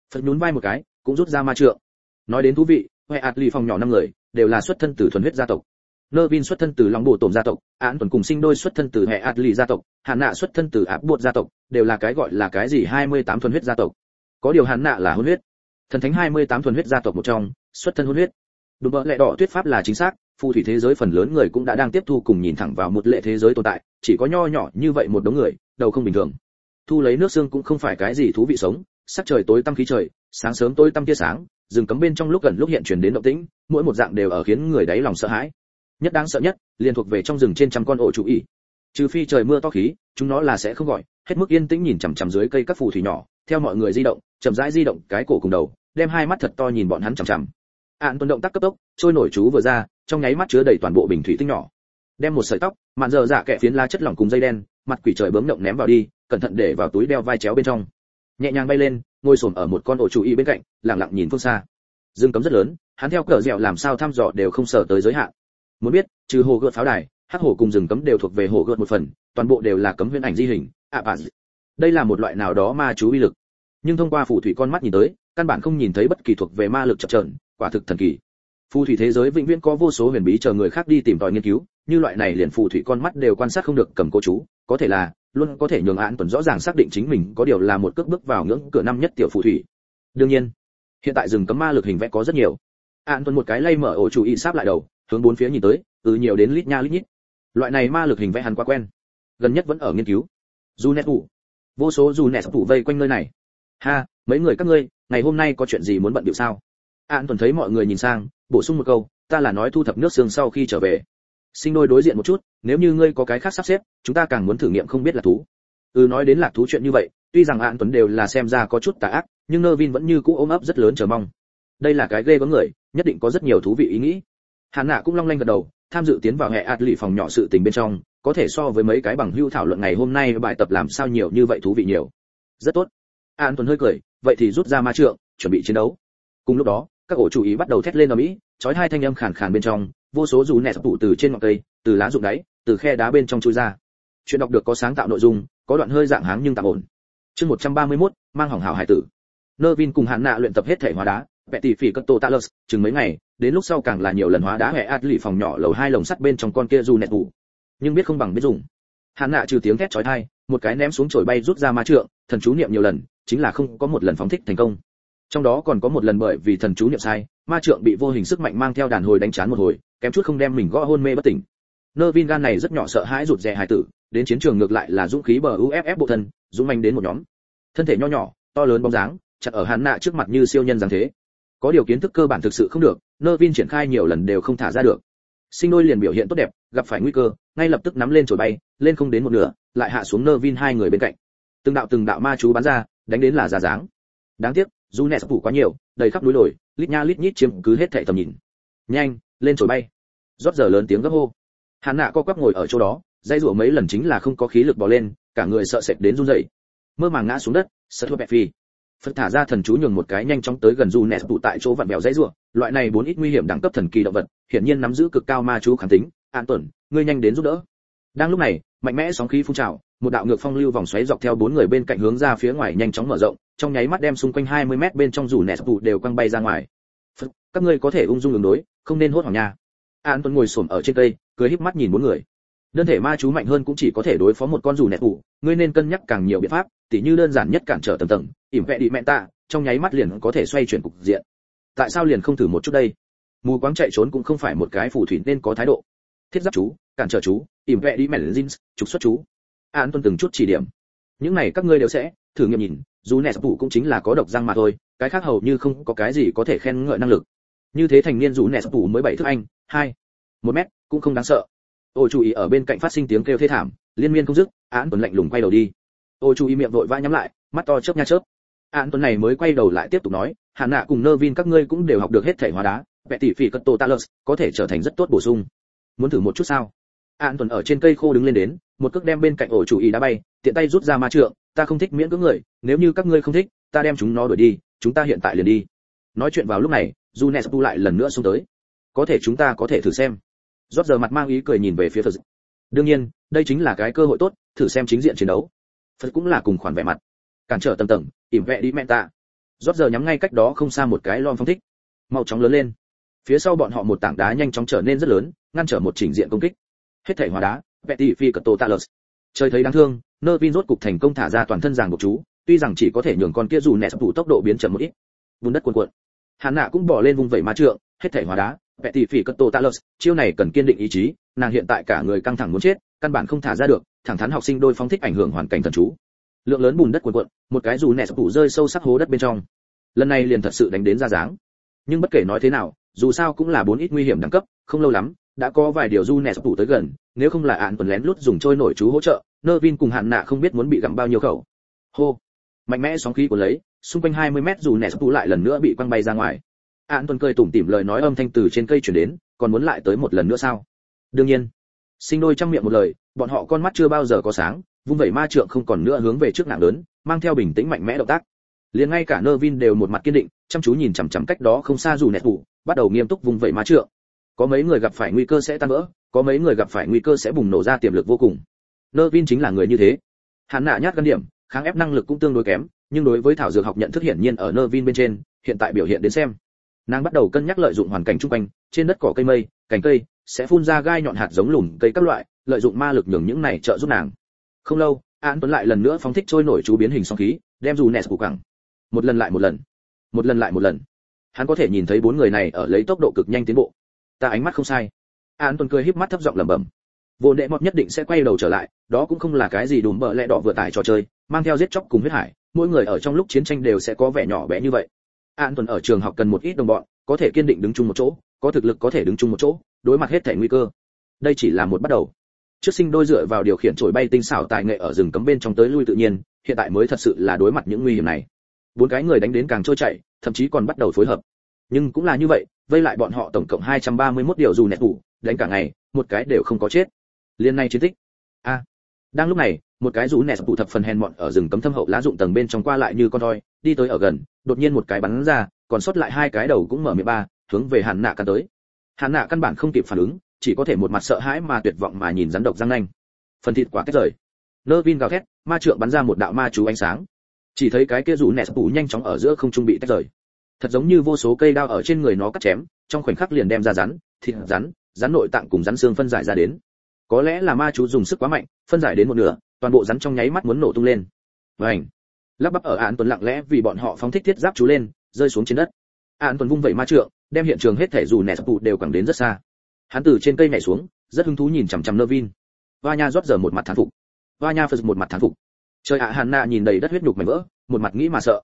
Phật nhún vai một cái, cũng rút ra ma trượng. Nói đến thú vị, hệ Atli phòng nhỏ 5 người đều là xuất thân từ thuần huyết gia tộc. Nervin xuất thân từ Long Bộ Tổm gia tộc, Án Tuần cùng sinh đôi xuất thân từ hệ Atli gia tộc, Hàn Nạ xuất thân từ Áp Buột gia tộc, đều là cái gọi là cái gì 28 thuần huyết gia tộc. Có điều Hàn Nạ là hôn huyết. Thần thánh 28 thuần huyết gia tộc một trong, xuất thân hôn huyết. Đúng vậy, lẽ đỏ thuyết pháp là chính xác, phù thủy thế giới phần lớn người cũng đã đang tiếp thu cùng nhìn thẳng vào một lệ thế giới tồn tại, chỉ có nho nhỏ như vậy một đống người, đầu không bình thường. Thu lấy nước xương cũng không phải cái gì thú vị sống, sắc trời tối tăm khí trời, sáng sớm tối tăm tia sáng, rừng cấm bên trong lúc gần lúc hiện truyền đến động tĩnh, mỗi một dạng đều ở khiến người đáy lòng sợ hãi. Nhất đáng sợ nhất, liền thuộc về trong rừng trên trăm con ổ chủ ỉ. Trừ phi trời mưa to khí, chúng nó là sẽ không gọi, hết mức yên tĩnh nhìn chằm chằm dưới cây các phù thủy nhỏ, theo mọi người di động, chậm rãi di động cái cổ cùng đầu, đem hai mắt thật to nhìn bọn hắn chằm chằm. Tuần động tác cấp tốc, trôi nổi chú vừa ra, trong nháy mắt chứa đầy toàn bộ bình thủy tinh nhỏ. Đem một sợi tóc, mạn dở dạ kẹ phiến lá chất lỏng cùng dây đen, mặt quỷ trời bướm động ném vào đi, cẩn thận để vào túi đeo vai chéo bên trong. Nhẹ nhàng bay lên, ngồi xổm ở một con ổ chủ y bên cạnh, lặng lặng nhìn phương xa. Dương cấm rất lớn, hắn theo cờ dẻo làm sao thăm dò đều không sở tới giới hạn. Muốn biết, trừ hồ gợt pháo đài, hắc hồ cùng rừng cấm đều thuộc về hồ gợt một phần, toàn bộ đều là cấm huyễn ảnh di hình. Đây là một loại nào đó ma chú uy lực. Nhưng thông qua phù thủy con mắt nhìn tới, căn bản không nhìn thấy bất kỳ thuộc về ma lực chập chờn, quả thực thần kỳ. Phù thủy thế giới vĩnh viễn có vô số huyền bí chờ người khác đi tìm tòi nghiên cứu, như loại này liền phù thủy con mắt đều quan sát không được cầm cố chú, có thể là luôn có thể nhường Án Tuần rõ ràng xác định chính mình có điều là một cước bước vào ngưỡng cửa năm nhất tiểu phù thủy. Đương nhiên, hiện tại rừng cấm ma lực hình vẽ có rất nhiều. Án Tuần một cái lay mở ổ chủ y sáp lại đầu, hướng bốn phía nhìn tới, nhiều đến lít nha lít nhít. Loại này ma lực hình vẽ hắn quá quen, gần nhất vẫn ở nghiên cứu. Junet vô số Junet vây quanh nơi này. Ha, mấy người các ngươi, ngày hôm nay có chuyện gì muốn bận bịu sao? Án Tuần thấy mọi người nhìn sang, bổ sung một câu, ta là nói thu thập nước xương sau khi trở về. Sinh đôi đối diện một chút, nếu như ngươi có cái khác sắp xếp, chúng ta càng muốn thử nghiệm không biết là thú. Nói đến lạc thú chuyện như vậy, tuy rằng Án Tuấn đều là xem ra có chút tà ác, nhưng Nervin vẫn như cũ ôm ấp rất lớn chờ mong. Đây là cái ghê gớm người, nhất định có rất nhiều thú vị ý nghĩ. Hàn Nạ cũng long lanh gật đầu, tham dự tiến vào hệ Atli phòng nhỏ sự tình bên trong, có thể so với mấy cái bằng hữu thảo luận ngày hôm nay bài tập làm sao nhiều như vậy thú vị nhiều. Rất tốt. Án Tuấn hơi cười, vậy thì rút ra ma trượng, chuẩn bị chiến đấu. Cùng lúc đó, các ổ chủ ý bắt đầu thét lên ầm ĩ, chói hai thanh âm khàn khàn bên trong, vô số dù nẹt tụ từ trên ngọn cây, từ lá rụng đáy, từ khe đá bên trong chui ra. Chuyện đọc được có sáng tạo nội dung, có đoạn hơi dạng háng nhưng tạm ổn. Chương 131, mang hỏng hảo hải tử. Nervin cùng Hàn Nạ luyện tập hết thể hóa đá, vẽ tỉ phỉ cất tổ Talus, chừng mấy ngày, đến lúc sau càng là nhiều lần hóa đá hệ Atli phòng nhỏ lầu 2 lồng sắt bên trong con kia dù nẹt tụ. Nhưng biết không bằng biết dùng. Hàn Nạ trừ tiếng thét chói tai, một cái ném xuống chổi bay rút ra ma trượng, thần chú niệm nhiều lần, chính là không có một lần phóng thích thành công. Trong đó còn có một lần bởi vì thần chú niệm sai, ma trượng bị vô hình sức mạnh mang theo đàn hồi đánh chán một hồi, kém chút không đem mình gõ hôn mê bất tỉnh. Nervin gan này rất nhỏ sợ hãi rụt rè hài tử, đến chiến trường ngược lại là dũng khí bờ UFF bộ thân, dũng manh đến một nhóm. Thân thể nho nhỏ, to lớn bóng dáng, chặt ở Hàn Nạ trước mặt như siêu nhân dáng thế. Có điều kiến thức cơ bản thực sự không được, Nervin triển khai nhiều lần đều không thả ra được. Sinh đôi liền biểu hiện tốt đẹp, gặp phải nguy cơ, ngay lập tức nắm lên chổi bay, lên không đến một nửa, lại hạ xuống Nervin hai người bên cạnh. Từng đạo ma chú bắn ra, đánh đến là ra dáng. Đáng tiếc, Junet phủ quá nhiều, đầy khắp núi đồi, lít nha lít nhít chiếm cứ hết thảy tầm nhìn. Nhanh, lên chổi bay. Rót giờ lớn tiếng gấp hô. Hàn Nạ co quắp ngồi ở chỗ đó, dây rủa mấy lần chính là không có khí lực bò lên, cả người sợ sệt đến run rẩy. Mơ màng ngã xuống đất, sợ thua bẹp phi. Phật thả ra thần chú nhường một cái nhanh chóng tới gần Junet phủ tại chỗ vặn bèo dây rủa, loại này bốn ít nguy hiểm đẳng cấp thần kỳ động vật, hiển nhiên nắm giữ cực cao ma chú kháng tính. An Tuần, ngươi nhanh đến giúp đỡ. Đang lúc này, mạnh mẽ sóng khí phun trào, một đạo ngược phong lưu vòng xoáy dọc theo bốn người bên cạnh hướng ra phía ngoài nhanh chóng mở rộng, trong nháy mắt đem xung quanh 20 mét bên trong rủ nẹt tụ đều quăng bay ra ngoài. Các ngươi có thể ung dung ứng đối, không nên hốt hoảng nha. An Tuấn ngồi xổm ở trên cây, cười híp mắt nhìn bốn người. Đơn thể ma chú mạnh hơn cũng chỉ có thể đối phó một con rủ nẹt tụ, ngươi nên cân nhắc càng nhiều biện pháp, tỉ như đơn giản nhất cản trở tầng tầng, ỉm vẽ đi mẹ tạ, trong nháy mắt liền có thể xoay chuyển cục diện. Tại sao liền không thử một chút đây? Mù quáng chạy trốn cũng không phải một cái phù thủy nên có thái độ. Thiết giáp chú, cản trở chú, ỉm vẽ đi mẹ jeans, trục xuất chú. An Tuấn từng chút chỉ điểm. Những này các ngươi đều sẽ thử nghiệm nhìn, dù nẹt tụ cũng chính là có độc răng mà thôi, cái khác hầu như không có cái gì có thể khen ngợi năng lực. Như thế thành niên dù nẹt tụ mới 7 thước anh, 1 mét, cũng không đáng sợ. Ôi chú ý ở bên cạnh phát sinh tiếng kêu thê thảm, liên miên không dứt. Án Tuấn lạnh lùng quay đầu đi. Ôi chú ý miệng vội vã nhắm lại, mắt to chớp nha chớp. Án Tuấn này mới quay đầu lại tiếp tục nói, Hàn Nạ cùng Nervin các ngươi cũng đều học được hết thể hóa đá, vẽ tỉ phỉ cất tổ Talus, có thể trở thành rất tốt bổ sung. Muốn thử một chút sao? Án Tuấn ở trên cây khô đứng lên đến, một cước đem bên cạnh ổ chủ ý đá bay, tiện tay rút ra ma trượng, ta không thích miễn cưỡng người, nếu như các ngươi không thích, ta đem chúng nó đuổi đi, chúng ta hiện tại liền đi. Nói chuyện vào lúc này, Junet lại lần nữa xông tới. Có thể chúng ta có thể thử xem. Rót giờ mặt mang ý cười nhìn về phía Phật. Đương nhiên, đây chính là cái cơ hội tốt, thử xem chính diện chiến đấu. Phật cũng là cùng khoản vẻ mặt. Cản trở tầng tầng, ỉm vẽ đi mẹ tạ. Rót giờ nhắm ngay cách đó không xa một cái lon phong thích, mau chóng lớn lên. Phía sau bọn họ một tảng đá nhanh chóng trở nên rất lớn, ngăn trở một chỉnh diện công kích. Hết thảy hóa đá, Betty Phi cật Totalus. Trời thấy đáng thương, Nervin rốt cục thành công thả ra toàn thân ràng buộc chú, tuy rằng chỉ có thể nhường con kia dù nẹt tụ tốc độ biến chậm một ít. Bùn đất cuồn cuộn. Hàn Nạ cũng bỏ lên vung vẩy ma trượng, hết thảy hóa đá, Betty Phi cật Totalus, chiêu này cần kiên định ý chí, nàng hiện tại cả người căng thẳng muốn chết, căn bản không thả ra được, thẳng thắn học sinh đôi phóng thích ảnh hưởng hoàn cảnh thần chú. Lượng lớn bùn đất cuồn cuộn, một cái dù nẹt tụ rơi sâu sắc hố đất bên trong. Lần này liền thật sự đánh đến ra dáng. Nhưng bất kể nói thế nào, dù sao cũng là 4 ít nguy hiểm đẳng cấp, không lâu lắm, đã có vài điều du nẹt tụ tới gần, nếu không là án tuần lén lút dùng trôi nổi chú hỗ trợ, Nervin cùng Hạn Nạ không biết muốn bị gặm bao nhiêu khẩu. Hô, mạnh mẽ sóng khí của lấy, xung quanh 20 mét dù nẹt tụ lại lần nữa bị quăng bay ra ngoài. Án tuần cười tủm tỉm lời nói âm thanh từ trên cây truyền đến, còn muốn lại tới một lần nữa sao? Đương nhiên. Sinh đôi trong miệng một lời, bọn họ con mắt chưa bao giờ có sáng, vung vẩy ma trượng không còn nữa hướng về trước nặng lớn, mang theo bình tĩnh mạnh mẽ động tác. Liền ngay cả Nervin đều một mặt kiên định, chăm chú nhìn chằm chằm cách đó không xa dù nẹt tụ, bắt đầu nghiêm túc vung vẩy ma trượng. Có mấy người gặp phải nguy cơ sẽ tan vỡ, có mấy người gặp phải nguy cơ sẽ bùng nổ ra tiềm lực vô cùng. Nervin chính là người như thế. Hắn Nạ nhát gan điểm, kháng ép năng lực cũng tương đối kém, nhưng đối với thảo dược học nhận thức hiển nhiên ở Nervin bên trên, hiện tại biểu hiện đến xem. Nàng bắt đầu cân nhắc lợi dụng hoàn cảnh xung quanh, trên đất cỏ cây mây, cành cây sẽ phun ra gai nhọn hạt giống lùn cây các loại, lợi dụng ma lực nhường những này trợ giúp nàng. Không lâu, An Tuấn lại lần nữa phóng thích trôi nổi chú biến hình song khí, đem dù nẹt củ cẳng. Một lần lại một lần, một lần lại một lần. Hắn có thể nhìn thấy 4 người này ở lấy tốc độ cực nhanh tiến bộ. Ta ánh mắt không sai. An Tuấn cười híp mắt thấp giọng lẩm bẩm. Vô đệ mọt nhất định sẽ quay đầu trở lại, đó cũng không là cái gì đùm bợ lẹ đỏ vừa tải trò chơi, mang theo giết chóc cùng huyết hải, mỗi người ở trong lúc chiến tranh đều sẽ có vẻ nhỏ bé như vậy. An Tuấn ở trường học cần một ít đồng bọn, có thể kiên định đứng chung một chỗ, có thực lực có thể đứng chung một chỗ, đối mặt hết thảy nguy cơ. Đây chỉ là một bắt đầu. Trước sinh đôi dựa vào điều khiển trổi bay tinh xảo tài nghệ ở rừng cấm bên trong tới lui tự nhiên, hiện tại mới thật sự là đối mặt những nguy hiểm này. 4 cái người đánh đến càng trôi chảy, thậm chí còn bắt đầu phối hợp. Nhưng cũng là như vậy, vây lại bọn họ tổng cộng 231 điều dù nẹt tủ, đánh cả ngày, một cái đều không có chết. Liên này chiến tích. Đang lúc này, một cái dù nẹt tủ thập phần hèn mọn ở rừng cấm thâm hậu lá rụng tầng bên trong qua lại như con thoi, đi tới ở gần, đột nhiên một cái bắn ra, còn sót lại 2 cái đầu cũng mở miệng ba, hướng về Hàn Nạ căn tới. Hàn Nạ căn bản không kịp phản ứng, chỉ có thể một mặt sợ hãi mà tuyệt vọng mà nhìn rắn độc răng nanh. Phần thịt quả tách rời. Nervin gào thét, ma trượng bắn ra một đạo ma chú ánh sáng. Chỉ thấy cái kia dù nẹt tủ nhanh chóng ở giữa không trung bị tách rời. Thật giống như vô số cây đao ở trên người nó cắt chém, trong khoảnh khắc liền đem ra rắn, thịt rắn nội tạng cùng rắn xương phân giải ra đến. Có lẽ là ma chú dùng sức quá mạnh, phân giải đến một nửa, toàn bộ rắn trong nháy mắt muốn nổ tung lên. Vành. Lắp bắp ở Án Tuấn lặng lẽ vì bọn họ phóng thích thiết giáp chú lên, rơi xuống trên đất. Án Tuấn vung vẩy ma trượng, đem hiện trường hết thể dù nẹt tủ đều quẳng đến rất xa. Hắn từ trên cây nhảy xuống, rất hứng thú nhìn chằm chằm Nervin. Vanya rót giờ một mặt thán phục. Vanya phật một mặt thán phục. Trời ạ, Hàn Nạ nhìn đầy đất huyết nhục mảnh vỡ, một mặt nghĩ mà sợ.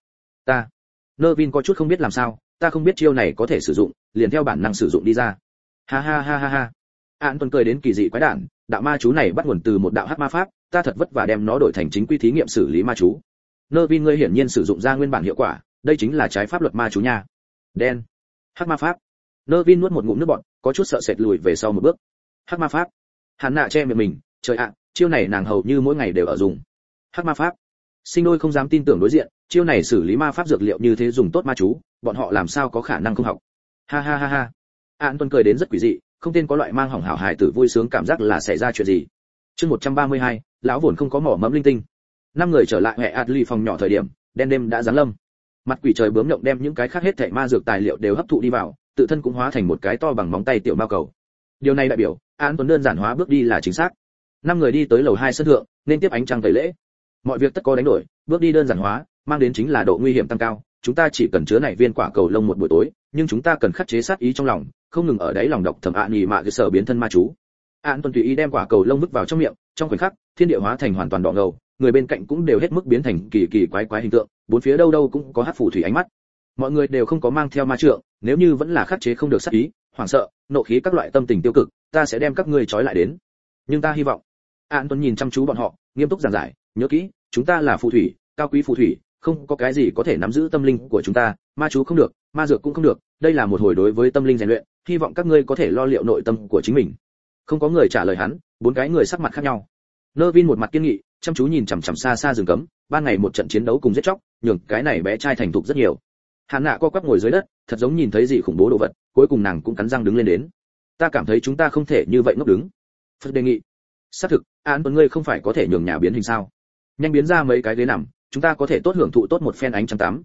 Nervin có chút không biết làm sao, ta không biết chiêu này có thể sử dụng, liền theo bản năng sử dụng đi ra. Ha ha ha ha ha. An Tuấn cười đến kỳ dị quái đản, đạo ma chú này bắt nguồn từ một đạo hắc ma pháp, ta thật vất vả đem nó đổi thành chính quy thí nghiệm xử lý ma chú. Nervin ngươi hiển nhiên sử dụng ra nguyên bản hiệu quả, đây chính là trái pháp luật ma chú nha. Đen. Hắc ma pháp. Nervin nuốt một ngụm nước bọt, có chút sợ sệt lùi về sau một bước. Hắc ma pháp. Hàn Nạ che miệng mình, trời ạ, chiêu này nàng hầu như mỗi ngày đều ở dùng. Hắc ma pháp. Sinh đôi không dám tin tưởng đối diện, chiêu này xử lý ma pháp dược liệu như thế dùng tốt ma chú, bọn họ làm sao có khả năng không học. Ha ha ha ha. An Tuấn cười đến rất quỷ dị, không tên có loại mang hỏng hảo hài tử vui sướng cảm giác là xảy ra chuyện gì. Chương 132, lão vốn không có mỏ mẫm linh tinh. 5 người trở lại hệ Adli phòng nhỏ thời điểm, đen đêm đã giáng lâm. Mặt quỷ trời bướm nhộng đem những cái khác hết thảy ma dược tài liệu đều hấp thụ đi vào, tự thân cũng hóa thành một cái to bằng móng tay tiểu mao cầu. Điều này đại biểu, An Tuấn đơn giản hóa bước đi là chính xác. 5 người đi tới lầu 2 sân thượng, nên tiếp ánh trăng tẩy lễ. Mọi việc tất có đánh đổi, bước đi đơn giản hóa, mang đến chính là độ nguy hiểm tăng cao. Chúng ta chỉ cần chứa này viên quả cầu lông một buổi tối, nhưng chúng ta cần khắc chế sát ý trong lòng, không ngừng ở đấy lòng độc thầm nhì mạ cái sở biến thân ma chú. An Tuấn tùy ý đem quả cầu lông vứt vào trong miệng, trong khoảnh khắc, thiên địa hóa thành hoàn toàn đỏ ngầu, người bên cạnh cũng đều hết mức biến thành kỳ kỳ quái quái hình tượng, bốn phía đâu đâu cũng có hắc phù thủy ánh mắt. Mọi người đều không có mang theo ma trượng, nếu như vẫn là khắc chế không được sát ý, hoảng sợ, nộ khí các loại tâm tình tiêu cực, ta sẽ đem các ngươi trói lại đến. Nhưng ta hy vọng. An Tuấn nhìn chăm chú bọn họ, nghiêm túc giảng giải, nhớ kỹ, chúng ta là phù thủy, cao quý phù thủy, không có cái gì có thể nắm giữ tâm linh của chúng ta, ma chú không được, ma dược cũng không được, đây là một hồi đối với tâm linh rèn luyện, hy vọng các ngươi có thể lo liệu nội tâm của chính mình. Không có người trả lời hắn, 4 cái người sắc mặt khác nhau. Nervin một mặt kiên nghị, chăm chú nhìn chằm chằm xa xa rừng cấm, ban ngày một trận chiến đấu cùng giết chóc, nhường cái này bé trai thành thục rất nhiều. Hàn Nạ co quắp ngồi dưới đất, thật giống nhìn thấy gì khủng bố đồ vật, cuối cùng nàng cũng cắn răng đứng lên đến. Ta cảm thấy chúng ta không thể như vậy ngốc đứng. Phật đề nghị. Xác thực, An Tuấn ngươi không phải có thể nhường nhà biến hình sao? Nhanh biến ra mấy cái ghế nằm, chúng ta có thể tốt hưởng thụ tốt một phen ánh trăng tắm.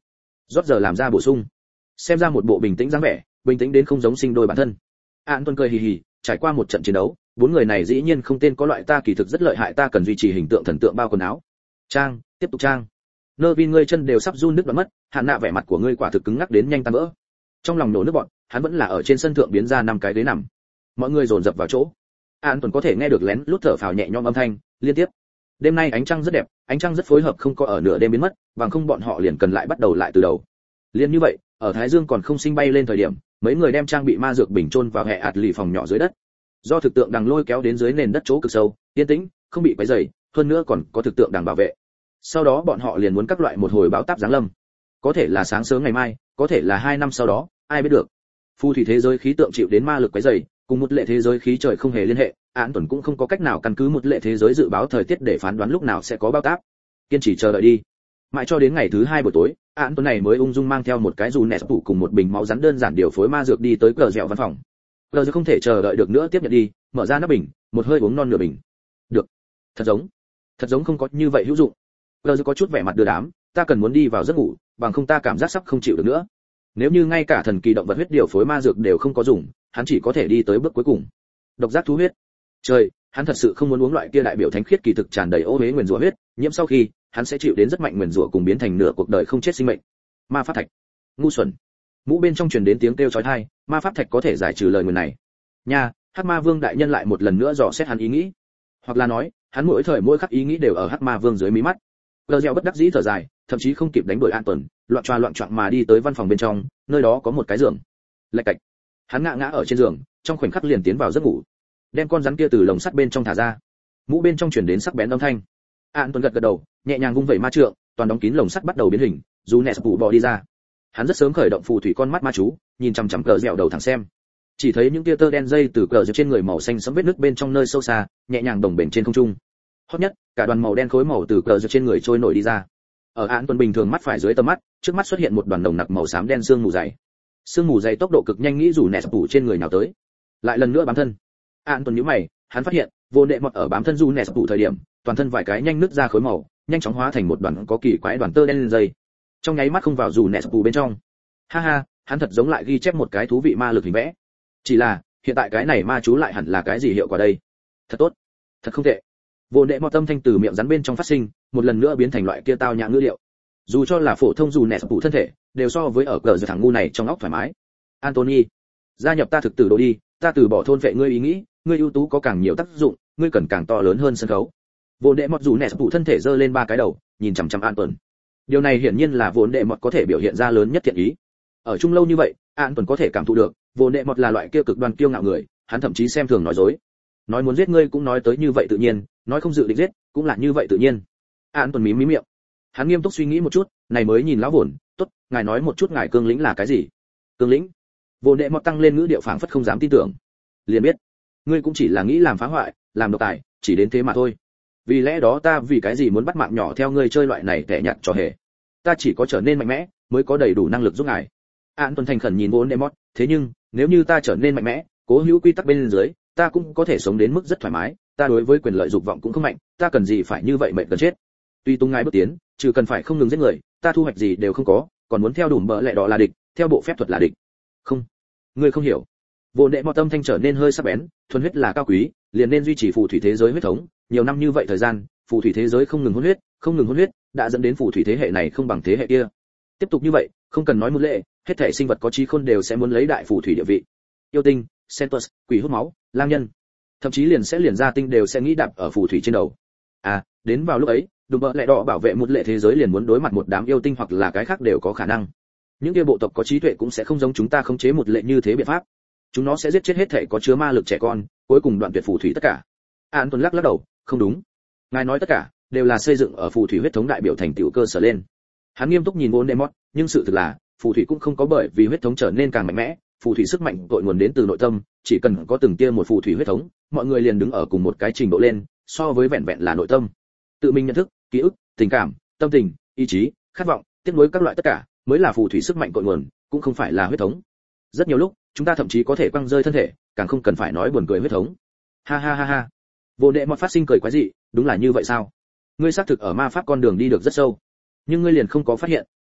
Rót giờ làm ra bổ sung, xem ra một bộ bình tĩnh dáng vẻ, bình tĩnh đến không giống sinh đôi bản thân. An Tuân cười hì hì, trải qua một trận chiến đấu, bốn người này dĩ nhiên không tên có loại ta kỳ thực rất lợi hại, ta cần duy trì hình tượng thần tượng bao quần áo. Trang, tiếp tục trang. Nervin ngươi chân đều sắp run nứt đoạn mất, Hạn Nạ vẻ mặt của ngươi quả thực cứng ngắc đến nhanh tan vỡ. Trong lòng nổ nước bọt, hắn vẫn là ở trên sân thượng biến ra 5 cái ghế nằm. Mọi người dồn dập vào chỗ. An Tuấn có thể nghe được lén lút thở phào nhẹ nhõm âm thanh liên tiếp. Đêm nay ánh trăng rất đẹp, ánh trăng rất phối hợp, không có ở nửa đêm biến mất, bằng không bọn họ liền cần lại bắt đầu lại từ đầu. Liên như vậy, ở Thái Dương còn không sinh bay lên thời điểm, mấy người đem trang bị ma dược bình chôn vào hệ ạt lì phòng nhỏ dưới đất. Do thực tượng đằng lôi kéo đến dưới nền đất chỗ cực sâu, yên tĩnh, không bị quấy rầy, hơn nữa còn có thực tượng đằng bảo vệ. Sau đó bọn họ liền muốn các loại một hồi bão táp giáng lâm. Có thể là sáng sớm ngày mai, có thể là 2 năm sau đó, ai biết được. Phù thủy thế giới khí tượng chịu đến ma lực quấy rầy, cùng một lệ thế giới khí trời không hề liên hệ, Án Tuần cũng không có cách nào căn cứ một lệ thế giới dự báo thời tiết để phán đoán lúc nào sẽ có bão táp. Kiên trì chờ đợi đi. Mãi cho đến ngày thứ 2 buổi tối, Án Tuần này mới ung dung mang theo một cái dù nẹt tủ cùng một bình máu rắn đơn giản điều phối ma dược đi tới cờ dẻo văn phòng. Cờ dẻo không thể chờ đợi được nữa tiếp nhận đi, mở ra nắp bình, một hơi uống non nửa bình. Được. Thật giống không có như vậy hữu dụng. Cờ dẻo có chút vẻ mặt đưa đám, ta cần muốn đi vào giấc ngủ, bằng không ta cảm giác sắp không chịu được nữa. Nếu như ngay cả thần kỳ động vật huyết điều phối ma dược đều không có dùng, hắn chỉ có thể đi tới bước cuối cùng. Độc giác thú huyết. Trời, hắn thật sự không muốn uống loại kia đại biểu thánh khiết kỳ thực tràn đầy ô uế nguyền rủa huyết, nhiễm sau khi, hắn sẽ chịu đến rất mạnh nguyền rủa cùng biến thành nửa cuộc đời không chết sinh mệnh. Ma pháp thạch. Ngu xuẩn. Mũ bên trong truyền đến tiếng kêu chói tai, ma pháp thạch có thể giải trừ lời nguyền này. Nha, Hắc Ma Vương đại nhân lại một lần nữa dò xét hắn ý nghĩ. Hoặc là nói, hắn mỗi thời mỗi khắc ý nghĩ đều ở Hắc Ma Vương dưới mí mắt. Gờ Dẻo bất đắc dĩ thở dài, thậm chí không kịp đánh đuổi An Tuần, loạn choạng mà đi tới văn phòng bên trong, nơi đó có một cái giường. Lạch cạch. Hắn ngã ở trên giường, trong khoảnh khắc liền tiến vào giấc ngủ. Đem con rắn kia từ lồng sắt bên trong thả ra. Mũ bên trong truyền đến sắc bén âm thanh. An Tuần gật gật đầu, nhẹ nhàng vung vẩy ma trượng, toàn đóng kín lồng sắt bắt đầu biến hình, dù nẹt bù bò đi ra. Hắn rất sớm khởi động phù thủy con mắt ma chú, nhìn chằm chằm Gờ Dẻo đầu thẳng xem. Chỉ thấy những tia tơ đen dây từ Gờ Dẻo trên người màu xanh sẫm vết nứt bên trong nơi sâu xa, nhẹ nhàng đồng bền trên không trung. Hot nhất, cả đoàn màu đen khối màu từ Gờ Dẻo trên người trôi nổi đi ra. Ở An Tuần bình thường mắt phải dưới tầm mắt, trước mắt xuất hiện một đoàn nồng nặc màu xám đen sương mù dày. Sương mù dày tốc độ cực nhanh, nghĩ dù nẹt phủ trên người nào tới. Lại lần nữa bám thân. An Tuần nhíu mày, hắn phát hiện, vô nệ mọt ở bám thân dù nẹt phủ thời điểm, toàn thân vài cái nhanh nứt ra khối màu, nhanh chóng hóa thành một đoàn có kỳ quái đoàn tơ đen lên dây. Trong nháy mắt không vào dù nẹt phủ bên trong. Ha ha, hắn thật giống lại ghi chép một cái thú vị ma lực hình vẽ. Chỉ là, hiện tại cái này ma chú lại hẳn là cái gì hiệu quả đây? Thật tốt, thật không tệ. Vô nệ mọt tâm thanh từ miệng rắn bên trong phát sinh, một lần nữa biến thành loại kia tao nhã ngữ liệu. Dù cho là phổ thông dù nẹt phủ thân thể, đều so với ở cờ giờ thằng ngu này trong óc thoải mái. Anthony, gia nhập ta thực tử đồ đi, ta từ bỏ thôn vệ ngươi ý nghĩ, ngươi ưu tú có càng nhiều tác dụng, ngươi cần càng to lớn hơn sân khấu. Vô đệ mọt dù nẹt phủ thân thể giơ lên 3 cái đầu, nhìn chằm chằm Anton. Điều này hiển nhiên là vốn đệ mọt có thể biểu hiện ra lớn nhất thiện ý. Ở chung lâu như vậy, Anton có thể cảm thụ được, vốn đệ mọt là loại kia cực đoan kiêu ngạo người, hắn thậm chí xem thường nói dối. Nói muốn giết ngươi cũng nói tới như vậy tự nhiên, nói không dự định giết, cũng là như vậy tự nhiên. Anton mím miệng. Hắn nghiêm túc suy nghĩ một chút, này mới nhìn lão vồn, tốt, ngài nói một chút ngài cương lĩnh là cái gì? Cương lĩnh? Vô đệ mọt tăng lên ngữ điệu phảng phất không dám tin tưởng. Liền biết, ngươi cũng chỉ là nghĩ làm phá hoại, làm độc tài, chỉ đến thế mà thôi. Vì lẽ đó ta vì cái gì muốn bắt mạng nhỏ theo ngươi chơi loại này tẻ nhạt trò hề? Ta chỉ có trở nên mạnh mẽ, mới có đầy đủ năng lực giúp ngài. Anton thành khẩn nhìn vô đệ mọt, thế nhưng, nếu như ta trở nên mạnh mẽ, cố hữu quy tắc bên dưới, ta cũng có thể sống đến mức rất thoải mái, ta đối với quyền lợi dục vọng cũng không mạnh, ta cần gì phải như vậy mệt gần chết. Tuy tung ngài bước tiến, trừ cần phải không ngừng giết người, ta thu hoạch gì đều không có, còn muốn theo đủ bợ lẽ đó là địch, theo bộ phép thuật là địch. Không, ngươi không hiểu. Vô đệ mọt tâm thanh trở nên hơi sắc bén, thuần huyết là cao quý, liền nên duy trì phù thủy thế giới huyết thống, nhiều năm như vậy thời gian, phù thủy thế giới không ngừng hôn huyết, đã dẫn đến phù thủy thế hệ này không bằng thế hệ kia. Tiếp tục như vậy, không cần nói một lệ, hết thảy sinh vật có trí khôn đều sẽ muốn lấy đại phù thủy địa vị. Yêu tinh, Centus, quỷ hút máu, lang nhân, thậm chí liền ra tinh đều sẽ nghĩ đạp ở phù thủy trên đầu. À, đến vào lúc ấy, đùm bợ lẽ đỏ bảo vệ một lệ thế giới liền muốn đối mặt một đám yêu tinh hoặc là cái khác đều có khả năng. Những kia bộ tộc có trí tuệ cũng sẽ không giống chúng ta khống chế một lệ như thế biện pháp. Chúng nó sẽ giết chết hết thảy có chứa ma lực trẻ con, cuối cùng đoạn tuyệt phù thủy tất cả. An Tuấn lắc đầu, không đúng. Ngài nói tất cả đều là xây dựng ở phù thủy huyết thống đại biểu thành tựu cơ sở lên. Hắn nghiêm túc nhìn Voldemort, nhưng sự thực là, phù thủy cũng không có bởi vì huyết thống trở nên càng mạnh mẽ, phù thủy sức mạnh cội nguồn đến từ nội tâm, chỉ cần có từng tia một phù thủy huyết thống, mọi người liền đứng ở cùng một cái trình độ lên, so với vẹn vẹn là nội tâm. Tự mình nhận thức, ký ức, tình cảm, tâm tình, ý chí, khát vọng, tiếc nuối các loại tất cả, mới là phù thủy sức mạnh cội nguồn, cũng không phải là huyết thống. Rất nhiều lúc, chúng ta thậm chí có thể quăng rơi thân thể, càng không cần phải nói buồn cười huyết thống. Ha ha ha ha. Vô đệ mọt phát sinh cười quái dị, đúng là như vậy sao? Ngươi xác thực ở ma pháp con đường đi được rất sâu, nhưng ngươi liền không có phát hiện,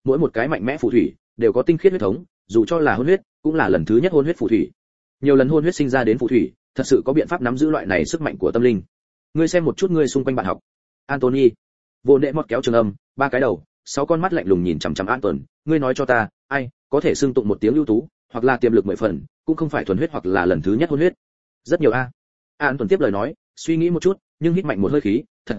mỗi một cái mạnh mẽ phù thủy đều có tinh khiết huyết thống, dù cho là hôn huyết cũng là lần thứ nhất hôn huyết phù thủy. Nhiều lần hôn huyết sinh ra đến phù thủy thật sự có biện pháp nắm giữ loại này sức mạnh của tâm linh. Ngươi xem một chút ngươi xung quanh bạn học. Anthony. Vô đệ mọt kéo trường âm, ba cái đầu, 6 con mắt lạnh lùng nhìn chằm chằm Anton, ngươi nói cho ta, ai có thể xưng tụng một tiếng ưu tú, hoặc là tiềm lực 10 phần, cũng không phải thuần huyết hoặc là lần thứ nhất hôn huyết. Rất nhiều a. Anton tiếp lời nói, suy nghĩ một chút, nhưng hít mạnh một hơi khí, thật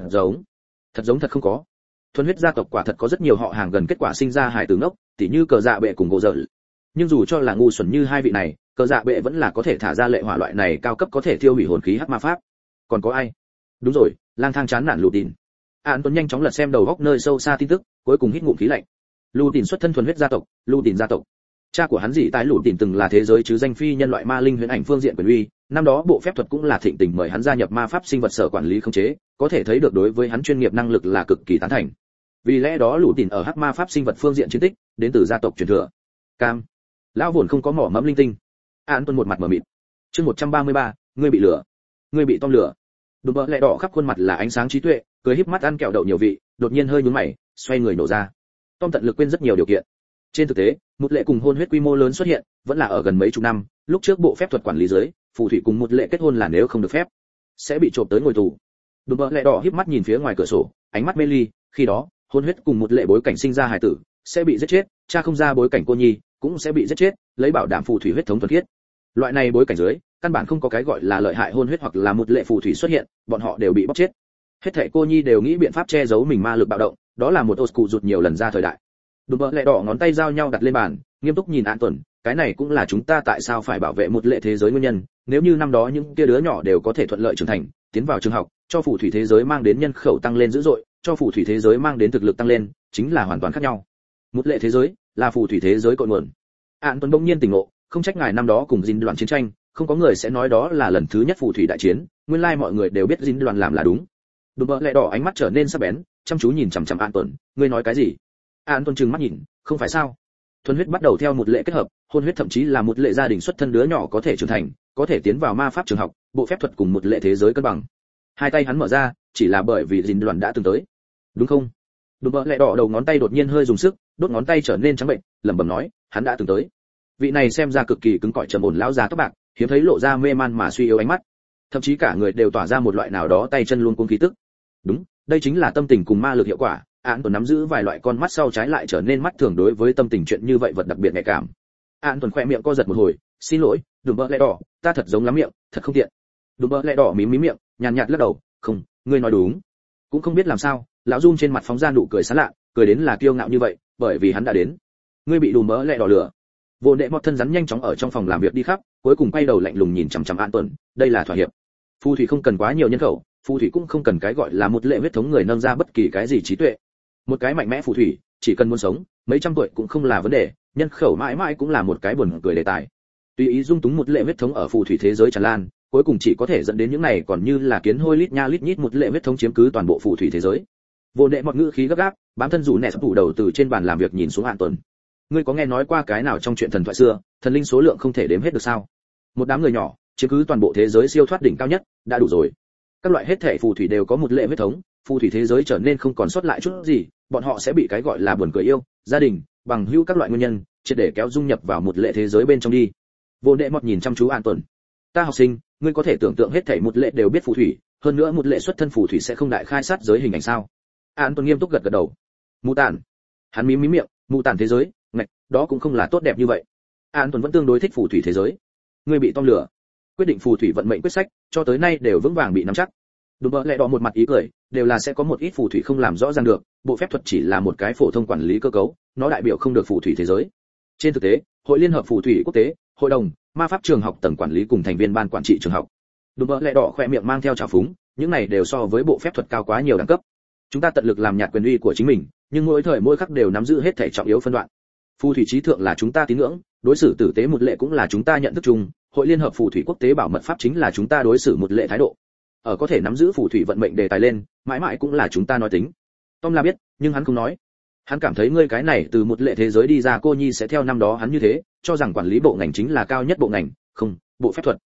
giống thật không có. Thuần huyết gia tộc quả thật có rất nhiều họ hàng gần kết quả sinh ra hài tử ngốc, tỉ như cờ dạ bệ cùng gỗ dở. Nhưng dù cho là ngu xuẩn như hai vị này, cờ dạ bệ vẫn là có thể thả ra lệ hỏa loại này cao cấp có thể tiêu hủy hồn khí hắc ma pháp. Còn có ai? Đúng rồi, lang thang chán nản lù tin. Anton nhanh chóng lật xem đầu góc nơi sâu xa tin tức, cuối cùng hít ngụm khí lạnh. Lù Tìn xuất thân thuần huyết gia tộc, Lù Tìn gia tộc. Cha của hắn dị tái Lù Tìn từng là thế giới chứ danh phi nhân loại ma linh huyễn ảnh phương diện quyền uy, năm đó bộ phép thuật cũng là thịnh tình mời hắn gia nhập ma pháp sinh vật sở quản lý khống chế, có thể thấy được đối với hắn chuyên nghiệp năng lực là cực kỳ tán thành. Vì lẽ đó Lù Tìn ở hắc ma pháp sinh vật phương diện chiến tích, đến từ gia tộc truyền thừa. Cam, lão vốn không có mỏ mẫm linh tinh. Anton một mặt mở mịt. Chương 133, ngươi bị lửa. Ngươi bị tông lửa. Đùm bỡ lẹ đỏ khắp khuôn mặt là ánh sáng trí tuệ, cười híp mắt ăn kẹo đậu nhiều vị, đột nhiên hơi nhướng mày, xoay người nổ ra. Tom tận lực quên rất nhiều điều kiện. Trên thực tế, một lệ cùng hôn huyết quy mô lớn xuất hiện, vẫn là ở gần mấy chục năm, lúc trước bộ phép thuật quản lý dưới, phù thủy cùng một lệ kết hôn là nếu không được phép, sẽ bị trộm tới ngồi tù. Đùm bỡ lẹ đỏ híp mắt nhìn phía ngoài cửa sổ, ánh mắt mê ly, khi đó, hôn huyết cùng một lệ bối cảnh sinh ra hài tử, sẽ bị giết chết, cha không ra bối cảnh cô nhi, cũng sẽ bị giết chết, lấy bảo đảm phù thủy huyết thống thuần khiết. Loại này bối cảnh dưới, căn bản không có cái gọi là lợi hại hôn huyết hoặc là một lệ phù thủy xuất hiện, bọn họ đều bị bóc chết. Hết thảy cô nhi đều nghĩ biện pháp che giấu mình ma lực bạo động, đó là một oscu rụt nhiều lần ra thời đại. Đùm bỡ lẹ đỏ ngón tay giao nhau đặt lên bàn, nghiêm túc nhìn Anton, cái này cũng là chúng ta tại sao phải bảo vệ một lệ thế giới nguyên nhân, nếu như năm đó những kia đứa nhỏ đều có thể thuận lợi trưởng thành, tiến vào trường học, cho phù thủy thế giới mang đến nhân khẩu tăng lên dữ dội, cho phù thủy thế giới mang đến thực lực tăng lên, chính là hoàn toàn khác nhau. Một lệ thế giới là phù thủy thế giới cội nguồn. Anton bỗng nhiên tỉnh ngộ, không trách ngài năm đó cùng Jin Đoàn chiến tranh, không có người sẽ nói đó là lần thứ nhất phù thủy đại chiến, nguyên lai mọi người đều biết Jin Đoàn làm là đúng. Đùm bỡ lẹ đỏ ánh mắt trở nên sắc bén, chăm chú nhìn chằm chằm Anton, ngươi nói cái gì? Anton trừng mắt nhìn, không phải sao? Thuần huyết bắt đầu theo một lệ kết hợp, hôn huyết thậm chí là một lệ gia đình xuất thân đứa nhỏ có thể trưởng thành, có thể tiến vào ma pháp trường học, bộ phép thuật cùng một lệ thế giới cân bằng. Hai tay hắn mở ra, chỉ là bởi vì Jin Đoàn đã từng tới, đúng không? Đùm bỡ lẹ đỏ đầu ngón tay đột nhiên hơi dùng sức, đốt ngón tay trở nên trắng bệnh, lẩm bẩm nói, hắn đã từng tới. Vị này xem ra cực kỳ cứng cỏi trầm ổn lão già tóc bạc, hiếm thấy lộ ra mê man mà suy yếu ánh mắt, thậm chí cả người đều tỏa ra một loại nào đó tay chân luôn cuống khí tức. Đúng, đây chính là tâm tình cùng ma lực hiệu quả. Anton nắm giữ vài loại con mắt sau trái lại trở nên mắt thường đối với tâm tình chuyện như vậy vật đặc biệt nhạy cảm. Anton khẽ miệng co giật một hồi, xin lỗi, đùm bỡ lẹ đỏ, ta thật giống lắm miệng, thật không tiện. Đùm bỡ lẹ đỏ mím mím miệng, nhàn nhạt lắc đầu, không, ngươi nói đúng. Cũng không biết làm sao, lão Dung trên mặt phóng ra nụ cười sán lạ, cười đến là kiêu ngạo như vậy, bởi vì hắn đã đến. Ngươi bị đùm bỡ lẹ đỏ lừa. Vô đệ mọt thân rắn nhanh chóng ở trong phòng làm việc đi khắp, cuối cùng quay đầu lạnh lùng nhìn chằm chằm Anton, đây là thỏa hiệp. Phù thủy không cần quá nhiều nhân khẩu, phù thủy cũng không cần cái gọi là một lệ huyết thống người nâng ra bất kỳ cái gì trí tuệ. Một cái mạnh mẽ phù thủy, chỉ cần muốn sống, mấy trăm tuổi cũng không là vấn đề, nhân khẩu mãi mãi cũng là một cái buồn cười đề tài. Tùy ý dung túng một lệ huyết thống ở phù thủy thế giới tràn lan, cuối cùng chỉ có thể dẫn đến những này còn như là kiến hôi lít nha lít nhít một lệ huyết thống chiếm cứ toàn bộ phù thủy thế giới. Vô đệ mọt ngữ khí gấp gáp, bám thân rủ nẻ sắp tủ đầu từ trên bàn làm việc nhìn xuống Anton. Ngươi có nghe nói qua cái nào trong chuyện thần thoại xưa, thần linh số lượng không thể đếm hết được sao? Một đám người nhỏ, chiếm cứ toàn bộ thế giới siêu thoát đỉnh cao nhất, đã đủ rồi. Các loại hết thể phù thủy đều có một lệ huyết thống, phù thủy thế giới trở nên không còn sót lại chút gì, bọn họ sẽ bị cái gọi là buồn cười yêu, gia đình, bằng hữu các loại nguyên nhân, triệt để kéo dung nhập vào một lệ thế giới bên trong đi. Vô đệ mọt nhìn chăm chú Anton. Ta học sinh, ngươi có thể tưởng tượng hết thảy một lệ đều biết phù thủy, hơn nữa một lệ xuất thân phù thủy sẽ không đại khai sát giới hình ảnh sao? Anton nghiêm túc gật gật đầu. Mù tản. Hắn mím mím miệng, mù tản thế giới, ngạch, đó cũng không là tốt đẹp như vậy. Anton vẫn tương đối thích phù thủy thế giới. Ngươi bị tông lửa. Quyết định phù thủy vận mệnh quyết sách, cho tới nay đều vững vàng bị nắm chắc. Đúng bỡ lẽ đó một mặt ý cười, đều là sẽ có một ít phù thủy không làm rõ ràng được, bộ phép thuật chỉ là một cái phổ thông quản lý cơ cấu, nó đại biểu không được phù thủy thế giới. Trên thực tế, hội liên hợp phù thủy quốc tế, hội đồng, ma pháp trường học tầng quản lý cùng thành viên ban quản trị trường học. Đúng bỡ lẽ đỏ khỏe miệng mang theo trào phúng, những này đều so với bộ phép thuật cao quá nhiều đẳng cấp. Chúng ta tận lực làm nhạt quyền uy của chính mình, nhưng mỗi thời mỗi khắc đều nắm giữ hết thể trọng yếu phân đoạn. Phù thủy trí thượng là chúng ta tín ngưỡng, đối xử tử tế một lệ cũng là chúng ta nhận thức chung, hội liên hợp phù thủy quốc tế bảo mật pháp chính là chúng ta đối xử một lệ thái độ. Ở có thể nắm giữ phù thủy vận mệnh đề tài lên, mãi mãi cũng là chúng ta nói tính. Tom là biết, nhưng hắn không nói. Hắn cảm thấy ngươi cái này từ một lệ thế giới đi ra cô nhi sẽ theo năm đó hắn như thế, cho rằng quản lý bộ ngành chính là cao nhất bộ ngành, không, bộ phép thuật.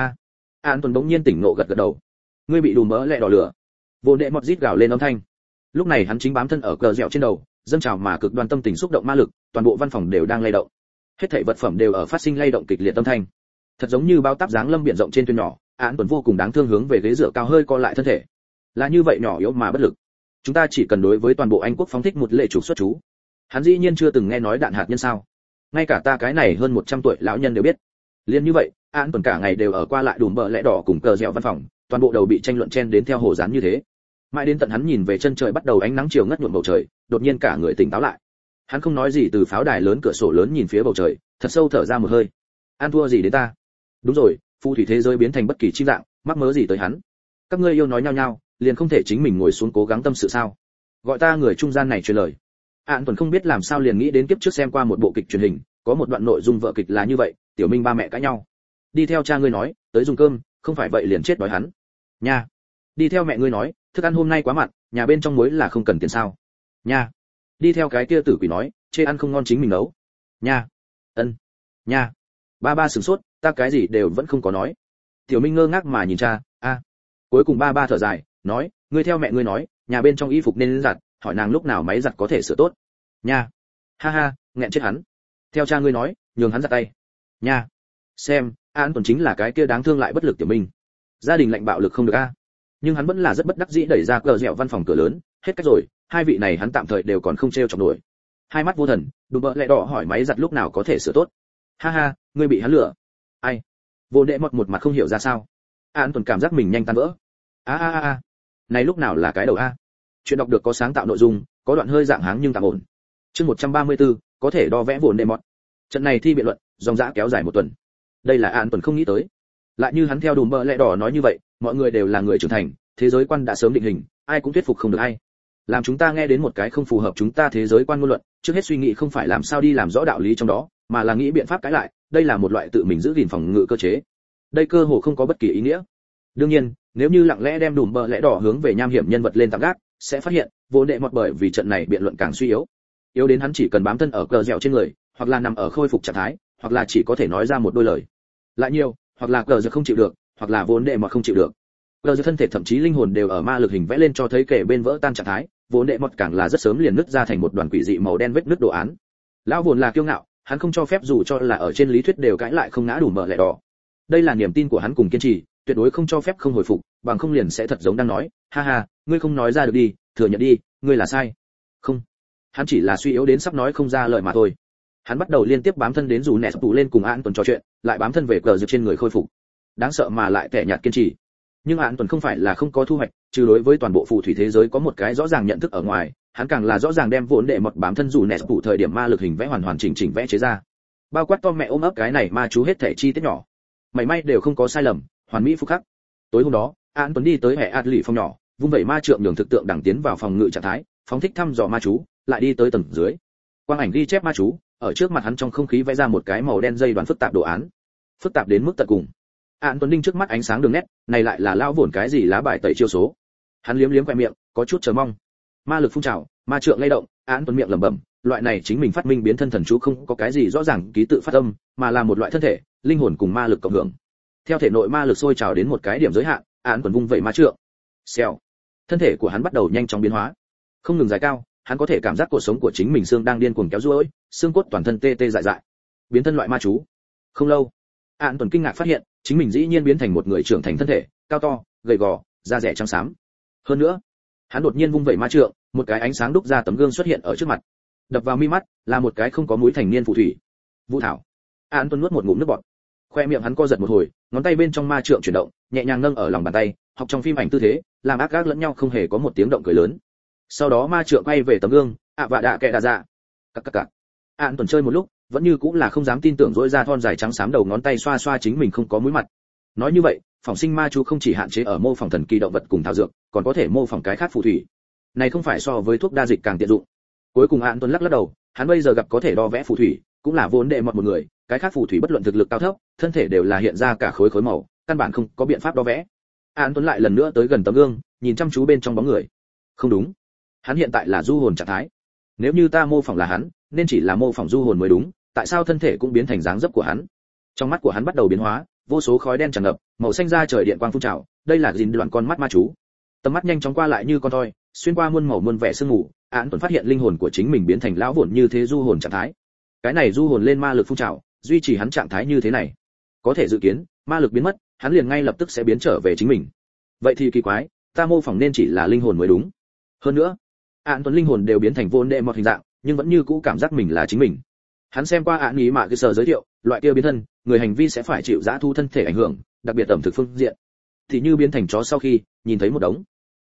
Anton bỗng nhiên tỉnh ngộ gật gật đầu. Ngươi bị đùm mỡ lẹ đỏ lửa. Vô đệ mọt rít gào lên âm thanh. Lúc này hắn chính bám thân ở cờ dẻo trên đầu, dâng trào mà cực đoan tâm tình xúc động ma lực, toàn bộ văn phòng đều đang lay động. Hết thảy vật phẩm đều ở phát sinh lay động kịch liệt âm thanh. Thật giống như bao táp giáng lâm biển rộng trên thuyền nhỏ, Án Tuấn vô cùng đáng thương hướng về ghế dựa cao hơi co lại thân thể. Là như vậy nhỏ yếu mà bất lực. Chúng ta chỉ cần đối với toàn bộ Anh quốc phóng thích một lệ trục xuất chú. Hắn dĩ nhiên chưa từng nghe nói đạn hạt nhân sao? Ngay cả ta cái này hơn 100 tuổi lão nhân đều biết. Liên như vậy, Án Tuấn cả ngày đều ở qua lại đùm bờ lẽ đỏ cùng cờ dẻo văn phòng, toàn bộ đầu bị tranh luận chen đến theo hồ dán như thế. Mãi đến tận hắn nhìn về chân trời bắt đầu ánh nắng chiều ngất nhuộm bầu trời, đột nhiên cả người tỉnh táo lại. Hắn không nói gì từ pháo đài lớn cửa sổ lớn nhìn phía bầu trời, thật sâu thở ra một hơi. An thua gì đến ta? Đúng rồi, phù thủy thế giới biến thành bất kỳ chim dạng, mắc mớ gì tới hắn? Các ngươi yêu nói nhau nhau, liền không thể chính mình ngồi xuống cố gắng tâm sự sao? Gọi ta người trung gian này truyền lời. An Tuấn không biết làm sao liền nghĩ đến kiếp trước xem qua một bộ kịch truyền hình, có một đoạn nội dung vở kịch là như vậy, Tiểu Minh ba mẹ cãi nhau. Đi theo cha ngươi nói, tới dùng cơm, không phải vậy liền chết đói hắn. Nha. Đi theo mẹ ngươi nói, thức ăn hôm nay quá mặn, nhà bên trong muối là không cần tiền sao? Nha. Đi theo cái kia tử quỷ nói, chê ăn không ngon chính mình nấu. Nha. Ân. Nha. Ba sửng sốt, ta cái gì đều vẫn không có nói. Tiểu Minh ngơ ngác mà nhìn cha, Cuối cùng ba thở dài, nói, ngươi theo mẹ ngươi nói, nhà bên trong y phục nên giặt, hỏi nàng lúc nào máy giặt có thể sửa tốt. Nha. Ha ha, nghẹn chết hắn. Theo cha ngươi nói, nhường hắn giặt tay. Nha. Xem, An Tuấn chính là cái kia đáng thương lại bất lực Tiểu Minh. Gia đình lạnh bạo lực không được a. Nhưng hắn vẫn là rất bất đắc dĩ đẩy ra cờ dẻo văn phòng cửa lớn, hết cách rồi, hai vị này hắn tạm thời đều còn không treo chọc nổi. Hai mắt vô thần, đùm bợ lẹ đỏ hỏi máy giặt lúc nào có thể sửa tốt. Ha ha, ngươi bị hắn lừa. Ai? Vô đệ một mặt không hiểu ra sao. An Tuấn cảm giác mình nhanh tan vỡ. A. Này lúc nào là cái đầu a? Chuyện đọc được có sáng tạo nội dung, có đoạn hơi dạng háng nhưng tạm ổn. Chương 134, có thể đo vẽ vốn đệ mọt. Trận này thi biện luận, dòng dã kéo dài một tuần. Đây là An Tuấn không nghĩ tới. Lại như hắn theo đùm bợ lẹ đỏ nói như vậy, mọi người đều là người trưởng thành, thế giới quan đã sớm định hình, ai cũng thuyết phục không được ai. Làm chúng ta nghe đến một cái không phù hợp chúng ta thế giới quan ngôn luận, trước hết suy nghĩ không phải làm sao đi làm rõ đạo lý trong đó, mà là nghĩ biện pháp cãi lại, đây là một loại tự mình giữ gìn phòng ngự cơ chế. Đây cơ hồ không có bất kỳ ý nghĩa. Đương nhiên, nếu như lặng lẽ đem đùm bợ lẽ đỏ hướng về nham hiểm nhân vật lên tạm gác, sẽ phát hiện, vốn đệ mọt bởi vì trận này biện luận càng suy yếu đến hắn chỉ cần bám thân ở cờ dẻo trên người, hoặc là nằm ở khôi phục trạng thái, hoặc là chỉ có thể nói ra một đôi lời. Lại nhiều, hoặc là cờ dẻo không chịu được, hoặc là vốn đệ mọt không chịu được. Cờ dẻo thân thể thậm chí linh hồn đều ở ma lực hình vẽ lên cho thấy kể bên vỡ tan trạng thái, vốn đệ mọt càng là rất sớm liền nứt ra thành một đoàn quỷ dị màu đen vết nứt đồ án. Lão vốn là kiêu ngạo, hắn không cho phép dù cho là ở trên lý thuyết đều cãi lại không ngã đủ mở lẻ đỏ. Đây là niềm tin của hắn cùng kiên trì, tuyệt đối không cho phép không hồi phục, bằng không liền sẽ thật giống đang nói, ha ha, ngươi không nói ra được đi, thừa nhận đi, ngươi là sai. Không, hắn chỉ là suy yếu đến sắp nói không ra lời mà thôi. Hắn bắt đầu liên tiếp bám thân đến dù nẹt tụ lên cùng An Tuấn trò chuyện, lại bám thân về cờ dược trên người khôi phục. Đáng sợ mà lại tẻ nhạt kiên trì. Nhưng An Tuấn không phải là không có thu hoạch, trừ đối với toàn bộ phù thủy thế giới có một cái rõ ràng nhận thức ở ngoài, hắn càng là rõ ràng đem vốn đệ mọt bám thân dù nẹt tụ thời điểm ma lực hình vẽ hoàn chỉnh vẽ chế ra. Bao quát to mẹ ôm ấp cái này ma chú hết thể chi tiết nhỏ, mảy may đều không có sai lầm, hoàn mỹ phúc khắc. Tối hôm đó, An Tuấn đi tới hệ ạt lì phòng nhỏ, vung vẩy ma trượng nhường thực tượng đẳng tiến vào phòng ngự trạng thái, phóng thích thăm dò ma chú, lại đi tới tầng dưới. Quang ảnh ghi chép ma chú, ở trước mặt hắn trong không khí vẽ ra một cái màu đen dây đoàn phức tạp đồ án, phức tạp đến mức tận cùng. An Tuấn Đinh trước mắt ánh sáng đường nét, này lại là lão vồn cái gì lá bài tẩy chiêu số. Hắn liếm khóe miệng, có chút chờ mong. Ma lực phun trào, ma trượng lay động, An Tuấn miệng lẩm bẩm, loại này chính mình phát minh biến thân thần chú không có cái gì rõ ràng ký tự phát âm, mà là một loại thân thể, linh hồn cùng ma lực cộng hưởng. Theo thể nội ma lực sôi trào đến một cái điểm giới hạn, An Tuấn vung vẩy ma trượng. Xèo. Thân thể của hắn bắt đầu nhanh chóng biến hóa, không ngừng dài cao, hắn có thể cảm giác cuộc sống của chính mình xương đang điên cuồng kéo duỗi, xương cốt toàn thân tê dại. Biến thân loại ma chú. Không lâu, An Tuấn kinh ngạc phát hiện, chính mình dĩ nhiên biến thành một người trưởng thành thân thể, cao to, gầy gò, da rẻ trắng xám. Hơn nữa, hắn đột nhiên vung vẩy ma trượng, một cái ánh sáng đúc ra tấm gương xuất hiện ở trước mặt. Đập vào mi mắt là một cái không có mũi thành niên phù thủy. Vũ Thảo. An Tuấn nuốt một ngụm nước bọt. Khoe miệng hắn co giật một hồi, ngón tay bên trong ma trượng chuyển động, nhẹ nhàng nâng ở lòng bàn tay, học trong phim ảnh tư thế, làm ác gác lẫn nhau không hề có một tiếng động cười lớn. Sau đó ma trượng quay về tấm gương, vạ đạ kệ đà dạ. Cặc. An Tuấn chơi một lúc, vẫn như cũng là không dám tin tưởng rỗi ra thon dài trắng xám đầu ngón tay xoa xoa chính mình không có mũi mặt. Nói như vậy, phỏng sinh ma chú không chỉ hạn chế ở mô phỏng thần kỳ động vật cùng thảo dược, còn có thể mô phỏng cái khác phù thủy. Này không phải so với thuốc đa dịch càng tiện dụng. Cuối cùng An Tuấn lắc đầu, hắn bây giờ gặp có thể đo vẽ phù thủy, cũng là vốn đệ một người, cái khác phù thủy bất luận thực lực cao thấp, thân thể đều là hiện ra cả khối màu, căn bản không có biện pháp đo vẽ. An Tuấn lại lần nữa tới gần tấm gương, nhìn chăm chú bên trong bóng người. Không đúng, hắn hiện tại là du hồn trạng thái. Nếu như ta mô phỏng là hắn, nên chỉ là mô phỏng du hồn mới đúng, tại sao thân thể cũng biến thành dáng dấp của hắn? Trong mắt của hắn bắt đầu biến hóa, vô số khói đen tràn ngập, màu xanh da trời điện quang phun trào, đây là gìn đoạn con mắt ma chú. Tầm mắt nhanh chóng qua lại như con thoi, xuyên qua muôn màu muôn vẻ sương mù, Án Tuấn phát hiện linh hồn của chính mình biến thành lão vụn như thế du hồn trạng thái. Cái này du hồn lên ma lực phun trào, duy trì hắn trạng thái như thế này. Có thể dự kiến, ma lực biến mất, hắn liền ngay lập tức sẽ biến trở về chính mình. Vậy thì kỳ quái, ta mô phỏng nên chỉ là linh hồn mới đúng. Hơn nữa, Án Tuấn linh hồn đều biến thành vốn đệ một hình dạng, nhưng vẫn như cũ cảm giác mình là chính mình. Hắn xem qua án ý mà cái sở giới thiệu, loại kia biến thân, người hành vi sẽ phải chịu dã thu thân thể ảnh hưởng, đặc biệt ẩm thực phương diện. Thì như biến thành chó sau khi nhìn thấy một đống.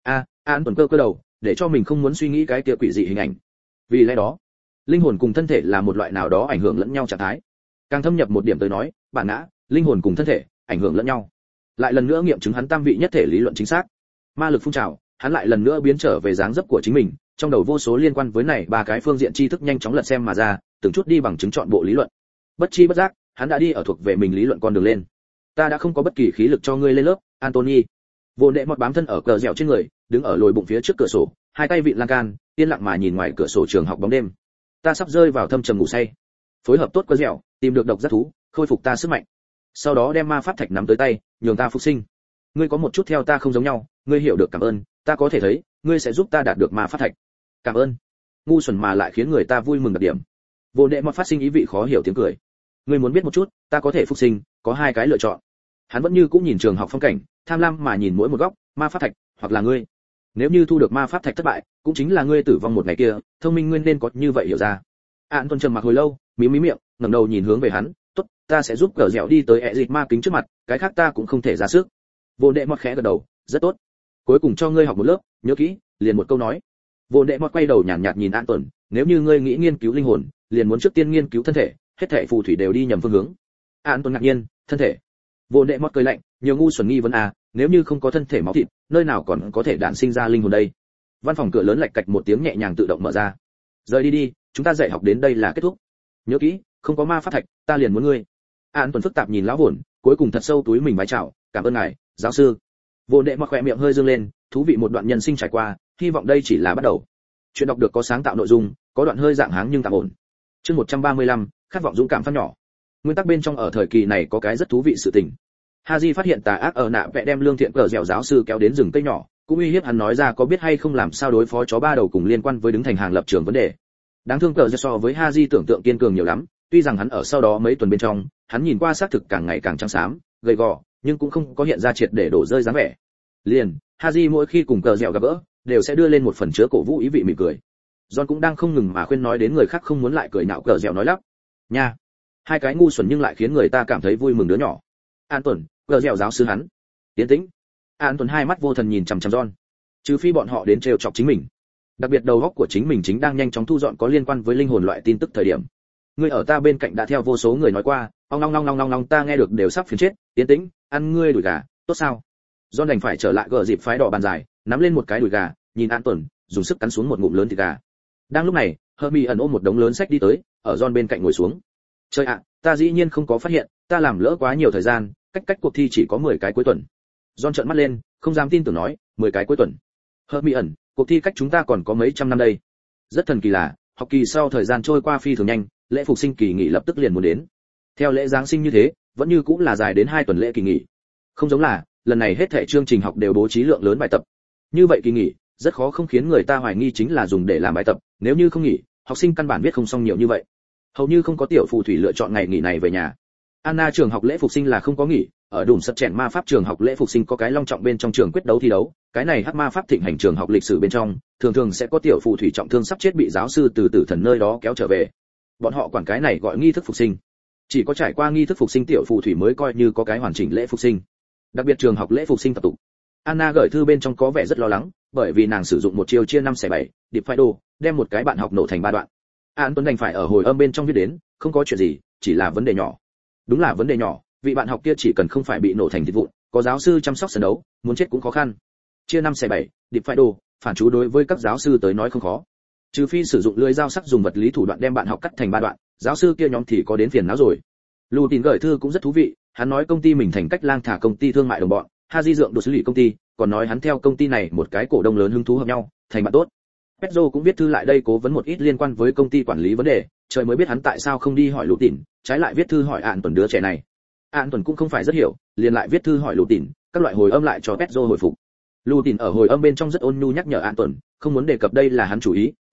Án Tuấn cơ đầu, để cho mình không muốn suy nghĩ cái kia quỷ dị hình ảnh. Vì lẽ đó, linh hồn cùng thân thể là một loại nào đó ảnh hưởng lẫn nhau trạng thái. Càng thâm nhập một điểm tới nói, bản ngã, linh hồn cùng thân thể ảnh hưởng lẫn nhau. Lại lần nữa nghiệm chứng hắn tam vị nhất thể lý luận chính xác. Ma lực phun trào, hắn lại lần nữa biến trở về dáng dấp của chính mình, trong đầu vô số liên quan với này ba cái phương diện tri thức nhanh chóng lật xem mà ra, từng chút đi bằng chứng chọn bộ lý luận. Bất chi bất giác, hắn đã đi ở thuộc về mình lý luận con đường lên. Ta đã không có bất kỳ khí lực cho ngươi lên lớp, Anthony. Vô Đệ Mọt bám thân ở cờ dẻo trên người, đứng ở lồi bụng phía trước cửa sổ, hai tay vịn lan can, yên lặng mà nhìn ngoài cửa sổ trường học bóng đêm. Ta sắp rơi vào thâm trầm ngủ say. Phối hợp tốt cờ dẻo, tìm được độc giác thú, khôi phục ta sức mạnh. Sau đó đem ma pháp thạch nắm tới tay, nhường ta phục sinh. Ngươi có một chút theo ta không giống nhau, ngươi hiểu được cảm ơn, ta có thể thấy, ngươi sẽ giúp ta đạt được ma pháp thạch. Cảm ơn. Ngu xuẩn mà lại khiến người ta vui mừng đặc điểm. Vô Đệ Mọt phát sinh ý vị khó hiểu tiếng cười. Ngươi muốn biết một chút, ta có thể phục sinh, có hai cái lựa chọn. Hắn vẫn như cũng nhìn trường học phong cảnh, tham lam mà nhìn mỗi một góc, ma pháp thạch, hoặc là ngươi. Nếu như thu được ma pháp thạch thất bại, cũng chính là ngươi tử vong một ngày kia, thông minh ngươi nên có như vậy hiểu ra. Án Tuấn trầm mặc hồi lâu, mí miệng, ngẩng đầu nhìn hướng về hắn, "Tốt, ta sẽ giúp cờ dẻo đi tới ẹ dịch ma kính trước mặt, cái khác ta cũng không thể ra sức." Vô Đệ Mọt khẽ gật đầu, "Rất tốt. Cuối cùng cho ngươi học một lớp, nhớ kỹ." Liền một câu nói. Vô Đệ Mọt quay đầu nhàn nhạt nhìn Án Tuấn, "Nếu như ngươi nghĩ nghiên cứu linh hồn, liền muốn trước tiên nghiên cứu thân thể, hết thảy phù thủy đều đi nhầm phương hướng." Án Tuấn ngạc nhiên, "Thân thể?" Vô Đệ Mọt cười lạnh, "Nhiều ngu xuẩn nghi vấn à, nếu như không có thân thể máu thịt, nơi nào còn có thể đản sinh ra linh hồn đây?" Văn phòng cửa lớn lạch cạch một tiếng nhẹ nhàng tự động mở ra. "Rời đi đi, chúng ta dạy học đến đây là kết thúc. Nhớ kỹ, không có ma pháp thạch, ta liền muốn ngươi." Án Tuấn phức tạp nhìn lão buồn, cuối cùng thật sâu túi mình vái chào, "Cảm ơn ngài, giáo sư." Vô Đệ Mọt khẽ miệng hơi dương lên, thú vị một đoạn nhân sinh trải qua, hy vọng đây chỉ là bắt đầu. Chuyện đọc được có sáng tạo nội dung, có đoạn hơi dạng háng nhưng tạm ổn. Chương 135, khát vọng dũng cảm phát nhỏ. Nguyên tắc bên trong ở thời kỳ này có cái rất thú vị sự tình. Haji phát hiện tà ác ở nạ vẽ đem lương thiện cờ dẻo giáo sư kéo đến rừng cây nhỏ, cũng uy hiếp hắn nói ra có biết hay không làm sao đối phó chó ba đầu cùng liên quan với đứng thành hàng lập trường vấn đề. Đáng thương cờ dẻo so với Haji tưởng tượng kiên cường nhiều lắm, tuy rằng hắn ở sau đó mấy tuần bên trong, hắn nhìn qua xác thực càng ngày càng trắng xám, gầy gò, nhưng cũng không có hiện ra triệt để đổ rơi dáng vẻ. Liền, Haji mỗi khi cùng cờ dẻo gặp gỡ, đều sẽ đưa lên một phần chứa cổ vũ ý vị mỉm cười. John cũng đang không ngừng mà khuyên nói đến người khác không muốn lại cười nhạo cờ dẻo nói lắp. Nha, hai cái ngu xuẩn nhưng lại khiến người ta cảm thấy vui mừng đứa nhỏ. An Tuấn, cờ dẻo giáo sư hắn. Tiến tĩnh. An Tuấn hai mắt vô thần nhìn chằm chằm John. Trừ phi bọn họ đến trêu chọc chính mình. Đặc biệt đầu óc của chính mình chính đang nhanh chóng thu dọn có liên quan với linh hồn loại tin tức thời điểm. Ngươi ở ta bên cạnh đã theo vô số người nói qua, ong long ta nghe được đều sắp phiền chết. Tiến tĩnh, ăn ngươi đùi gà, tốt sao? John đành phải trở lại gờ dịp phái đỏ bàn dài, nắm lên một cái đùi gà, nhìn An Tuấn, dùng sức cắn xuống một ngụm lớn thịt gà. Đang lúc này, Hermione ôm một đống lớn sách đi tới, ở John bên cạnh ngồi xuống. Trời ạ, ta dĩ nhiên không có phát hiện, ta làm lỡ quá nhiều thời gian, cách cuộc thi chỉ có 10 cái cuối tuần. John trợn mắt lên, không dám tin tưởng nói, 10 cái cuối tuần. Hermione, cuộc thi cách chúng ta còn có mấy trăm năm đây. Rất thần kỳ là, học kỳ sau thời gian trôi qua phi thường nhanh, lễ phục sinh kỳ nghỉ lập tức liền muốn đến. Theo lễ giáng sinh như thế, vẫn như cũng là dài đến 2 tuần lễ kỳ nghỉ. Không giống là, lần này hết thảy chương trình học đều bố trí lượng lớn bài tập. Như vậy kỳ nghỉ, rất khó không khiến người ta hoài nghi chính là dùng để làm bài tập, nếu như không nghỉ, học sinh căn bản viết không xong nhiều như vậy. Hầu như không có tiểu phù thủy lựa chọn ngày nghỉ này về nhà. Anna trường học lễ phục sinh là không có nghỉ, ở đùm sật chèn ma pháp trường học lễ phục sinh có cái long trọng bên trong trường quyết đấu thi đấu, cái này hắc ma pháp thịnh hành trường học lịch sử bên trong, thường thường sẽ có tiểu phù thủy trọng thương sắp chết bị giáo sư từ tử thần nơi đó kéo trở về. Bọn họ quản cái này gọi nghi thức phục sinh. Chỉ có trải qua nghi thức phục sinh tiểu phù thủy mới coi như có cái hoàn chỉnh lễ phục sinh. Đặc biệt trường học lễ phục sinh tập tụ. Anna gửi thư bên trong có vẻ rất lo lắng, bởi vì nàng sử dụng một chiêu chia 5/7, điệp phái đồ, đem một cái bạn học nổ thành 3 đoạn. An Tuấn đành phải ở hồi âm bên trong viết đến, không có chuyện gì, chỉ là vấn đề nhỏ. Đúng là vấn đề nhỏ, vị bạn học kia chỉ cần không phải bị nổ thành thịt vụn, có giáo sư chăm sóc sân đấu, muốn chết cũng khó khăn. Chia 5/7, điệp phái đồ, phản chú đối với các giáo sư tới nói không khó. Trừ phi sử dụng lưỡi dao sắc dùng vật lý thủ đoạn đem bạn học cắt thành 3 đoạn, giáo sư kia nhóm thì có đến phiền não rồi. Lù Tín gửi thư cũng rất thú vị, hắn nói công ty mình thành cách lang thả công ty thương mại đồng bọn, Haji dượng đồ xử lý công ty, còn nói hắn theo công ty này một cái cổ đông lớn hứng thú hợp nhau, thành bạn tốt. Pedro cũng viết thư lại đây cố vấn một ít liên quan với công ty quản lý vấn đề, trời mới biết hắn tại sao không đi hỏi Lù Tín, trái lại viết thư hỏi An Tuấn đứa trẻ này. An Tuấn cũng không phải rất hiểu, liền lại viết thư hỏi Lù Tín, các loại hồi âm lại cho Pedro hồi phục. Lù Tín ở hồi âm bên trong rất ôn nhu nhắc nhở An Tuấn, không muốn đề cập đây là hắn chủ ý,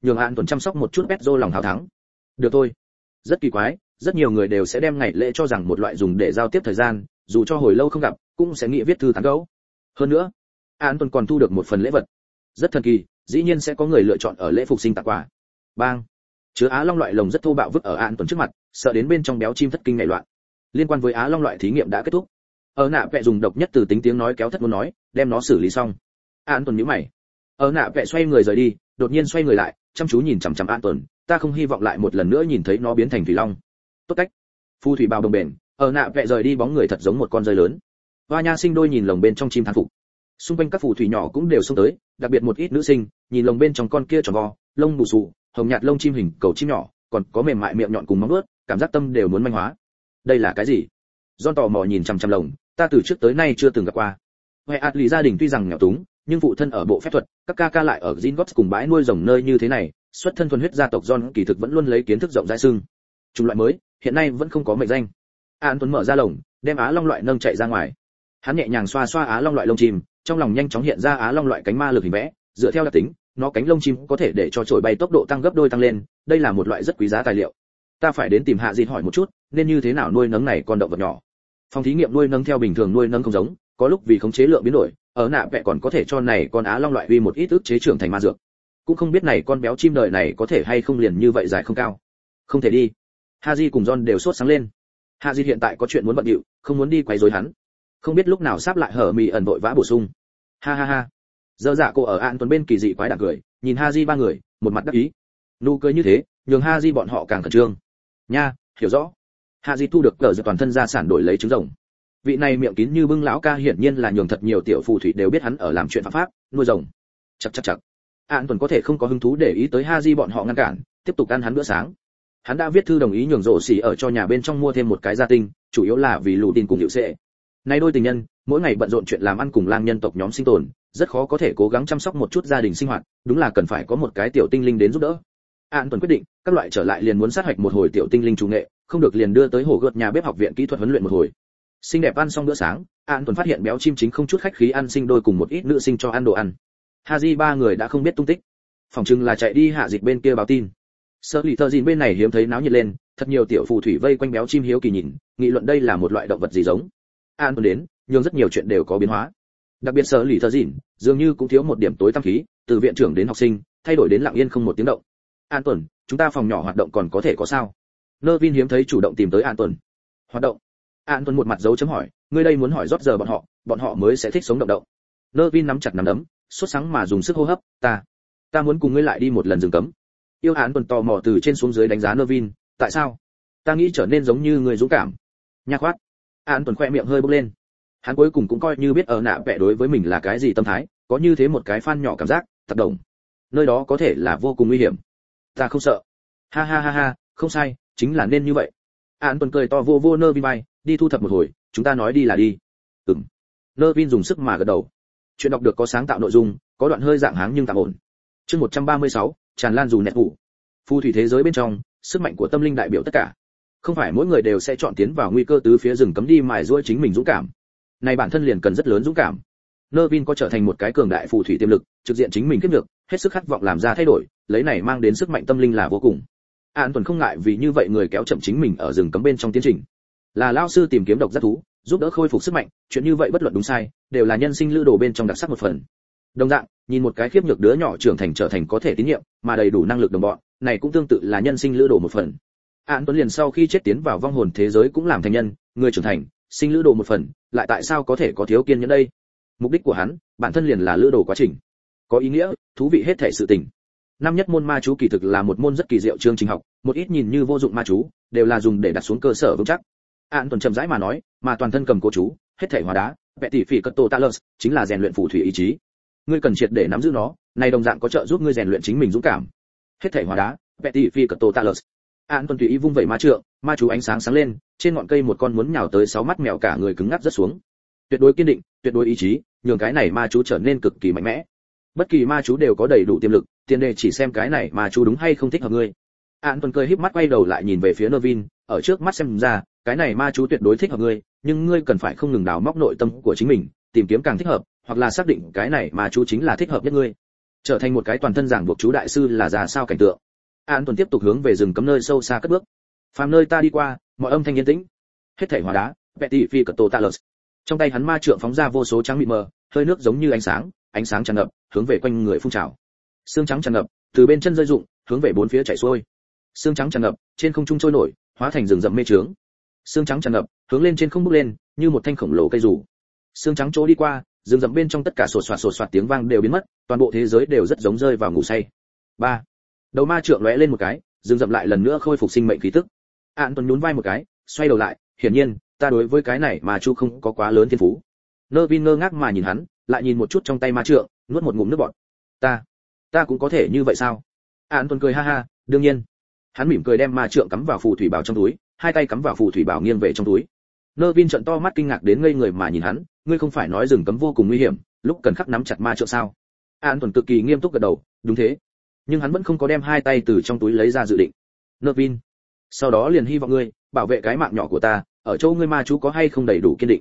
nhường An Tuần chăm sóc một chút Pedro lòng hào thắng. Được thôi. Rất kỳ quái, rất nhiều người đều sẽ đem ngày lễ cho rằng một loại dùng để giao tiếp thời gian, dù cho hồi lâu không gặp, cũng sẽ nghĩ viết thư tán gẫu. Hơn nữa, An Tuần còn thu được một phần lễ vật. Rất thần kỳ, dĩ nhiên sẽ có người lựa chọn ở lễ phục sinh tặng quà. Bang. Chứa Á Long loại lồng rất thô bạo vứt ở An Tuần trước mặt, sợ đến bên trong béo chim thất kinh nảy loạn. Liên quan với Á Long loại thí nghiệm đã kết thúc. Ở nạ vẽ dùng độc nhất từ tính tiếng nói kéo thất muốn nói, đem nó xử lý xong. An Tuần nhíu mày. Ở nạ vẽ xoay người rời đi, đột nhiên xoay người lại, chăm chú nhìn chằm chằm An Tuần, ta không hy vọng lại một lần nữa nhìn thấy nó biến thành thủy long. Tốt cách. Phù thủy bào đồng bền, ở nạ vẽ rời đi bóng người thật giống một con rơi lớn. Hoa Nha Sinh Đôi nhìn lồng bên trong chim thán phục. Xung quanh các phù thủy nhỏ cũng đều xông tới, đặc biệt một ít nữ sinh, nhìn lồng bên trong con kia tròn vo, lông bù xù, hồng nhạt lông chim hình cầu chim nhỏ, còn có mềm mại miệng nhọn cùng móng vuốt, cảm giác tâm đều muốn manh hóa. Đây là cái gì? John tò mò nhìn chằm chằm lồng, ta từ trước tới nay chưa từng gặp qua. Hoè Atli gia đình tuy rằng nghèo túng, nhưng phụ thân ở bộ phép thuật, các ca ca lại ở Gringotts cùng bãi nuôi rồng nơi như thế này, xuất thân thuần huyết gia tộc John kỳ thực vẫn luôn lấy kiến thức rộng rãi xưng. Chủng loại mới, hiện nay vẫn không có mệnh danh. An Tuấn mở ra lồng, đem Á Long loại nâng chạy ra ngoài. Hắn nhẹ nhàng xoa xoa Á Long loại lông chim, trong lòng nhanh chóng hiện ra Á Long loại cánh ma lực hình vẽ, dựa theo đặc tính, nó cánh lông chim có thể để cho trồi bay tốc độ tăng gấp đôi tăng lên, đây là một loại rất quý giá tài liệu. Ta phải đến tìm Hạ Dịt hỏi một chút, nên như thế nào nuôi nấng này con động vật nhỏ. Phòng thí nghiệm nuôi nấng theo bình thường nuôi nấng không giống, có lúc vì khống chế lượng biến đổi, ở nạ vẽ còn có thể cho này con Á Long loại uy một ít ức chế trưởng thành ma dược. Cũng không biết này con béo chim đời này có thể hay không liền như vậy dài không cao. Không thể đi. Haji cùng John đều sốt sáng lên. Haji hiện tại có chuyện muốn bận rộn, không muốn đi quấy rối hắn. Không biết lúc nào sắp lại hở mì ẩn vội vã bổ sung. Ha ha ha. Giờ dạ cô ở An Tuấn bên kỳ dị quái đản cười, nhìn Haji ba người, một mặt đắc ý. Nụ cười như thế, nhường Haji bọn họ càng khẩn trương. Nha, hiểu rõ. Haji thu được cờ giật toàn thân gia sản đổi lấy trứng rồng. Vị này miệng kín như bưng lão ca hiển nhiên là nhường thật nhiều tiểu phù thủy đều biết hắn ở làm chuyện phạm pháp, nuôi rồng. Chắc. An Tuấn có thể không có hứng thú để ý tới Haji bọn họ ngăn cản, tiếp tục ăn hắn bữa sáng. Hắn đã viết thư đồng ý nhường rổ xỉ ở cho nhà bên trong mua thêm một cái gia tinh, chủ yếu là vì lù tin cùng hiệu sệ. Nay đôi tình nhân, mỗi ngày bận rộn chuyện làm ăn cùng lang nhân tộc nhóm sinh tồn, rất khó có thể cố gắng chăm sóc một chút gia đình sinh hoạt, đúng là cần phải có một cái tiểu tinh linh đến giúp đỡ. An Tuấn quyết định, các loại trở lại liền muốn sát hạch một hồi tiểu tinh linh chủ nghệ, không được liền đưa tới hồ gợt nhà bếp học viện kỹ thuật huấn luyện một hồi. Xinh đẹp ăn xong bữa sáng, An Tuấn phát hiện béo chim chính không chút khách khí ăn sinh đôi cùng một ít nữ sinh cho ăn đồ ăn. Haji ba người đã không biết tung tích, phòng chừng là chạy đi hạ dịch bên kia báo tin. Sở lì thợ gìn bên này hiếm thấy náo nhiệt lên, thật nhiều tiểu phù thủy vây quanh béo chim hiếu kỳ nhìn, nghị luận đây là một loại động vật gì giống. An Tuấn đến, nhưng rất nhiều chuyện đều có biến hóa. Đặc biệt sở lì thợ gìn, dường như cũng thiếu một điểm tối tăm khí, từ viện trưởng đến học sinh, thay đổi đến lặng yên không một tiếng động. An Tuấn, chúng ta phòng nhỏ hoạt động còn có thể có sao? Nervin hiếm thấy chủ động tìm tới An Tuấn. Hoạt động? An Tuấn một mặt dấu chấm hỏi, ngươi đây muốn hỏi rót giờ bọn họ mới sẽ thích sống động động. Nervin nắm chặt nắm đấm, sốt sắng mà dùng sức hô hấp, ta muốn cùng ngươi lại đi một lần rừng cấm. Yêu An Tuấn tò mò từ trên xuống dưới đánh giá Nervin, tại sao? Ta nghĩ trở nên giống như người dũng cảm. Nha khoát. An Tuấn khoe miệng hơi bốc lên. Hắn cuối cùng cũng coi như biết ở nạ vẽ đối với mình là cái gì tâm thái, có như thế một cái fan nhỏ cảm giác, thật đồng. Nơi đó có thể là vô cùng nguy hiểm. Ta không sợ. Ha ha ha ha, không sai, chính là nên như vậy. An Tuấn cười to vô Nervin vai, đi thu thập một hồi, chúng ta nói đi là đi. Nervin dùng sức mà gật đầu. Chuyện đọc được có sáng tạo nội dung, có đoạn hơi dạng háng nhưng tạm ổn. Chương 136, tràn lan dù nẹt ngủ. Phù thủy thế giới bên trong, sức mạnh của tâm linh đại biểu tất cả. Không phải mỗi người đều sẽ chọn tiến vào nguy cơ tứ phía rừng cấm đi mài giũa chính mình dũng cảm. Này bản thân liền cần rất lớn dũng cảm. Nervin có trở thành một cái cường đại phù thủy tiềm lực, trực diện chính mình kiếp được, hết sức khát vọng làm ra thay đổi, lấy này mang đến sức mạnh tâm linh là vô cùng. An Tuấn không ngại vì như vậy người kéo chậm chính mình ở rừng cấm bên trong tiến trình. Là lão sư tìm kiếm độc giác thú, giúp đỡ khôi phục sức mạnh, chuyện như vậy bất luận đúng sai, đều là nhân sinh lữ đồ bên trong đặc sắc một phần. Đồng dạng, nhìn một cái khiếp nhược đứa nhỏ trưởng thành trở thành có thể tín nhiệm, mà đầy đủ năng lực đồng bọn, này cũng tương tự là nhân sinh lữ đồ một phần. An Tuấn liền sau khi chết tiến vào vong hồn thế giới cũng làm thành nhân, người trưởng thành, sinh lữ đồ một phần, lại tại sao có thể có thiếu kiên nhẫn đây? Mục đích của hắn, bản thân liền là lữ đồ quá trình, có ý nghĩa, thú vị hết thể sự tình. Năm nhất môn ma chú kỳ thực là một môn rất kỳ diệu chương trình học, một ít nhìn như vô dụng ma chú, đều là dùng để đặt xuống cơ sở vững chắc. An Tuấn chậm rãi mà nói, mà toàn thân cầm cố chú, hết thể hóa đá, vẽ tỷ phỉ cất tổ talus, chính là rèn luyện phù thủy ý chí. Ngươi cần triệt để nắm giữ nó, này đồng dạng có trợ giúp ngươi rèn luyện chính mình dũng cảm. Hết thể hóa đá, vẽ tỷ phỉ cất tổ talus. An Tuấn tùy ý vung vẩy ma trượng, ma chú ánh sáng sáng lên, trên ngọn cây một con muốn nhào tới 6 mắt mèo cả người cứng ngắc rất xuống. Tuyệt đối kiên định, tuyệt đối ý chí, nhường cái này ma chú trở nên cực kỳ mạnh mẽ. Bất kỳ ma chú đều có đầy đủ tiềm lực, tiền đề chỉ xem cái này ma chú đúng hay không thích hợp ngươi. An Tuấn cười híp mắt quay đầu lại nhìn về phía Nervin, ở trước mắt xem ra, cái này ma chú tuyệt đối thích hợp ngươi, nhưng ngươi cần phải không ngừng đào móc nội tâm của chính mình, tìm kiếm càng thích hợp, hoặc là xác định cái này ma chú chính là thích hợp nhất ngươi. trở thành một cái toàn thân giảng buộc chú đại sư là ra sao cảnh tượng. An Tuần tiếp tục hướng về rừng cấm nơi sâu xa cất bước. Phàm nơi ta đi qua, mọi âm thanh yên tĩnh. Hết thảy hóa đá, Petty Phi Cật Talus. Trong tay hắn ma trượng phóng ra vô số trắng mịn mờ, hơi nước giống như ánh sáng tràn ngập, hướng về quanh người phun trào. Sương trắng tràn ngập, từ bên chân rơi rụng, hướng về bốn phía chảy xuôi. Sương trắng tràn ngập, trên không trung trôi nổi, hóa thành rừng rậm mê trướng. Sương trắng tràn ngập, hướng lên trên không bốc lên, như một thanh khổng lồ cây rủ. Sương trắng chỗ đi qua, rừng rậm bên trong tất cả sột soạt tiếng vang đều biến mất, toàn bộ thế giới đều rất giống rơi vào ngủ say. 3. Đầu ma trượng lóe lên một cái, rừng rậm lại lần nữa khôi phục sinh mệnh khí tức. An Tuấn nhún vai một cái, xoay đầu lại, hiển nhiên, ta đối với cái này mà chu không có quá lớn thiên phú. Nervin ngơ ngác mà nhìn hắn, lại nhìn một chút trong tay ma trượng, nuốt một ngụm nước bọt. Ta cũng có thể như vậy sao? An Tuấn cười ha ha, đương nhiên. Hắn mỉm cười đem ma trượng cắm vào phù thủy bảo trong túi, hai tay cắm vào phù thủy bảo nghiêng về trong túi. Nervin trợn to mắt kinh ngạc đến ngây người mà nhìn hắn, ngươi không phải nói rừng cấm vô cùng nguy hiểm, lúc cần khắc nắm chặt ma trượng sao? An Tuấn cực kỳ nghiêm túc gật đầu, đúng thế. Nhưng hắn vẫn không có đem hai tay từ trong túi lấy ra dự định. Nervin, sau đó liền hy vọng ngươi bảo vệ cái mạng nhỏ của ta, ở chỗ ngươi ma chú có hay không đầy đủ kiên định.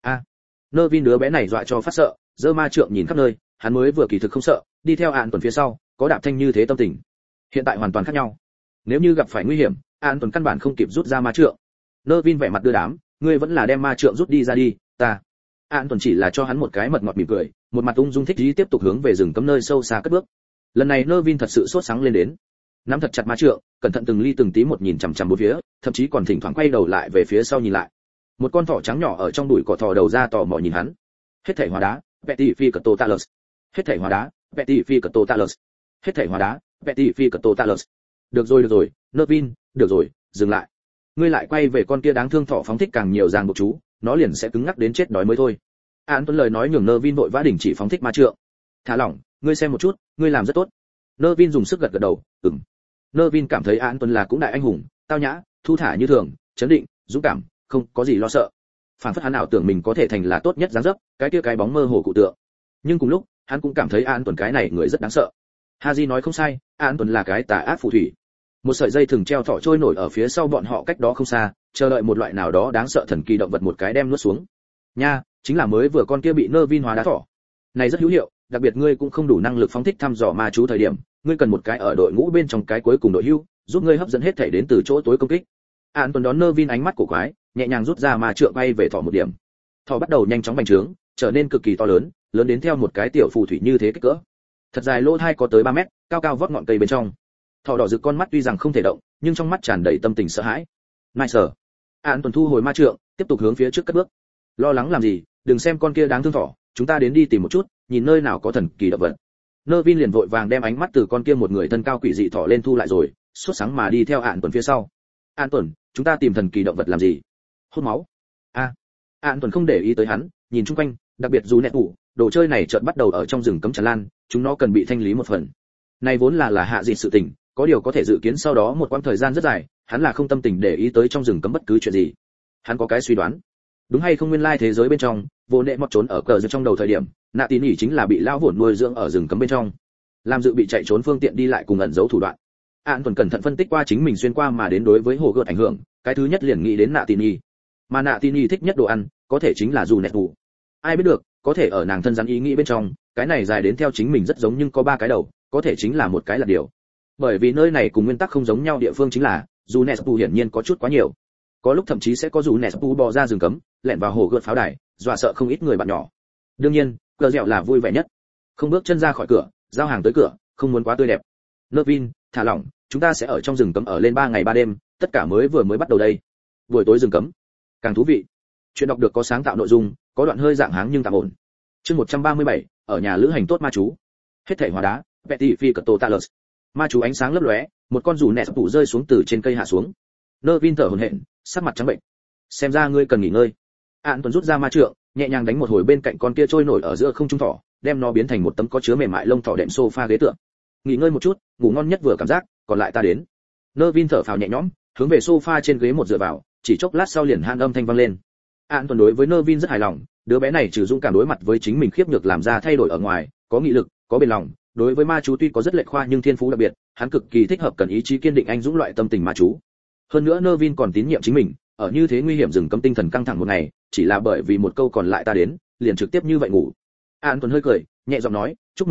Nervin đứa bé này dọa cho phát sợ, giơ ma trượng nhìn khắp nơi, hắn mới vừa kỳ thực không sợ, đi theo An Tuấn phía sau, có đạp thanh như thế tâm tình. Hiện tại hoàn toàn khác nhau. Nếu như gặp phải nguy hiểm, An Tuấn căn bản không kịp rút ra ma trượng. Nervin vẻ mặt đưa đám, ngươi vẫn là đem ma trượng rút đi ra đi, ta. An Tuấn chỉ là cho hắn một cái mật ngọt mỉm cười, một mặt ung dung thích ý tiếp tục hướng về rừng cấm nơi sâu xa cất bước. Lần này Nervin thật sự sốt sáng lên đến, nắm thật chặt ma trượng, cẩn thận từng ly từng tí một nhìn chằm chằm bốn phía, thậm chí còn thỉnh thoảng quay đầu lại về phía sau nhìn lại. Một con thỏ trắng nhỏ ở trong bụi cỏ thò đầu ra tò mò nhìn hắn. Hết thảy hóa đá, Petty Phi Cật Talus. Hết thảy hóa đá, Petty Phi Cật Talus. Hết thảy hóa đá, Petty Phi Cật Talus. Được rồi, Nervin, được rồi, dừng lại. Ngươi lại quay về con kia đáng thương thỏ phóng thích càng nhiều ràng buộc chú, nó liền sẽ cứng ngắc đến chết đói mới thôi. An Tuấn lời nói nhường Nervin vội vã đình chỉ phóng thích ma trượng. Thả lỏng, ngươi xem một chút, ngươi làm rất tốt. Nervin dùng sức gật gật đầu, ừm. Nervin cảm thấy An Tuấn là cũng đại anh hùng, tao nhã, thu thả như thường, chấn định, dũng cảm, không có gì lo sợ. Phản phất hắn ảo tưởng mình có thể thành là tốt nhất dáng dấp, cái kia cái bóng mơ hồ cụ tượng. Nhưng cùng lúc, hắn cũng cảm thấy An Tuấn cái này người rất đáng sợ. Haji nói không sai, An Tuấn là cái tà ác phù thủy. Một sợi dây thừng treo thỏ trôi nổi ở phía sau bọn họ cách đó không xa, chờ đợi một loại nào đó đáng sợ thần kỳ động vật một cái đem nuốt xuống. Nha, chính là mới vừa con kia bị Nervin hóa đá thỏ. Này rất hữu hiệu, đặc biệt ngươi cũng không đủ năng lực phóng thích thăm dò ma chú thời điểm, ngươi cần một cái ở đội ngũ bên trong cái cuối cùng đội hưu, giúp ngươi hấp dẫn hết thể đến từ chỗ tối công kích. An Tuấn đón Nervin ánh mắt của quái, nhẹ nhàng rút ra ma trượng bay về thỏ một điểm. Thỏ bắt đầu nhanh chóng bành trướng, trở nên cực kỳ to lớn, lớn đến theo một cái tiểu phù thủy như thế kích cỡ. Thật dài lỗ tai có tới 3 mét, cao cao vót ngọn cây bên trong. Thỏ đỏ rực con mắt tuy rằng không thể động, nhưng trong mắt tràn đầy tâm tình sợ hãi. Nice. An Tuấn thu hồi ma trượng, tiếp tục hướng phía trước cất bước. Lo lắng làm gì, đừng xem con kia đáng thương thỏ, chúng ta đến đi tìm một chút, nhìn nơi nào có thần kỳ động vật. Nervin liền vội vàng đem ánh mắt từ con kia một người thân cao quỷ dị thỏ lên thu lại rồi, suốt sáng mà đi theo An Tuấn phía sau. An Tuấn, chúng ta tìm thần kỳ động vật làm gì? Hút máu. An Tuấn không để ý tới hắn, nhìn chung quanh, đặc biệt dù nẹt tủ, đồ chơi này chợt bắt đầu ở trong rừng cấm tràn lan, chúng nó cần bị thanh lý một phần. Này vốn là hạ gì sự tình, có điều có thể dự kiến sau đó một quãng thời gian rất dài, hắn là không tâm tình để ý tới trong rừng cấm bất cứ chuyện gì. Hắn có cái suy đoán, đúng hay không nguyên lai thế giới bên trong, vô nệ mọt trốn ở cờ trong đầu thời điểm, nạ tín nhỉ chính là bị lão vụn nuôi dưỡng ở rừng cấm bên trong, làm dự bị chạy trốn phương tiện đi lại cùng ẩn giấu thủ đoạn. An Tuấn cẩn thận phân tích qua chính mình xuyên qua mà đến đối với hồ gợt ảnh hưởng, cái thứ nhất liền nghĩ đến nạ tín nhỉ, mà nạ tín nhỉ thích nhất đồ ăn, có thể chính là dù nẹt tủ. Ai biết được, có thể ở nàng thân rắn ý nghĩ bên trong, cái này dài đến theo chính mình rất giống nhưng có 3 cái đầu, có thể chính là một cái là điều. Bởi vì nơi này cùng nguyên tắc không giống nhau địa phương chính là, dù Nespu hiển nhiên có chút quá nhiều. Có lúc thậm chí sẽ có dù Nespu bò ra rừng cấm, lẻn vào hồ gợt pháo đài, dọa sợ không ít người bạn nhỏ. Đương nhiên, cờ dẻo là vui vẻ nhất. Không bước chân ra khỏi cửa, giao hàng tới cửa, không muốn quá tươi đẹp. Nervin, thả lỏng, chúng ta sẽ ở trong rừng cấm ở lên 3 ngày 3 đêm, tất cả mới bắt đầu đây. Buổi tối rừng cấm, càng thú vị. Chuyện đọc được có sáng tạo nội dung, có đoạn hơi dạng háng nhưng tạm ổn. Chương 137, ở nhà lữ hành tốt ma chú. Hết thảy hóa đá, Petty Phi Cật Talus. Ma chú ánh sáng lấp lóe, một con dù nẹt tủ rơi xuống từ trên cây hạ xuống. Nervin thở hổn hển, sắc mặt trắng bệnh. Xem ra ngươi cần nghỉ ngơi. An Tuấn rút ra ma trượng, nhẹ nhàng đánh một hồi bên cạnh con kia trôi nổi ở giữa không trung thỏ, đem nó biến thành một tấm có chứa mềm mại lông thỏ đệm sofa ghế tựa. Nghỉ ngơi một chút, ngủ ngon nhất vừa cảm giác, còn lại ta đến. Nervin thở phào nhẹ nhõm, hướng về sofa trên ghế một dựa vào, chỉ chốc lát sau liền han âm thanh vang lên. An Tuấn đối với Nervin rất hài lòng, đứa bé này trừ dũng cảm đối mặt với chính mình khiếp nhược làm ra thay đổi ở ngoài, có nghị lực, có bền lòng, đối với ma chú tuy có rất lệch khoa nhưng thiên phú đặc biệt, hắn cực kỳ thích hợp cần ý chí kiên định anh dũng loại tâm tình ma chú. Hơn nữa Nervin còn tín nhiệm chính mình, ở như thế nguy hiểm rừng cấm tinh thần căng thẳng một ngày, chỉ là bởi vì một câu còn lại ta đến, liền trực tiếp như vậy ngủ. An Tuấn hơi cười, nhẹ giọng nói, chúc mừng ngươi,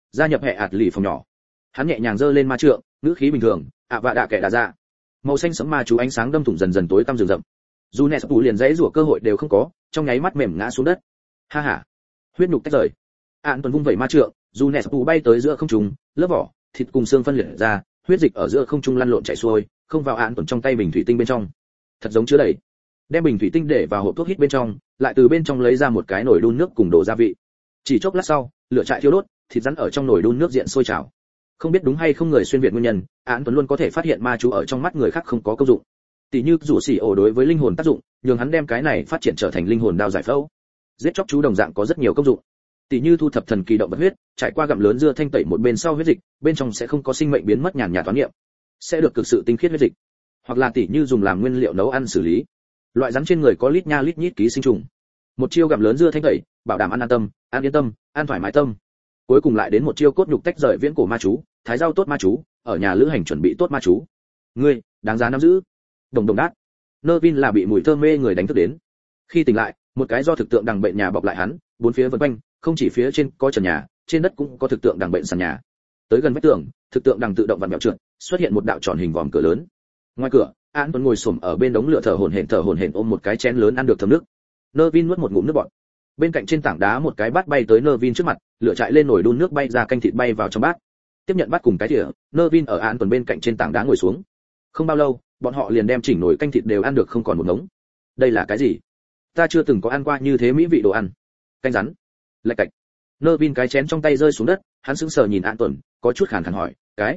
gia nhập hệ ạt lì phòng nhỏ. Hắn nhẹ nhàng giơ lên ma trượng, ngữ khí bình thường, ạ vạ đạ kẻ đà ra. Màu xanh sẫm ma chú ánh sáng đâm thủng dần dần tối tăm rừng rậm. Junes liền dãy rủa cơ hội đều không có, trong nháy mắt mềm ngã xuống đất. Ha ha. Huyết nhục tách rời. Án tuần vung vẩy ma trượng, Junes bay tới giữa không trung, lớp vỏ, thịt cùng xương phân liệt ra, huyết dịch ở giữa không trung lăn lộn chảy xuôi, không vào án tuần trong tay bình thủy tinh bên trong. Thật giống chứa đầy. Đem bình thủy tinh để vào hộp thuốc hít bên trong, lại từ bên trong lấy ra một cái nồi đun nước cùng đổ gia vị. Chỉ chốc lát sau, lửa trại thiêu đốt, thịt rắn ở trong nồi đun nước diện sôi trào. Không biết đúng hay không người xuyên việt nguyên nhân, án tuần luôn có thể phát hiện ma chú ở trong mắt người khác không có công dụng. Tỷ như rủ xỉ ổ đối với linh hồn tác dụng, nhường hắn đem cái này phát triển trở thành linh hồn đao giải phẫu. Giết chóc chú đồng dạng có rất nhiều công dụng. Tỷ như thu thập thần kỳ động vật huyết, trải qua gặm lớn dưa thanh tẩy một bên sau huyết dịch, bên trong sẽ không có sinh mệnh biến mất nhàn nhạt toán niệm, sẽ được cực sự tinh khiết huyết dịch. Hoặc là tỷ như dùng làm nguyên liệu nấu ăn xử lý. Loại rắn trên người có lít nha lít nhít ký sinh trùng. Một chiêu gặm lớn dưa thanh tẩy, bảo đảm ăn an tâm, ăn yên tâm, ăn thoải mái tâm. Cuối cùng lại đến một chiêu cốt nhục tách rời viễn cổ ma chú, thái rau tốt ma chú, ở nhà lữ hành chuẩn bị tốt ma chú. Ngươi, đáng giá nắm giữ. Đồng đồng đát. Nervin là bị mùi thơm mê người đánh thức đến. Khi tỉnh lại, một cái do thực tượng đằng bệnh nhà bọc lại hắn, bốn phía vần quanh, không chỉ phía trên có trần nhà, trên đất cũng có thực tượng đằng bệnh sàn nhà. Tới gần vách tường, thực tượng đằng tự động vặn vẹo trượt, xuất hiện một đạo tròn hình vòm cửa lớn. Ngoài cửa, An Tuấn ngồi xổm ở bên đống lửa thở hổn hển ôm một cái chén lớn ăn được thơm nước. Nervin nuốt một ngụm nước bọt. Bên cạnh trên tảng đá một cái bát bay tới Nervin trước mặt, lửa chạy lên nồi đun nước bay ra canh thịt bay vào trong bát. Tiếp nhận bát cùng cái thìa, Nervin ở An Tuấn bên cạnh trên tảng đá ngồi xuống. Không bao lâu, bọn họ liền đem chỉnh nồi canh thịt đều ăn được không còn một ngống. Đây là cái gì? Ta chưa từng có ăn qua như thế mỹ vị đồ ăn. Canh rắn. Lạch cạch. Nervin cái chén trong tay rơi xuống đất, hắn sững sờ nhìn An Tuấn, có chút khàn khàn hỏi,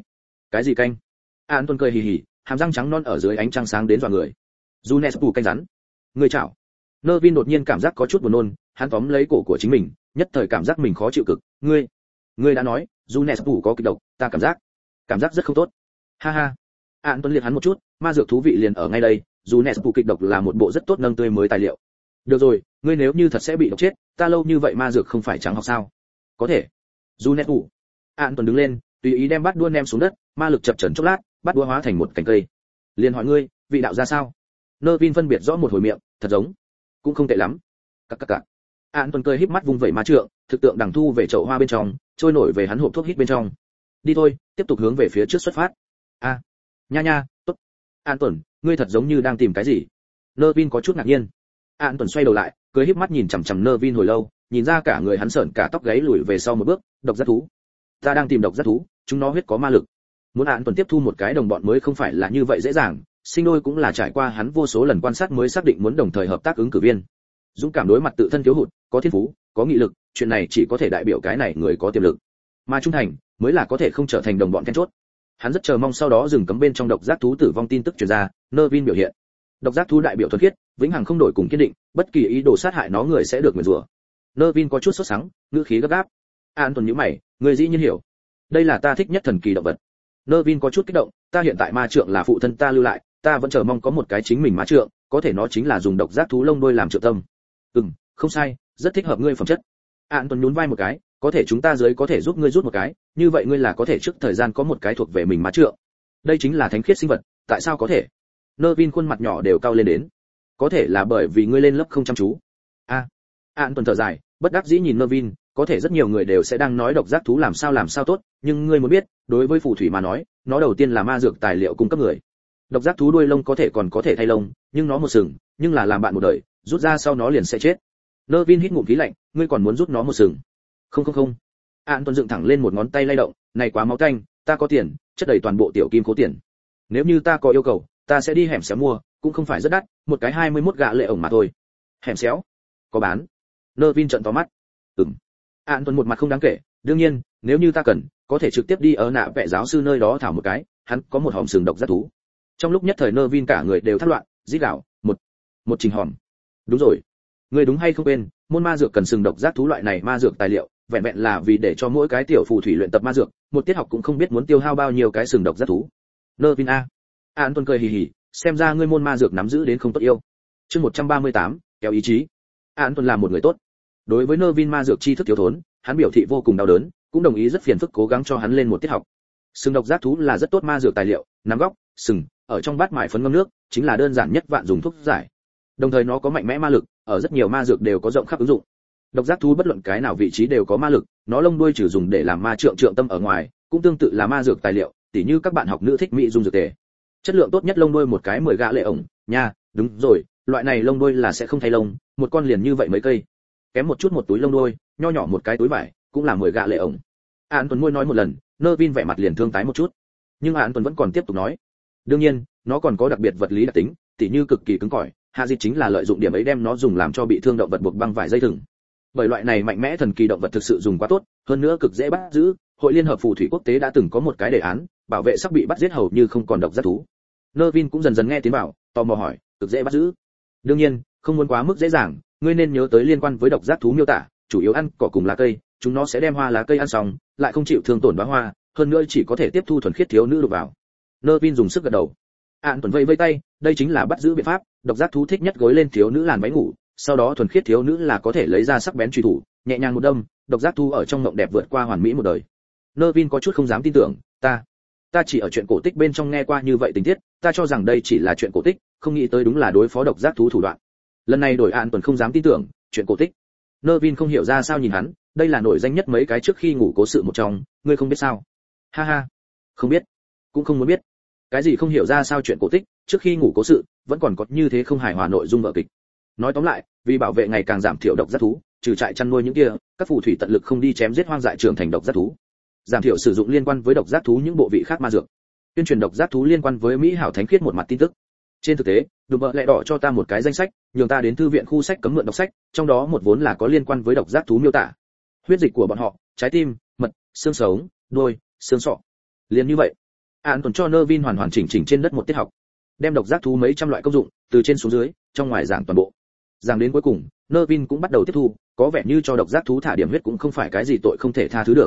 cái gì canh? An Tuấn cười hì hì, hàm răng trắng non ở dưới ánh trăng sáng đến dọa người. Junes canh rắn. Người chảo. Nervin đột nhiên cảm giác có chút buồn nôn, hắn tóm lấy cổ của chính mình, nhất thời cảm giác mình khó chịu cực. Ngươi đã nói, Junes có kịch độc, ta cảm giác rất không tốt. Ha ha. An Tuấn liếc hắn một chút, ma dược thú vị liền ở ngay đây, Junes kịch độc là một bộ rất tốt nâng tươi mới tài liệu. Được rồi, ngươi nếu như thật sẽ bị độc chết, ta lâu như vậy ma dược không phải chẳng học sao? Có thể. Junes. An Tuấn đứng lên, tùy ý đem bát đua ném xuống đất, ma lực chập chờn chốc lát, bát đua hóa thành một cành cây. Liền hỏi ngươi, vị đạo ra sao? Nervin phân biệt rõ một hồi miệng, thật giống, cũng không tệ lắm. Cặc. An Tuấn cười híp mắt vung vẩy ma trượng, thực tượng đằng thu về chậu hoa bên trong, trôi nổi về hắn hộp thuốc hít bên trong. Đi thôi, tiếp tục hướng về phía trước xuất phát. Nha, tốt. An Tuấn, ngươi thật giống như đang tìm cái gì? Nervin có chút ngạc nhiên. An Tuấn xoay đầu lại, cười híp mắt nhìn chằm chằm Nervin hồi lâu, nhìn ra cả người hắn sởn cả tóc gáy lùi về sau một bước, độc giác thú. Ta đang tìm độc giác thú, chúng nó huyết có ma lực. Muốn An Tuấn tiếp thu một cái đồng bọn mới không phải là như vậy dễ dàng, sinh đôi cũng là trải qua hắn vô số lần quan sát mới xác định muốn đồng thời hợp tác ứng cử viên. Dũng cảm đối mặt tự thân thiếu hụt, có thiên phú, có nghị lực, chuyện này chỉ có thể đại biểu cái này người có tiềm lực. Mà trung thành mới là có thể không trở thành đồng bọn then chốt. Hắn rất chờ mong sau đó rừng cấm bên trong độc giác thú tử vong tin tức truyền ra, Nervin biểu hiện. Độc giác thú đại biểu thuần khiết, vĩnh hằng không đổi cùng kiên định, bất kỳ ý đồ sát hại nó người sẽ được nguyền rủa. Nervin có chút sốt sắng, ngữ khí gấp gáp. An Tuấn nhíu mày, người dĩ nhiên hiểu. Đây là ta thích nhất thần kỳ động vật. Nervin có chút kích động, ta hiện tại ma trượng là phụ thân ta lưu lại, ta vẫn chờ mong có một cái chính mình ma trượng, có thể nó chính là dùng độc giác thú lông đuôi làm trượng tâm. Không sai, rất thích hợp ngươi phẩm chất. An Tuấn nhún vai một cái, có thể chúng ta dưới có thể giúp ngươi rút một cái, như vậy ngươi là có thể trước thời gian có một cái thuộc về mình ma trượng. Đây chính là thánh khiết sinh vật, tại sao có thể? Nervin khuôn mặt nhỏ đều cao lên đến. Có thể là bởi vì ngươi lên lớp không chăm chú. An Tuấn thở dài, bất đắc dĩ nhìn Nervin, có thể rất nhiều người đều sẽ đang nói độc giác thú làm sao tốt, nhưng ngươi muốn biết, đối với phù thủy mà nói, nó đầu tiên là ma dược tài liệu cung cấp người. Độc giác thú đuôi lông có thể thay lông, nhưng nó một sừng, nhưng là làm bạn một đời, rút ra sau nó liền sẽ chết. Nervin hít ngụm khí lạnh, ngươi còn muốn rút nó một sừng? Không. An Tuấn dựng thẳng lên một ngón tay lay động, này quá máu tanh, ta có tiền, chất đầy toàn bộ tiểu kim cố tiền. Nếu như ta có yêu cầu, ta sẽ đi hẻm xéo mua, cũng không phải rất đắt, một cái 21 gạ lệ ổng mà thôi. Hẻm xéo? Có bán? Nervin trợn to mắt. An Tuấn một mặt không đáng kể, đương nhiên, nếu như ta cần, có thể trực tiếp đi ở nạ vệ giáo sư nơi đó thảo một cái, hắn có một hòm sừng độc giác thú. Trong lúc nhất thời Nervin cả người đều thất loạn, rít gào, một trình hòm. Đúng rồi, ngươi đúng hay không quên, môn ma dược cần sừng độc giác thú loại này ma dược tài liệu, vẹn vẹn là vì để cho mỗi cái tiểu phù thủy luyện tập ma dược, một tiết học cũng không biết muốn tiêu hao bao nhiêu cái sừng độc giác thú. Nervin a. An Tuấn cười hì hì, xem ra ngươi môn ma dược nắm giữ đến không tốt yêu. Chương 138, kéo ý chí. An Tuấn là một người tốt. Đối với Nervin ma dược tri thức thiếu thốn, hắn biểu thị vô cùng đau đớn, cũng đồng ý rất phiền phức cố gắng cho hắn lên một tiết học. Sừng độc giác thú là rất tốt ma dược tài liệu, nắm góc, sừng, ở trong bát mài phấn ngâm nước, chính là đơn giản nhất vạn dùng thuốc giải. Đồng thời nó có mạnh mẽ ma lực, ở rất nhiều ma dược đều có rộng khắp ứng dụng. Độc giác thú bất luận cái nào vị trí đều có ma lực, nó lông đuôi trừ dùng để làm ma trượng trượng tâm ở ngoài, cũng tương tự là ma dược tài liệu, tỉ như các bạn học nữ thích mỹ dung dược tề. Chất lượng tốt nhất lông đuôi một cái 10 gạ lệ ổng, nha, đúng rồi, loại này lông đuôi là sẽ không thay lông, một con liền như vậy mấy cây. Kém một chút một túi lông đuôi, nho nhỏ một cái túi vải, cũng là 10 gạ lệ ổng. An Tuấn môi nói một lần, Nervin vẻ mặt liền thương tái một chút. Nhưng An Tuấn vẫn còn tiếp tục nói. Đương nhiên, nó còn có đặc biệt vật lý đặc tính, tỉ như cực kỳ cứng cỏi, hạ dịch chính là lợi dụng điểm ấy đem nó dùng làm cho bị thương động vật buộc băng vải dây thừng. Bởi loại này mạnh mẽ thần kỳ động vật thực sự dùng quá tốt, hơn nữa cực dễ bắt giữ, Hội Liên hợp phù thủy quốc tế đã từng có một cái đề án, bảo vệ sắp bị bắt giết hầu như không còn độc giác thú. Nervin cũng dần dần nghe tiếng bảo, tò mò hỏi, cực dễ bắt giữ. Đương nhiên, không muốn quá mức dễ dàng, ngươi nên nhớ tới liên quan với độc giác thú miêu tả, chủ yếu ăn cỏ cùng lá cây, chúng nó sẽ đem hoa lá cây ăn xong, lại không chịu thương tổn đóa hoa, hơn nữa chỉ có thể tiếp thu thuần khiết thiếu nữ đục vào. Nervin dùng sức gật đầu. An Tuấn vây vây tay, đây chính là bắt giữ biện pháp, độc giác thú thích nhất gối lên thiếu nữ làn váy ngủ, sau đó thuần khiết thiếu nữ là có thể lấy ra sắc bén truy thủ, nhẹ nhàng một đâm, độc giác thú ở trong mộng đẹp vượt qua hoàn mỹ một đời. Nervin có chút không dám tin tưởng, ta chỉ ở chuyện cổ tích bên trong nghe qua như vậy tình tiết, ta cho rằng đây chỉ là chuyện cổ tích, không nghĩ tới đúng là đối phó độc giác thú thủ đoạn. Lần này đổi An Tuấn không dám tin tưởng, chuyện cổ tích. Nervin không hiểu ra sao nhìn hắn, đây là nổi danh nhất mấy cái trước khi ngủ cố sự một trong, ngươi không biết sao? Ha ha, không biết, cũng không muốn biết. Cái gì không hiểu ra sao chuyện cổ tích, trước khi ngủ cố sự, vẫn còn có như thế không hài hòa nội dung vở kịch. Nói tóm lại, vì bảo vệ ngày càng giảm thiểu độc giác thú, trừ trại chăn nuôi những kia, các phù thủy tận lực không đi chém giết hoang dại trưởng thành độc giác thú. Giảm thiểu sử dụng liên quan với độc giác thú những bộ vị khác ma dược. Tuyên truyền độc giác thú liên quan với mỹ hảo thánh khiết một mặt tin tức. Trên thực tế, Đùm Bợ Lẹ Đỏ cho ta một cái danh sách, nhường ta đến thư viện khu sách cấm mượn đọc sách, trong đó một vốn là có liên quan với độc giác thú miêu tả. Huyết dịch của bọn họ, trái tim, mật, xương sống, đuôi, xương sọ. Liền như vậy, An Tuấn cho Nervin hoàn hoàn chỉnh chỉnh trên đất một tiết học, đem độc giác thú mấy trăm loại công dụng, từ trên xuống dưới, trong ngoài giảng toàn bộ. Giảng đến cuối cùng, Nervin cũng bắt đầu tiếp thu, có vẻ như cho độc giác thú thả điểm huyết cũng không phải cái gì tội không thể tha thứ được.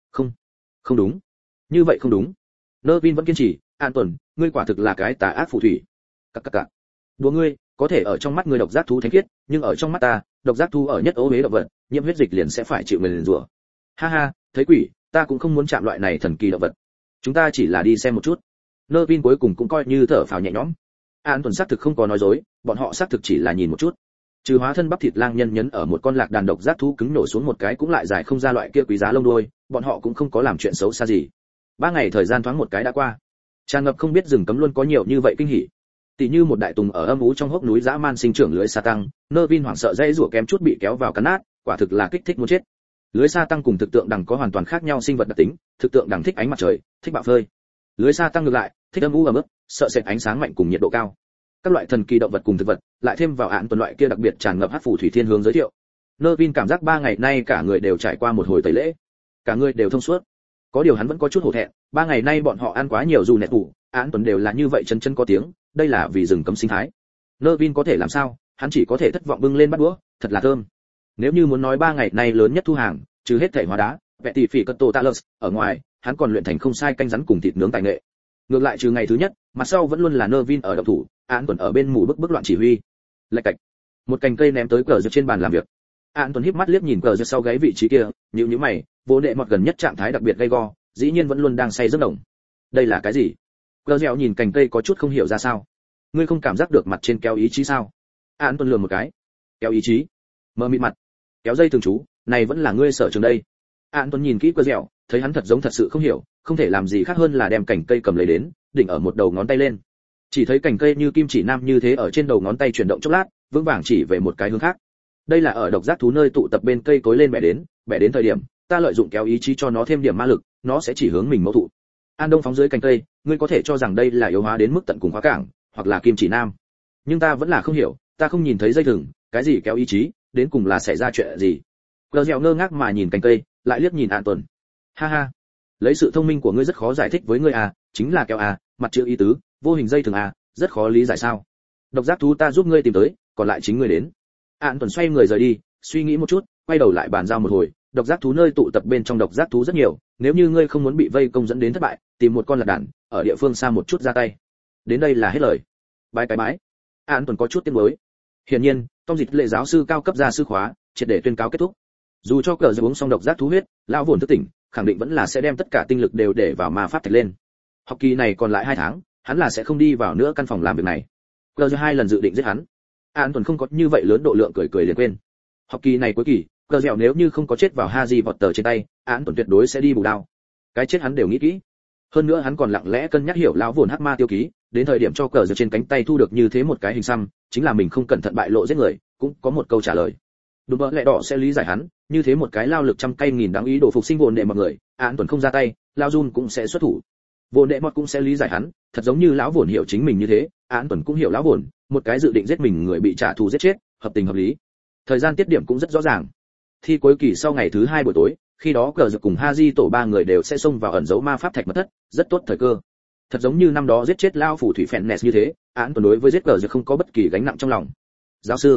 Không đúng. Như vậy không đúng. Nervin vẫn kiên trì, An Tuấn, ngươi quả thực là cái tà ác phù thủy. Cặc. Đùa ngươi, có thể ở trong mắt ngươi độc giác thú thánh khiết, nhưng ở trong mắt ta, độc giác thú ở nhất ố uế động vật, nhiễm huyết dịch liền sẽ phải chịu nguyền rủa. Ha ha, thấy quỷ, ta cũng không muốn chạm loại này thần kỳ động vật. Chúng ta chỉ là đi xem một chút. Nervin cuối cùng cũng coi như thở phào nhẹ nhõm. An Tuấn xác thực không có nói dối, bọn họ xác thực chỉ là nhìn một chút. Trừ hóa thân bắp thịt lang nhân nhấn ở một con lạc đàn độc giác thú cứng nổ xuống một cái cũng lại dài không ra loại kia quý giá lông đuôi, bọn họ cũng không có làm chuyện xấu xa gì. 3 ngày thời gian thoáng một cái đã qua. Tràn ngập không biết rừng cấm luôn có nhiều như vậy kinh hỉ. Tỷ như một đại tùng ở âm u trong hốc núi dã man sinh trưởng lưới sa tăng, Nervin hoảng sợ dây rủa kém chút bị kéo vào cắn nát, quả thực là kích thích muốn chết. Lưới sa tăng cùng thực tượng đằng có hoàn toàn khác nhau sinh vật đặc tính, thực tượng đằng thích ánh mặt trời, thích bạo phơi. Lưới sa tăng ngược lại, thích âm u ẩm ướt, sợ sệt ánh sáng mạnh cùng nhiệt độ cao. Các loại thần kỳ động vật cùng thực vật, lại thêm vào An Tuấn loại kia đặc biệt tràn ngập hắc phù thủy thiên hướng giới thiệu. Nervin cảm giác 3 ngày nay cả người đều trải qua một hồi tẩy lễ, cả người đều thông suốt. Có điều hắn vẫn có chút hổ thẹn, 3 ngày nay bọn họ ăn quá nhiều dù nẹt củ, An Tuấn đều là như vậy chân chân có tiếng, đây là vì rừng cấm sinh thái. Nervin có thể làm sao, hắn chỉ có thể thất vọng bưng lên bắt đũa, thật là thơm. Nếu như muốn nói 3 ngày nay lớn nhất thu hàng, trừ hết thể hóa đá, vẹt tỷ phỉ cất tổ talus, ở ngoài, hắn còn luyện thành không sai canh rắn cùng thịt nướng tài nghệ. Ngược lại trừ ngày thứ nhất, mặt sau vẫn luôn là Nervin ở động thủ, An Tuấn ở bên mù bức loạn chỉ huy. Lạch cạch, một cành cây ném tới cờ giật trên bàn làm việc. An Tuấn híp mắt liếc nhìn cờ giật sau gáy vị trí kia, nhíu mày, vô đệ mọt gần nhất trạng thái đặc biệt gay go, dĩ nhiên vẫn luôn đang say giấc đồng. Đây là cái gì? Cờ dẻo nhìn cành cây có chút không hiểu ra sao. Ngươi không cảm giác được mặt trên kéo ý chí sao? An Tuấn lườm một cái. Kéo ý chí? Mơ mịt mặt. Kéo dây thường chú, này vẫn là ngươi sở trường đây. An Tuấn nhìn kỹ cờ dẻo, thấy hắn thật giống thật sự không hiểu, không thể làm gì khác hơn là đem cành cây cầm lấy đến, đỉnh ở một đầu ngón tay lên. Chỉ thấy cành cây như kim chỉ nam như thế ở trên đầu ngón tay chuyển động chốc lát, vững vàng chỉ về một cái hướng khác. Đây là ở độc giác thú nơi tụ tập bên cây cối lên bẻ đến thời điểm, ta lợi dụng kéo ý chí cho nó thêm điểm ma lực, nó sẽ chỉ hướng mình mẫu thụ. An Đông phóng dưới cành cây, ngươi có thể cho rằng đây là yếu hóa đến mức tận cùng hóa cảng, hoặc là kim chỉ nam. Nhưng ta vẫn là không hiểu, ta không nhìn thấy dây thừng, cái gì kéo ý chí, đến cùng là xảy ra chuyện gì? Cờ dẻo ngơ ngác mà nhìn cành cây, lại liếc nhìn An Tuấn. Ha ha, lấy sự thông minh của ngươi rất khó giải thích với ngươi à, chính là kéo à, mặt chữ ý tứ, vô hình dây thừng à, rất khó lý giải sao? Độc giác thú ta giúp ngươi tìm tới, còn lại chính ngươi đến. An Tuấn xoay người rời đi, suy nghĩ một chút, quay đầu lại bàn giao một hồi, độc giác thú nơi tụ tập bên trong độc giác thú rất nhiều, nếu như ngươi không muốn bị vây công dẫn đến thất bại, tìm một con lạc đàn, ở địa phương xa một chút ra tay. Đến đây là hết lời. Bái cái bái. An Tuấn có chút tiếc nuối. Hiển nhiên, Tom Dịch lệ giáo sư cao cấp gia sư khóa, triệt để tuyên cáo kết thúc. Dù cho cờ uống xong độc giác thú huyết, lão vốn thức tỉnh, khẳng định vẫn là sẽ đem tất cả tinh lực đều để vào ma pháp thạch lên. Học kỳ này còn lại 2 tháng, hắn là sẽ không đi vào nữa căn phòng làm việc này. Cờ 2 lần dự định giết hắn. An Tuấn không có như vậy lớn độ lượng cười liền quên. Học kỳ này cuối kỳ, Cờ dẻo nếu như không có chết vào Harry Potter trên tay, án tuần tuyệt đối sẽ đi bù đao. Cái chết hắn đều nghĩ kỹ. Hơn nữa hắn còn lặng lẽ cân nhắc hiểu lão vồn hắc ma tiêu ký, đến thời điểm cho cờ dẻo trên cánh tay thu được như thế một cái hình xăm, chính là mình không cẩn thận bại lộ giết người, cũng có một câu trả lời. Đúng vậy, lẽ đỏ sẽ lý giải hắn, như thế một cái lao lực trăm cây nghìn đáng ý đồ phục sinh vồn đệ mọi người, án tuần không ra tay, lao Jun cũng sẽ xuất thủ. Vồn đệ mọt cũng sẽ lý giải hắn, thật giống như lão vồn hiểu chính mình như thế, án tuần cũng hiểu lão vồn, một cái dự định giết mình người bị trả thù giết chết, hợp tình hợp lý. Thời gian tiết điểm cũng rất rõ ràng. Thi cuối kỳ sau ngày thứ 2 buổi tối, khi đó cờ dược cùng Haji tổ 3 người đều sẽ xông vào ẩn giấu ma pháp thạch mật thất, rất tốt thời cơ. Thật giống như năm đó giết chết lao phù thủy Fennes như thế, án tuần đối với giết cờ dược không có bất kỳ gánh nặng trong lòng. Giáo sư,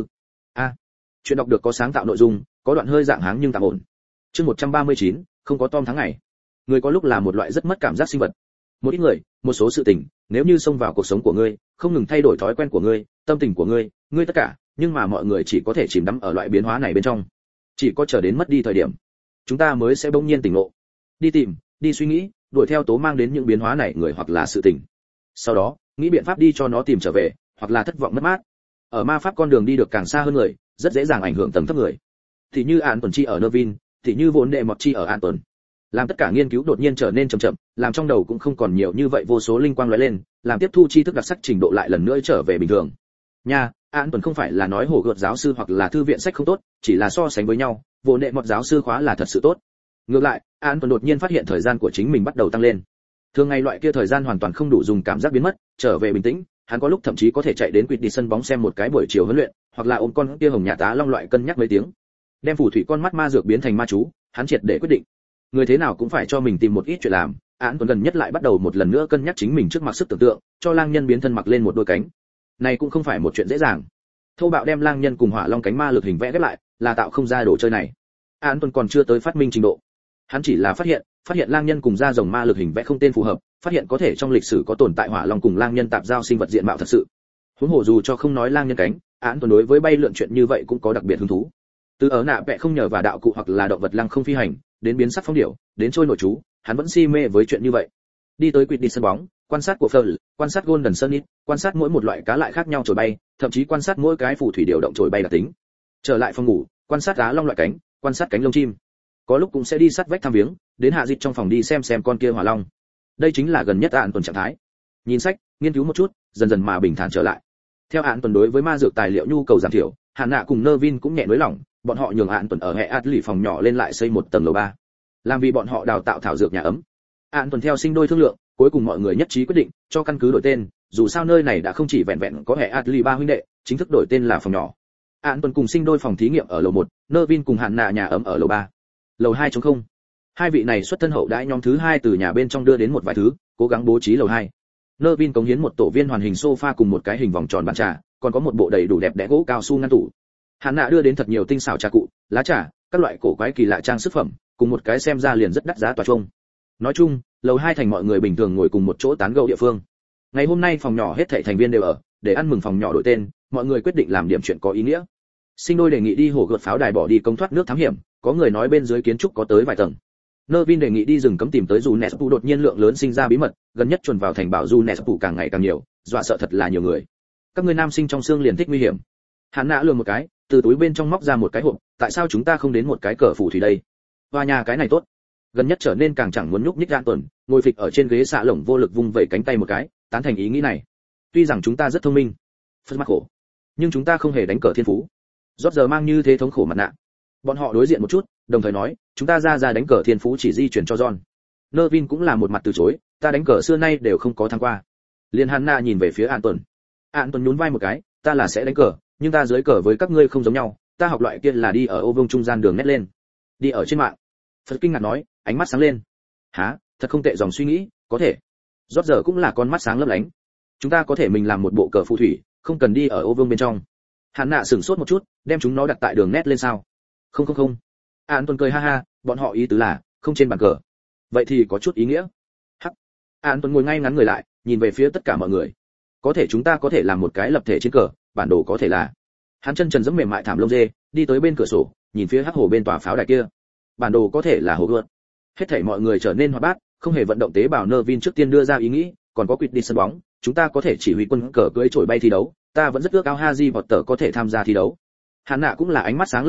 chuyện đọc được có sáng tạo nội dung, có đoạn hơi dạng háng nhưng tạm ổn. Chương 139, không có Tom tháng ngày. Người có lúc là một loại rất mất cảm giác sinh vật. Một ít người, một số sự tình, nếu như xông vào cuộc sống của ngươi, không ngừng thay đổi thói quen của ngươi, tâm tình của ngươi tất cả, nhưng mà mọi người chỉ có thể chìm đắm ở loại biến hóa này bên trong. Chỉ có chờ đến mất đi thời điểm, chúng ta mới sẽ bỗng nhiên tỉnh ngộ. Đi tìm, đi suy nghĩ, đuổi theo tố mang đến những biến hóa này người hoặc là sự tình. Sau đó, nghĩ biện pháp đi cho nó tìm trở về, hoặc là thất vọng mất mát. Ở ma pháp con đường đi được càng xa hơn người, rất dễ dàng ảnh hưởng tầng thấp người. Thì như An Tuần chi ở Nervin, thì như vốn đệ mọt chi ở An Tuần. Làm tất cả nghiên cứu đột nhiên trở nên chậm chậm, làm trong đầu cũng không còn nhiều như vậy vô số linh quang lóe lên, làm tiếp thu tri thức đặc sắc trình độ lại lần nữa trở về bình thường. Nha, An Tuần không phải là nói hổ gợt giáo sư hoặc là thư viện sách không tốt, chỉ là so sánh với nhau, vốn đệ mọt giáo sư khóa là thật sự tốt. Ngược lại, An Tuần đột nhiên phát hiện thời gian của chính mình bắt đầu tăng lên. Thường ngày loại kia thời gian hoàn toàn không đủ dùng cảm giác biến mất, trở về bình tĩnh, hắn có lúc thậm chí có thể chạy đến đi sân bóng xem một cái buổi chiều huấn luyện, hoặc là ôm con kia hồng nhà tá long loại cân nhắc mấy tiếng. Đem phù thủy con mắt ma dược biến thành ma chú, hắn triệt để quyết định. Người thế nào cũng phải cho mình tìm một ít chuyện làm, Án Tuần gần nhất lại bắt đầu một lần nữa cân nhắc chính mình trước mặt sức tưởng tượng, cho lang nhân biến thân mặc lên một đôi cánh. Này cũng không phải một chuyện dễ dàng. Thâu bạo đem lang nhân cùng hỏa long cánh ma lực hình vẽ ghép lại, là tạo không ra đồ chơi này. Án Tuần còn chưa tới phát minh trình độ. Hắn chỉ là phát hiện lang nhân cùng da rồng ma lực hình vẽ không tên phù hợp, phát hiện có thể trong lịch sử có tồn tại hỏa long cùng lang nhân tạp giao sinh vật diện mạo thật sự. Huống hồ dù cho không nói lang nhân cánh, Án Tuần đối với bay lượn chuyện như vậy cũng có đặc biệt hứng thú. Từ ở nạ vẽ không nhờ và đạo cụ hoặc là động vật lăng không phi hành, đến biến sắc phong điểu, đến trôi nổi chú, hắn vẫn si mê với chuyện như vậy. Đi tới Quidditch sân bóng, quan sát của Fleur, quan sát Golden Sunnit, quan sát mỗi một loại cá lại khác nhau trồi bay, thậm chí quan sát mỗi cái phù thủy điều động trồi bay đặc tính. Trở lại phòng ngủ, quan sát cá long loại cánh, quan sát cánh lông chim. Có lúc cũng sẽ đi sát vách thăm viếng, đến hạ dịch trong phòng đi xem con kia hỏa long. Đây chính là gần nhất Án Tuần trạng thái. Nhìn sách, nghiên cứu một chút, dần dần mà bình thản trở lại. Theo Án Tuần đối với ma dược tài liệu nhu cầu giảm thiểu, Hàn Nạ cùng Nervin cũng nhẹ nới lỏng, bọn họ nhường Án Tuần ở hệ Atli phòng nhỏ lên lại xây một tầng lầu 3. Làm vì bọn họ đào tạo thảo dược nhà ấm. Án Tuần theo sinh đôi thương lượng, cuối cùng mọi người nhất trí quyết định cho căn cứ đổi tên, dù sao nơi này đã không chỉ vẹn vẹn có hệ Atli 3 huynh đệ, chính thức đổi tên là phòng nhỏ. Án Tuần cùng sinh đôi phòng thí nghiệm ở lầu 1, Nervin cùng Hàn Nạ nhà ấm ở lầu 3. Lầu 2 trống không. Hai vị này xuất thân hậu đãi nhóm thứ 2 từ nhà bên trong đưa đến một vài thứ, cố gắng bố trí lầu 2. Nervin cống hiến một tổ viên hoàn hình sofa cùng một cái hình vòng tròn bàn trà, còn có một bộ đầy đủ đẹp đẽ gỗ cao su ngăn tủ. Hàn Nạ đưa đến thật nhiều tinh xảo trà cụ, lá trà, các loại cổ quái kỳ lạ trang sức phẩm, cùng một cái xem ra liền rất đắt giá tòa chuông. Nói chung, lầu 2 thành mọi người bình thường ngồi cùng một chỗ tán gẫu địa phương. Ngày hôm nay phòng nhỏ hết thảy thành viên đều ở, để ăn mừng phòng nhỏ đổi tên, mọi người quyết định làm điểm chuyện có ý nghĩa. Sinh đôi đề nghị đi hồ gợt pháo đài bỏ đi công thoát nước thám hiểm, có người nói bên dưới kiến trúc có tới vài tầng. Nervin đề nghị đi rừng cấm tìm tới dù Nespu đột nhiên lượng lớn sinh ra bí mật, gần nhất chuồn vào thành bảo dù Nespu càng ngày càng nhiều, dọa sợ thật là nhiều người. Các ngươi nam sinh trong xương liền thích nguy hiểm. Hắn nã lừa một cái, từ túi bên trong móc ra một cái hộp, tại sao chúng ta không đến một cái cờ phù thủy đây? Hoa nhà cái này tốt. Gần nhất trở nên càng chẳng muốn nhúc nhích An Tuần, ngồi phịch ở trên ghế xạ lồng vô lực vung vẩy cánh tay một cái, tán thành ý nghĩ này. Tuy rằng chúng ta rất thông minh, phật mắc khổ, nhưng chúng ta không hề đánh cờ thiên phú. Rốt giờ mang như thế thống khổ mặt nạ. Bọn họ đối diện một chút, đồng thời nói, chúng ta ra đánh cờ thiên phú chỉ di chuyển cho John. Nervin cũng là một mặt từ chối, ta đánh cờ xưa nay đều không có thắng qua. Liên Hanna nhìn về phía An Tuần. An Tuần nhún vai một cái, ta là sẽ đánh cờ, nhưng ta dưới cờ với các ngươi không giống nhau, ta học loại kia là đi ở ô vuông trung gian đường nét lên. Đi ở trên mạng. Phật kinh ngạc nói, ánh mắt sáng lên. Hả, thật không tệ dòng suy nghĩ, có thể. Rốt giờ cũng là con mắt sáng lấp lánh. Chúng ta có thể mình làm một bộ cờ phù thủy, không cần đi ở ô vuông bên trong. Hắn nạ sửng sốt một chút, đem chúng nó đặt tại đường nét lên sao? Không. An Tuần cười ha ha, bọn họ ý tứ là không trên bàn cờ. Vậy thì có chút ý nghĩa. Hắc. An Tuần ngồi ngay ngắn người lại, nhìn về phía tất cả mọi người. Có thể chúng ta có thể làm một cái lập thể trên cờ, bản đồ có thể là. Hắn chân trần giẫm mềm mại thảm lông dê, đi tới bên cửa sổ, nhìn phía hắc hồ bên tòa pháo đài kia. Bản đồ có thể là hồ gợt. Hết thảy mọi người trở nên hoạt bát, không hề vận động tế bào Nervin trước tiên đưa ra ý nghĩ, còn có Quidditch sân bóng, chúng ta có thể chỉ huy quân cờ cưỡi trổi bay thi đấu, ta vẫn rất ước ao Harry Potter có thể tham gia thi đấu. Hàn Nạ cũng là ánh mắt sáng lấp lánh,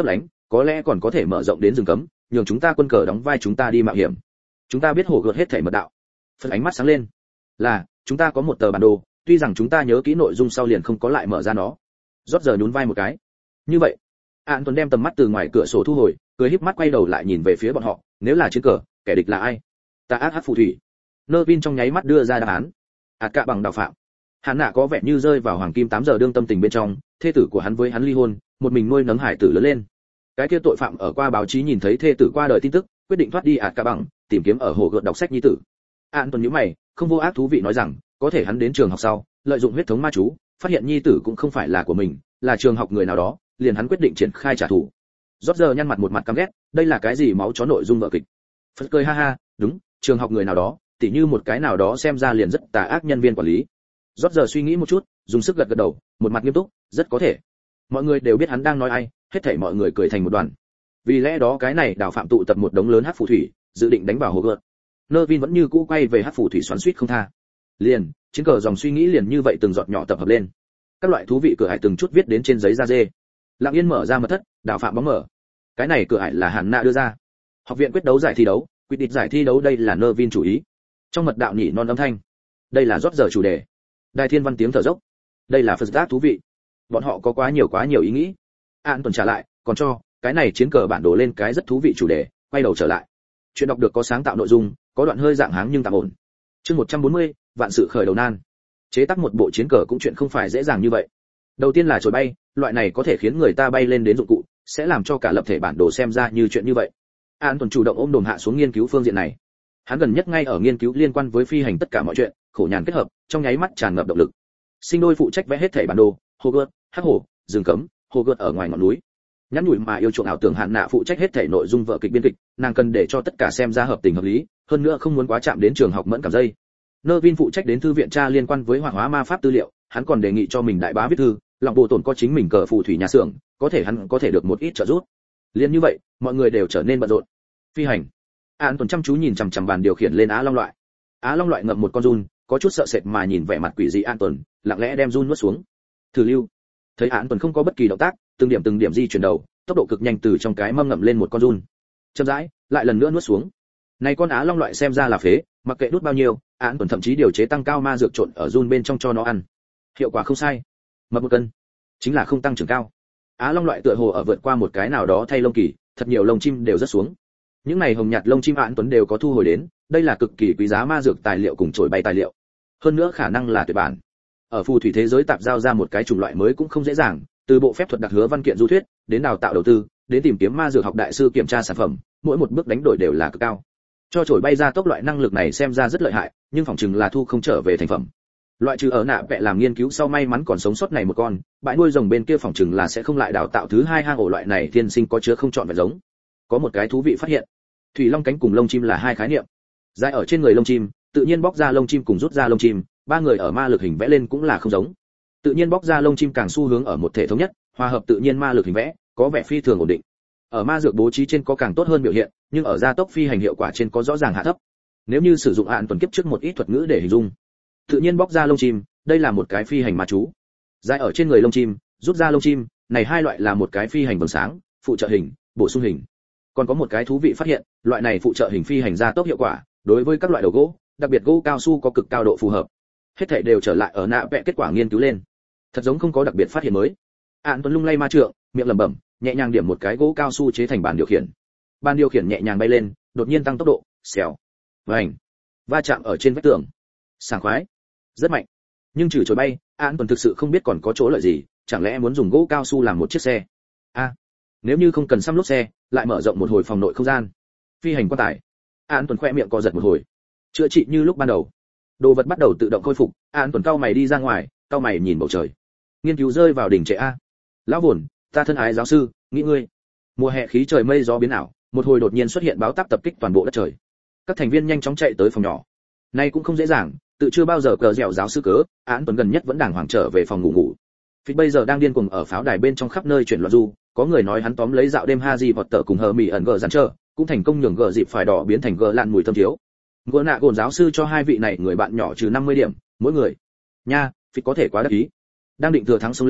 có lẽ còn có thể mở rộng đến rừng cấm, nhường chúng ta quân cờ đóng vai chúng ta đi mạo hiểm. Chúng ta biết hồ gợt hết thảy mật đạo. Phần ánh mắt sáng lên. Là, chúng ta có một tờ bản đồ, tuy rằng chúng ta nhớ kỹ nội dung sau liền không có lại mở ra nó. Rót giờ nhún vai một cái. Như vậy, An Tuấn đem tầm mắt từ ngoài cửa sổ thu hồi, cười híp mắt quay đầu lại nhìn về phía bọn họ, nếu là chiến cờ, kẻ địch là ai? Ta ác hắc phù thủy. Nervin trong nháy mắt đưa ra đáp án. Ạt cả bằng đạo phạm. Hắn nạ có vẻ như rơi vào hoàng kim 8 giờ đương tâm tình bên trong, thê tử của hắn với hắn ly hôn, một mình nuôi nấng hải tử lớn lên. Cái kia tội phạm ở qua báo chí nhìn thấy thê tử qua đời tin tức, quyết định thoát đi ạt cả bằng, tìm kiếm ở hồ gợt đọc sách nhi tử. An Tuấn nhíu mày, không vô ác thú vị nói rằng, có thể hắn đến trường học sau, lợi dụng huyết thống ma chú, phát hiện nhi tử cũng không phải là của mình, là trường học người nào đó, liền hắn quyết định triển khai trả thù. Rót giờ nhăn mặt một mặt căm ghét, đây là cái gì máu chó nội dung vở kịch. Phật cười ha ha, đúng, trường học người nào đó, tỉ như một cái nào đó xem ra liền rất tà ác nhân viên quản lý. Rót giờ suy nghĩ một chút, dùng sức gật gật đầu, một mặt nghiêm túc, rất có thể. Mọi người đều biết hắn đang nói ai, hết thảy mọi người cười thành một đoàn. Vì lẽ đó cái này đào phạm tụ tập một đống lớn hắc phù thủy, dự định đánh vào hồ gợt. Nervin vẫn như cũ quay về hắc phù thủy xoắn xuýt không tha. Liền, chiến cờ dòng suy nghĩ liền như vậy từng giọt nhỏ tập hợp lên. Các loại thú vị cửa ải từng chút viết đến trên giấy da dê. Lặng yên mở ra mật thất, đào phạm bóng mở. Cái này cửa ải là Hàn Nạ đưa ra. Học viện quyết đấu giải thi đấu, quyết định giải thi đấu đây là Nervin chủ ý. Trong mật đạo nhỉ non âm thanh. Đây là rót giờ chủ đề. Đài thiên văn tiếng thở dốc. Đây là phật giác thú vị. Bọn họ có quá nhiều ý nghĩ. An Tuần trả lại, còn cho cái này chiến cờ bản đồ lên cái rất thú vị chủ đề, quay đầu trở lại. Chuyện đọc được có sáng tạo nội dung, có đoạn hơi dạng háng nhưng tạm ổn. Chương 140, vạn sự khởi đầu nan. Chế tác một bộ chiến cờ cũng chuyện không phải dễ dàng như vậy. Đầu tiên là chổi bay, loại này có thể khiến người ta bay lên đến dụng cụ, sẽ làm cho cả lập thể bản đồ xem ra như chuyện như vậy. An Tuần chủ động ôm đồm hạ xuống nghiên cứu phương diện này. Hắn gần nhất ngay ở nghiên cứu liên quan với phi hành tất cả mọi chuyện, khổ nhàn kết hợp, trong nháy mắt tràn ngập động lực. Sinh đôi phụ trách vẽ hết thảy bản đồ, hồ gợt, hắc hồ, rừng cấm, hồ gợt ở ngoài ngọn núi. Nhắn nhủi mà yêu chuộng ảo tưởng Hạn Nạ phụ trách hết thảy nội dung vở kịch biên kịch, nàng cần để cho tất cả xem ra hợp tình hợp lý, hơn nữa không muốn quá chạm đến trường học mẫn cảm dây. Nervin phụ trách đến thư viện tra liên quan với hoạt hóa ma pháp tư liệu, hắn còn đề nghị cho mình đại bá viết thư, lòng bộ tổn có chính mình cờ phù thủy nhà xưởng, có thể hắn có thể được một ít trợ giúp. Liên như vậy, mọi người đều trở nên bận rộn. Phi hành. An Tuần chăm chú nhìn chằm chằm bàn điều khiển lên Á Long loại. Á Long loại ngậm một con run, có chút sợ sệt mà nhìn vẻ mặt quỷ dị An Tuần, lặng lẽ đem run nuốt xuống. Thử lưu. Thấy An Tuần không có bất kỳ động tác, từng điểm di chuyển đầu, tốc độ cực nhanh từ trong cái mâm ngậm lên một con run. Chậm rãi, lại lần nữa nuốt xuống. Này con Á Long loại xem ra là phế, mặc kệ đút bao nhiêu, An Tuần thậm chí điều chế tăng cao ma dược trộn ở run bên trong cho nó ăn. Hiệu quả không sai. Mập 1 cân, chính là không tăng trưởng cao. Á Long loại tựa hồ ở vượt qua một cái nào đó thay lông kỳ, thật nhiều lông chim đều rất xuống. Những này hồng nhạt lông chim An Tuấn đều có thu hồi đến, đây là cực kỳ quý giá ma dược tài liệu cùng trổi bay tài liệu. Hơn nữa khả năng là tuyệt bản. Ở phù thủy thế giới tạp giao ra một cái chủng loại mới cũng không dễ dàng, từ bộ phép thuật đặc hứa văn kiện du thuyết, đến đào tạo đầu tư, đến tìm kiếm ma dược học đại sư kiểm tra sản phẩm, mỗi một bước đánh đổi đều là cực cao. Cho trổi bay ra tốc loại năng lực này xem ra rất lợi hại, nhưng phỏng chừng là thu không trở về thành phẩm. Loại trừ ở nạ vẽ làm nghiên cứu sau may mắn còn sống sót này một con, bãi nuôi rồng bên kia phỏng chừng là sẽ không lại đào tạo thứ hai hang ổ loại này thiên sinh có chứa không chọn vẹn giống. Có một cái thú vị phát hiện, thủy long cánh cùng lông chim là hai khái niệm. Dài ở trên người lông chim, tự nhiên bóc ra lông chim cùng rút ra lông chim, ba người ở ma lực hình vẽ lên cũng là không giống. Tự nhiên bóc ra lông chim càng xu hướng ở một thể thống nhất, hòa hợp tự nhiên ma lực hình vẽ, có vẻ phi thường ổn định. Ở ma dược bố trí trên có càng tốt hơn biểu hiện, nhưng ở gia tốc phi hành hiệu quả trên có rõ ràng hạ thấp. Nếu như sử dụng Hạn Tuần kiếp trước một ít thuật ngữ để hình dung, tự nhiên bóc ra lông chim, đây là một cái phi hành ma chú. Dài ở trên người lông chim, rút ra lông chim, này hai loại là một cái phi hành vầng sáng, phụ trợ hình, bổ sung hình. Còn có một cái thú vị phát hiện, loại này phụ trợ hình phi hành gia tốc hiệu quả, đối với các loại đầu gỗ, đặc biệt gỗ cao su có cực cao độ phù hợp. Hết thảy đều trở lại ở nạ vẽ kết quả nghiên cứu lên. Thật giống không có đặc biệt phát hiện mới. Án Tuấn lung lay ma trượng, miệng lẩm bẩm, nhẹ nhàng điểm một cái gỗ cao su chế thành bàn điều khiển. Bàn điều khiển nhẹ nhàng bay lên, đột nhiên tăng tốc độ, xèo, vành, va chạm ở trên vách tường. Sảng khoái, rất mạnh. Nhưng trừ chối bay, Án Tuấn thực sự không biết còn có chỗ lợi gì, chẳng lẽ muốn dùng gỗ cao su làm một chiếc xe? Nếu như không cần xăm lốp xe, lại mở rộng một hồi phòng nội không gian. Phi hành quan tải. Án Tuấn khoe miệng co giật một hồi. Chữa trị như lúc ban đầu. Đồ vật bắt đầu tự động khôi phục, Án Tuấn cau mày đi ra ngoài, cau mày nhìn bầu trời. Nghiên cứu rơi vào đỉnh trệ a. Lão buồn, ta thân ái giáo sư, nghĩ ngươi. Mùa hè khí trời mây gió biến ảo, một hồi đột nhiên xuất hiện báo táp tập kích toàn bộ đất trời. Các thành viên nhanh chóng chạy tới phòng nhỏ. Nay cũng không dễ dàng, tự chưa bao giờ cờ dẻo giáo sư cớ, Án Tuấn gần nhất vẫn đàng hoàng trở về phòng ngủ. Phí bây giờ đang điên cuồng ở pháo đài bên trong khắp nơi chuyển loạn du, có người nói hắn tóm lấy dạo đêm Haji vọt tở cùng hờ mỉ ẩn gờ dàn trơ, cũng thành công nhường gờ dịp phải đỏ biến thành gờ lạn mùi thơm thiếu. Gỡ nạ gồn giáo sư cho hai vị này người bạn nhỏ trừ 50 điểm mỗi người. Nha, Phí có thể quá đắc ý. Đang định thừa thắng xông lên,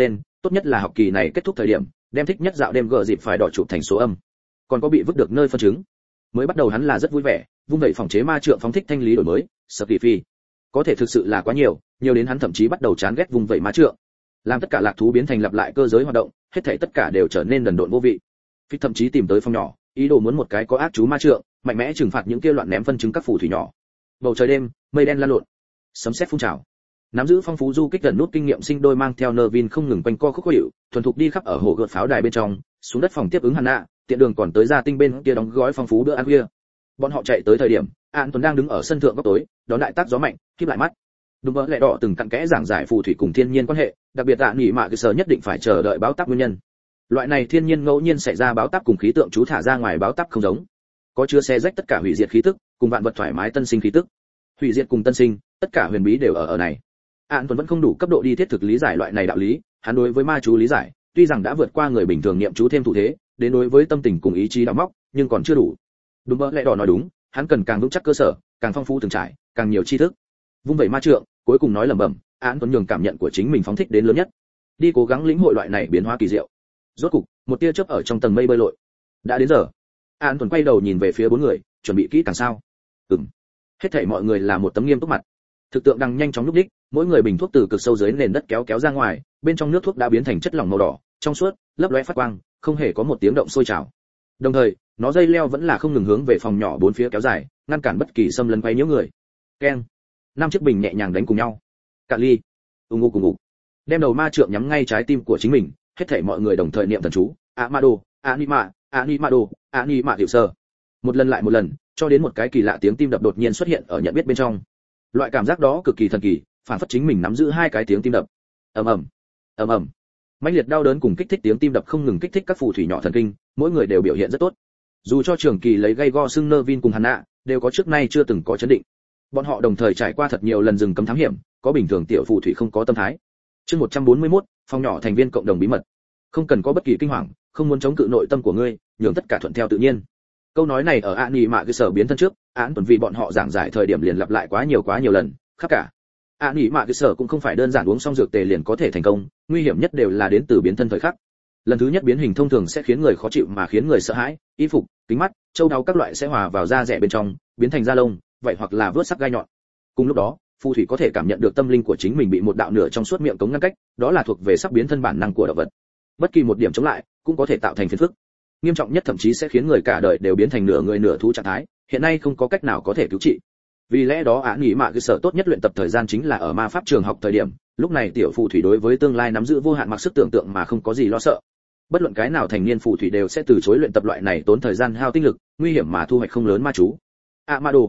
tốt nhất là học kỳ này kết thúc thời điểm đem thích nhất dạo đêm gờ dịp phải đỏ chụp thành số âm, còn có bị vứt được nơi phân chứng. Mới bắt đầu hắn là rất vui vẻ, vung vậy phòng chế ma trượng phóng thích thanh lý đổi mới, sợ kỳ phi. Có thể thực sự là quá nhiều đến hắn thậm chí bắt đầu chán ghét vung vậy ma trượng. Làm tất cả lạc thú biến thành lặp lại cơ giới hoạt động, hết thảy tất cả đều trở nên đần độn vô vị. Phi thậm chí tìm tới phòng nhỏ, ý đồ muốn một cái có ác chú ma trượng, mạnh mẽ trừng phạt những kia loạn ném phân chứng các phù thủy nhỏ. Bầu trời đêm, mây đen lan lộn, sấm sét phun trào. Nắm giữ phong phú du kích gần nút kinh nghiệm sinh đôi mang theo Nervin không ngừng quanh co khúc hiệu, thuần thục đi khắp ở hồ gợt pháo đài bên trong, xuống đất phòng tiếp ứng Hana, tiện đường còn tới gia tinh bên kia đóng gói phong phú bữa ăn khuya. Bọn họ chạy tới thời điểm, An Tuấn đang đứng ở sân thượng góc tối, đón đại tác gió mạnh, khép lại mắt. Đúng vậy, lẹ đỏ từng cặn kẽ giảng giải phù thủy cùng thiên nhiên quan hệ, đặc biệt tạ nghỉ mạ cơ sở nhất định phải chờ đợi báo táp nguyên nhân. Loại này thiên nhiên ngẫu nhiên xảy ra báo táp cùng khí tượng chú thả ra ngoài báo táp không giống, có chứa xé rách tất cả hủy diệt khí tức, cùng vạn vật thoải mái tân sinh khí tức. Hủy diệt cùng tân sinh, tất cả huyền bí đều ở này. An Tuấn vẫn không đủ cấp độ đi thiết thực lý giải loại này đạo lý, hắn đối với ma chú lý giải, tuy rằng đã vượt qua người bình thường niệm chú thêm thủ thế, đến đối với tâm tình cùng ý chí đào móc, nhưng còn chưa đủ. Đúng vậy, lẹ đỏ nói đúng, hắn cần càng vững chắc cơ sở, càng phong phú từng trải, càng nhiều tri thức. Vung vẩy ma trượng, cuối cùng nói lẩm bẩm, An Tuấn nhường cảm nhận của chính mình phóng thích đến lớn nhất, đi cố gắng lĩnh hội loại này biến hóa kỳ diệu. Rốt cục, một tia chớp ở trong tầng mây bơi lội. Đã đến giờ. An Tuấn quay đầu nhìn về phía bốn người, chuẩn bị kỹ càng sao? Hết thảy mọi người là một tấm nghiêm túc mặt. Thực tượng đang nhanh chóng lúc đích, mỗi người bình thuốc từ cực sâu dưới nền đất kéo ra ngoài, bên trong nước thuốc đã biến thành chất lỏng màu đỏ, trong suốt, lấp lóe phát quang, không hề có một tiếng động sôi trào. Đồng thời, nó dây leo vẫn là không ngừng hướng về phòng nhỏ bốn phía kéo dài, ngăn cản bất kỳ xâm lấn quấy nhiễu người. Keng. 5 chiếc bình nhẹ nhàng đánh cùng nhau. Cạn ly. Ung ung. Đem đầu ma trượng nhắm ngay trái tim của chính mình, hết thảy mọi người đồng thời niệm thần chú, Amado, Animado, Anima hiệu sơ. Một lần lại một lần, cho đến một cái kỳ lạ tiếng tim đập đột nhiên xuất hiện ở nhận biết bên trong. Loại cảm giác đó cực kỳ thần kỳ, phản phất chính mình nắm giữ hai cái tiếng tim đập. Ầm ầm. Mãnh liệt đau đớn cùng kích thích tiếng tim đập không ngừng kích thích các phù thủy nhỏ thần kinh, mỗi người đều biểu hiện rất tốt. Dù cho trường kỳ lấy gây go xưng Nervin cùng Hana, đều có trước nay chưa từng có chấn định. Bọn họ đồng thời trải qua thật nhiều lần rừng cấm thám hiểm, có bình thường tiểu phù thủy không có tâm thái. Chương 141, phòng nhỏ thành viên cộng đồng bí mật. Không cần có bất kỳ kinh hoàng, không muốn chống cự nội tâm của ngươi, nhường tất cả thuận theo tự nhiên. Câu nói này ở Ani Mạ cơ sở biến thân trước, Án Tuấn vì bọn họ giảng giải thời điểm liền lặp lại quá nhiều lần, khắp cả. Ani Mạ cơ sở cũng không phải đơn giản uống xong dược tề liền có thể thành công, nguy hiểm nhất đều là đến từ biến thân thời khắc. Lần thứ nhất biến hình thông thường sẽ khiến người khó chịu mà khiến người sợ hãi, y phục, kính mắt, châu đáo các loại sẽ hòa vào da rẻ bên trong, biến thành da lông, vậy hoặc là vớt sắc gai nhọn. Cùng lúc đó, phù thủy có thể cảm nhận được tâm linh của chính mình bị một đạo nửa trong suốt miệng cống ngăn cách, đó là thuộc về sắp biến thân bản năng của động vật. Bất kỳ một điểm chống lại cũng có thể tạo thành phiền phức. Nghiêm trọng nhất thậm chí sẽ khiến người cả đời đều biến thành nửa người nửa thú trạng thái, hiện nay không có cách nào có thể cứu trị. Vì lẽ đó Án Nghị Mạ cơ sở tốt nhất luyện tập thời gian chính là ở ma pháp trường học thời điểm, lúc này tiểu phù thủy đối với tương lai nắm giữ vô hạn mặc sức tưởng tượng mà không có gì lo sợ. Bất luận cái nào thành niên phù thủy đều sẽ từ chối luyện tập loại này tốn thời gian hao tinh lực, nguy hiểm mà thu hoạch không lớn ma chú. Amado,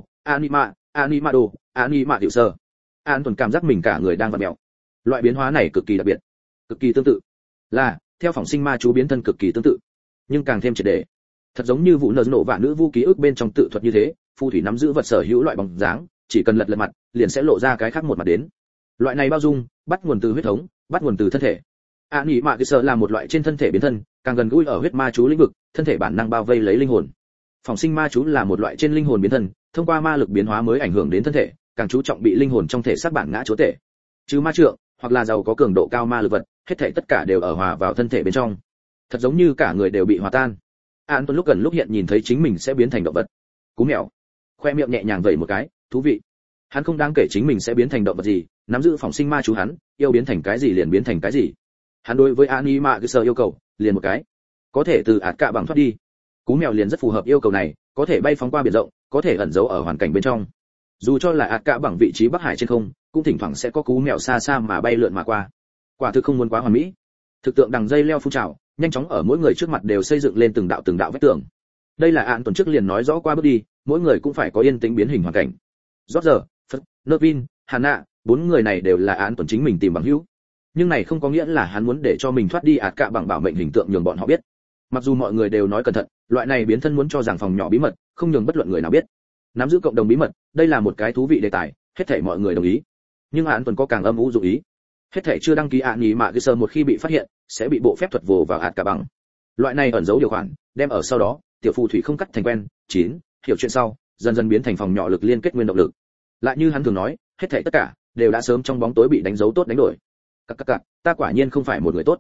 Animado, Anima tiểu sơ. An Tuấn cảm giác mình cả người đang vặn mèo. Loại biến hóa này cực kỳ đặc biệt, cực kỳ tương tự. Là, theo phỏng sinh ma chú biến thân cực kỳ tương tự, nhưng càng thêm triệt để. Thật giống như vụ nổ và nữ vu ký ức bên trong tự thuật như thế, phù thủy nắm giữ vật sở hữu loại bóng dáng, chỉ cần lật mặt, liền sẽ lộ ra cái khác một mặt đến. Loại này bao dung, bắt nguồn từ huyết thống, bắt nguồn từ thân thể. Ani Mạ cơ sở là một loại trên thân thể biến thân, càng gần gũi ở huyết ma chú lĩnh vực, thân thể bản năng bao vây lấy linh hồn. Phỏng sinh ma chú là một loại trên linh hồn biến thân, thông qua ma lực biến hóa mới ảnh hưởng đến thân thể, càng chú trọng bị linh hồn trong thể xác bản ngã chúa tể. Chứ ma trượng, hoặc là giàu có cường độ cao ma lực vật, hết thảy tất cả đều ở hòa vào thân thể bên trong. Thật giống như cả người đều bị hòa tan. An Tuấn lúc gần lúc hiện nhìn thấy chính mình sẽ biến thành động vật. Cú mèo, khoe miệng nhẹ nhàng vẩy một cái, thú vị. Hắn không đáng kể chính mình sẽ biến thành động vật gì, nắm giữ phỏng sinh ma chú hắn, yêu biến thành cái gì liền biến thành cái gì. Hắn đối với Anima cái sở yêu cầu, liền một cái, có thể từ ạt cạ bằng thoát đi. Cú mèo liền rất phù hợp yêu cầu này, có thể bay phóng qua biển rộng, có thể ẩn giấu ở hoàn cảnh bên trong. Dù cho là ạt cạ bằng vị trí Bắc Hải trên không, cũng thỉnh thoảng sẽ có cú mèo xa xa mà bay lượn mà qua. Quả thực không muốn quá hoàn mỹ. Thực tượng đằng dây leo phun trào, nhanh chóng ở mỗi người trước mặt đều xây dựng lên từng đạo vách tường. Đây là An Tuấn trước liền nói rõ qua bước đi, mỗi người cũng phải có yên tĩnh biến hình hoàn cảnh. Roger, Nervin, Hana, 4 người này đều là An Tuấn chính mình tìm bằng hữu. Nhưng này không có nghĩa là hắn muốn để cho mình thoát đi ạt cạ bằng bảo mệnh hình tượng nhường bọn họ biết. Mặc dù mọi người đều nói cẩn thận, loại này biến thân muốn cho rằng phòng nhỏ bí mật, không nhường bất luận người nào biết. Nắm giữ cộng đồng bí mật, đây là một cái thú vị đề tài, hết thảy mọi người đồng ý. Nhưng An Tuấn có càng âm u dụng ý. Hết thảy chưa đăng ký Ani Mạ cơ sở một khi bị phát hiện, sẽ bị bộ phép thuật vồ vào ạt cạ bằng. Loại này ẩn giấu điều khoản, đem ở sau đó, tiểu phù thủy không cắt thành quen, hiểu chuyện sau, dần dần biến thành phòng nhỏ lực liên kết nguyên động lực. Lại như hắn thường nói, hết thảy tất cả đều đã sớm trong bóng tối bị đánh dấu tốt đánh đổi. Ta quả nhiên không phải một người tốt.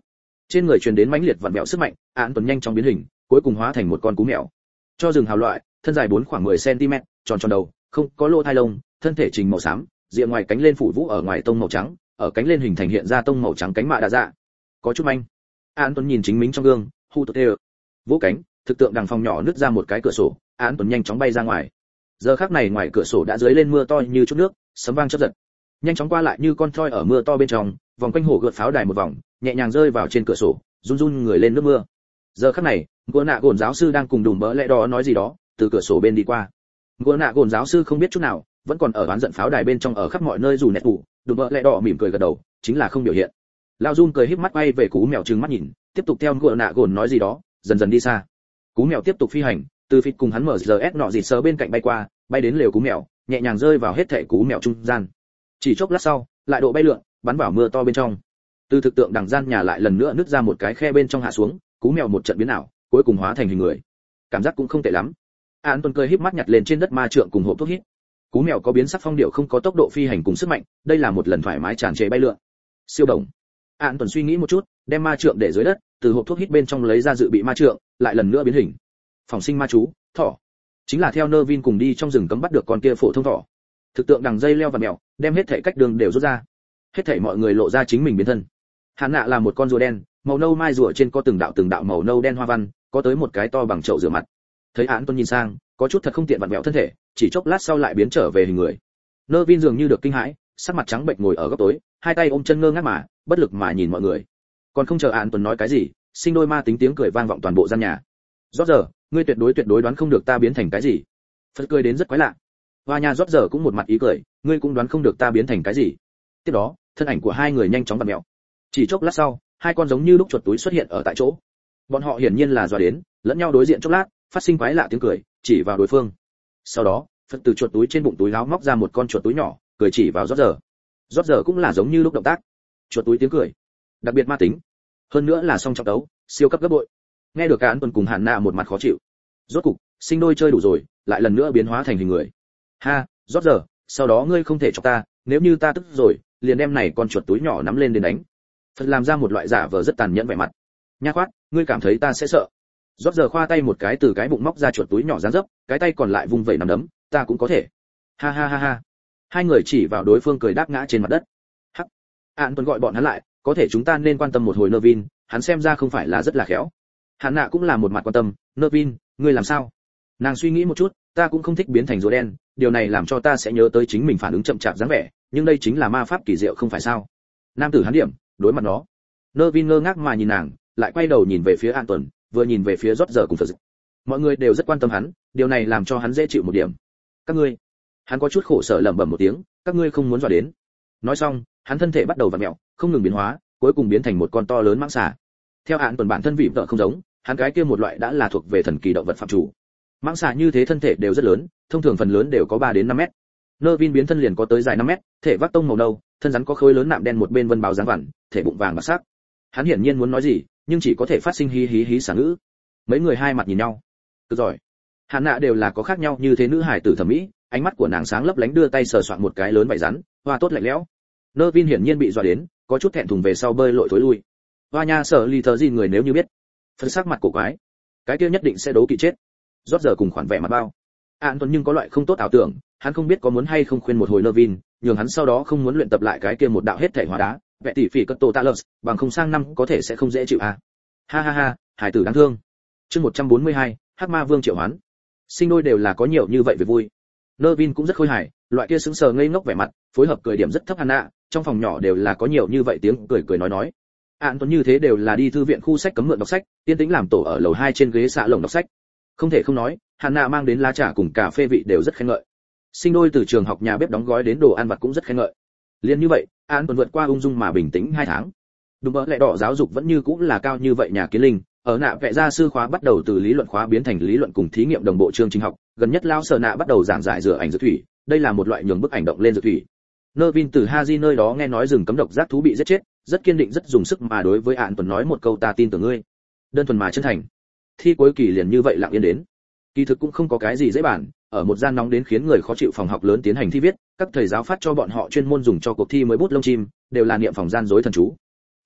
Trên người truyền đến mãnh liệt vặn vẹo sức mạnh, Án Tuấn nhanh chóng biến hình, cuối cùng hóa thành một con cú mèo. Cho rừng hào loại, thân dài 4 khoảng 10 cm, tròn tròn đầu, không có lỗ tai lông, thân thể trình màu xám, rìa ngoài cánh lên phủ vũ ở ngoài tông màu trắng, ở cánh lên hình thành hiện ra tông màu trắng cánh mạ đa dạ. Có chút manh. Án Tuấn nhìn chính mình trong gương, hu tụt tê. Vỗ cánh, thực tượng đằng phòng nhỏ nứt ra một cái cửa sổ, Án Tuấn nhanh chóng bay ra ngoài. Giờ khắc này ngoài cửa sổ đã dưới lên mưa to như chút nước, sấm vang chớp giật. Nhanh chóng qua lại như con thoi ở mưa to bên trong, vòng quanh hồ gợt pháo đài một vòng, nhẹ nhàng rơi vào trên cửa sổ, run run người lên nước mưa. Giờ khắc này, Ngô Nạ Gồn giáo sư đang cùng Đùm Bỡ Lẽ Đỏ nói gì đó, từ cửa sổ bên đi qua. Ngô Nạ Gồn giáo sư không biết chút nào, vẫn còn ở đoán giận pháo đài bên trong ở khắp mọi nơi dù nẹt cụ. Đùm Bỡ Lẽ Đỏ mỉm cười gật đầu, chính là không biểu hiện. Lão Jun cười híp mắt quay về cú mèo trừng mắt nhìn, tiếp tục theo Ngô Nạ Gồn nói gì đó, dần dần đi xa. Cú mèo tiếp tục phi hành, từ phịt cùng hắn mở giờ ép nọ dịt sờ bên cạnh bay qua, bay đến lều cú mèo, nhẹ nhàng rơi vào hết thảy cú mèo trung gian. Chỉ chốc lát sau, lại độ bay lượn, bắn vào mưa to bên trong. Từ thực tượng đằng gian nhà lại lần nữa nứt ra một cái khe bên trong hạ xuống, cú mèo một trận biến ảo, cuối cùng hóa thành hình người. Cảm giác cũng không tệ lắm. An Tuấn cười híp mắt nhặt lên trên đất ma trượng cùng hộp thuốc hít. Cú mèo có biến sắc phong điệu không có tốc độ phi hành cùng sức mạnh, đây là một lần thoải mái tràn trề bay lượn. Siêu đồng. An Tuấn suy nghĩ một chút, đem ma trượng để dưới đất, từ hộp thuốc hít bên trong lấy ra dự bị ma trượng, lại lần nữa biến hình. Phòng sinh ma chú, thỏ. Chính là theo Nervin cùng đi trong rừng cấm bắt được con kia phổ thông thỏ. Thực tượng đằng dây leo và mèo, đem hết thảy cách đường đều rút ra. Hết thảy mọi người lộ ra chính mình biến thân. Hạn Nạ là một con rùa đen, màu nâu mai rùa trên có từng đạo màu nâu đen hoa văn, có tới một cái to bằng chậu rửa mặt. Thấy Án Tuấn nhìn sang, có chút thật không tiện vặn vẹo thân thể, chỉ chốc lát sau lại biến trở về hình người. Nervin dường như được kinh hãi, sắc mặt trắng bệnh ngồi ở góc tối, hai tay ôm chân ngơ ngác mà, bất lực mà nhìn mọi người. Còn không chờ Án Tuấn nói cái gì, sinh đôi ma tính tiếng cười vang vọng toàn bộ gian nhà. Rốt giờ, ngươi tuyệt đối đoán không được ta biến thành cái gì. Phật cười đến rất quái lạ. Hoa Nha rốt giờ cũng một mặt ý cười, ngươi cũng đoán không được ta biến thành cái gì. Tiếp đó, thân ảnh của hai người nhanh chóng vặn mèo. Chỉ chốc lát sau, hai con giống như lúc chuột túi xuất hiện ở tại chỗ. Bọn họ hiển nhiên là dọa đến, lẫn nhau đối diện chốc lát, phát sinh quái lạ tiếng cười, chỉ vào đối phương. Sau đó, Phật từ chuột túi trên bụng túi áo móc ra một con chuột túi nhỏ, cười chỉ vào rốt giờ. Rốt giờ cũng là giống như lúc động tác. Chuột túi tiếng cười, đặc biệt ma tính. Hơn nữa là song trọng đấu, siêu cấp gấp bội. Nghe được Án Tuấn cùng Hàn Nạ một mặt khó chịu. Rốt cục, sinh đôi chơi đủ rồi, lại lần nữa biến hóa thành hình người. Ha, rốt giờ, sau đó ngươi không thể chọc ta, nếu như ta tức rồi, liền đem này con chuột túi nhỏ nắm lên đến đánh. Phật làm ra một loại giả vờ rất tàn nhẫn vẻ mặt. Nha khoát, ngươi cảm thấy ta sẽ sợ? Rốt giờ khoa tay một cái từ cái bụng móc ra chuột túi nhỏ dán dấp, cái tay còn lại vung vẩy nắm đấm, ta cũng có thể. Ha ha ha ha. Hai người chỉ vào đối phương cười đáp ngã trên mặt đất. Hắc. Án Tuấn gọi bọn hắn lại, có thể chúng ta nên quan tâm một hồi Nervin, hắn xem ra không phải là rất là khéo. Hạn Nạ cũng là một mặt quan tâm, Nervin, ngươi làm sao? Nàng suy nghĩ một chút, ta cũng không thích biến thành rùa đen, điều này làm cho ta sẽ nhớ tới chính mình phản ứng chậm chạp dáng vẻ, nhưng đây chính là ma pháp kỳ diệu không phải sao? Nam tử hắn điểm, đối mặt nó. Nervin ngơ ngác mà nhìn nàng, lại quay đầu nhìn về phía An Tuấn, vừa nhìn về phía Rốt giờ cùng Phật. Mọi người đều rất quan tâm hắn, điều này làm cho hắn dễ chịu một điểm. Các ngươi, hắn có chút khổ sở lẩm bẩm một tiếng, các ngươi không muốn dọa đến. Nói xong, hắn thân thể bắt đầu vặn mèo, không ngừng biến hóa, cuối cùng biến thành một con to lớn mãng xà. Theo An Tuấn bản thân vị vợ không giống, hắn cái kia một loại đã là thuộc về thần kỳ động vật phạm chủ. Mãng xà như thế thân thể đều rất lớn, thông thường phần lớn đều có 3 đến 5 mét. Nervin biến thân liền có tới dài 5 mét, thể vác tông màu nâu, thân rắn có khối lớn nạm đen một bên vân báo dáng vằn, thể bụng vàng bạc sắc. Hắn hiển nhiên muốn nói gì, nhưng chỉ có thể phát sinh hí hí hí xả ngữ. Mấy người hai mặt nhìn nhau. Cực giỏi. Hạn Nạ đều là có khác nhau như thế nữ hài tử thẩm mỹ, ánh mắt của nàng sáng lấp lánh đưa tay sờ soạn một cái lớn vảy rắn, hoa tốt lạnh lẽo. Nervin hiển nhiên bị dọa đến, có chút thẹn thùng về sau bơi lội thối lui. Hoa Nha sợ ly thờ gì người nếu như biết. Phân sắc mặt cổ quái. Cái kia nhất định sẽ đấu kỵ chết. Rốt giờ cùng khoản vẻ mặt bao. An Tuấn nhưng có loại không tốt ảo tưởng, hắn không biết có muốn hay không khuyên một hồi Nervin, nhường hắn sau đó không muốn luyện tập lại cái kia một đạo hết thể hóa đá, vẽ tỷ phỉ cất tổ Talus, bằng không sang năm có thể sẽ không dễ chịu à. Ha ha ha, hải tử đáng thương. Chương 142, Hắc Ma Vương triệu hoán. Sinh đôi đều là có nhiều như vậy về vui. Nervin cũng rất khôi hài, loại kia sững sờ ngây ngốc vẻ mặt, phối hợp cười điểm rất thấp Hannah, trong phòng nhỏ đều là có nhiều như vậy tiếng cười nói. An Tuấn như thế đều là đi thư viện khu sách cấm mượn đọc sách, tiên tĩnh làm tổ ở lầu 2 trên ghế xạ lồng đọc sách. Không thể không nói, Hannah mang đến lá trà cùng cà phê vị đều rất khen ngợi. Sinh đôi từ trường học nhà bếp đóng gói đến đồ ăn vặt cũng rất khen ngợi. Liên như vậy, An Tuấn vượt qua ung dung mà bình tĩnh 2 tháng. Đúng bỡ lẽ đỏ giáo dục vẫn như cũng là cao như vậy nhà kiến linh, ở nạ vẽ gia sư khóa bắt đầu từ lý luận khóa biến thành lý luận cùng thí nghiệm đồng bộ chương trình học, gần nhất lao sở nạ bắt đầu giảng giải rửa ảnh dược thủy, đây là một loại nhường bức ảnh động lên dược thủy. Nervin từ Haji nơi đó nghe nói rừng cấm độc giác thú bị giết chết, rất kiên định rất dùng sức mà đối với An Tuấn nói một câu ta tin tưởng ngươi. Đơn thuần mà chân thành. Thi cuối kỳ liền như vậy lặng yên đến. Kỳ thực cũng không có cái gì dễ bàn, ở một gian nóng đến khiến người khó chịu phòng học lớn tiến hành thi viết, các thầy giáo phát cho bọn họ chuyên môn dùng cho cuộc thi mới bút lông chim, đều là niệm phòng gian dối thần chú.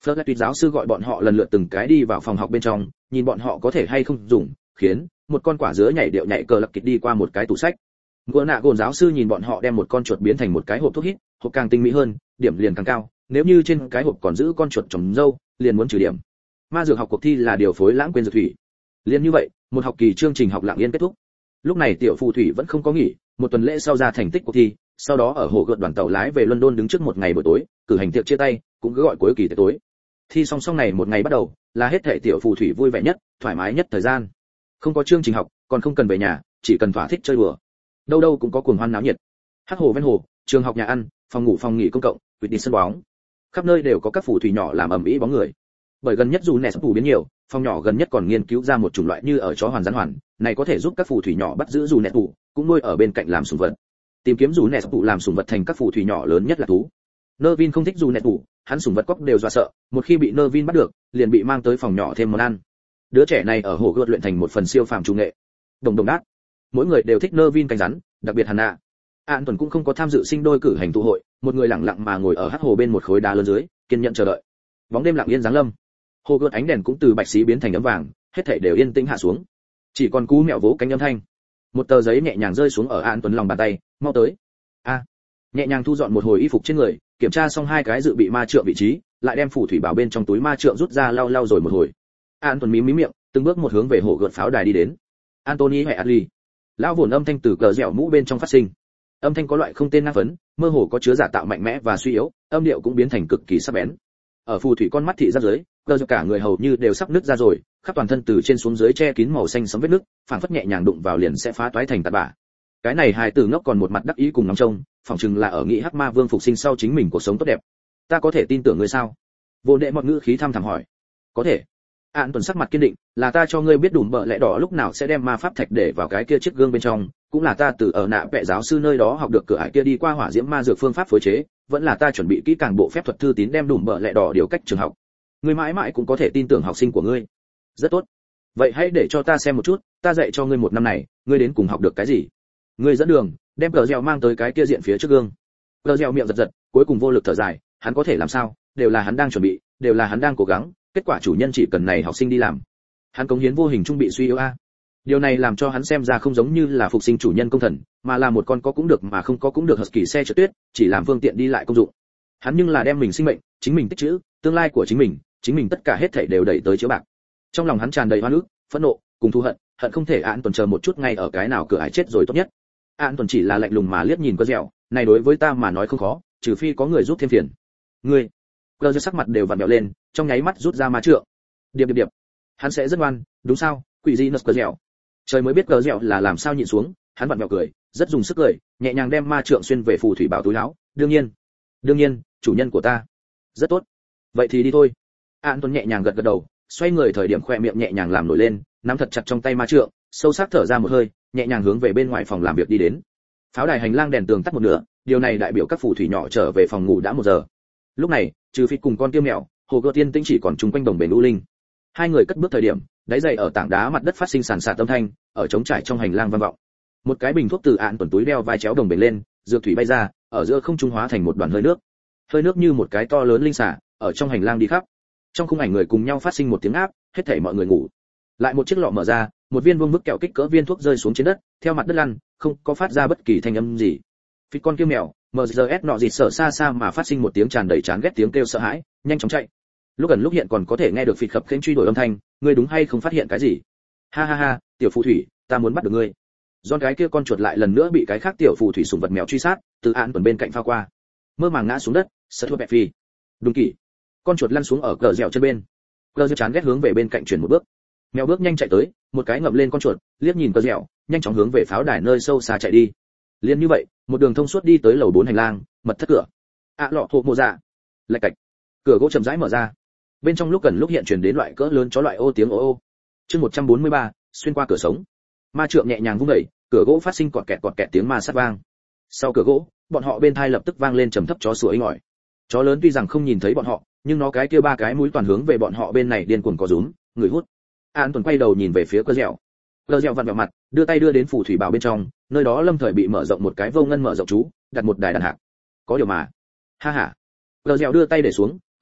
Fletcher giáo sư gọi bọn họ lần lượt từng cái đi vào phòng học bên trong, nhìn bọn họ có thể hay không dùng, khiến một con quả dứa nhảy điệu nhảy cờ lật kịch đi qua một cái tủ sách. Gỗ nạ gồn giáo sư nhìn bọn họ đem một con chuột biến thành một cái hộp thuốc hít, hộp càng tinh mỹ hơn, điểm liền càng cao, nếu như trên cái hộp còn giữ con chuột trồng dâu, liền muốn trừ điểm. Ma dược học cuộc thi là điều phối lãng quên dược thủy. Liên như vậy, một học kỳ chương trình học lặng yên kết thúc. Lúc này tiểu phù thủy vẫn không có nghỉ, một tuần lễ sau ra thành tích cuộc thi, sau đó ở hồ gợt đoàn tàu lái về London đứng trước một ngày buổi tối, cử hành tiệc chia tay, cũng cứ gọi cuối kỳ tiệc tối. Thi song song này một ngày bắt đầu, là hết thảy tiểu phù thủy vui vẻ nhất, thoải mái nhất thời gian. Không có chương trình học, còn không cần về nhà, chỉ cần thỏa thích chơi đùa. Đâu đâu cũng có cuồng hoan náo nhiệt. Hắc hồ ven hồ, trường học nhà ăn, phòng ngủ phòng nghỉ công cộng, quỵt đi sân bóng. Khắp nơi đều có các phù thủy nhỏ làm ầm ĩ bóng người. Bởi gần nhất dù nẹt phù biến nhiều, phòng nhỏ gần nhất còn nghiên cứu ra một chủng loại như ở chó hoàn rắn hoàn, này có thể giúp các phù thủy nhỏ bắt giữ dù nẹt phù, cũng nuôi ở bên cạnh làm sủng vật. Tìm kiếm dù nẹt phù làm sủng vật thành các phù thủy nhỏ lớn nhất là thú. Nervin không thích dù nẹt phù, hắn sủng vật cóc đều dọa sợ, một khi bị Nervin bắt được, liền bị mang tới phòng nhỏ thêm món ăn. Đứa trẻ này ở hồ gợt luyện thành một phần siêu phàm trung nghệ. Đồng đồng đát. Mỗi người đều thích Nervin cánh rắn, đặc biệt Hannah. An Tuần cũng không có tham dự sinh đôi cử hành tụ hội, một người lặng lặng mà ngồi ở hắc hồ bên một khối đá lớn dưới, kiên nhẫn chờ đợi. Bóng đêm lặng yên giáng lâm. Hồ gợt ánh đèn cũng từ bạch xí biến thành ấm vàng, hết thảy đều yên tĩnh hạ xuống. Chỉ còn cú mèo vỗ cánh âm thanh. Một tờ giấy nhẹ nhàng rơi xuống ở An Tuần lòng bàn tay, mau tới. A. Nhẹ nhàng thu dọn một hồi y phục trên người, kiểm tra xong hai cái dự bị ma trượng vị trí, lại đem phù thủy bảo bên trong túi ma trượng rút ra lau lau rồi một hồi. An Tuần mím miệng, từng bước một hướng về hồ gợt pháo đài đi đến. Anthony hay Adli. Lão vồn âm thanh từ cờ dẻo mũ bên trong phát sinh. Âm thanh có loại không tên ngang vấn, mơ hồ có chứa giả tạo mạnh mẽ và suy yếu, âm điệu cũng biến thành cực kỳ sắc bén. Ở phù thủy con mắt thị ra dưới, cơ do cả người hầu như đều sắp nứt ra rồi, khắp toàn thân từ trên xuống dưới che kín màu xanh sẫm vết nứt, phảng phất nhẹ nhàng đụng vào liền sẽ phá toái thành tạt bã. Cái này hài tử ngốc còn một mặt đắc ý cùng nóng trông, phỏng chừng là ở nghĩ hắc ma vương phục sinh sau chính mình cuộc sống tốt đẹp. Ta có thể tin tưởng ngươi sao? Vô đệ một ngữ khí thăm thẳm hỏi. Có thể. An Tuần sắc mặt kiên định, là ta cho ngươi biết đủ bợ lẽ đỏ lúc nào sẽ đem ma pháp thạch để vào cái kia chiếc gương bên trong, cũng là ta từ ở nạ vệ giáo sư nơi đó học được cửa ải kia đi qua hỏa diễm ma dược phương pháp phối chế, vẫn là ta chuẩn bị kỹ càng bộ phép thuật thư tín đem đủ bợ lẽ đỏ điều cách trường học. Ngươi mãi mãi cũng có thể tin tưởng học sinh của ngươi. Rất tốt. Vậy hãy để cho ta xem một chút, ta dạy cho ngươi một năm này, ngươi đến cùng học được cái gì? Ngươi dẫn đường, đem cờ dẻo mang tới cái kia diện phía trước gương. Cờ dẻo miệng giật giật, cuối cùng vô lực thở dài, hắn có thể làm sao, đều là hắn đang chuẩn bị, đều là hắn đang cố gắng, kết quả chủ nhân chỉ cần này học sinh đi làm. Hắn cống hiến vô hình trung bị suy yếu a. Điều này làm cho hắn xem ra không giống như là phục sinh chủ nhân công thần, mà là một con có cũng được mà không có cũng được husky xe trượt tuyết, chỉ làm phương tiện đi lại công dụng. Hắn nhưng là đem mình sinh mệnh, chính mình tích trữ, tương lai của chính mình tất cả hết thảy đều đẩy tới chiếu bạc. Trong lòng hắn tràn đầy oan ức, phẫn nộ, cùng thù hận, hận không thể An Tuần chờ một chút ngay ở cái nào cửa ải chết rồi tốt nhất. An Tuần chỉ là lạnh lùng mà liếc nhìn Cơ Dẻo, này đối với ta mà nói không khó, trừ phi có người giúp thêm phiền. Ngươi, Cơ Dẻo sắc mặt đều vặn vẹo lên, trong nháy mắt rút ra ma trượng. Điệp. Hắn sẽ rất ngoan, đúng sao? Quỷ gì Cơ Dẻo. Trời mới biết Cơ Dẻo là làm sao nhịn xuống, hắn vặn vẹo cười, rất dùng sức cười, nhẹ nhàng đem ma trượng xuyên về phù thủy bảo túi áo. Đương nhiên, chủ nhân của ta. Rất tốt. Vậy thì đi thôi. An Tuần nhẹ nhàng gật đầu, xoay người thời điểm khoe miệng nhẹ nhàng làm nổi lên, nắm thật chặt trong tay ma trượng, sâu sắc thở ra một hơi, nhẹ nhàng hướng về bên ngoài phòng làm việc đi đến. Pháo đài hành lang đèn tường tắt một nửa, điều này đại biểu các phù thủy nhỏ trở về phòng ngủ đã 1 giờ. Lúc này, trừ phi cùng con kia mèo, hồ gợt tiên tĩnh chỉ còn chung quanh đồng bền u linh. Hai người cất bước thời điểm, đáy giày ở tảng đá mặt đất phát sinh sàn sạt âm thanh, ở trống trải trong hành lang vang vọng. Một cái bình thuốc từ An Tuần túi đeo vai chéo đồng bền lên, dược thủy bay ra, ở giữa không trung hóa thành một đoàn hơi nước. Hơi nước như một cái to lớn linh xả, ở trong hành lang đi khắp. Trong khung ảnh người cùng nhau phát sinh một tiếng áp, hết thảy mọi người ngủ. Lại một chiếc lọ mở ra, một viên vuông vức kẹo kích cỡ viên thuốc rơi xuống trên đất, theo mặt đất lăn, không có phát ra bất kỳ thanh âm gì. Phi con kia mèo, MGS nọ gì sợ xa xa mà phát sinh một tiếng tràn đầy chán ghét tiếng kêu sợ hãi, nhanh chóng chạy. Lúc gần lúc hiện còn có thể nghe được phịt khập khiễng truy đuổi âm thanh, ngươi đúng hay không phát hiện cái gì? Ha ha ha, tiểu phù thủy, ta muốn bắt được ngươi. Giòn cái kia con chuột lại lần nữa bị cái khác tiểu phù thủy sủng vật mèo truy sát, từ An Tuần bên cạnh pha qua. Mơ màng ngã xuống đất, sật thua bẹp phi. Đúng kỷ. Con chuột lăn xuống ở cờ dẻo chân bên. Cờ dẻo chán ghét hướng về bên cạnh chuyển một bước. Mèo bước nhanh chạy tới, một cái ngậm lên con chuột, liếc nhìn cờ dẻo, nhanh chóng hướng về pháo đài nơi sâu xa chạy đi. Liên như vậy, một đường thông suốt đi tới lầu 4 hành lang, mật thất cửa. Lọ thuộc mộ dạ. Lạch cạch. Cửa gỗ chậm rãi mở ra. Bên trong lúc gần lúc hiện truyền đến loại cỡ lớn chó loại ô tiếng ô ô. Chương 143, xuyên qua cửa sống. Ma trượng nhẹ nhàng vung đẩy, cửa gỗ phát sinh cọt kẹt tiếng ma sát vang. Sau cửa gỗ, bọn họ bên thai lập tức vang lên trầm thấp chó sủa inh ỏi. Chó lớn tuy rằng không nhìn thấy bọn họ, nhưng nó cái kia 3 cái mũi toàn hướng về bọn họ bên này điên cuồng có rúm, người hút. An Tuần quay đầu nhìn về phía Cơ Dẻo. Cơ Dẻo vặn vẹo mặt, đưa tay đưa đến phù thủy bảo bên trong, nơi đó lâm thời bị mở rộng một cái vô ngân mở rộng chú, đặt một đài đàn hạc. Có điều mà. Ha ha. Cơ Dẻo đưa tay để xuống, cười khẽ,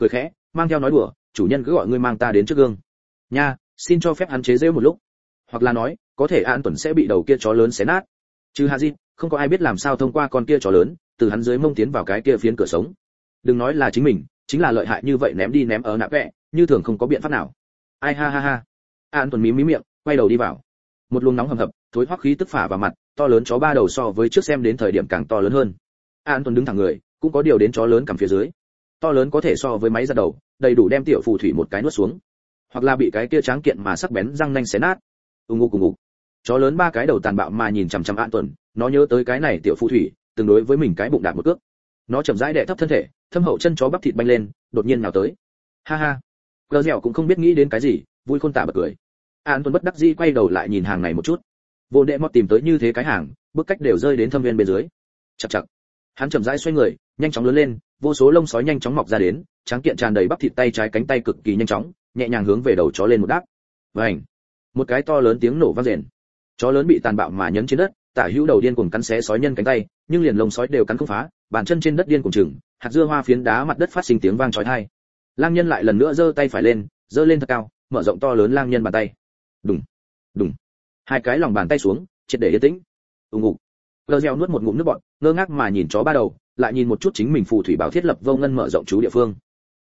mang theo nói đùa, chủ nhân cứ gọi ngươi mang ta đến trước gương nha, xin cho phép hắn chế giễu một lúc, hoặc là nói có thể An Tuấn sẽ bị đầu kia chó lớn xé nát. Trừ Hazit, không có ai biết làm sao thông qua con kia chó lớn từ hắn dưới mông tiến vào cái kia phiến cửa sống. Đừng nói là chính mình, chính là lợi hại như vậy ném đi ném ở nạp vẽ, như thường không có biện pháp nào. Ai ha ha ha. An Tuấn mím miệng, quay đầu đi vào. Một luồng nóng hầm hập, thối hoắc khí tức phả vào mặt, to lớn chó ba đầu so với trước xem đến thời điểm càng to lớn hơn. An Tuấn đứng thẳng người, cũng có điều đến chó lớn cầm phía dưới. To lớn có thể so với máy giặt đầu, đầy đủ đem tiểu phù thủy một cái nuốt xuống, hoặc là bị cái kia tráng kiện mà sắc bén răng nanh xé nát. Ùng ục. Chó lớn ba cái đầu tàn bạo mà nhìn chằm chằm An Tuấn, nó nhớ tới cái này tiểu phù thủy, tương đối với mình cái bụng đạp một cước. Nó chậm rãi đè thấp thân thể, thâm hậu chân chó bắp thịt banh lên, đột nhiên nhào tới. Ha ha. Gờ dẻo cũng không biết nghĩ đến cái gì, vui khôn tả bật cười. An Tuấn bất đắc dĩ quay đầu lại nhìn hàng này một chút. Vô đệ mọt tìm tới như thế cái hàng, bước cách đều rơi đến thâm viên bên dưới. Chậc. Hắn chậm rãi xoay người, nhanh chóng lớn lên, vô số lông sói nhanh chóng mọc ra đến, tráng kiện tràn đầy bắp thịt tay trái cánh tay cực kỳ nhanh chóng, nhẹ nhàng hướng về đầu chó lên một đáp. Vành. Một cái to lớn tiếng nổ vang rền. Chó lớn bị tàn bạo mà nhấn trên đất, tả hữu đầu điên cuồng cắn xé sói nhân cánh tay, nhưng liền lông sói đều cắn không phá, bàn chân trên đất điên cuồng chừng, hạt dưa hoa phiến đá mặt đất phát sinh tiếng vang chói tai. Lang nhân lại lần nữa giơ tay phải lên, giơ lên thật cao, mở rộng to lớn lang nhân bàn tay. Đùng. Hai cái lòng bàn tay xuống, triệt để yên tĩnh. Ùng ục. Gờ reo nuốt một ngụm nước bọt, ngơ ngác mà nhìn chó ba đầu, lại nhìn một chút chính mình phù thủy bảo thiết lập vô ngân mở rộng chú địa phương.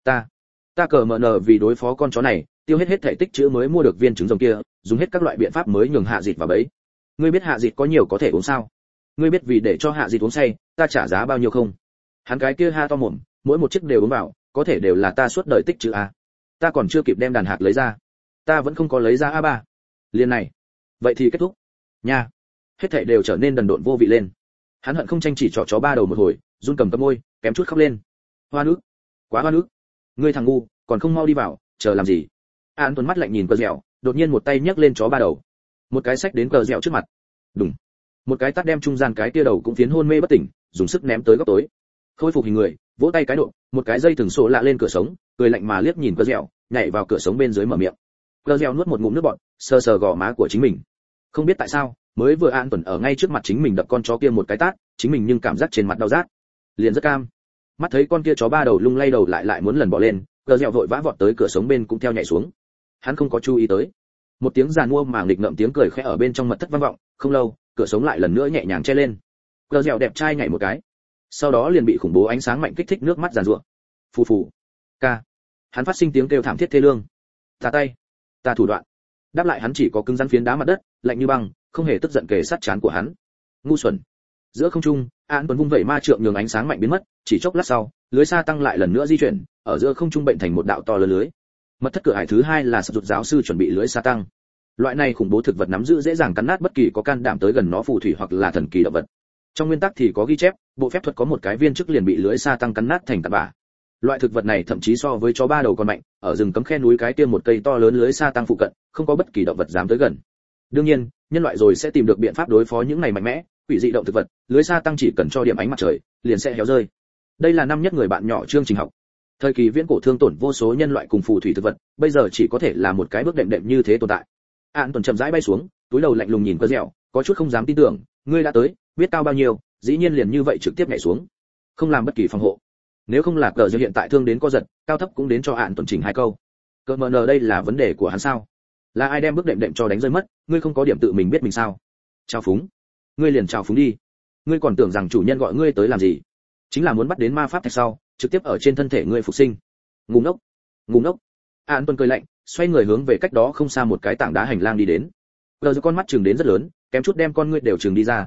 Ta cờ mở nở vì đối phó con chó này, tiêu hết thể tích chữ mới mua được viên trứng rồng kia, dùng hết các loại biện pháp mới nhường hạ dịt vào bẫy. Ngươi biết hạ dịt có nhiều có thể uống sao? Ngươi biết vì để cho hạ dịt uống say, ta trả giá bao nhiêu không? Hắn cái kia ha to mồm, mỗi một chiếc đều uống vào, có thể đều là ta suốt đời tích chữ a. Ta còn chưa kịp đem đàn hạt lấy ra, ta vẫn không có lấy ra A3. Liên này, vậy thì kết thúc. Nha. Hết thảy đều trở nên đần độn vô vị lên. Hắn hận không tranh chỉ trỏ chó ba đầu một hồi, run cầm cập môi, kém chút khóc lên. Hoa nước, quá hoa nước. Ngươi thằng ngu, còn không mau đi vào, chờ làm gì? An Tuấn mắt lạnh nhìn cờ dẻo, đột nhiên một tay nhấc lên chó ba đầu, một cái xách đến cờ dẻo trước mặt. Đùng. Một cái tát đem trung gian cái kia đầu cũng phiến hôn mê bất tỉnh, dùng sức ném tới góc tối. Khôi phục hình người, vỗ tay cái độ, một cái dây thừng sổ lạ lên cửa sống, cười lạnh mà liếc nhìn cờ dẻo, nhảy vào cửa sống bên dưới mở miệng. Cờ dẻo nuốt một ngụm nước bọt, sờ sờ gò má của chính mình. Không biết tại sao, mới vừa An Tuấn ở ngay trước mặt chính mình đập con chó kia một cái tát, chính mình nhưng cảm giác trên mặt đau rát, liền rất cam. Mắt thấy con kia chó ba đầu lung lay đầu lại muốn lần bỏ lên, cờ dẻo vội vã vọt tới cửa sống bên cũng theo nhảy xuống. Hắn không có chú ý tới, một tiếng giàn mua mà nghịch ngợm tiếng cười khẽ ở bên trong mật thất vang vọng, không lâu, cửa sống lại lần nữa nhẹ nhàng che lên. Cờ dẻo đẹp trai nhảy một cái, sau đó liền bị khủng bố ánh sáng mạnh kích thích nước mắt giàn giụa. Phù phù. Ca. Hắn phát sinh tiếng kêu thảm thiết thê lương. Ta tay, ta thủ đoạn. Đáp lại hắn chỉ có cứng rắn phiến đá mặt đất, lạnh như băng, không hề tức giận kề sát trán của hắn. Ngu xuẩn. Giữa không trung, An Tuấn vung vẩy ma trượng nhường ánh sáng mạnh biến mất, chỉ chốc lát sau, lưới sa tăng lại lần nữa di chuyển, ở giữa không trung bệnh thành một đạo to lớn lưới. Mật thất cửa ải thứ hai là sập rụt giáo sư chuẩn bị lưới sa tăng. Loại này khủng bố thực vật nắm giữ dễ dàng cắn nát bất kỳ có can đảm tới gần nó phù thủy hoặc là thần kỳ động vật. Trong nguyên tắc thì có ghi chép, bộ phép thuật có một cái viên chức liền bị lưới sa tăng cắn nát thành tạt bã. Loại thực vật này thậm chí so với chó ba đầu còn mạnh, ở rừng cấm khe núi cái kia một cây to lớn lưới sa tăng phụ cận, không có bất kỳ động vật dám tới gần. Đương nhiên, nhân loại rồi sẽ tìm được biện pháp đối phó những này mạnh mẽ, quỷ dị động thực vật, lưới sa tăng chỉ cần cho điểm ánh mặt trời, liền sẽ héo rơi. Đây là năm nhất người bạn nhỏ chương trình học. Thời kỳ viễn cổ thương tổn vô số nhân loại cùng phù thủy thực vật, bây giờ chỉ có thể là một cái bước đệm đệm như thế tồn tại. An Tuấn chậm rãi bay xuống, túi đầu lạnh lùng nhìn Cờ Dẻo, có chút không dám tin tưởng, ngươi đã tới, biết cao bao nhiêu, dĩ nhiên liền như vậy trực tiếp nhảy xuống, không làm bất kỳ phòng hộ. Nếu không là Cờ Dẻo hiện tại thương đến co giật, cao thấp cũng đến cho An Tuấn chỉnh hai câu. Cờ mờ nờ đây là vấn đề của hắn sao? Là ai đem bước đệm đệm cho đánh rơi mất, ngươi không có điểm tự mình biết mình sao? Chào phúng, ngươi liền chào phúng đi. Ngươi còn tưởng rằng chủ nhân gọi ngươi tới làm gì? Chính là muốn bắt đến ma pháp thạch sau, trực tiếp ở trên thân thể ngươi phục sinh. Ngu ngốc. An Tuấn cười lạnh, xoay người hướng về cách đó không xa một cái tảng đá hành lang đi đến. Giờ con mắt trừng đến rất lớn, kém chút đem con ngươi đều trừng đi ra.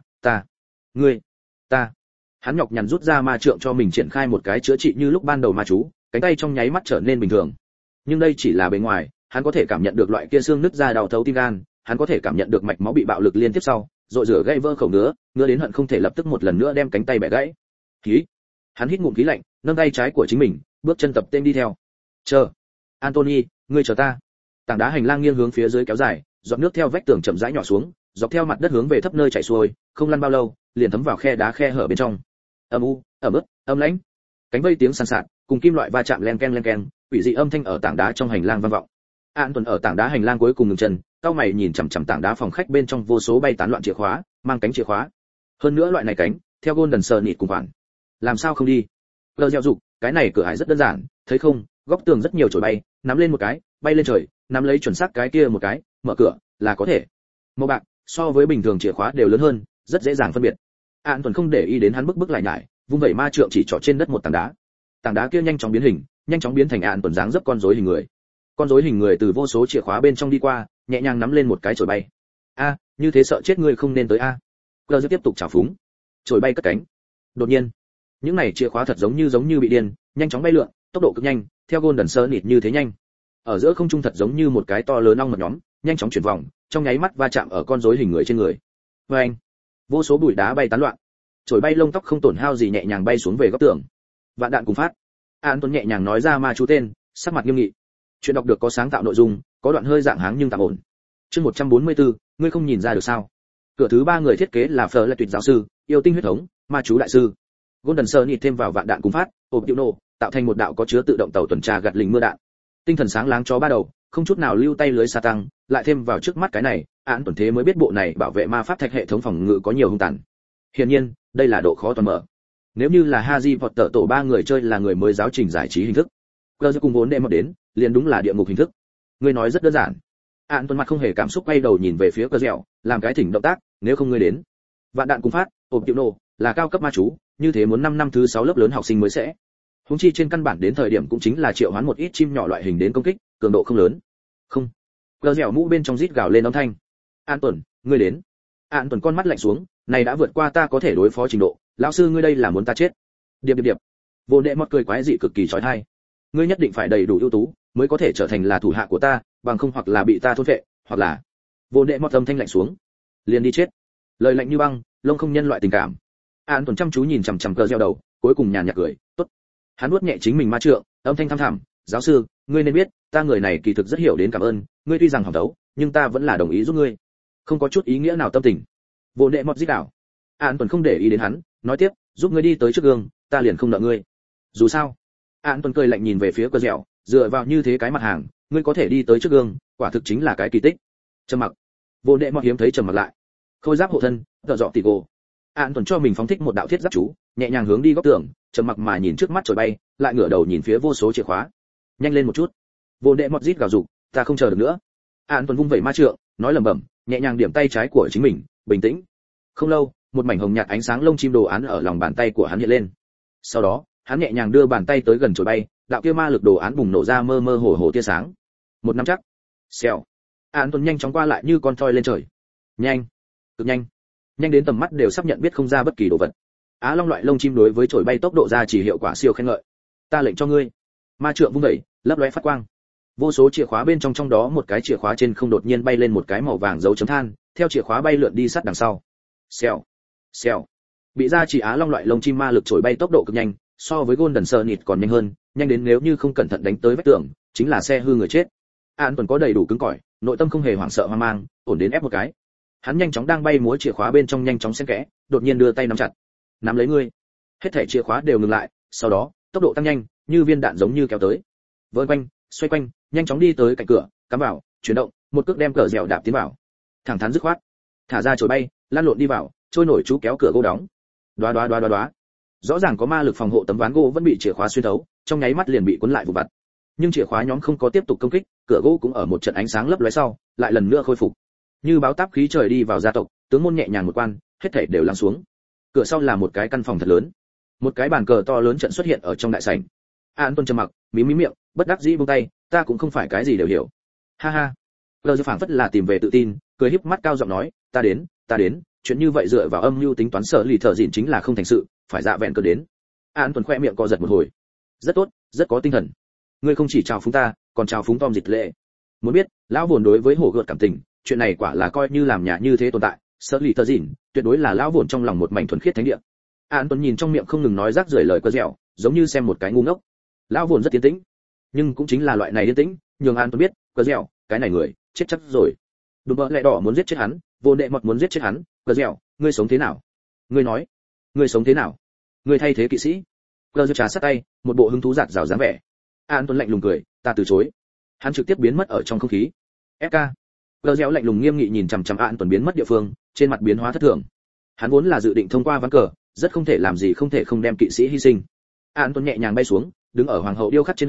Ta. Hắn nhọc nhằn rút ra ma trượng cho mình triển khai một cái chữa trị như lúc ban đầu ma chú, cánh tay trong nháy mắt trở nên bình thường. Nhưng đây chỉ là bề ngoài, hắn có thể cảm nhận được loại kia xương nứt ra đau thấu tim gan, hắn có thể cảm nhận được mạch máu bị bạo lực liên tiếp sau, rội rửa gây vỡ khẩu ngứa đến hận không thể lập tức một lần nữa đem cánh tay bẻ gãy. Khí. Hắn hít ngụm khí lạnh, nâng tay trái của chính mình, bước chân tập tên đi theo. Chờ. Anthony, ngươi chờ ta. Tảng đá hành lang nghiêng hướng phía dưới kéo dài, giọt nước theo vách tường chậm rãi nhỏ xuống, dọc theo mặt đất hướng về thấp nơi chảy xuôi, không lăn bao lâu, liền thấm vào khe đá khe hở bên trong. Âm u, ẩm ướt, âm lãnh. Cánh vây tiếng sàn sạt, cùng kim loại va chạm len keng, quỷ dị âm thanh ở tảng đá trong hành lang vang vọng. An Tuấn ở tảng đá hành lang cuối cùng ngừng chân, cau mày nhìn chằm chằm tảng đá phòng khách bên trong vô số bay tán loạn chìa khóa, mang cánh chìa khóa. Hơn nữa loại này cánh, theo Golden Sir nịt cùng khoản. Làm sao không đi? Lờ gieo dục, cái này cửa ải rất đơn giản, thấy không, Góc tường rất nhiều chổi bay, nắm lên một cái, bay lên trời, nắm lấy chuẩn xác cái kia một cái, mở cửa là có thể. Màu bạc, so với bình thường chìa khóa đều lớn hơn, rất dễ dàng phân biệt. An Tuấn không để ý đến hắn bức lại nhải, vung vẩy ma trượng chỉ trỏ trên đất một tảng đá. Tảng đá kia nhanh chóng biến hình, nhanh chóng biến thành An Tuấn dáng dấp con rối hình người. Con rối hình người từ vô số chìa khóa bên trong đi qua, nhẹ nhàng nắm lên một cái chổi bay. A, như thế sợ chết ngươi không nên tới a. Cờ tiếp tục chảo phúng. Chổi bay cất cánh. Đột nhiên, những này chìa khóa thật giống như bị điên, nhanh chóng bay lượn, tốc độ cực nhanh, theo Golden Sunnit như thế nhanh. Ở giữa không trung thật giống như một cái to lớn ong mật nhóm, nhanh chóng chuyển vòng, trong nháy mắt va chạm ở con rối hình người trên người. Oeng! Vô số bụi đá bay tán loạn. Chổi bay lông tóc không tổn hao gì nhẹ nhàng bay xuống về góc tường. Vạn đạn cùng phát. An Tuấn nhẹ nhàng nói ra ma chú tên, sắc mặt nghiêm nghị. Chuyện đọc được có sáng tạo nội dung, có đoạn hơi dạng háng nhưng tạm ổn. Chương 144, ngươi không nhìn ra được sao? Cửa thứ ba người thiết kế là Fleur là tuyệt giáo sư, yêu tinh huyết thống, ma chú đại sư. Golden Sunnit thêm vào vạn đạn cùng phát, ộp tiêu nổ, tạo thành một đạo có chứa tự động tàu tuần tra gạt lình mưa đạn. Tinh thần sáng láng chó ba đầu, không chút nào lưu tay lưới sa tăng, lại thêm vào trước mắt cái này, Án Tuần thế mới biết bộ này bảo vệ ma pháp thạch hệ thống phòng ngự có nhiều hung tàn. Hiển nhiên, đây là độ khó toàn mở. Nếu như là Harry Potter tổ ba người chơi là người mới giáo trình giải trí hình thức, Cờ cùng vốn đem một đến, liền đúng là địa ngục hình thức. Ngươi nói rất đơn giản. Án Tuần mặt không hề cảm xúc quay đầu nhìn về phía Cờ Dẻo, làm cái thỉnh động tác, nếu không ngươi đến. Vạn đạn cùng phát, ộp tiêu nổ, là cao cấp ma chú, như thế muốn 5 năm thứ 6 lớp lớn học sinh mới sẽ. Huống chi trên căn bản đến thời điểm cũng chính là triệu hoán một ít chim nhỏ loại hình đến công kích, cường độ không lớn. Không. Cờ Dẻo mũ bên trong rít gào lên âm thanh. An Tuần, ngươi đến. An Tuần con mắt lạnh xuống, này đã vượt qua ta có thể đối phó trình độ, lão sư ngươi đây là muốn ta chết. Điệp. Vô Đệ Mọt cười quái dị cực kỳ chói tai. Ngươi nhất định phải đầy đủ ưu tú, mới có thể trở thành là thủ hạ của ta, bằng không hoặc là bị ta thôn phệ, hoặc là. Vô Đệ Mọt âm thanh lạnh xuống. Liền đi chết. Lời lạnh như băng, lông không nhân loại tình cảm. An Tuần chăm chú nhìn chằm chằm Cờ Dẻo đầu, cuối cùng nhàn nhạt cười, tốt. Hắn nuốt nhẹ chính mình ma trượng, âm thanh thăm thẳm, giáo sư, ngươi nên biết, ta người này kỳ thực rất hiểu đến cảm ơn, ngươi tuy rằng hỏng đấu, nhưng ta vẫn là đồng ý giúp ngươi. Không có chút ý nghĩa nào tâm tình. Vô Đệ Mọt rít đảo. An Tuần không để ý đến hắn, nói tiếp, giúp ngươi đi tới trước gương, ta liền không nợ ngươi. Dù sao. An Tuần cười lạnh nhìn về phía Cờ Dẻo, dựa vào như thế cái mặt hàng, ngươi có thể đi tới trước gương, quả thực chính là cái kỳ tích. Trầm mặc. Vô Đệ Mọt hiếm thấy trầm mặc lại. Khôi giáp hộ thân, tợ dọ tỉ gồ. An Tuần cho mình phóng thích một đạo thiết giáp chú, nhẹ nhàng hướng đi góc tường, trầm mặc mà nhìn trước mắt chổi bay, lại ngửa đầu nhìn phía vô số chìa khóa. Nhanh lên một chút. Vô Đệ Mọt rít gào rục, ta không chờ được nữa. An Tuần vung vẩy ma trượng, nói lẩm bẩm, nhẹ nhàng điểm tay trái của chính mình, bình tĩnh. Không lâu, một mảnh hồng nhạt ánh sáng lông chim đồ án ở lòng bàn tay của hắn hiện lên. Sau đó, hắn nhẹ nhàng đưa bàn tay tới gần chổi bay, đạo kia ma lực đồ án bùng nổ ra mơ mơ hồ hồ tia sáng. Một năm chắc. Xèo. An Tuần nhanh chóng qua lại như con thoi lên trời. Nhanh, cực nhanh. Nhanh đến tầm mắt đều sắp nhận biết không ra bất kỳ đồ vật. Á long loại lông chim đối với chổi bay tốc độ ra chỉ hiệu quả siêu khen ngợi. Ta lệnh cho ngươi. Ma trượng vung đẩy, lấp lóe phát quang. Vô số chìa khóa bên trong đó một cái chìa khóa trên không đột nhiên bay lên một cái màu vàng dấu chấm than, theo chìa khóa bay lượn đi sát đằng sau. Xèo. Bị ra chỉ á long loại lông chim ma lực chổi bay tốc độ cực nhanh, so với Golden Sunnit còn nhanh hơn, nhanh đến nếu như không cẩn thận đánh tới vách tường, chính là xe hư người chết. An Tuần có đầy đủ cứng cỏi, nội tâm không hề hoảng sợ hoang mang, ổn đến ép một cái. Hắn nhanh chóng đang bay múa chìa khóa bên trong nhanh chóng xen kẽ, đột nhiên đưa tay nắm chặt. Nắm lấy ngươi. Hết thảy chìa khóa đều ngừng lại, sau đó, tốc độ tăng nhanh, như viên đạn giống như kéo tới. Vờn quanh, xoay quanh, nhanh chóng đi tới cạnh cửa, cắm vào, chuyển động, một cước đem Cờ Dẻo đạp tiến vào. Thẳng thắn dứt khoát. Thả ra chổi bay, lăn lộn đi vào, trôi nổi chú kéo cửa gỗ đóng. Đoá. Rõ ràng có ma lực phòng hộ tấm ván gỗ vẫn bị chìa khóa xuyên thấu, trong nháy mắt liền bị cuốn lại vụ vặt. Nhưng chìa khóa nhóm không có tiếp tục công kích, cửa gỗ cũng ở một trận ánh sáng lấp lóe sau, lại lần nữa khôi phục. Như báo táp khí trời đi vào gia tộc, tướng môn nhẹ nhàng một quan, hết thảy đều lắng xuống. Cửa sau là một cái căn phòng thật lớn. Một cái bàn cờ to lớn trận xuất hiện ở trong đại sảnh. An Tuần trầm mặc, mím miệng, bất đắc dĩ buông tay, ta cũng không phải cái gì đều hiểu. Ha ha. Lờ phảng phất là tìm về tự tin, cười híp mắt cao giọng nói, ta đến, chuyện như vậy dựa vào âm mưu tính toán sở lì thở dịn chính là không thành sự, phải dạ vẹn cờ đến. An Tuần khoe miệng co giật một hồi. Rất tốt, rất có tinh thần. Ngươi không chỉ chào phúng ta, còn chào phúng Tom Dịch Lệ. Muốn biết, lão buồn đối với hổ gợt cảm tình, chuyện này quả là coi như làm nhà như thế tồn tại, sở lì thở dịn, tuyệt đối là lão buồn trong lòng một mảnh thuần khiết thánh địa. An Tuần nhìn trong miệng không ngừng nói rác rưởi lời Cờ Dẻo, giống như xem một cái ngu ngốc. Lão buồn rất tiến tĩnh, nhưng cũng chính là loại này yên tĩnh, nhường An Tuần biết, Cờ Dẻo, cái này người, chết chắc rồi. Đúng bợ lẹ đỏ muốn giết chết hắn, Vô Đệ Mọt muốn giết chết hắn, Cờ Dẻo, ngươi sống thế nào? Ngươi nói, ngươi sống thế nào? Ngươi thay thế kỵ sĩ. Cờ Dẻo trà sát tay, một bộ hứng thú giạt rào dáng vẻ. An Tuần lạnh lùng cười, ta từ chối. Hắn trực tiếp biến mất ở trong không khí. FK. Cờ Dẻo lạnh lùng nghiêm nghị nhìn chằm chằm An Tuần biến mất địa phương, trên mặt biến hóa thất thường. Hắn vốn là dự định thông qua ván cờ, rất không thể làm gì không thể không đem kỵ sĩ hy sinh. An Tuần nhẹ nhàng bay xuống, đứng ở hoàng hậu điêu khắc trên đầu,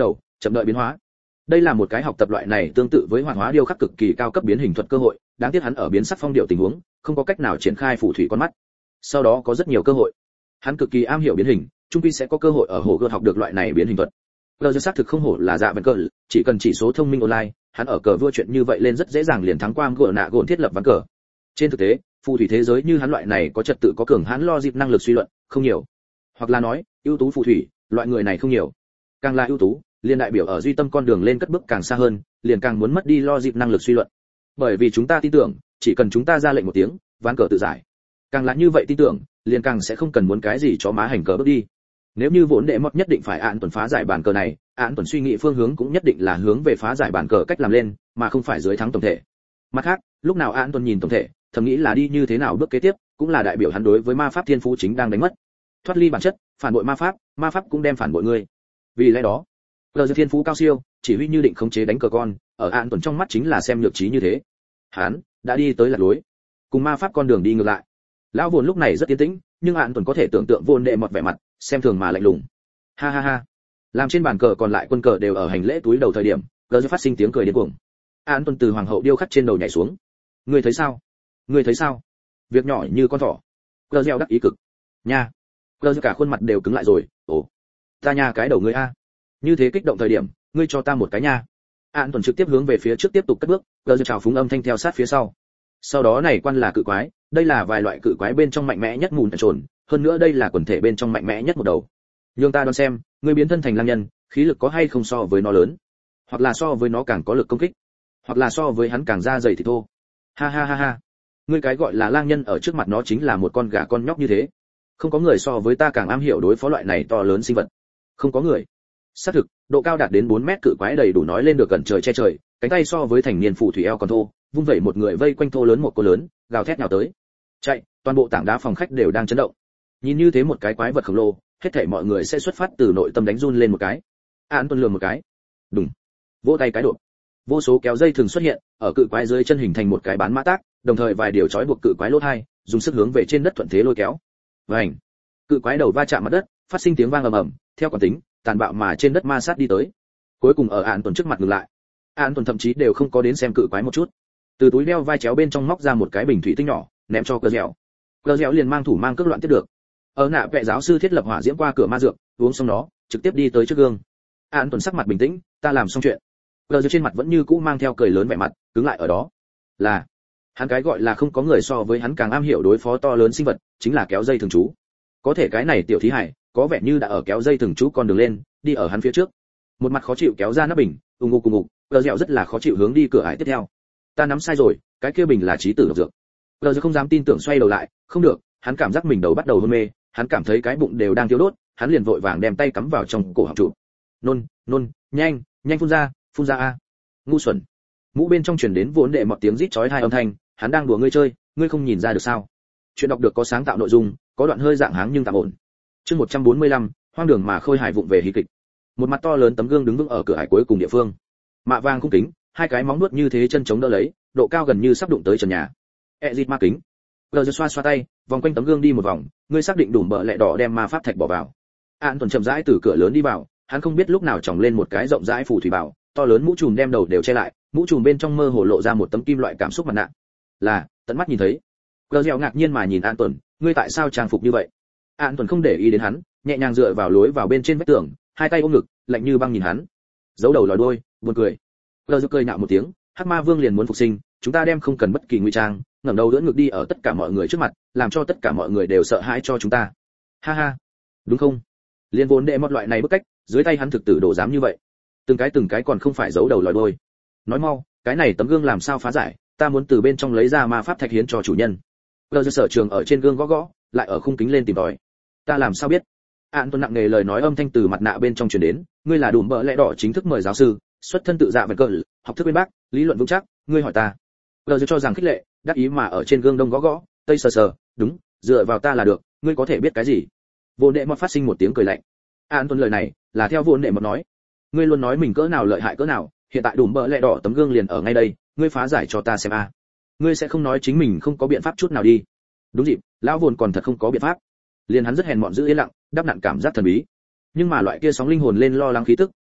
chậm đợi biến hóa. Đây là một cái học tập loại này tương tự với hoạt hóa điêu khắc cực kỳ cao cấp biến hình thuật cơ hội, đáng tiếc hắn ở biến sắc phong điệu tình huống, không có cách nào triển khai phù thủy con mắt. Sau đó có rất nhiều cơ hội. Hắn cực kỳ am hiểu biến hình, chung quy sẽ có cơ hội ở hồ gươm học được loại này biến hình thuật. Cờ xác thực không hổ là dạ vân cờ, chỉ cần chỉ số thông minh online, hắn ở cờ vua chuyện như vậy lên rất dễ dàng liền thắng qua gỡ nạ gồn thiết lập ván cờ. Trên thực tế, phù thủy thế giới như hắn loại này có trật tự có cường hãn logic năng lực suy luận, không nhiều. Hoặc là nói, ưu tú phù thủy, loại người này không nhiều. Càng là ưu tú, liền đại biểu ở duy tâm con đường lên cất bước càng xa hơn, liền càng muốn mất đi logic năng lực suy luận. Bởi vì chúng ta tin tưởng, chỉ cần chúng ta ra lệnh một tiếng, ván cờ tự giải. Càng là như vậy tin tưởng, liền càng sẽ không cần muốn cái gì cho má hành cờ bước đi. Nếu như vốn đệ mọt nhất định phải án tuần phá giải bàn cờ này, án tuần suy nghĩ phương hướng cũng nhất định là hướng về phá giải bàn cờ cách làm lên, mà không phải dưới thắng tổng thể. Mặt khác, lúc nào án tuần nhìn tổng thể, thầm nghĩ là đi như thế nào bước kế tiếp, cũng là đại biểu hắn đối với ma pháp thiên phú chính đang đánh mất. Thoát ly bản chất, phản bội ma pháp cũng đem phản bội ngươi. Vì lẽ đó, giờ thiên phú cao siêu, chỉ huy như định khống chế đánh cờ con, ở án tuần trong mắt chính là xem nhược trí như thế. Hắn đã đi tới lạc lối, cùng ma pháp con đường đi ngược lại. Lão vốn lúc này rất tiến tĩnh, nhưng án tuần có thể tưởng tượng vốn đệ mọt vẻ mặt, xem thường mà lạnh lùng. Ha ha ha. Làm trên bàn cờ còn lại quân cờ đều ở hành lễ túi đầu thời điểm, gờ phát sinh tiếng cười điên cuồng. Án tuần từ hoàng hậu điêu khắc trên đầu nhảy xuống. Ngươi thấy sao? Ngươi thấy sao? Việc nhỏ như con thỏ. Gờ đắc ý cực. Nha. Gờ cả khuôn mặt đều cứng lại rồi. Ồ. Ta nha cái đầu ngươi a. Như thế kích động thời điểm, ngươi cho ta một cái nha. Án tuần trực tiếp hướng về phía trước tiếp tục cất bước, gờ chào phúng âm thanh theo sát phía sau. Sau đó này quan là cự quái, đây là vài loại cự quái bên trong mạnh mẽ nhất mùn trồn, hơn nữa đây là quần thể bên trong mạnh mẽ nhất một đầu. Nhưng ta đoán xem, ngươi biến thân thành lang nhân, khí lực có hay không so với nó lớn, hoặc là so với nó càng có lực công kích, hoặc là so với hắn càng da dày thì thô. Ha ha ha ha. Ngươi cái gọi là lang nhân ở trước mặt nó chính là một con gà con nhóc như thế. Không có người so với ta càng am hiểu đối phó loại này to lớn sinh vật. Không có người. Xác thực, độ cao đạt đến 4 mét cự quái đầy đủ nói lên được gần trời che trời, cánh tay so với thành niên phù thủy eo còn thô, vung vẩy một người vây quanh thô lớn một cô lớn, gào thét nhào tới. Chạy, toàn bộ tảng đá phòng khách đều đang chấn động. Nhìn như thế một cái quái vật khổng lồ, hết thảy mọi người sẽ xuất phát từ nội tâm đánh run lên một cái. Án tuần lườm một cái. Đùng. Vỗ tay cái độ. Vô số kéo dây thường xuất hiện, ở cự quái dưới chân hình thành một cái bán mã tác, đồng thời vài điều trói buộc cự quái lốt hai, dùng sức hướng về trên đất thuận thế lôi kéo. Vành. Cự quái đầu va chạm mặt đất, phát sinh tiếng vang ầm ầm, theo quán tính, tàn bạo mà trên đất ma sát đi tới. Cuối cùng ở án tuần trước mặt ngừng lại. Án tuần thậm chí đều không có đến xem cự quái một chút. Từ túi đeo vai chéo bên trong móc ra một cái bình thủy tinh nhỏ, ném cho Cờ Dẻo. Cờ Dẻo liền mang thủ mang cước loạn tiếp được. Ở nạ vệ giáo sư thiết lập hỏa diễm qua cửa ma dược, uống xong đó, trực tiếp đi tới trước gương. Án tuần sắc mặt bình tĩnh, ta làm xong chuyện. Cờ Dẻo trên mặt vẫn như cũ mang theo cười lớn vẻ mặt, cứng lại ở đó. Là, hắn cái gọi là không có người so với hắn càng am hiểu đối phó to lớn sinh vật, chính là kéo dây thường trú. Có thể cái này tiểu thí hải, có vẻ như đã ở kéo dây thường trú con đường lên, đi ở hắn phía trước. Một mặt khó chịu kéo ra nắp bình, ung ung, Cờ Dẻo rất là khó chịu hướng đi cửa ải tiếp theo. Ta nắm sai rồi, cái kia bình là trí tử độc dược. Cờ Dẻo không dám tin tưởng xoay đầu lại, không được, hắn cảm giác mình đầu bắt đầu hôn mê, hắn cảm thấy cái bụng đều đang thiêu đốt, hắn liền vội vàng đem tay cắm vào trong cổ họng trụ. Nôn, nhanh phun ra a. Ngu xuẩn. Mũ bên trong truyền đến vốn đệ một tiếng rít chói tai âm thanh, hắn đang đùa ngươi chơi, ngươi không nhìn ra được sao? Chuyện đọc được có sáng tạo nội dung, có đoạn hơi dạng háng nhưng tạm ổn. Chương 145, hoang đường mà khôi hài vụng về hí kịch. Một mặt to lớn tấm gương đứng vững ở cửa ải cuối cùng địa phương. Mạ vàng khung kính, hai cái móng nuốt như thế chân chống đỡ lấy, độ cao gần như sắp đụng tới trần nhà. Exit ma kính. Gờ xoa tay, vòng quanh tấm gương đi một vòng, ngươi xác định đủ bợ lẹ đỏ đem ma pháp thạch bỏ vào. An tuần chậm rãi từ cửa lớn đi vào, hắn không biết lúc nào tròng lên một cái rộng rãi phù thủy bảo, to lớn mũ trùm đem đầu đều che lại, mũ trùm bên trong mơ hồ lộ ra một tấm kim loại cảm xúc mặt nạ. Là, tận mắt nhìn thấy. Gờ ngạc nhiên mà nhìn An tuần, ngươi tại sao trang phục như vậy? An tuần không để ý đến hắn, nhẹ nhàng dựa vào lối vào bên trên vách tường, hai tay ôm ngực, lạnh như băng nhìn hắn. Giấu đầu lòi đuôi, buồn cười. Gờ cười nhạo một tiếng, Hắc Ma Vương liền muốn phục sinh, chúng ta đem không cần bất kỳ ngụy trang, ngẩng đầu đỡ ngực đi ở tất cả mọi người trước mặt, làm cho tất cả mọi người đều sợ hãi cho chúng ta. Ha ha, đúng không? Liên vốn đệ một loại này bức cách, dưới tay hắn thực tử đồ dám như vậy. Từng cái còn không phải giấu đầu lòi đuôi. Nói mau, cái này tấm gương làm sao phá giải, ta muốn từ bên trong lấy ra ma pháp thạch hiến cho chủ nhân. Gờ sở trường ở trên gương gõ, lại ở khung kính lên tìm tòi. Ta làm sao biết? An tuần nặng nề lời nói âm thanh từ mặt nạ bên trong truyền đến, ngươi là đủ bợ lẽ đỏ chính thức mời giáo sư, xuất thân tự dạ về cờ, học thức bên bác, lý luận vững chắc, ngươi hỏi ta. Gờ cho rằng khích lệ, đắc ý mà ở trên gương đông gõ, tây sờ, đúng, dựa vào ta là được, ngươi có thể biết cái gì? Vô đệ mọt phát sinh một tiếng cười lạnh. An tuần lời này là theo vô đệ mọt nói, ngươi luôn nói mình cỡ nào lợi hại cỡ nào, hiện tại đủ bợ lẽ đỏ tấm gương liền ở ngay đây, ngươi phá giải cho ta xem a. Ngươi sẽ không nói chính mình không có biện pháp chút nào đi. Đúng dịp, lão vồn còn thật không có biện pháp. Liền hắn rất hèn mọn giữ yên lặng, đáp nặn cảm giác thần bí. Nhưng mà loại kia sóng linh hồn lên lo lắng khí tức,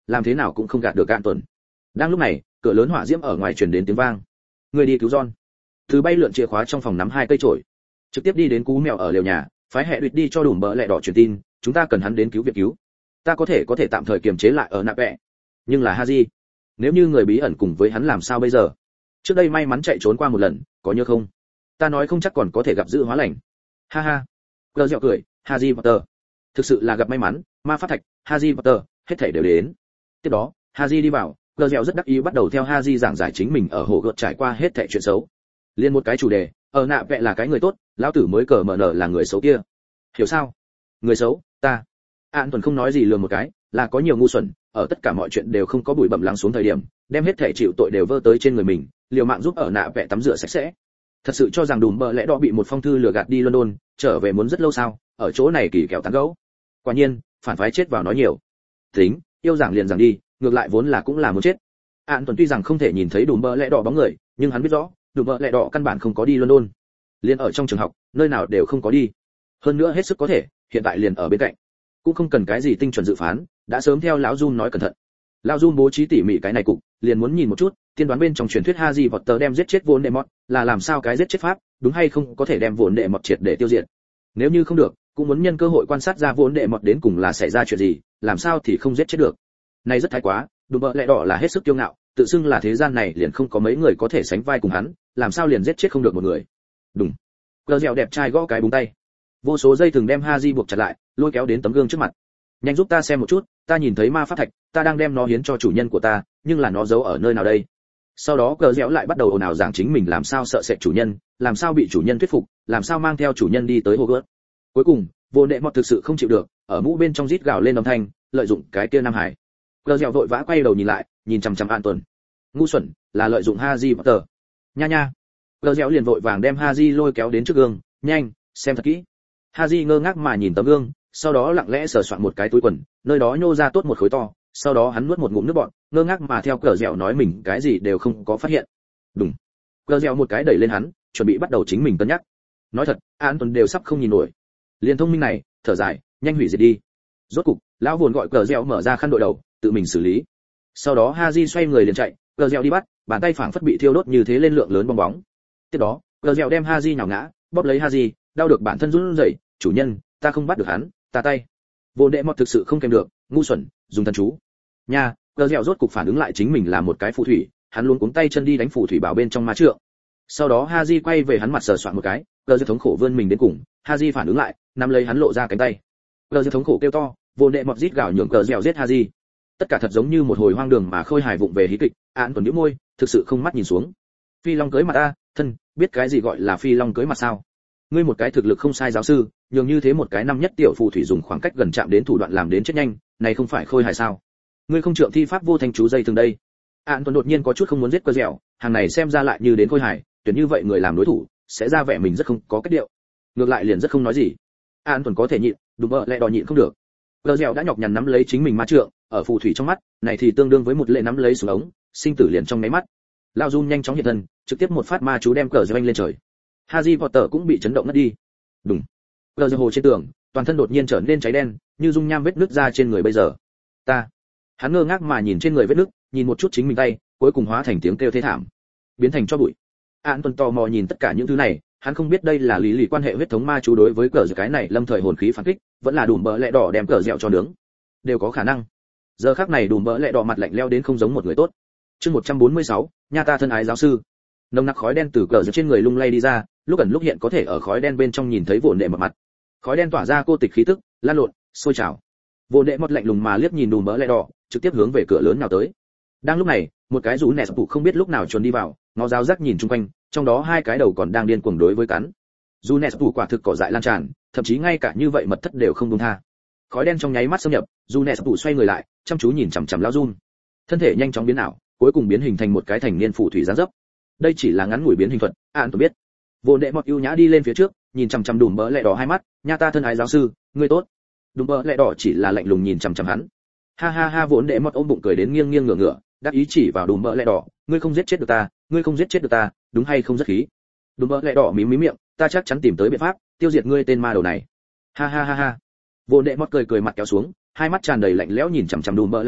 làm thế nào cũng không gạt được An Tuần. Đang lúc này, cửa lớn hỏa diễm ở ngoài truyền đến tiếng vang. Người đi cứu John. Thứ bay lượn chìa khóa trong phòng nắm 2 cây chổi, trực tiếp đi đến cú mèo ở lều nhà, phái hệ đuỵt đi cho Đùm Bợ Lẹ Đỏ truyền tin, chúng ta cần hắn đến cứu viện cứu. Ta có thể tạm thời kiềm chế lại ở nạp vẹ, nhưng là Haji, nếu như người bí ẩn cùng với hắn làm sao bây giờ? Trước đây may mắn chạy trốn qua một lần, có nhớ không? Ta nói không chắc còn có thể gặp dự hóa lành. Ha ha. Cờ dẻo cười, Haji Potter. Thực sự là gặp may mắn, ma pháp thạch, Haji Potter, hết thảy đều đến. Tiếp đó, Haji đi vào, Cờ dẻo rất đắc ý bắt đầu theo Haji giảng giải chính mình ở hồ gợt trải qua hết thảy chuyện xấu. Liên một cái chủ đề, ở nạ vẹ là cái người tốt, lão tử mới cờ mở nở là người xấu kia. Hiểu sao? Người xấu, ta. An Tuần không nói gì lườm một cái, là có nhiều ngu xuẩn, ở tất cả mọi chuyện đều không có bụi bặm lắng xuống thời điểm, đem hết thảy chịu tội đều vơ tới trên người mình, liều mạng giúp ở nạ vẽ tắm rửa sạch sẽ. Thật sự cho rằng Đùm Bợ Lẽ Đỏ bị một phong thư lừa gạt đi London, trở về muốn rất lâu sao? Ở chỗ này kỳ kèo tán gẫu. Quả nhiên, phản phái chết vào nói nhiều. Tính, yêu giảng liền giảng đi, ngược lại vốn là cũng là muốn chết. An Tuần tuy rằng không thể nhìn thấy Đùm Bợ Lẽ Đỏ bóng người, nhưng hắn biết rõ, Đùm Bợ Lẽ Đỏ căn bản không có đi London, liền ở trong trường học, nơi nào đều không có đi. Hơn nữa hết sức có thể, hiện tại liền ở bên cạnh, cũng không cần cái gì tinh chuẩn dự phán, đã sớm theo lão Jun nói cẩn thận. Lão Jun bố trí tỉ mỉ cái này cục, liền muốn nhìn một chút, tiên đoán bên trong truyền thuyết Harry Potter đem giết chết Voldemort, là làm sao cái giết chết pháp, đúng hay không có thể đem Voldemort triệt để tiêu diệt. Nếu như không được, cũng muốn nhân cơ hội quan sát ra Voldemort đến cùng là xảy ra chuyện gì, làm sao thì không giết chết được. Này rất thái quá, Đùm Bợ Lẽ Đỏ là hết sức kiêu ngạo, tự xưng là thế gian này liền không có mấy người có thể sánh vai cùng hắn, làm sao liền giết chết không được một người. Đúng. Cờ dẻo đẹp trai gõ cái búng tay. Vô số dây thừng đem Haji buộc chặt lại, lôi kéo đến tấm gương trước mặt. Nhanh giúp ta xem một chút, ta nhìn thấy ma pháp thạch, ta đang đem nó hiến cho chủ nhân của ta, nhưng là nó giấu ở nơi nào đây? Sau đó cờ dẻo lại bắt đầu ồn ào giảng chính mình làm sao sợ sệt chủ nhân, làm sao bị chủ nhân thuyết phục, làm sao mang theo chủ nhân đi tới Hogwarts. Cuối cùng, Voldemort thực sự không chịu được, ở mũ bên trong rít gào lên âm thanh, lợi dụng cái kia Nam Hải. Cờ dẻo vội vã quay đầu nhìn lại, nhìn chằm chằm An Tuần. Ngu xuẩn, là lợi dụng Harry Potter. Nha nha. Cờ dẻo liền vội vàng đem Harry lôi kéo đến trước gương, nhanh, xem thật kỹ. Haji ngơ ngác mà nhìn tấm gương, sau đó lặng lẽ sờ soạn một cái túi quần, nơi đó nhô ra tốt một khối to, sau đó hắn nuốt một ngụm nước bọt, ngơ ngác mà theo cờ dẻo nói mình cái gì đều không có phát hiện. Đúng. Cờ dẻo một cái đẩy lên hắn, chuẩn bị bắt đầu chính mình cân nhắc. Nói thật, An Tuần đều sắp không nhìn nổi. Liên thông minh này, thở dài, nhanh hủy diệt đi. Rốt cục, lão buồn gọi cờ dẻo mở ra khăn đội đầu, tự mình xử lý. Sau đó Haji xoay người liền chạy, cờ dẻo đi bắt, bàn tay phảng phất bị thiêu đốt như thế lên lượng lớn bong bóng. Tiếp đó, cờ dẻo đem Haji nhào ngã, bóp lấy Haji, đau được bản thân run rẩy, chủ nhân, ta không bắt được hắn, ta tay. Voldemort thực sự không kèm được, ngu xuẩn, dùng thần chú. Nha, cờ dẻo rốt cục phản ứng lại chính mình là một cái phù thủy, hắn luôn cuống tay chân đi đánh phù thủy bảo bên trong ma trượng. Sau đó Haji quay về hắn mặt sờ soạn một cái, cờ dẻo thống khổ vươn mình đến cùng, Haji phản ứng lại, nắm lấy hắn lộ ra cánh tay. Cờ dẻo thống khổ kêu to, Voldemort rít gào nhường cờ dẻo giết Haji. Tất cả thật giống như một hồi hoang đường mà khôi hài vụng về hí kịch, Án Tuần nhíu môi, thực sự không mắt nhìn xuống. Phi long cưới mặt ta, thân, biết cái gì gọi là phi long cưới mặt sao? Ngươi một cái thực lực không sai giáo sư, nhường như thế một cái năm nhất tiểu phù thủy dùng khoảng cách gần chạm đến thủ đoạn làm đến chết nhanh, này không phải khôi hài sao? Ngươi không trượng thi pháp vô thành chú dây thường đây. Án Tuần đột nhiên có chút không muốn giết cờ dẻo, hàng này xem ra lại như đến khôi hài, tuyệt như vậy người làm đối thủ, sẽ ra vẻ mình rất không có cách điệu. Ngược lại liền rất không nói gì. Án Tuần có thể nhịn, Đùm Bợ Lẽ Đỏ nhịn không được. Cờ dẻo đã nhọc nhằn nắm lấy chính mình ma trượng, ở phù thủy trong mắt, này thì tương đương với một lệ nắm lấy súng ống, sinh tử liền trong mấy mắt. Lao Jun nhanh chóng hiện thân, trực tiếp một phát ma chú đem cờ dẻo lên trời. Harry Potter cũng bị chấn động ngất đi. Đúng. Cờ dẻo hồ trên tường, toàn thân đột nhiên trở nên cháy đen, như dung nham vết nứt ra trên người bây giờ. Ta. Hắn ngơ ngác mà nhìn trên người vết nứt, nhìn một chút chính mình tay, cuối cùng hóa thành tiếng kêu thê thảm, biến thành tro bụi. An Tuần tò mò nhìn tất cả những thứ này, hắn không biết đây là lý lì quan hệ huyết thống ma chú đối với cờ dẻo cái này lâm thời hồn khí phản kích, vẫn là Đùm Bợ Lẽ Đỏ đem cờ dẻo cho nướng, đều có khả năng. Giờ khắc này Đùm Bợ Lẽ Đỏ mặt lạnh lẽo đến không giống một người tốt. Chương 146, nha ta thân ái giáo sư. Nồng nặc khói đen từ cờ dẻo trên người lung lay đi ra, lúc ẩn lúc hiện có thể ở khói đen bên trong nhìn thấy Voldemort mặt. Khói đen tỏa ra cô tịch khí tức, lan lộn, sôi trào. Voldemort lạnh lùng mà liếc nhìn Đùm Bợ Lẽ Đỏ, trực tiếp hướng về cửa lớn nào tới. Đang lúc này, một cái rú nẹt phụ không biết lúc nào chuồn đi vào, nó giáo giác nhìn chung quanh, trong đó hai cái đầu còn đang điên cuồng đối với cắn. Rú nẹt phụ quả thực cỏ dại lan tràn, thậm chí ngay cả như vậy mật thất đều không buông tha. Khói đen trong nháy mắt xâm nhập, rú nẹt phụ xoay người lại, chăm chú nhìn chằm chằm lão Jun. Thân thể nhanh chóng biến ảo, cuối cùng biến hình thành một cái thành niên phù thủy dáng dấp. Đây chỉ là ngắn ngủi biến hình thuật, An Tuần biết. Voldemort ưu nhã đi lên phía trước, nhìn chằm chằm Đùm Bợ Lẽ Đỏ hai mắt, nha ta thân ái giáo sư, ngươi tốt. Đùm Bợ Lẽ Đỏ chỉ là lạnh lùng nhìn chằm chằm hắn. Ha ha ha, Voldemort ôm bụng cười đến nghiêng nghiêng ngửa ngửa, đáp ý chỉ vào Đùm Bợ Lẽ Đỏ, ngươi không giết chết được ta, ngươi không giết chết được ta, đúng hay không rất khí. Đùm Bợ Lẽ Đỏ mím mím miệng, ta chắc chắn tìm tới biện pháp tiêu diệt ngươi tên ma đầu này. Ha ha ha ha. Voldemort cười cười mặt kéo xuống, hai mắt tràn đầy lạnh lẽo nhìn chằm chằm Đùm Bợ Lẽ Đỏ,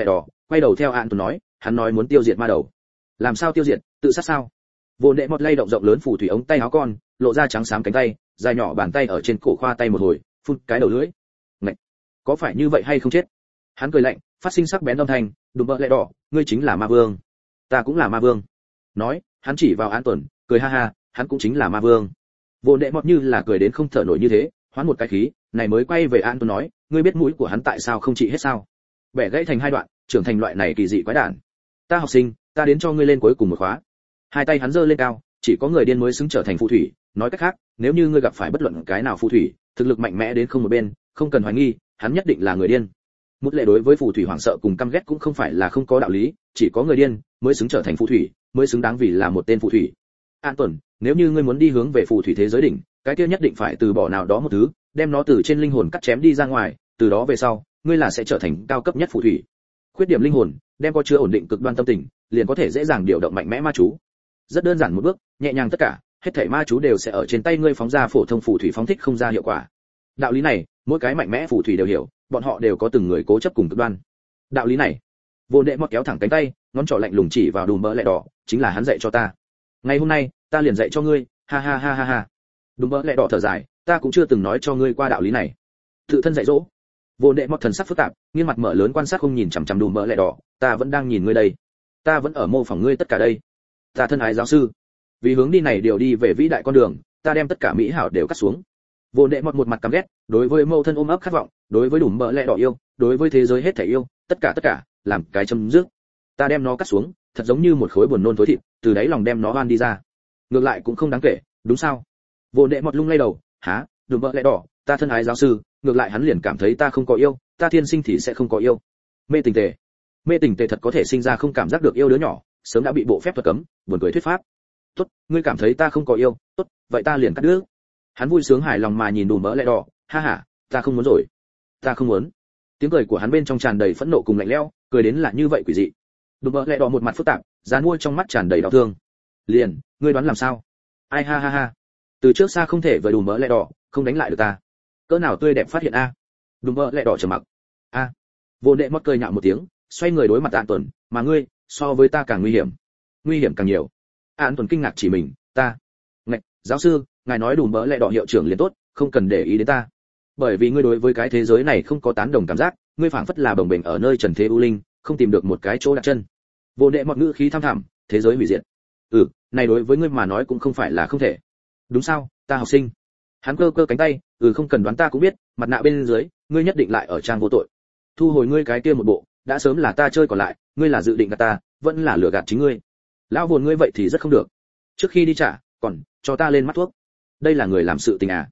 quay đầu theo An Tuấn nói, hắn nói muốn tiêu diệt ma đầu. Làm sao tiêu diệt, tự sát sao? Vô đệ một lay động rộng lớn phù thủy ống tay áo con, lộ ra trắng xám cánh tay, dài nhỏ bàn tay ở trên cổ khoa tay một hồi, phun cái đầu lưỡi. Ngậy, có phải như vậy hay không chết? Hắn cười lạnh, phát sinh sắc bén âm thanh, đùm bợ lẹ đỏ, ngươi chính là ma vương. Ta cũng là ma vương. Nói, hắn chỉ vào An Tuấn, cười ha ha, hắn cũng chính là ma vương. Vô đệ một như là cười đến không thở nổi như thế, hoán một cái khí, này mới quay về An Tuấn nói, ngươi biết mũi của hắn tại sao không trị hết sao? Bẻ gãy thành hai đoạn, trưởng thành loại này kỳ dị quái đản. Ta học sinh, ta đến cho ngươi lên cuối cùng một khóa. Hai tay hắn giơ lên cao, chỉ có người điên mới xứng trở thành phù thủy, nói cách khác, nếu như ngươi gặp phải bất luận cái nào phù thủy, thực lực mạnh mẽ đến không một bên, không cần hoài nghi, hắn nhất định là người điên. Một lệ đối với phù thủy hoảng sợ cùng căm ghét cũng không phải là không có đạo lý, chỉ có người điên mới xứng trở thành phù thủy, mới xứng đáng vì là một tên phù thủy. An Tuấn, nếu như ngươi muốn đi hướng về phù thủy thế giới đỉnh, cái kia nhất định phải từ bỏ nào đó một thứ, đem nó từ trên linh hồn cắt chém đi ra ngoài, từ đó về sau, ngươi là sẽ trở thành cao cấp nhất phù thủy. Khuyết điểm linh hồn, đem có chứa ổn định cực đoan tâm tình, liền có thể dễ dàng điều động mạnh mẽ ma chú. Rất đơn giản một bước, nhẹ nhàng tất cả, hết thảy ma chú đều sẽ ở trên tay ngươi phóng ra phổ thông phù thủy phóng thích không ra hiệu quả. Đạo lý này, mỗi cái mạnh mẽ phù thủy đều hiểu, bọn họ đều có từng người cố chấp cùng cực đoan. Đạo lý này, Vô Đệ Mọt kéo thẳng cánh tay, ngón trỏ lạnh lùng chỉ vào đùm bỡ lẹ đỏ, chính là hắn dạy cho ta. Ngày hôm nay, ta liền dạy cho ngươi, ha ha ha ha ha. Đùm bỡ lẹ đỏ thở dài, ta cũng chưa từng nói cho ngươi qua đạo lý này. Tự thân dạy dỗ. Vô Đệ Mọt thần sắc phức tạp, nghiêng mặt mở lớn quan sát không nhìn chằm chằm đùm bỡ lẹ đỏ, ta vẫn đang nhìn ngươi đây, ta vẫn ở mô phỏng ngươi tất cả đây. Ta thân ái giáo sư, vì hướng đi này điều đi về vĩ đại con đường, ta đem tất cả mỹ hảo đều cắt xuống. Vô Đệ Mọt một mặt căm ghét, đối với mâu thân ôm ấp khát vọng, đối với đùm bỡ lẹ đỏ yêu, đối với thế giới hết thảy yêu, tất cả, làm cái chấm dứt. Ta đem nó cắt xuống, thật giống như một khối buồn nôn thối thịt, từ đáy lòng đem nó oan đi ra. Ngược lại cũng không đáng kể, đúng sao? Vô Đệ Mọt lung lay đầu, hả? Đùm bỡ lẹ đỏ, ta thân ái giáo sư, ngược lại hắn liền cảm thấy ta không có yêu, ta thiên sinh thì sẽ không có yêu. Mê tình tề thật có thể sinh ra không cảm giác được yêu đứa nhỏ, sớm đã bị bộ phép thuật cấm, buồn cười thuyết pháp. Tốt, ngươi cảm thấy ta không có yêu, tốt, vậy ta liền cắt đứt. Hắn vui sướng hài lòng mà nhìn đùm bỡ lẹ đỏ, ha ha, ta không muốn rồi, ta không muốn. Tiếng cười của hắn bên trong tràn đầy phẫn nộ cùng lạnh lẽo, cười đến là như vậy quỷ dị. Đùm bỡ lẹ đỏ một mặt phức tạp, giàn mua trong mắt tràn đầy đau thương. Liền, ngươi đoán làm sao? Ai ha ha ha. Từ trước xa không thể với đùm bỡ lẹ đỏ, không đánh lại được ta. Cỡ nào tươi đẹp phát hiện a. Đùm bỡ lẹ đỏ trầm mặc. A. Vô Đệ Mọt cười nhạo một tiếng, xoay người đối mặt An Tuấn, mà ngươi, so với ta càng nguy hiểm càng nhiều. An Tuấn kinh ngạc chỉ mình, ta. Ngạch, giáo sư, ngài nói đùm bỡ lẹ đỏ hiệu trưởng liền tốt, không cần để ý đến ta. Bởi vì ngươi đối với cái thế giới này không có tán đồng cảm giác, ngươi phảng phất là bồng bềnh ở nơi trần thế u linh, không tìm được một cái chỗ đặt chân. Vô Đệ Mọt ngữ khí thăm thẳm, thế giới hủy diệt. Này đối với ngươi mà nói cũng không phải là không thể. Đúng sao, ta học sinh. Hắn cơ cánh tay, không cần đoán ta cũng biết, mặt nạ bên dưới, ngươi nhất định lại ở trang vô tội. Thu hồi ngươi cái kia một bộ, đã sớm là ta chơi còn lại, ngươi là dự định gạt ta, vẫn là lừa gạt chính ngươi. Lão buồn ngươi vậy thì rất không được. Trước khi đi trả, còn cho ta lên mắt thuốc. Đây là người làm sự tình à?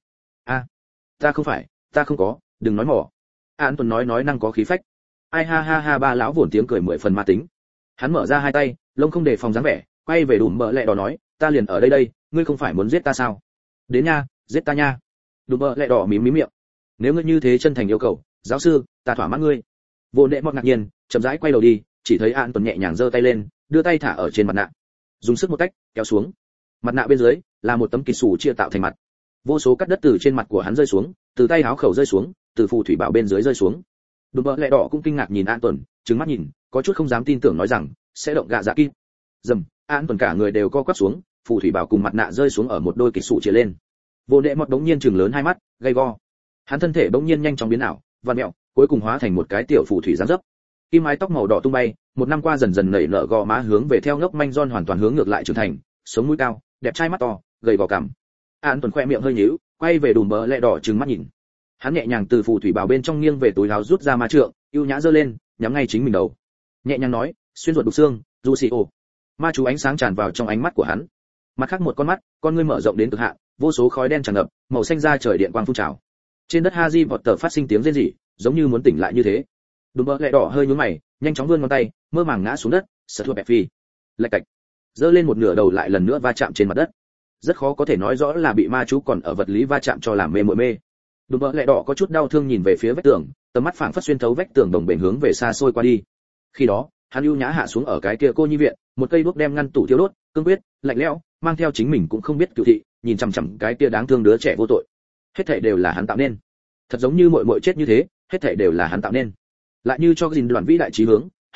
Ta không phải, ta không có, đừng nói mỏ. An Tuấn nói năng có khí phách. Ai ha ha ha, ba lão buồn tiếng cười mười phần ma tính. Hắn mở ra hai tay, lông không đề phòng dáng vẻ, quay về đùm bợ lẹ đỏ nói, ta liền ở đây, ngươi không phải muốn giết ta sao? Đến nha, giết ta nha. Đùm bợ lẹ đỏ mím miệng. Nếu ngươi như thế chân thành yêu cầu, giáo sư, ta thỏa mãn ngươi. Vô Đệ Mọt ngạc nhiên, chậm rãi quay đầu đi, chỉ thấy An Tuấn nhẹ nhàng giơ tay lên, đưa tay thả ở trên mặt nạ, dùng sức một cách kéo xuống. Mặt nạ bên dưới là một tấm kỳ sủ chia tạo thành mặt. Vô số cắt đất từ trên mặt của hắn rơi xuống, từ tay áo khẩu rơi xuống, từ phù thủy bảo bên dưới rơi xuống. Đùm bợ lẹ đỏ cũng kinh ngạc nhìn An Tuấn, trừng mắt nhìn, có chút không dám tin tưởng nói rằng sẽ động gạ dạ kim. Dầm, An Tuấn cả người đều co quắp xuống, phù thủy bảo cùng mặt nạ rơi xuống ở một đôi kỳ sủ chia lên. Vô Đệ Mọt đống nhiên trừng lớn hai mắt, gay go. Hắn thân thể bỗng nhiên nhanh chóng biến ảo, vặn mèo, cuối cùng hóa thành một cái tiểu phù thủy dáng dấp. Kim mái tóc màu đỏ tung bay, một năm qua dần dần nảy nở gò má hướng về theo ngốc manh John hoàn toàn hướng ngược lại trưởng thành, sống mũi cao, đẹp trai mắt to, gầy gò cằm. An Tuấn khoe miệng hơi nhíu, quay về đùm bỡ lẹ đỏ trừng mắt nhìn. Hắn nhẹ nhàng từ phù thủy bảo bên trong nghiêng về túi áo rút ra ma trượng, ưu nhã giơ lên, nhắm ngay chính mình đầu. Nhẹ nhàng nói, xuyên ruột đục xương, Lucio. Ma chú ánh sáng tràn vào trong ánh mắt của hắn. Mặt khác một con mắt, con ngươi mở rộng đến cực hạn, vô số khói đen tràn ngập, màu xanh da trời điện quang phun trào. Trên đất Haji vọt tờ phát sinh tiếng rên rỉ, giống như muốn tỉnh lại như thế. Đùm bỡ lẹ đỏ hơi nhướng mày, nhanh chóng vươn ngón tay, mơ màng ngã xuống đất, sờ thua bẹp phi. Lạch cạch, giơ lên một nửa đầu lại lần nữa va chạm trên mặt đất. Rất khó có thể nói rõ là bị ma chú còn ở vật lý va chạm cho làm mê muội mê. Đùm bỡ lẹ đỏ có chút đau thương nhìn về phía vách tường, tầm mắt phảng phất xuyên thấu vách tường đồng bền hướng về xa xôi qua đi. Khi đó, hắn ưu nhã hạ xuống ở cái kia cô nhi viện, một cây đuốc đem ngăn tủ thiêu đốt, cương quyết, lạnh lẽo, mang theo chính mình cũng không biết cửu thị, nhìn chằm chằm cái kia đáng thương đứa trẻ vô tội. Hết thảy đều là hắn tạo nên. Thật giống như muội muội chết như thế, hết thảy đều là hắn tạo nên. Lại như cho gìn đoàn vĩ đại chí hướng,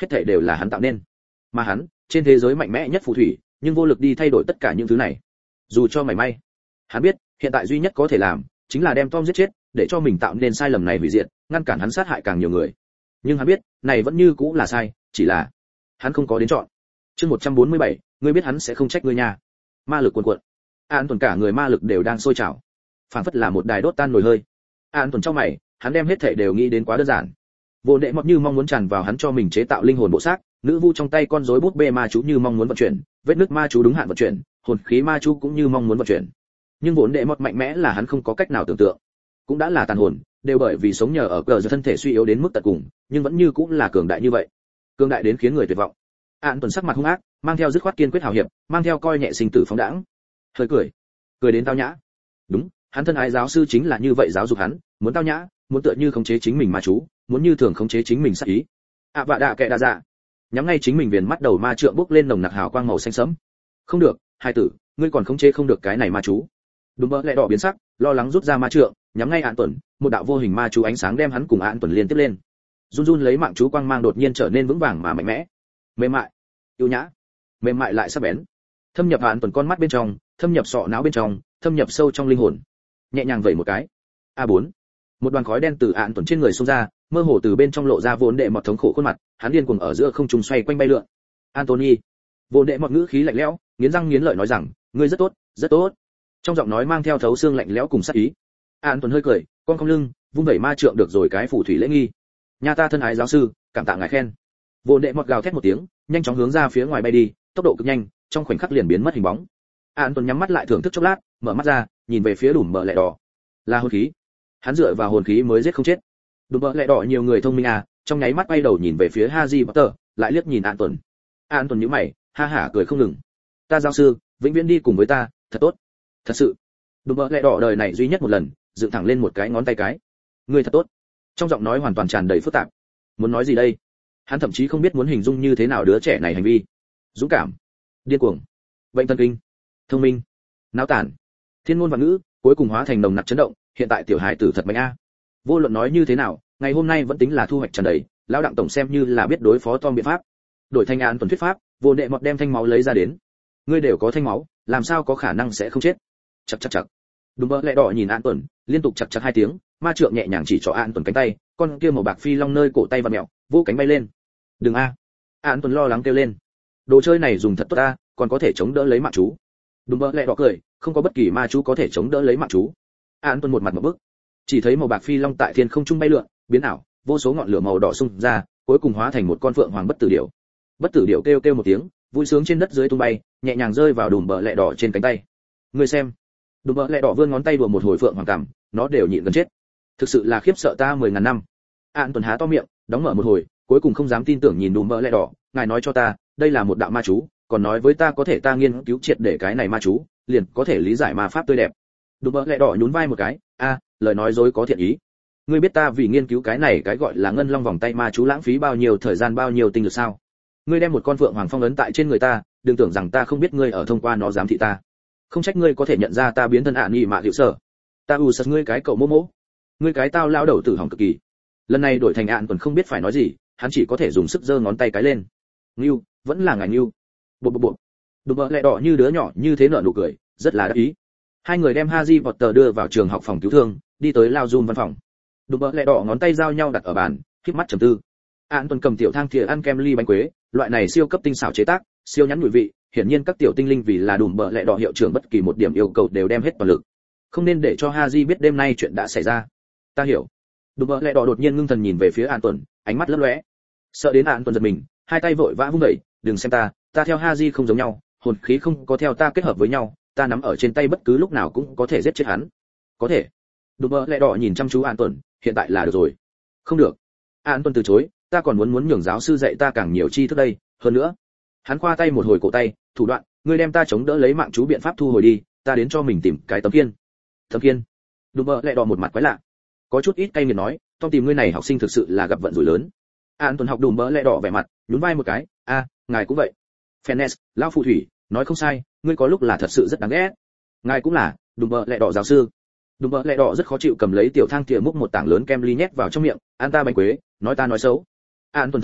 hết thảy đều là hắn tạo nên. Mà hắn, trên thế giới mạnh mẽ nhất phù thủy, nhưng vô lực đi thay đổi tất cả những thứ này. Dù cho mảy may, hắn biết, hiện tại duy nhất có thể làm chính là đem Tom giết chết, để cho mình tạo nên sai lầm này hủy diệt, ngăn cản hắn sát hại càng nhiều người. Nhưng hắn biết, này vẫn như cũ là sai, chỉ là hắn không có đến chọn. Chương 147, ngươi biết hắn sẽ không trách ngươi nha. Ma lực cuồn cuộn. An Tuần cả người ma lực đều đang sôi trào, phảng phất là một đài đốt tan nồi hơi. An Tuần trong mày, hắn đem hết thảy đều nghĩ đến quá đơn giản. Vô đệ mọt như mong muốn tràn vào hắn cho mình chế tạo linh hồn bộ xác, nữ vu trong tay con rối bút bê ma chú như mong muốn vận chuyển, vết nứt ma chú đúng hạn vận chuyển, hồn khí ma chú cũng như mong muốn vận chuyển. Nhưng vốn đệ mọt mạnh mẽ là hắn không có cách nào tưởng tượng, cũng đã là tàn hồn, đều bởi vì sống nhờ ở cờ giờ thân thể suy yếu đến mức tận cùng, nhưng vẫn như cũng là cường đại như vậy, cường đại đến khiến người tuyệt vọng. An Tuần sắc mặt hung ác, mang theo dứt khoát kiên quyết hào hiệp, mang theo coi nhẹ sinh tử phóng đãng, hơi cười đến tao nhã. Đúng, hắn thân ái giáo sư chính là như vậy giáo dục hắn, muốn tao nhã, muốn tựa như khống chế chính mình ma chú, muốn như thường khống chế chính mình sát ý. Vạ đạ kệ đa dạ, nhắm ngay chính mình viền mắt đầu ma trượng bốc lên nồng nặc hào quang màu xanh sẫm. Không được, hai tử, ngươi còn khống chế không được cái này ma chú. Đúng mơ lẹ đỏ biến sắc, lo lắng rút ra ma trượng, nhắm ngay An Tuần, một đạo vô hình ma chú ánh sáng đem hắn cùng An Tuần liên tiếp lên. Run run lấy mạng chú quang mang đột nhiên trở nên vững vàng mà mạnh mẽ, mềm mại, yêu nhã, mềm mại lại sắc bén, thâm nhập An Tuần con mắt bên trong, thâm nhập sọ não bên trong, thâm nhập sâu trong linh hồn. Nhẹ nhàng vẩy một cái, A4, một đoàn khói đen từ An Tuần trên người xông ra, mơ hồ từ bên trong lộ ra vốn đệ mọt thống khổ khuôn mặt, hắn điên cuồng ở giữa không trung xoay quanh bay lượn. Anthony, vốn đệ mọt ngữ khí lạnh lẽo, nghiến răng nghiến lợi nói rằng, ngươi rất tốt, rất tốt. Trong giọng nói mang theo thấu xương lạnh lẽo cùng sát ý. An Tuần hơi cười, con cong lưng, vung vẩy ma trượng được rồi cái phù thủy lễ nghi. Nhà ta thân ái giáo sư, cảm tạ ngài khen. Vốn đệ mọt gào thét một tiếng, nhanh chóng hướng ra phía ngoài bay đi, tốc độ cực nhanh, trong khoảnh khắc liền biến mất hình bóng. An Tuần nhắm mắt lại thưởng thức chốc lát, mở mắt ra, nhìn về phía đùm bờ lẹ đỏ. Là hồn khí. Hắn dựa vào hồn khí mới giết không chết. Đùm bờ lẹ đỏ nhiều người thông minh à, trong nháy mắt quay đầu nhìn về phía Harry Potter, lại liếc nhìn An Tuần. An Tuần nhíu mày, ha hả cười không ngừng. Ta giáo sư, vĩnh viễn đi cùng với ta, thật tốt. Thật sự. Đùm bờ lẹ đỏ đời này duy nhất một lần, dựng thẳng lên một cái ngón tay cái. Ngươi thật tốt. Trong giọng nói hoàn toàn tràn đầy phức tạp. Muốn nói gì đây? Hắn thậm chí không biết muốn hình dung như thế nào đứa trẻ này hành vi. Dũng cảm, điên cuồng, bệnh thần kinh, thông minh, náo tản, thiên ngôn và ngữ, cuối cùng hóa thành nồng nặc chấn động. Hiện tại tiểu hải tử thật mạnh a. Vô luận nói như thế nào, ngày hôm nay vẫn tính là thu hoạch tràn đầy, lão đặng tổng xem như là biết đối phó Tom biện pháp. Đổi thành An Tuần thuyết pháp, vô đệ mọt đem thanh máu lấy ra đến. Ngươi đều có thanh máu, làm sao có khả năng sẽ không chết? Chặt. Đúng mơ lẹ đỏ nhìn An Tuần, liên tục chặt hai tiếng, ma trượng nhẹ nhàng chỉ cho An Tuần cánh tay, con kia màu bạc phi long nơi cổ tay và mẹo, vô cánh bay lên. Đừng a. An Tuần lo lắng kêu lên. Đồ chơi này dùng thật tốt ta, còn có thể chống đỡ lấy mạng chú. Đúng mơ lẹ đỏ cười, không có bất kỳ ma chú có thể chống đỡ lấy mạng chú. An Tuần một mặt một bức, chỉ thấy màu bạc phi long tại thiên không trung bay lượn, biến ảo, vô số ngọn lửa màu đỏ xung ra, cuối cùng hóa thành một con phượng hoàng bất tử điểu. Bất tử điểu kêu một tiếng, vui sướng trên đất dưới tung bay, nhẹ nhàng rơi vào đùm bờ lẹ đỏ trên cánh tay. Ngươi xem, đùm bờ lẹ đỏ vươn ngón tay đùa một hồi phượng hoàng cảm, nó đều nhịn gần chết. Thực sự là khiếp sợ ta 10.000 năm. An Tuần há to miệng, đóng mở một hồi, cuối cùng không dám tin tưởng nhìn đùm bờ lẹ đỏ, ngài nói cho ta, đây là một đạo ma chú, còn nói với ta có thể ta nghiên cứu triệt để cái này ma chú, liền có thể lý giải ma pháp tươi đẹp. Đùm bờ lẹ đỏ nhún vai một cái, lời nói dối có thiện ý. Ngươi biết ta vì nghiên cứu cái này cái gọi là ngân long vòng tay ma chú lãng phí bao nhiêu thời gian bao nhiêu tinh lực sao? Ngươi đem một con phượng hoàng phong ấn tại trên người ta, đừng tưởng rằng ta không biết ngươi ở thông qua nó giám thị ta. Không trách ngươi có thể nhận ra ta biến thân nghi mạ liệu sở. Ta sật ngươi cái cậu mô mỗ. Ngươi cái tao lao đầu tử hỏng cực kỳ. Lần này đổi thành An Tuần không biết phải nói gì, hắn chỉ có thể dùng sức giơ ngón tay cái lên. Ngưu, vẫn là ngài ngưu. Bộ. Đùm bờ lẹ đỏ như đứa nhỏ như thế nở nụ cười, rất là đắc ý. Hai người đem Harry Potter đưa vào trường học phòng cứu thương, đi tới lao zoom văn phòng. Đùm bờ lẹ đỏ ngón tay giao nhau đặt ở bàn, khép mắt trầm tư. An Tuần cầm tiểu thang thìa ăn kem ly bánh quế, loại này siêu cấp tinh xảo chế tác, siêu nhắn mùi vị, hiển nhiên các tiểu tinh linh vì là đùm bờ lẹ đỏ hiệu trưởng bất kỳ một điểm yêu cầu đều đem hết toàn lực. Không nên để cho Harry biết đêm nay chuyện đã xảy ra. Ta hiểu. Đùm bờ lẹ đỏ đột nhiên ngưng thần nhìn về phía An Tuần, ánh mắt lấp lóe. Sợ đến An Tuần giật mình, hai tay vội vã vung đẩy, đừng xem ta theo Harry không giống nhau, hồn khí không có theo ta kết hợp với nhau, ta nắm ở trên tay bất cứ lúc nào cũng có thể giết chết hắn. Có thể. Đùm bờ lẹ đỏ nhìn chăm chú An Tuần, hiện tại là được rồi. Không được. An Tuần từ chối, ta còn muốn nhường giáo sư dạy ta càng nhiều tri thức đây, hơn nữa. Hắn khoa tay một hồi cổ tay, thủ đoạn, ngươi đem ta chống đỡ lấy mạng chú biện pháp thu hồi đi, ta đến cho mình tìm cái tấm kiên. Tấm kiên. Đùm bờ lẹ đỏ một mặt quái lạ. Có chút ít cay nghiệt nói, Tom tìm ngươi này học sinh thực sự là gặp vận rủi lớn. An Tuần học đùm bờ lẹ đỏ vẻ mặt, nhún vai một cái, ngài cũng vậy. Fennes, lão phù thủy, nói không sai, ngươi có lúc là thật sự rất đáng ghét. Ngài cũng là, đùm bờ lẹ đỏ giáo sư. Đùm bờ lẹ đỏ rất khó chịu cầm lấy tiểu thang thìa múc một tảng lớn kem ly nhét vào trong miệng, ăn ta bánh quế, nói ta nói xấu. An Tuần thở dài,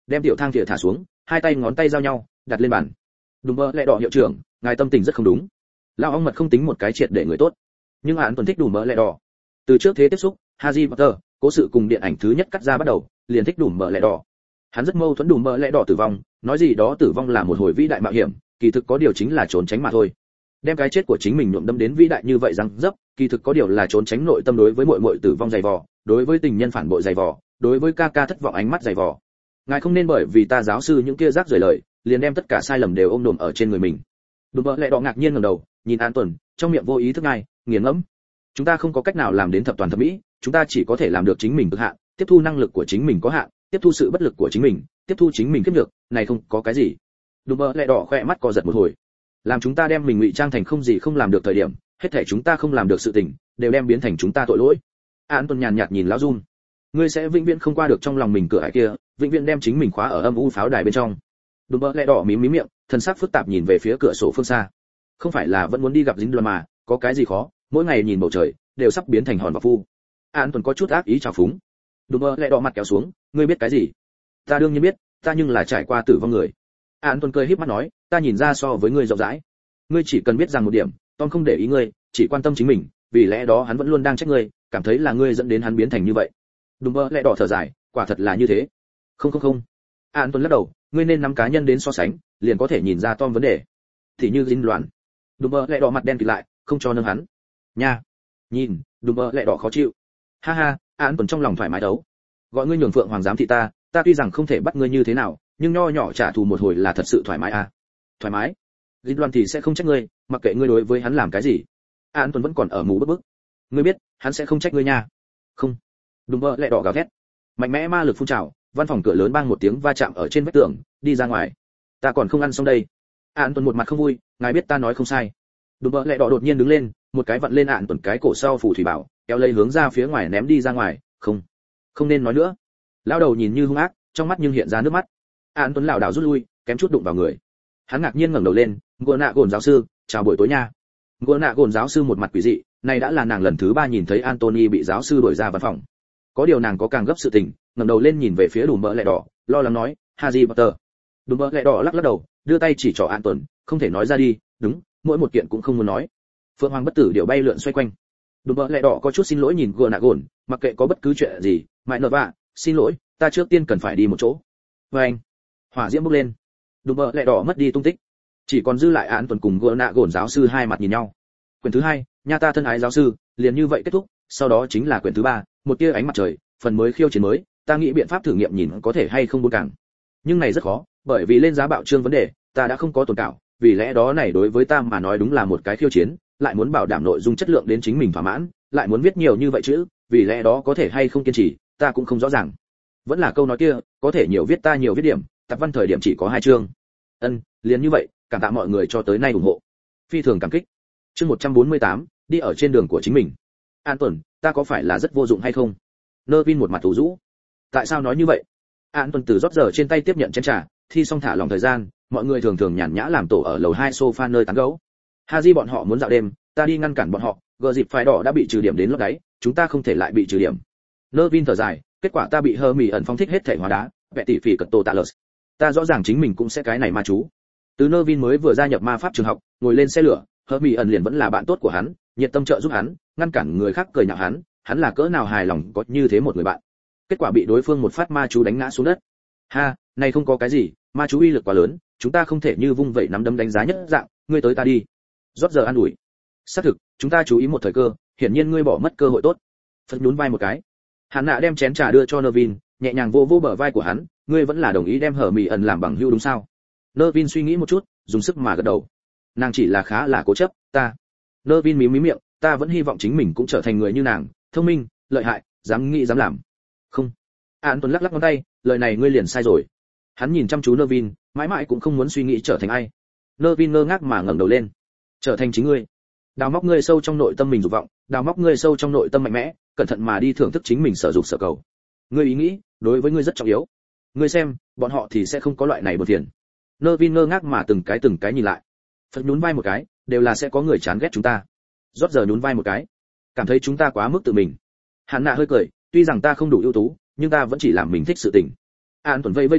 đem tiểu thang thìa thả xuống, hai tay ngón tay giao nhau, đặt lên bàn. Đùm bơ lẹ đỏ hiệu trưởng, ngài tâm tình rất không đúng. Lão ong mật không tính một cái triệt để người tốt, nhưng án tuần thích đùm bơ lẹ đỏ. Từ trước thế tiếp xúc, Harry Potter, cố sự cùng điện ảnh thứ nhất cắt ra bắt đầu, liền thích đùm bơ lẹ đỏ. Hắn rất mâu thuẫn đùm bơ lẹ đỏ tử vong, nói gì đó tử vong là một hồi vĩ đại mạo hiểm, kỳ thực có điều chính là trốn tránh mà thôi. Đem cái chết của chính mình nhuộm đâm đến vĩ đại như vậy rằng dấp, kỳ thực có điều là trốn tránh nội tâm đối với muội muội tử vong dày vò, đối với tình nhân phản bội dày vò, đối với ca ca thất vọng ánh mắt dày vò. Ngài không nên bởi vì ta giáo sư những kia rác rưởi lời, liền đem tất cả sai lầm đều ôm đồm ở trên người mình. Đùm bơ lẹ đỏ ngạc nhiên ngẩng đầu, nhìn An Tuần, trong miệng vô ý thức ngay, nghiền ngẫm. Chúng ta không có cách nào làm đến thập toàn thập mỹ, chúng ta chỉ có thể làm được chính mình cực hạn, tiếp thu năng lực của chính mình có hạn, tiếp thu sự bất lực của chính mình, tiếp thu chính mình khiếp nhược, này không có cái gì. Đùm bơ lẹ đỏ khẽ mắt co giật một hồi. Làm chúng ta đem mình ngụy trang thành không gì không làm được thời điểm, hết thảy chúng ta không làm được sự tình, đều đem biến thành chúng ta tội lỗi. An Tuần nhàn nhạt nhìn lão Jun, ngươi sẽ vĩnh viễn không qua được trong lòng mình cửa ải kia, vĩnh viễn đem chính mình khóa ở âm u pháo đài bên trong. Đùm bơ lẹ đỏ mím miệng, thân sắc phức tạp nhìn về phía cửa sổ phương xa. Không phải là vẫn muốn đi gặp dính đoan mà, có cái gì khó, mỗi ngày nhìn bầu trời, đều sắp biến thành hòn bạc phu. An Tuần có chút ác ý chào phúng. Đùm bơ lẹ đỏ mặt kéo xuống, ngươi biết cái gì? Ta đương nhiên biết, ta nhưng là trải qua tử vong người. An Tuần cười híp mắt nói, ta nhìn ra so với ngươi rộng rãi. Ngươi chỉ cần biết rằng một điểm, Tom không để ý ngươi, chỉ quan tâm chính mình, vì lẽ đó hắn vẫn luôn đang trách ngươi, cảm thấy là ngươi dẫn đến hắn biến thành như vậy. Đùm bơ lẹ đỏ thở dài, quả thật là như thế. Không. An Tuần lắc đầu, ngươi nên nắm cá nhân đến so sánh, liền có thể nhìn ra Tom vấn đề. Thì như Dinh Loan. Đùm bơ lẹ đỏ mặt đen kịt lại, không cho nâng hắn. Nha. Nhìn, đùm bơ lẹ đỏ khó chịu. Ha ha, An Tuần trong lòng thoải mái đấu. Gọi ngươi nhường Phượng Hoàng giám thị ta tuy rằng không thể bắt ngươi như thế nào, nhưng nho nhỏ trả thù một hồi là thật sự thoải mái à? Thoải mái. Dinh Loan thì sẽ không trách ngươi, mặc kệ ngươi đối với hắn làm cái gì. An Tuần vẫn còn ở mù bức. Ngươi biết, hắn sẽ không trách ngươi nha. Không. Đùm bơ lẹ đỏ gào thét. Mạnh mẽ ma lực phun trào, văn phòng cửa lớn bang một tiếng va chạm ở trên vách tường, đi ra ngoài. Ta còn không ăn xong đây. An Tuần một mặt không vui, ngài biết ta nói không sai. Đùm bơ lẹ đỏ đột nhiên đứng lên, một cái vặn lên An Tuần cái cổ sau phù thủy bảo, kéo lấy hướng ra phía ngoài ném đi ra ngoài. Không nên nói nữa. Lão đầu nhìn như hung ác, trong mắt nhưng hiện ra nước mắt. An Tuần lảo đảo rút lui, kém chút đụng vào người. Hắn ngạc nhiên ngẩng đầu lên, "Gỗ nạ gồn giáo sư, chào buổi tối nha." Gỗ nạ gồn giáo sư một mặt quỷ dị, này đã là nàng lần thứ 3 nhìn thấy Anthony bị giáo sư đuổi ra văn phòng. Có điều nàng có càng gấp sự tình, ngẩng đầu lên nhìn về phía Đùm bơ lẹ đỏ, lo lắng nói, "Harry Potter." Đùm bơ lẹ đỏ lắc đầu, đưa tay chỉ trỏ An Tuần, "Không thể nói ra đi, đúng, mỗi một kiện cũng không muốn nói." Phượng Hoàng bất tử điệu bay lượn xoay quanh. Đùm bơ lẹ đỏ có chút xin lỗi nhìn Gỗ nạ gồn, mặc kệ có bất cứ chuyện gì, mại nợ vạ, "Xin lỗi, ta trước tiên cần phải đi một chỗ." Và anh, hỏa diễm bốc lên. Đùm bơ lẹ đỏ mất đi tung tích, chỉ còn dư lại An Tuần cùng Gỗ nạ gồn giáo sư hai mặt nhìn nhau. Quyển thứ 2, nha ta thân ái giáo sư, liền như vậy kết thúc, sau đó chính là quyển thứ 3, một tia ánh mặt trời, phần mới khiêu chiến mới, ta nghĩ biện pháp thử nghiệm nhìn có thể hay không buôn cảng. Nhưng này rất khó, bởi vì lên giá bạo trương vấn đề, ta đã không có tồn cảo, vì lẽ đó này đối với ta mà nói đúng là một cái khiêu chiến, lại muốn bảo đảm nội dung chất lượng đến chính mình thỏa mãn, lại muốn viết nhiều như vậy chữ, vì lẽ đó có thể hay không kiên trì, ta cũng không rõ ràng. Vẫn là câu nói kia, có thể nhiều viết ta nhiều viết điểm, tập văn thời điểm chỉ có 2 chương. Liền như vậy, cảm tạ mọi người cho tới nay ủng hộ. Phi thường cảm kích. Chương 148, đi ở trên đường của chính mình. An Tuần, ta có phải là rất vô dụng hay không? Nervin một mặt ủ rũ. Tại sao nói như vậy? An Tuần từ rót giờ trên tay tiếp nhận chén trà, thi xong thả lòng thời gian, mọi người thường thường nhàn nhã làm tổ ở lầu 2 sofa nơi tán gẫu. Haji bọn họ muốn dạo đêm, ta đi ngăn cản bọn họ, gờ dịp phái đỏ đã bị trừ điểm đến lót đáy, chúng ta không thể lại bị trừ điểm. Nervin thở dài, kết quả ta bị Hermione phong thích hết thể hóa đá, vẽ tỷ phỉ cật tổ tạ lợt. Ta rõ ràng chính mình cũng sẽ cái này ma chú. Từ Nervin mới vừa gia nhập ma pháp trường học, ngồi lên xe lửa, Hermione liền vẫn là bạn tốt của hắn, nhiệt tâm trợ giúp hắn, ngăn cản người khác cười nhạo hắn là cỡ nào hài lòng có như thế một người bạn. Kết quả bị đối phương một phát ma chú đánh ngã xuống đất. Ha, này không có cái gì, ma chú uy lực quá lớn, chúng ta không thể như vung vậy nắm đấm đánh giá nhất dạng, ngươi tới ta đi. Rót giờ an ủi. Xác thực, chúng ta chú ý một thời cơ, hiển nhiên ngươi bỏ mất cơ hội tốt. Phật nhún vai một cái. Hắn nạ đem chén trà đưa cho Nervin, nhẹ nhàng vô bờ vai của hắn, ngươi vẫn là đồng ý đem Hermione làm bằng hữu đúng sao? Nervin suy nghĩ một chút, dùng sức mà gật đầu. Nàng chỉ là khá là cố chấp, ta. Nervin mím miệng, ta vẫn hy vọng chính mình cũng trở thành người như nàng, thông minh, lợi hại, dám nghĩ dám làm. Không. An Tuấn lắc ngón tay, lời này ngươi liền sai rồi. Hắn nhìn chăm chú Nervin, mãi mãi cũng không muốn suy nghĩ trở thành ai. Nervin ngơ ngác mà ngẩng đầu lên. Trở thành chính ngươi. Đào móc ngươi sâu trong nội tâm mình dục vọng, đào móc ngươi sâu trong nội tâm mạnh mẽ, cẩn thận mà đi thưởng thức chính mình sở dục sở cầu. Ngươi ý nghĩ, đối với ngươi rất trọng yếu. Ngươi xem, bọn họ thì sẽ không có loại này buồn phiền. Nervin ngơ ngác mà từng cái nhìn lại. Phật nhún vai một cái, đều là sẽ có người chán ghét chúng ta. Rót giờ nhún vai một cái, cảm thấy chúng ta quá mức tự mình. Hắn nạ hơi cười, tuy rằng ta không đủ ưu tú, nhưng ta vẫn chỉ làm mình thích sự tình. An Tuấn vẫy vẫy tay,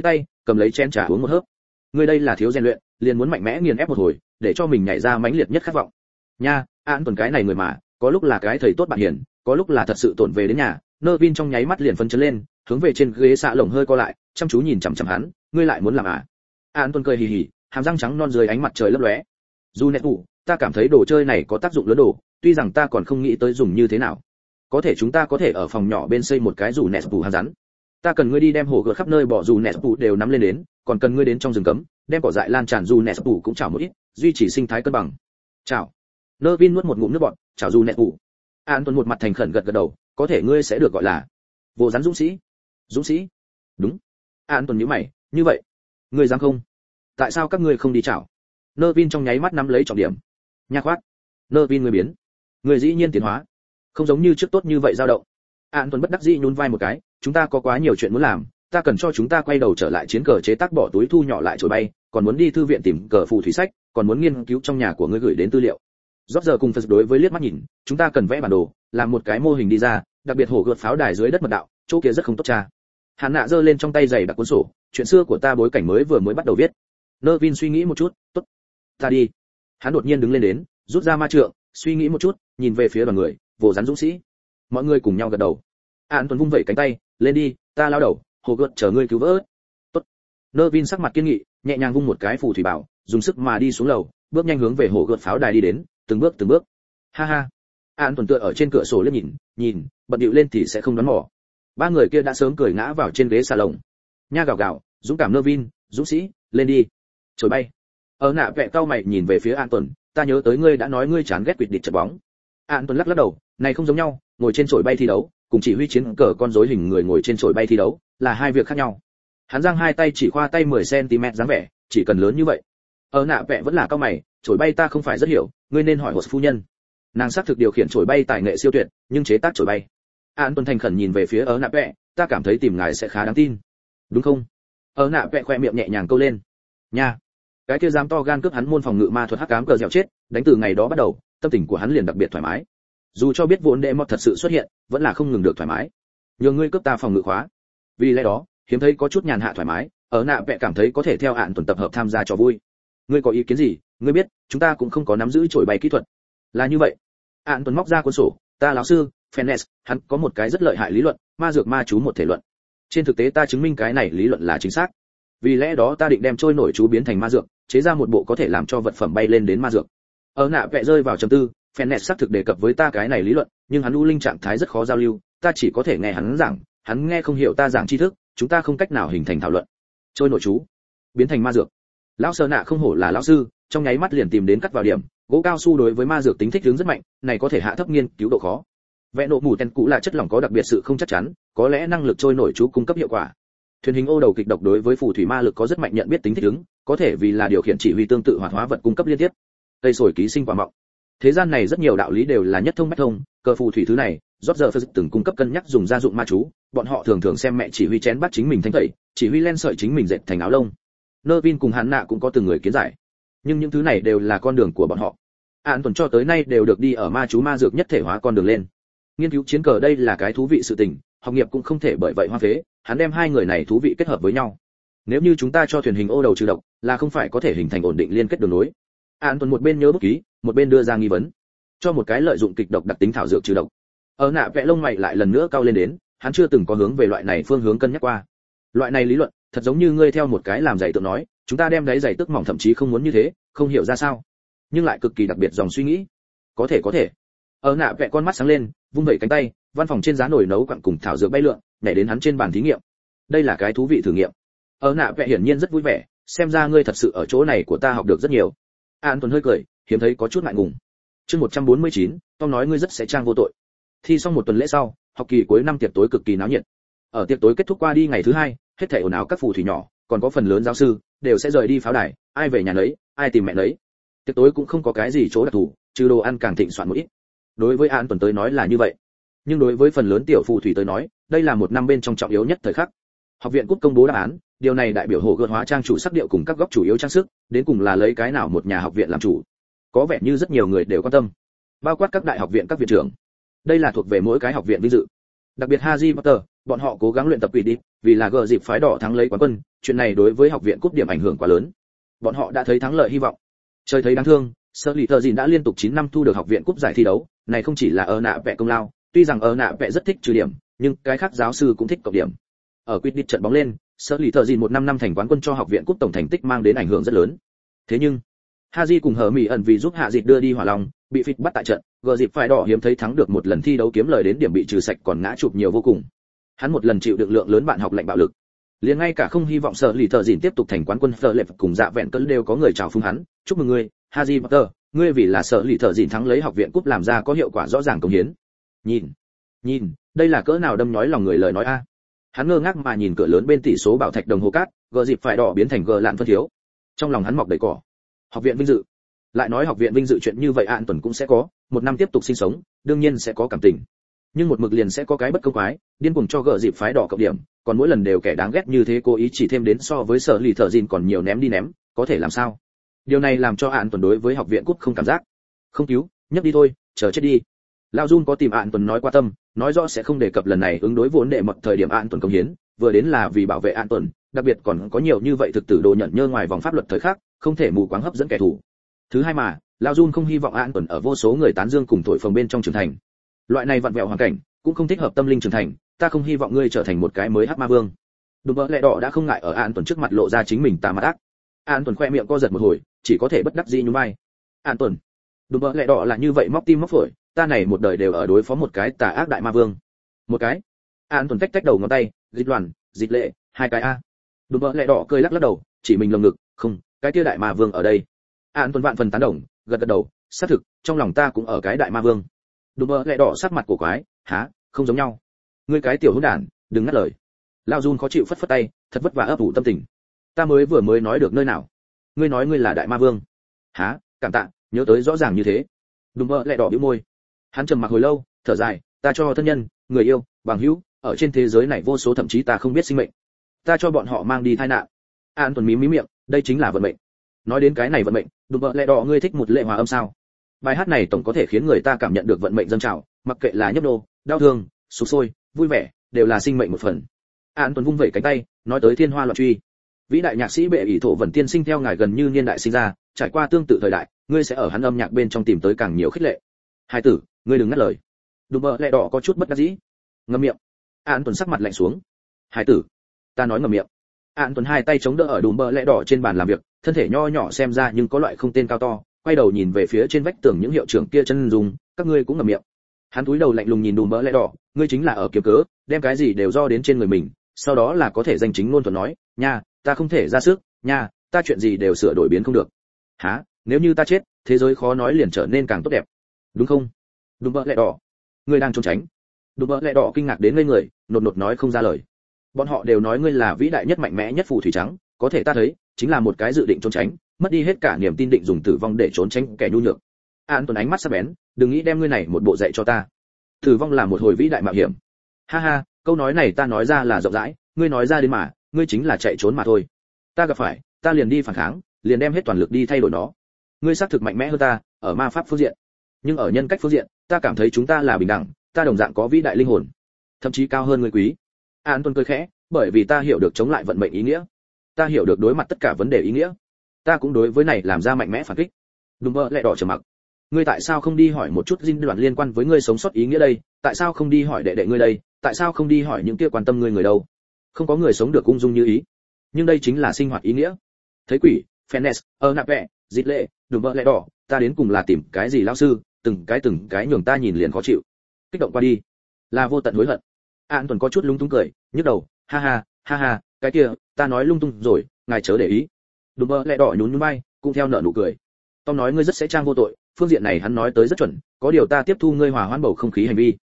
cầm lấy chén trà uống một hớp. Ngươi đây là thiếu rèn luyện, liền muốn mạnh mẽ nghiền ép một hồi, để cho mình nhảy ra mãnh liệt nhất khát vọng. Nha, An tuần cái này người mà, có lúc là cái thầy tốt bạn hiền, có lúc là thật sự tổn về đến nhà. Nervin trong nháy mắt liền phấn chấn lên, hướng về trên ghế xạ lồng hơi co lại, chăm chú nhìn chằm chằm hắn, ngươi lại muốn làm à? An tuần cười hì hì, hàm răng trắng non dưới ánh mặt trời lấp lóe. Dù nét ngủ, ta cảm thấy đồ chơi này có tác dụng lớn đồ, tuy rằng ta còn không nghĩ tới dùng như thế nào. Có thể chúng ta có thể ở phòng nhỏ bên xây một cái dù nét ngủ hang rắn. Ta cần ngươi đi đem hồ gợt khắp nơi bỏ dù nét ngủ đều nắm lên đến, còn cần ngươi đến trong rừng cấm, đem cỏ dại lan tràn dù nét ngủ cũng chảo một ít, duy trì sinh thái cân bằng. Chảo. Nervin nuốt một ngụm nước bọt, chảo dù nét ngủ. An tuần một mặt thành khẩn gật gật đầu, có thể ngươi sẽ được gọi là vô rắn dũng sĩ. Dũng sĩ? Đúng. An tuần nhíu mày, như vậy, ngươi dám không? Tại sao các ngươi không đi chảo? Nervin trong nháy mắt nắm lấy trọng điểm. Nha khoát. Nervin người biến. Người dĩ nhiên tiến hóa, không giống như trước tốt như vậy dao động. An tuần bất đắc dĩ nhún vai một cái, chúng ta có quá nhiều chuyện muốn làm, ta cần cho chúng ta quay đầu trở lại chiến cờ chế tác bỏ túi thu nhỏ lại trồi bay, còn muốn đi thư viện tìm cờ phù thủy sách, còn muốn nghiên cứu trong nhà của ngươi gửi đến tư liệu. Rót giờ cùng Phật đối với liếc mắt nhìn, chúng ta cần vẽ bản đồ, làm một cái mô hình đi ra, đặc biệt hổ gợt pháo đài dưới đất mật đạo, chỗ kia rất không tốt cha. Hàn Nạ giơ lên trong tay giày đặc cuốn sổ, chuyện xưa của ta bối cảnh mới bắt đầu viết. Nervin suy nghĩ một chút, tốt, ta đi. Hắn đột nhiên đứng lên đến, rút ra ma trượng, suy nghĩ một chút, nhìn về phía đoàn người, vô rắn dũng sĩ. Mọi người cùng nhau gật đầu. An tuần vung vẩy cánh tay, lên đi, ta lao đầu, hồ gợt chờ ngươi cứu vớt. Tốt. Nervin sắc mặt kiên nghị, nhẹ nhàng vung một cái phù thủy bảo, dùng sức mà đi xuống lầu, bước nhanh hướng về hồ gợt pháo đài đi đến, từng bước. Ha ha. An tuần tựa ở trên cửa sổ liếc nhìn, bận điệu lên thì sẽ không đoán mò. Ba người kia đã sớm cười ngã vào trên ghế salon. Nha gào gào, dũng cảm Nervin, dũng sĩ, lên đi. Trồi bay. Ở nạ vẽ cau mày nhìn về phía An tuần, ta nhớ tới ngươi đã nói ngươi chán ghét quỵt địch chật bóng. An tuần lắc đầu, này không giống nhau, ngồi trên trồi bay thi đấu, cùng chỉ huy chiến cờ con rối hình người ngồi trên trồi bay thi đấu, là hai việc khác nhau. Hắn giang hai tay chỉ khoa tay 10 cm dáng vẻ, chỉ cần lớn như vậy. Ở nạ vẽ vẫn là cau mày, trồi bay ta không phải rất hiểu, ngươi nên hỏi Hột phu nhân. Nàng xác thực điều khiển trồi bay tài nghệ siêu tuyệt, nhưng chế tác trồi bay. An tuần thành khẩn nhìn về phía ở nạ vẽ, ta cảm thấy tìm ngài sẽ khá đáng tin. Đúng không? Ở nạ vẽ khoe miệng nhẹ nhàng câu lên. Nha. Cái kia dám to gan cướp hắn môn phòng ngự ma thuật hắc ám cờ dẻo chết, đánh từ ngày đó bắt đầu, tâm tình của hắn liền đặc biệt thoải mái. Dù cho biết vốn đệ mọt thật sự xuất hiện, vẫn là không ngừng được thoải mái. Nhường ngươi cướp ta phòng ngự khóa. Vì lẽ đó, hiếm thấy có chút nhàn hạ thoải mái, ở nạ vẽ cảm thấy có thể theo hạn tuần tập hợp tham gia trò vui. Ngươi có ý kiến gì? Ngươi biết, chúng ta cũng không có nắm giữ trổi bay kỹ thuật. Là như vậy. Hạn tuần móc ra cuốn sổ, ta lão sư, Fennes, hắn có một cái rất lợi hại lý luận, ma dược ma chú một thể luận. Trên thực tế ta chứng minh cái này lý luận là chính xác. Vì lẽ đó ta định đem trôi nổi chú biến thành ma dược, chế ra một bộ có thể làm cho vật phẩm bay lên đến ma dược. Ở nạ vẽ rơi vào trầm tư, Fennes xác thực đề cập với ta cái này lý luận, nhưng hắn u linh trạng thái rất khó giao lưu, ta chỉ có thể nghe hắn giảng, hắn nghe không hiểu ta giảng tri thức, chúng ta không cách nào hình thành thảo luận. Trôi nổi chú biến thành ma dược. Lão Sơ Nạ không hổ là lão sư, trong nháy mắt liền tìm đến cắt vào điểm, gỗ cao su đối với ma dược tính thích ứng rất mạnh, này có thể hạ thấp nghiên cứu độ khó. Vẽ nộ mù tên cũ là chất lỏng có đặc biệt sự không chắc chắn, có lẽ năng lực trôi nổi chú cung cấp hiệu quả. Thuyền hình ô đầu kịch độc đối với phù thủy ma lực có rất mạnh nhận biết tính thích ứng, có thể vì là điều khiển chỉ huy tương tự hoạt hóa vật cung cấp liên tiếp. Cây sồi ký sinh quả mọng. Thế gian này rất nhiều đạo lý đều là nhất thông bách thông, cờ phù thủy thứ này, rót giờ Phật từng cung cấp cân nhắc dùng gia dụng ma chú, bọn họ thường thường xem mẹ chỉ huy chén bắt chính mình thanh tẩy, chỉ huy len sợi chính mình dệt thành áo lông. Nervin cùng Hàn Nạ cũng có từng người kiến giải, nhưng những thứ này đều là con đường của bọn họ. An tuần cho tới nay đều được đi ở ma chú ma dược nhất thể hóa con đường lên. Nghiên cứu chiến cờ đây là cái thú vị sự tình, học nghiệp cũng không thể bởi vậy hoang phế, hắn đem hai người này thú vị kết hợp với nhau. Nếu như chúng ta cho thuyền hình ô đầu trừ độc, là không phải có thể hình thành ổn định liên kết đường nối. An tuần một bên nhớ bút ký, một bên đưa ra nghi vấn, cho một cái lợi dụng kịch độc đặc tính thảo dược trừ độc. Ở nạ vẽ lông mày lại lần nữa cao lên đến, hắn chưa từng có hướng về loại này phương hướng cân nhắc qua. Loại này lý luận, thật giống như ngươi theo một cái làm giày tự nói, chúng ta đem đáy giày tức mỏng thậm chí không muốn như thế, không hiểu ra sao, nhưng lại cực kỳ đặc biệt dòng suy nghĩ. Có thể. Ở nạ vẽ con mắt sáng lên, vung vẩy cánh tay, văn phòng trên giá nồi nấu quặng cùng thảo dược bay lượn, nhảy đến hắn trên bàn thí nghiệm. Đây là cái thú vị thử nghiệm. Ở nạ vẽ hiển nhiên rất vui vẻ, xem ra ngươi thật sự ở chỗ này của ta học được rất nhiều. An tuần hơi cười, hiếm thấy có chút ngại ngùng. Chương 149, Tom nói ngươi rất sẽ trang vô tội. Thi xong một tuần lễ sau, học kỳ cuối năm tiệc tối cực kỳ náo nhiệt. Ở tiệc tối kết thúc qua đi ngày thứ hai, hết thảy ồn ào các phù thủy nhỏ, còn có phần lớn giáo sư đều sẽ rời đi pháo đài, ai về nhà nấy, ai tìm mẹ nấy. Tiệc tối cũng không có cái gì chỗ đặc thù, trừ đồ ăn càng thịnh soạn một ít. Đối với An tuần tới nói là như vậy, nhưng đối với phần lớn tiểu phù thủy tới nói, đây là một năm bên trong trọng yếu nhất thời khắc. Học viện cúp công bố đáp án, điều này đại biểu hồ gợt hóa trang chủ sắc điệu cùng các góc chủ yếu trang sức, đến cùng là lấy cái nào một nhà học viện làm chủ. Có vẻ như rất nhiều người đều quan tâm, bao quát các đại học viện các viện trưởng. Đây là thuộc về mỗi cái học viện vinh dự. Đặc biệt Harry Potter, bọn họ cố gắng luyện tập Quidditch, vì là gờ dịp phái đỏ thắng lấy quán quân, chuyện này đối với học viện cúp điểm ảnh hưởng quá lớn. Bọn họ đã thấy thắng lợi hy vọng. Trời thấy đáng thương, Sở Lì Tờ Dìn đã liên tục 9 năm thu được học viện cúp giải thi đấu, này không chỉ là ở nạ vẽ công lao, tuy rằng ở nạ vẽ rất thích trừ điểm, nhưng cái khác giáo sư cũng thích cộng điểm. Ở Quidditch trận bóng lên, Sở Lì Tờ Dìn 1 năm thành quán quân cho học viện cúp tổng thành tích mang đến ảnh hưởng rất lớn. Thế nhưng, Haji cùng Hở Mị ẩn vì giúp Hạ Dịch đưa đi Hỏa Long, bị phịch bắt tại trận, gờ dịp phải đỏ hiếm thấy thắng được một lần thi đấu kiếm lời đến điểm bị trừ sạch còn ngã chụp nhiều vô cùng. Hắn một lần chịu đựng lượng lớn bạn học lạnh bạo lực. Liền ngay cả không hy vọng Sở Lì Tờ Dìn tiếp tục thành quán quân Fleur Lệp cùng Dạ Vẹn Cơn đều có người chào phúng hắn, chúc mừng ngươi, Harry Potter, ngươi vì là Sở Lì Tờ Dìn thắng lấy học viện cúp làm ra có hiệu quả rõ ràng công hiến. Nhìn, đây là cỡ nào đâm nhói lòng người lời nói a. Hắn ngơ ngác mà nhìn cửa lớn bên tỷ số bảo thạch đồng hồ cát, gờ dịp phải đỏ biến thành gờ lạn phân thiếu. Trong lòng hắn mọc đầy cỏ. Học viện vinh dự. Lại nói học viện vinh dự chuyện như vậy An Tuần cũng sẽ có, 1 năm tiếp tục sinh sống, đương nhiên sẽ có cảm tình. Nhưng một mực liền sẽ có cái bất công quái, điên cuồng cho gờ dịp phái đỏ cộng điểm, còn mỗi lần đều kẻ đáng ghét như thế cố ý chỉ thêm đến so với Sở Lì Thợ Dìn còn nhiều ném đi ném, có thể làm sao? Điều này làm cho An Tuần đối với học viện cúp không cảm giác. Không cứu, nhấc đi thôi, chờ chết đi. Lão Jun có tìm An Tuần nói qua tâm, nói rõ sẽ không đề cập lần này ứng đối vốn đệ mật thời điểm An Tuần công hiến, vừa đến là vì bảo vệ An Tuần, đặc biệt còn có nhiều như vậy thực tử đồ nhận nhơ ngoài vòng pháp luật thời khắc, không thể mù quáng hấp dẫn kẻ thù. Thứ hai mà, Lão Jun không hy vọng An Tuần ở vô số người tán dương cùng thổi phồng bên trong trưởng thành. Loại này vặn vẹo hoàn cảnh, cũng không thích hợp tâm linh trưởng thành, ta không hy vọng ngươi trở thành một cái mới hắc ma vương. Đúng vậy, lẹ đỏ đã không ngại ở An Tuần trước mặt lộ ra chính mình tà mặt ác. An Tuần khoe miệng co giật một hồi, chỉ có thể bất đắc dĩ nhún vai. An Tuần, đúng vậy, lẹ đỏ là như vậy móc tim móc phổi, ta này một đời đều ở đối phó một cái tà ác đại ma vương. Một cái? An Tuần tách đầu ngón tay, dịch loàn, dịch lệ, hai cái a. Đúng vậy, lẹ đỏ cười lắc lắc đầu, chỉ mình lồng ngực, không, cái kia đại ma vương ở đây. An Tuần vạn phần tán đồng, gật gật đầu, xác thực, trong lòng ta cũng ở cái đại ma vương. Đúng vậy, lẹ đỏ sắc mặt cổ quái, hả, không giống nhau. Ngươi cái tiểu hỗn đản, đừng ngắt lời. Lão Jun khó chịu phất phất tay, thật vất vả ấp ủ tâm tình. Ta vừa mới nói được nơi nào? Ngươi nói ngươi là đại ma vương. Hả, cảm tạ, nhớ tới rõ ràng như thế. Đúng vậy, lẹ đỏ bĩu môi. Hắn trầm mặc hồi lâu, thở dài, ta cho thân nhân, người yêu, bằng hữu, ở trên thế giới này vô số thậm chí ta không biết sinh mệnh. Ta cho bọn họ mang đi tai nạn. An Tuần mím miệng, đây chính là vận mệnh. Nói đến cái này vận mệnh, đúng vậy, lẹ đỏ ngươi thích một lệ hòa âm sao? Bài hát này tổng có thể khiến người ta cảm nhận được vận mệnh dâng trào, mặc kệ là nhấp nô, đau thương, sụp sôi, vui vẻ, đều là sinh mệnh một phần. An Tuấn vung vẩy cánh tay, nói tới thiên hoa loạn truy. Vĩ đại nhạc sĩ Bệ ỷ thổ Vân tiên sinh theo ngài gần như niên đại sinh ra, trải qua tương tự thời đại, ngươi sẽ ở hắn âm nhạc bên trong tìm tới càng nhiều khích lệ. Hai tử, ngươi đừng ngắt lời. Đúng mơ lẹ đỏ có chút bất đắc dĩ. Ngậm miệng. An Tuấn sắc mặt lạnh xuống. Hai tử, ta nói ngậm miệng. An Tuấn hai tay chống đỡ ở đùm bờ lẹ đỏ trên bàn làm việc, thân thể nho nhỏ xem ra nhưng có loại không tên cao to, quay đầu nhìn về phía trên vách tường những hiệu trưởng kia chân dùng, các ngươi cũng ngậm miệng. Hắn cúi đầu lạnh lùng nhìn đùm bờ lẹ đỏ, ngươi chính là ở kiếm cớ, đem cái gì đều do đến trên người mình, sau đó là có thể danh chính ngôn thuận nói, nha, ta không thể ra sức, nha, ta chuyện gì đều sửa đổi biến không được. Hả, nếu như ta chết, thế giới khó nói liền trở nên càng tốt đẹp, đúng không? Đùm bờ lẹ đỏ, ngươi đang trốn tránh. Đùm bờ lẹ đỏ kinh ngạc đến ngây người, nột nột nói không ra lời. Bọn họ đều nói ngươi là vĩ đại nhất mạnh mẽ nhất phù thủy trắng, có thể ta thấy, chính là một cái dự định trốn tránh, mất đi hết cả niềm tin định dùng tử vong để trốn tránh kẻ nhu nhược. An Tuấn ánh mắt sắc bén, đừng nghĩ đem ngươi này một bộ dạy cho ta. Tử vong là một hồi vĩ đại mạo hiểm. Ha ha, câu nói này ta nói ra là rộng rãi, ngươi nói ra đến mà, ngươi chính là chạy trốn mà thôi. Ta gặp phải, ta liền đi phản kháng, liền đem hết toàn lực đi thay đổi nó. Ngươi xác thực mạnh mẽ hơn ta, ở ma pháp phương diện, nhưng ở nhân cách phương diện, ta cảm thấy chúng ta là bình đẳng, ta đồng dạng có vĩ đại linh hồn, thậm chí cao hơn ngươi quý. An Tuấn cười khẽ, bởi vì ta hiểu được chống lại vận mệnh ý nghĩa, ta hiểu được đối mặt tất cả vấn đề ý nghĩa, ta cũng đối với này làm ra mạnh mẽ phản kích. Đúng mơ lẹ đỏ trầm mặc. Ngươi tại sao không đi hỏi một chút dinh đoạn liên quan với ngươi sống sót ý nghĩa đây, tại sao không đi hỏi đệ đệ ngươi đây, tại sao không đi hỏi những kia quan tâm ngươi người đâu? Không có người sống được ung dung như ý, nhưng đây chính là sinh hoạt ý nghĩa. Thấy quỷ, Fennes, nạp vẽ, dịch lệ, đúng mơ lẹ đỏ, ta đến cùng là tìm cái gì lão sư, từng cái nhường ta nhìn liền khó chịu. Kích động qua đi, là vô tận hối hận. An Tuấn có chút lung tung cười, nhức đầu, ha ha, cái kia, ta nói lung tung rồi, ngài chớ để ý. Đúng mơ lẹ đỏ nhún vai, cũng theo nở nụ cười. Tom nói ngươi rất sẽ trang vô tội, phương diện này hắn nói tới rất chuẩn, có điều ta tiếp thu ngươi hòa hoãn bầu không khí hành vi.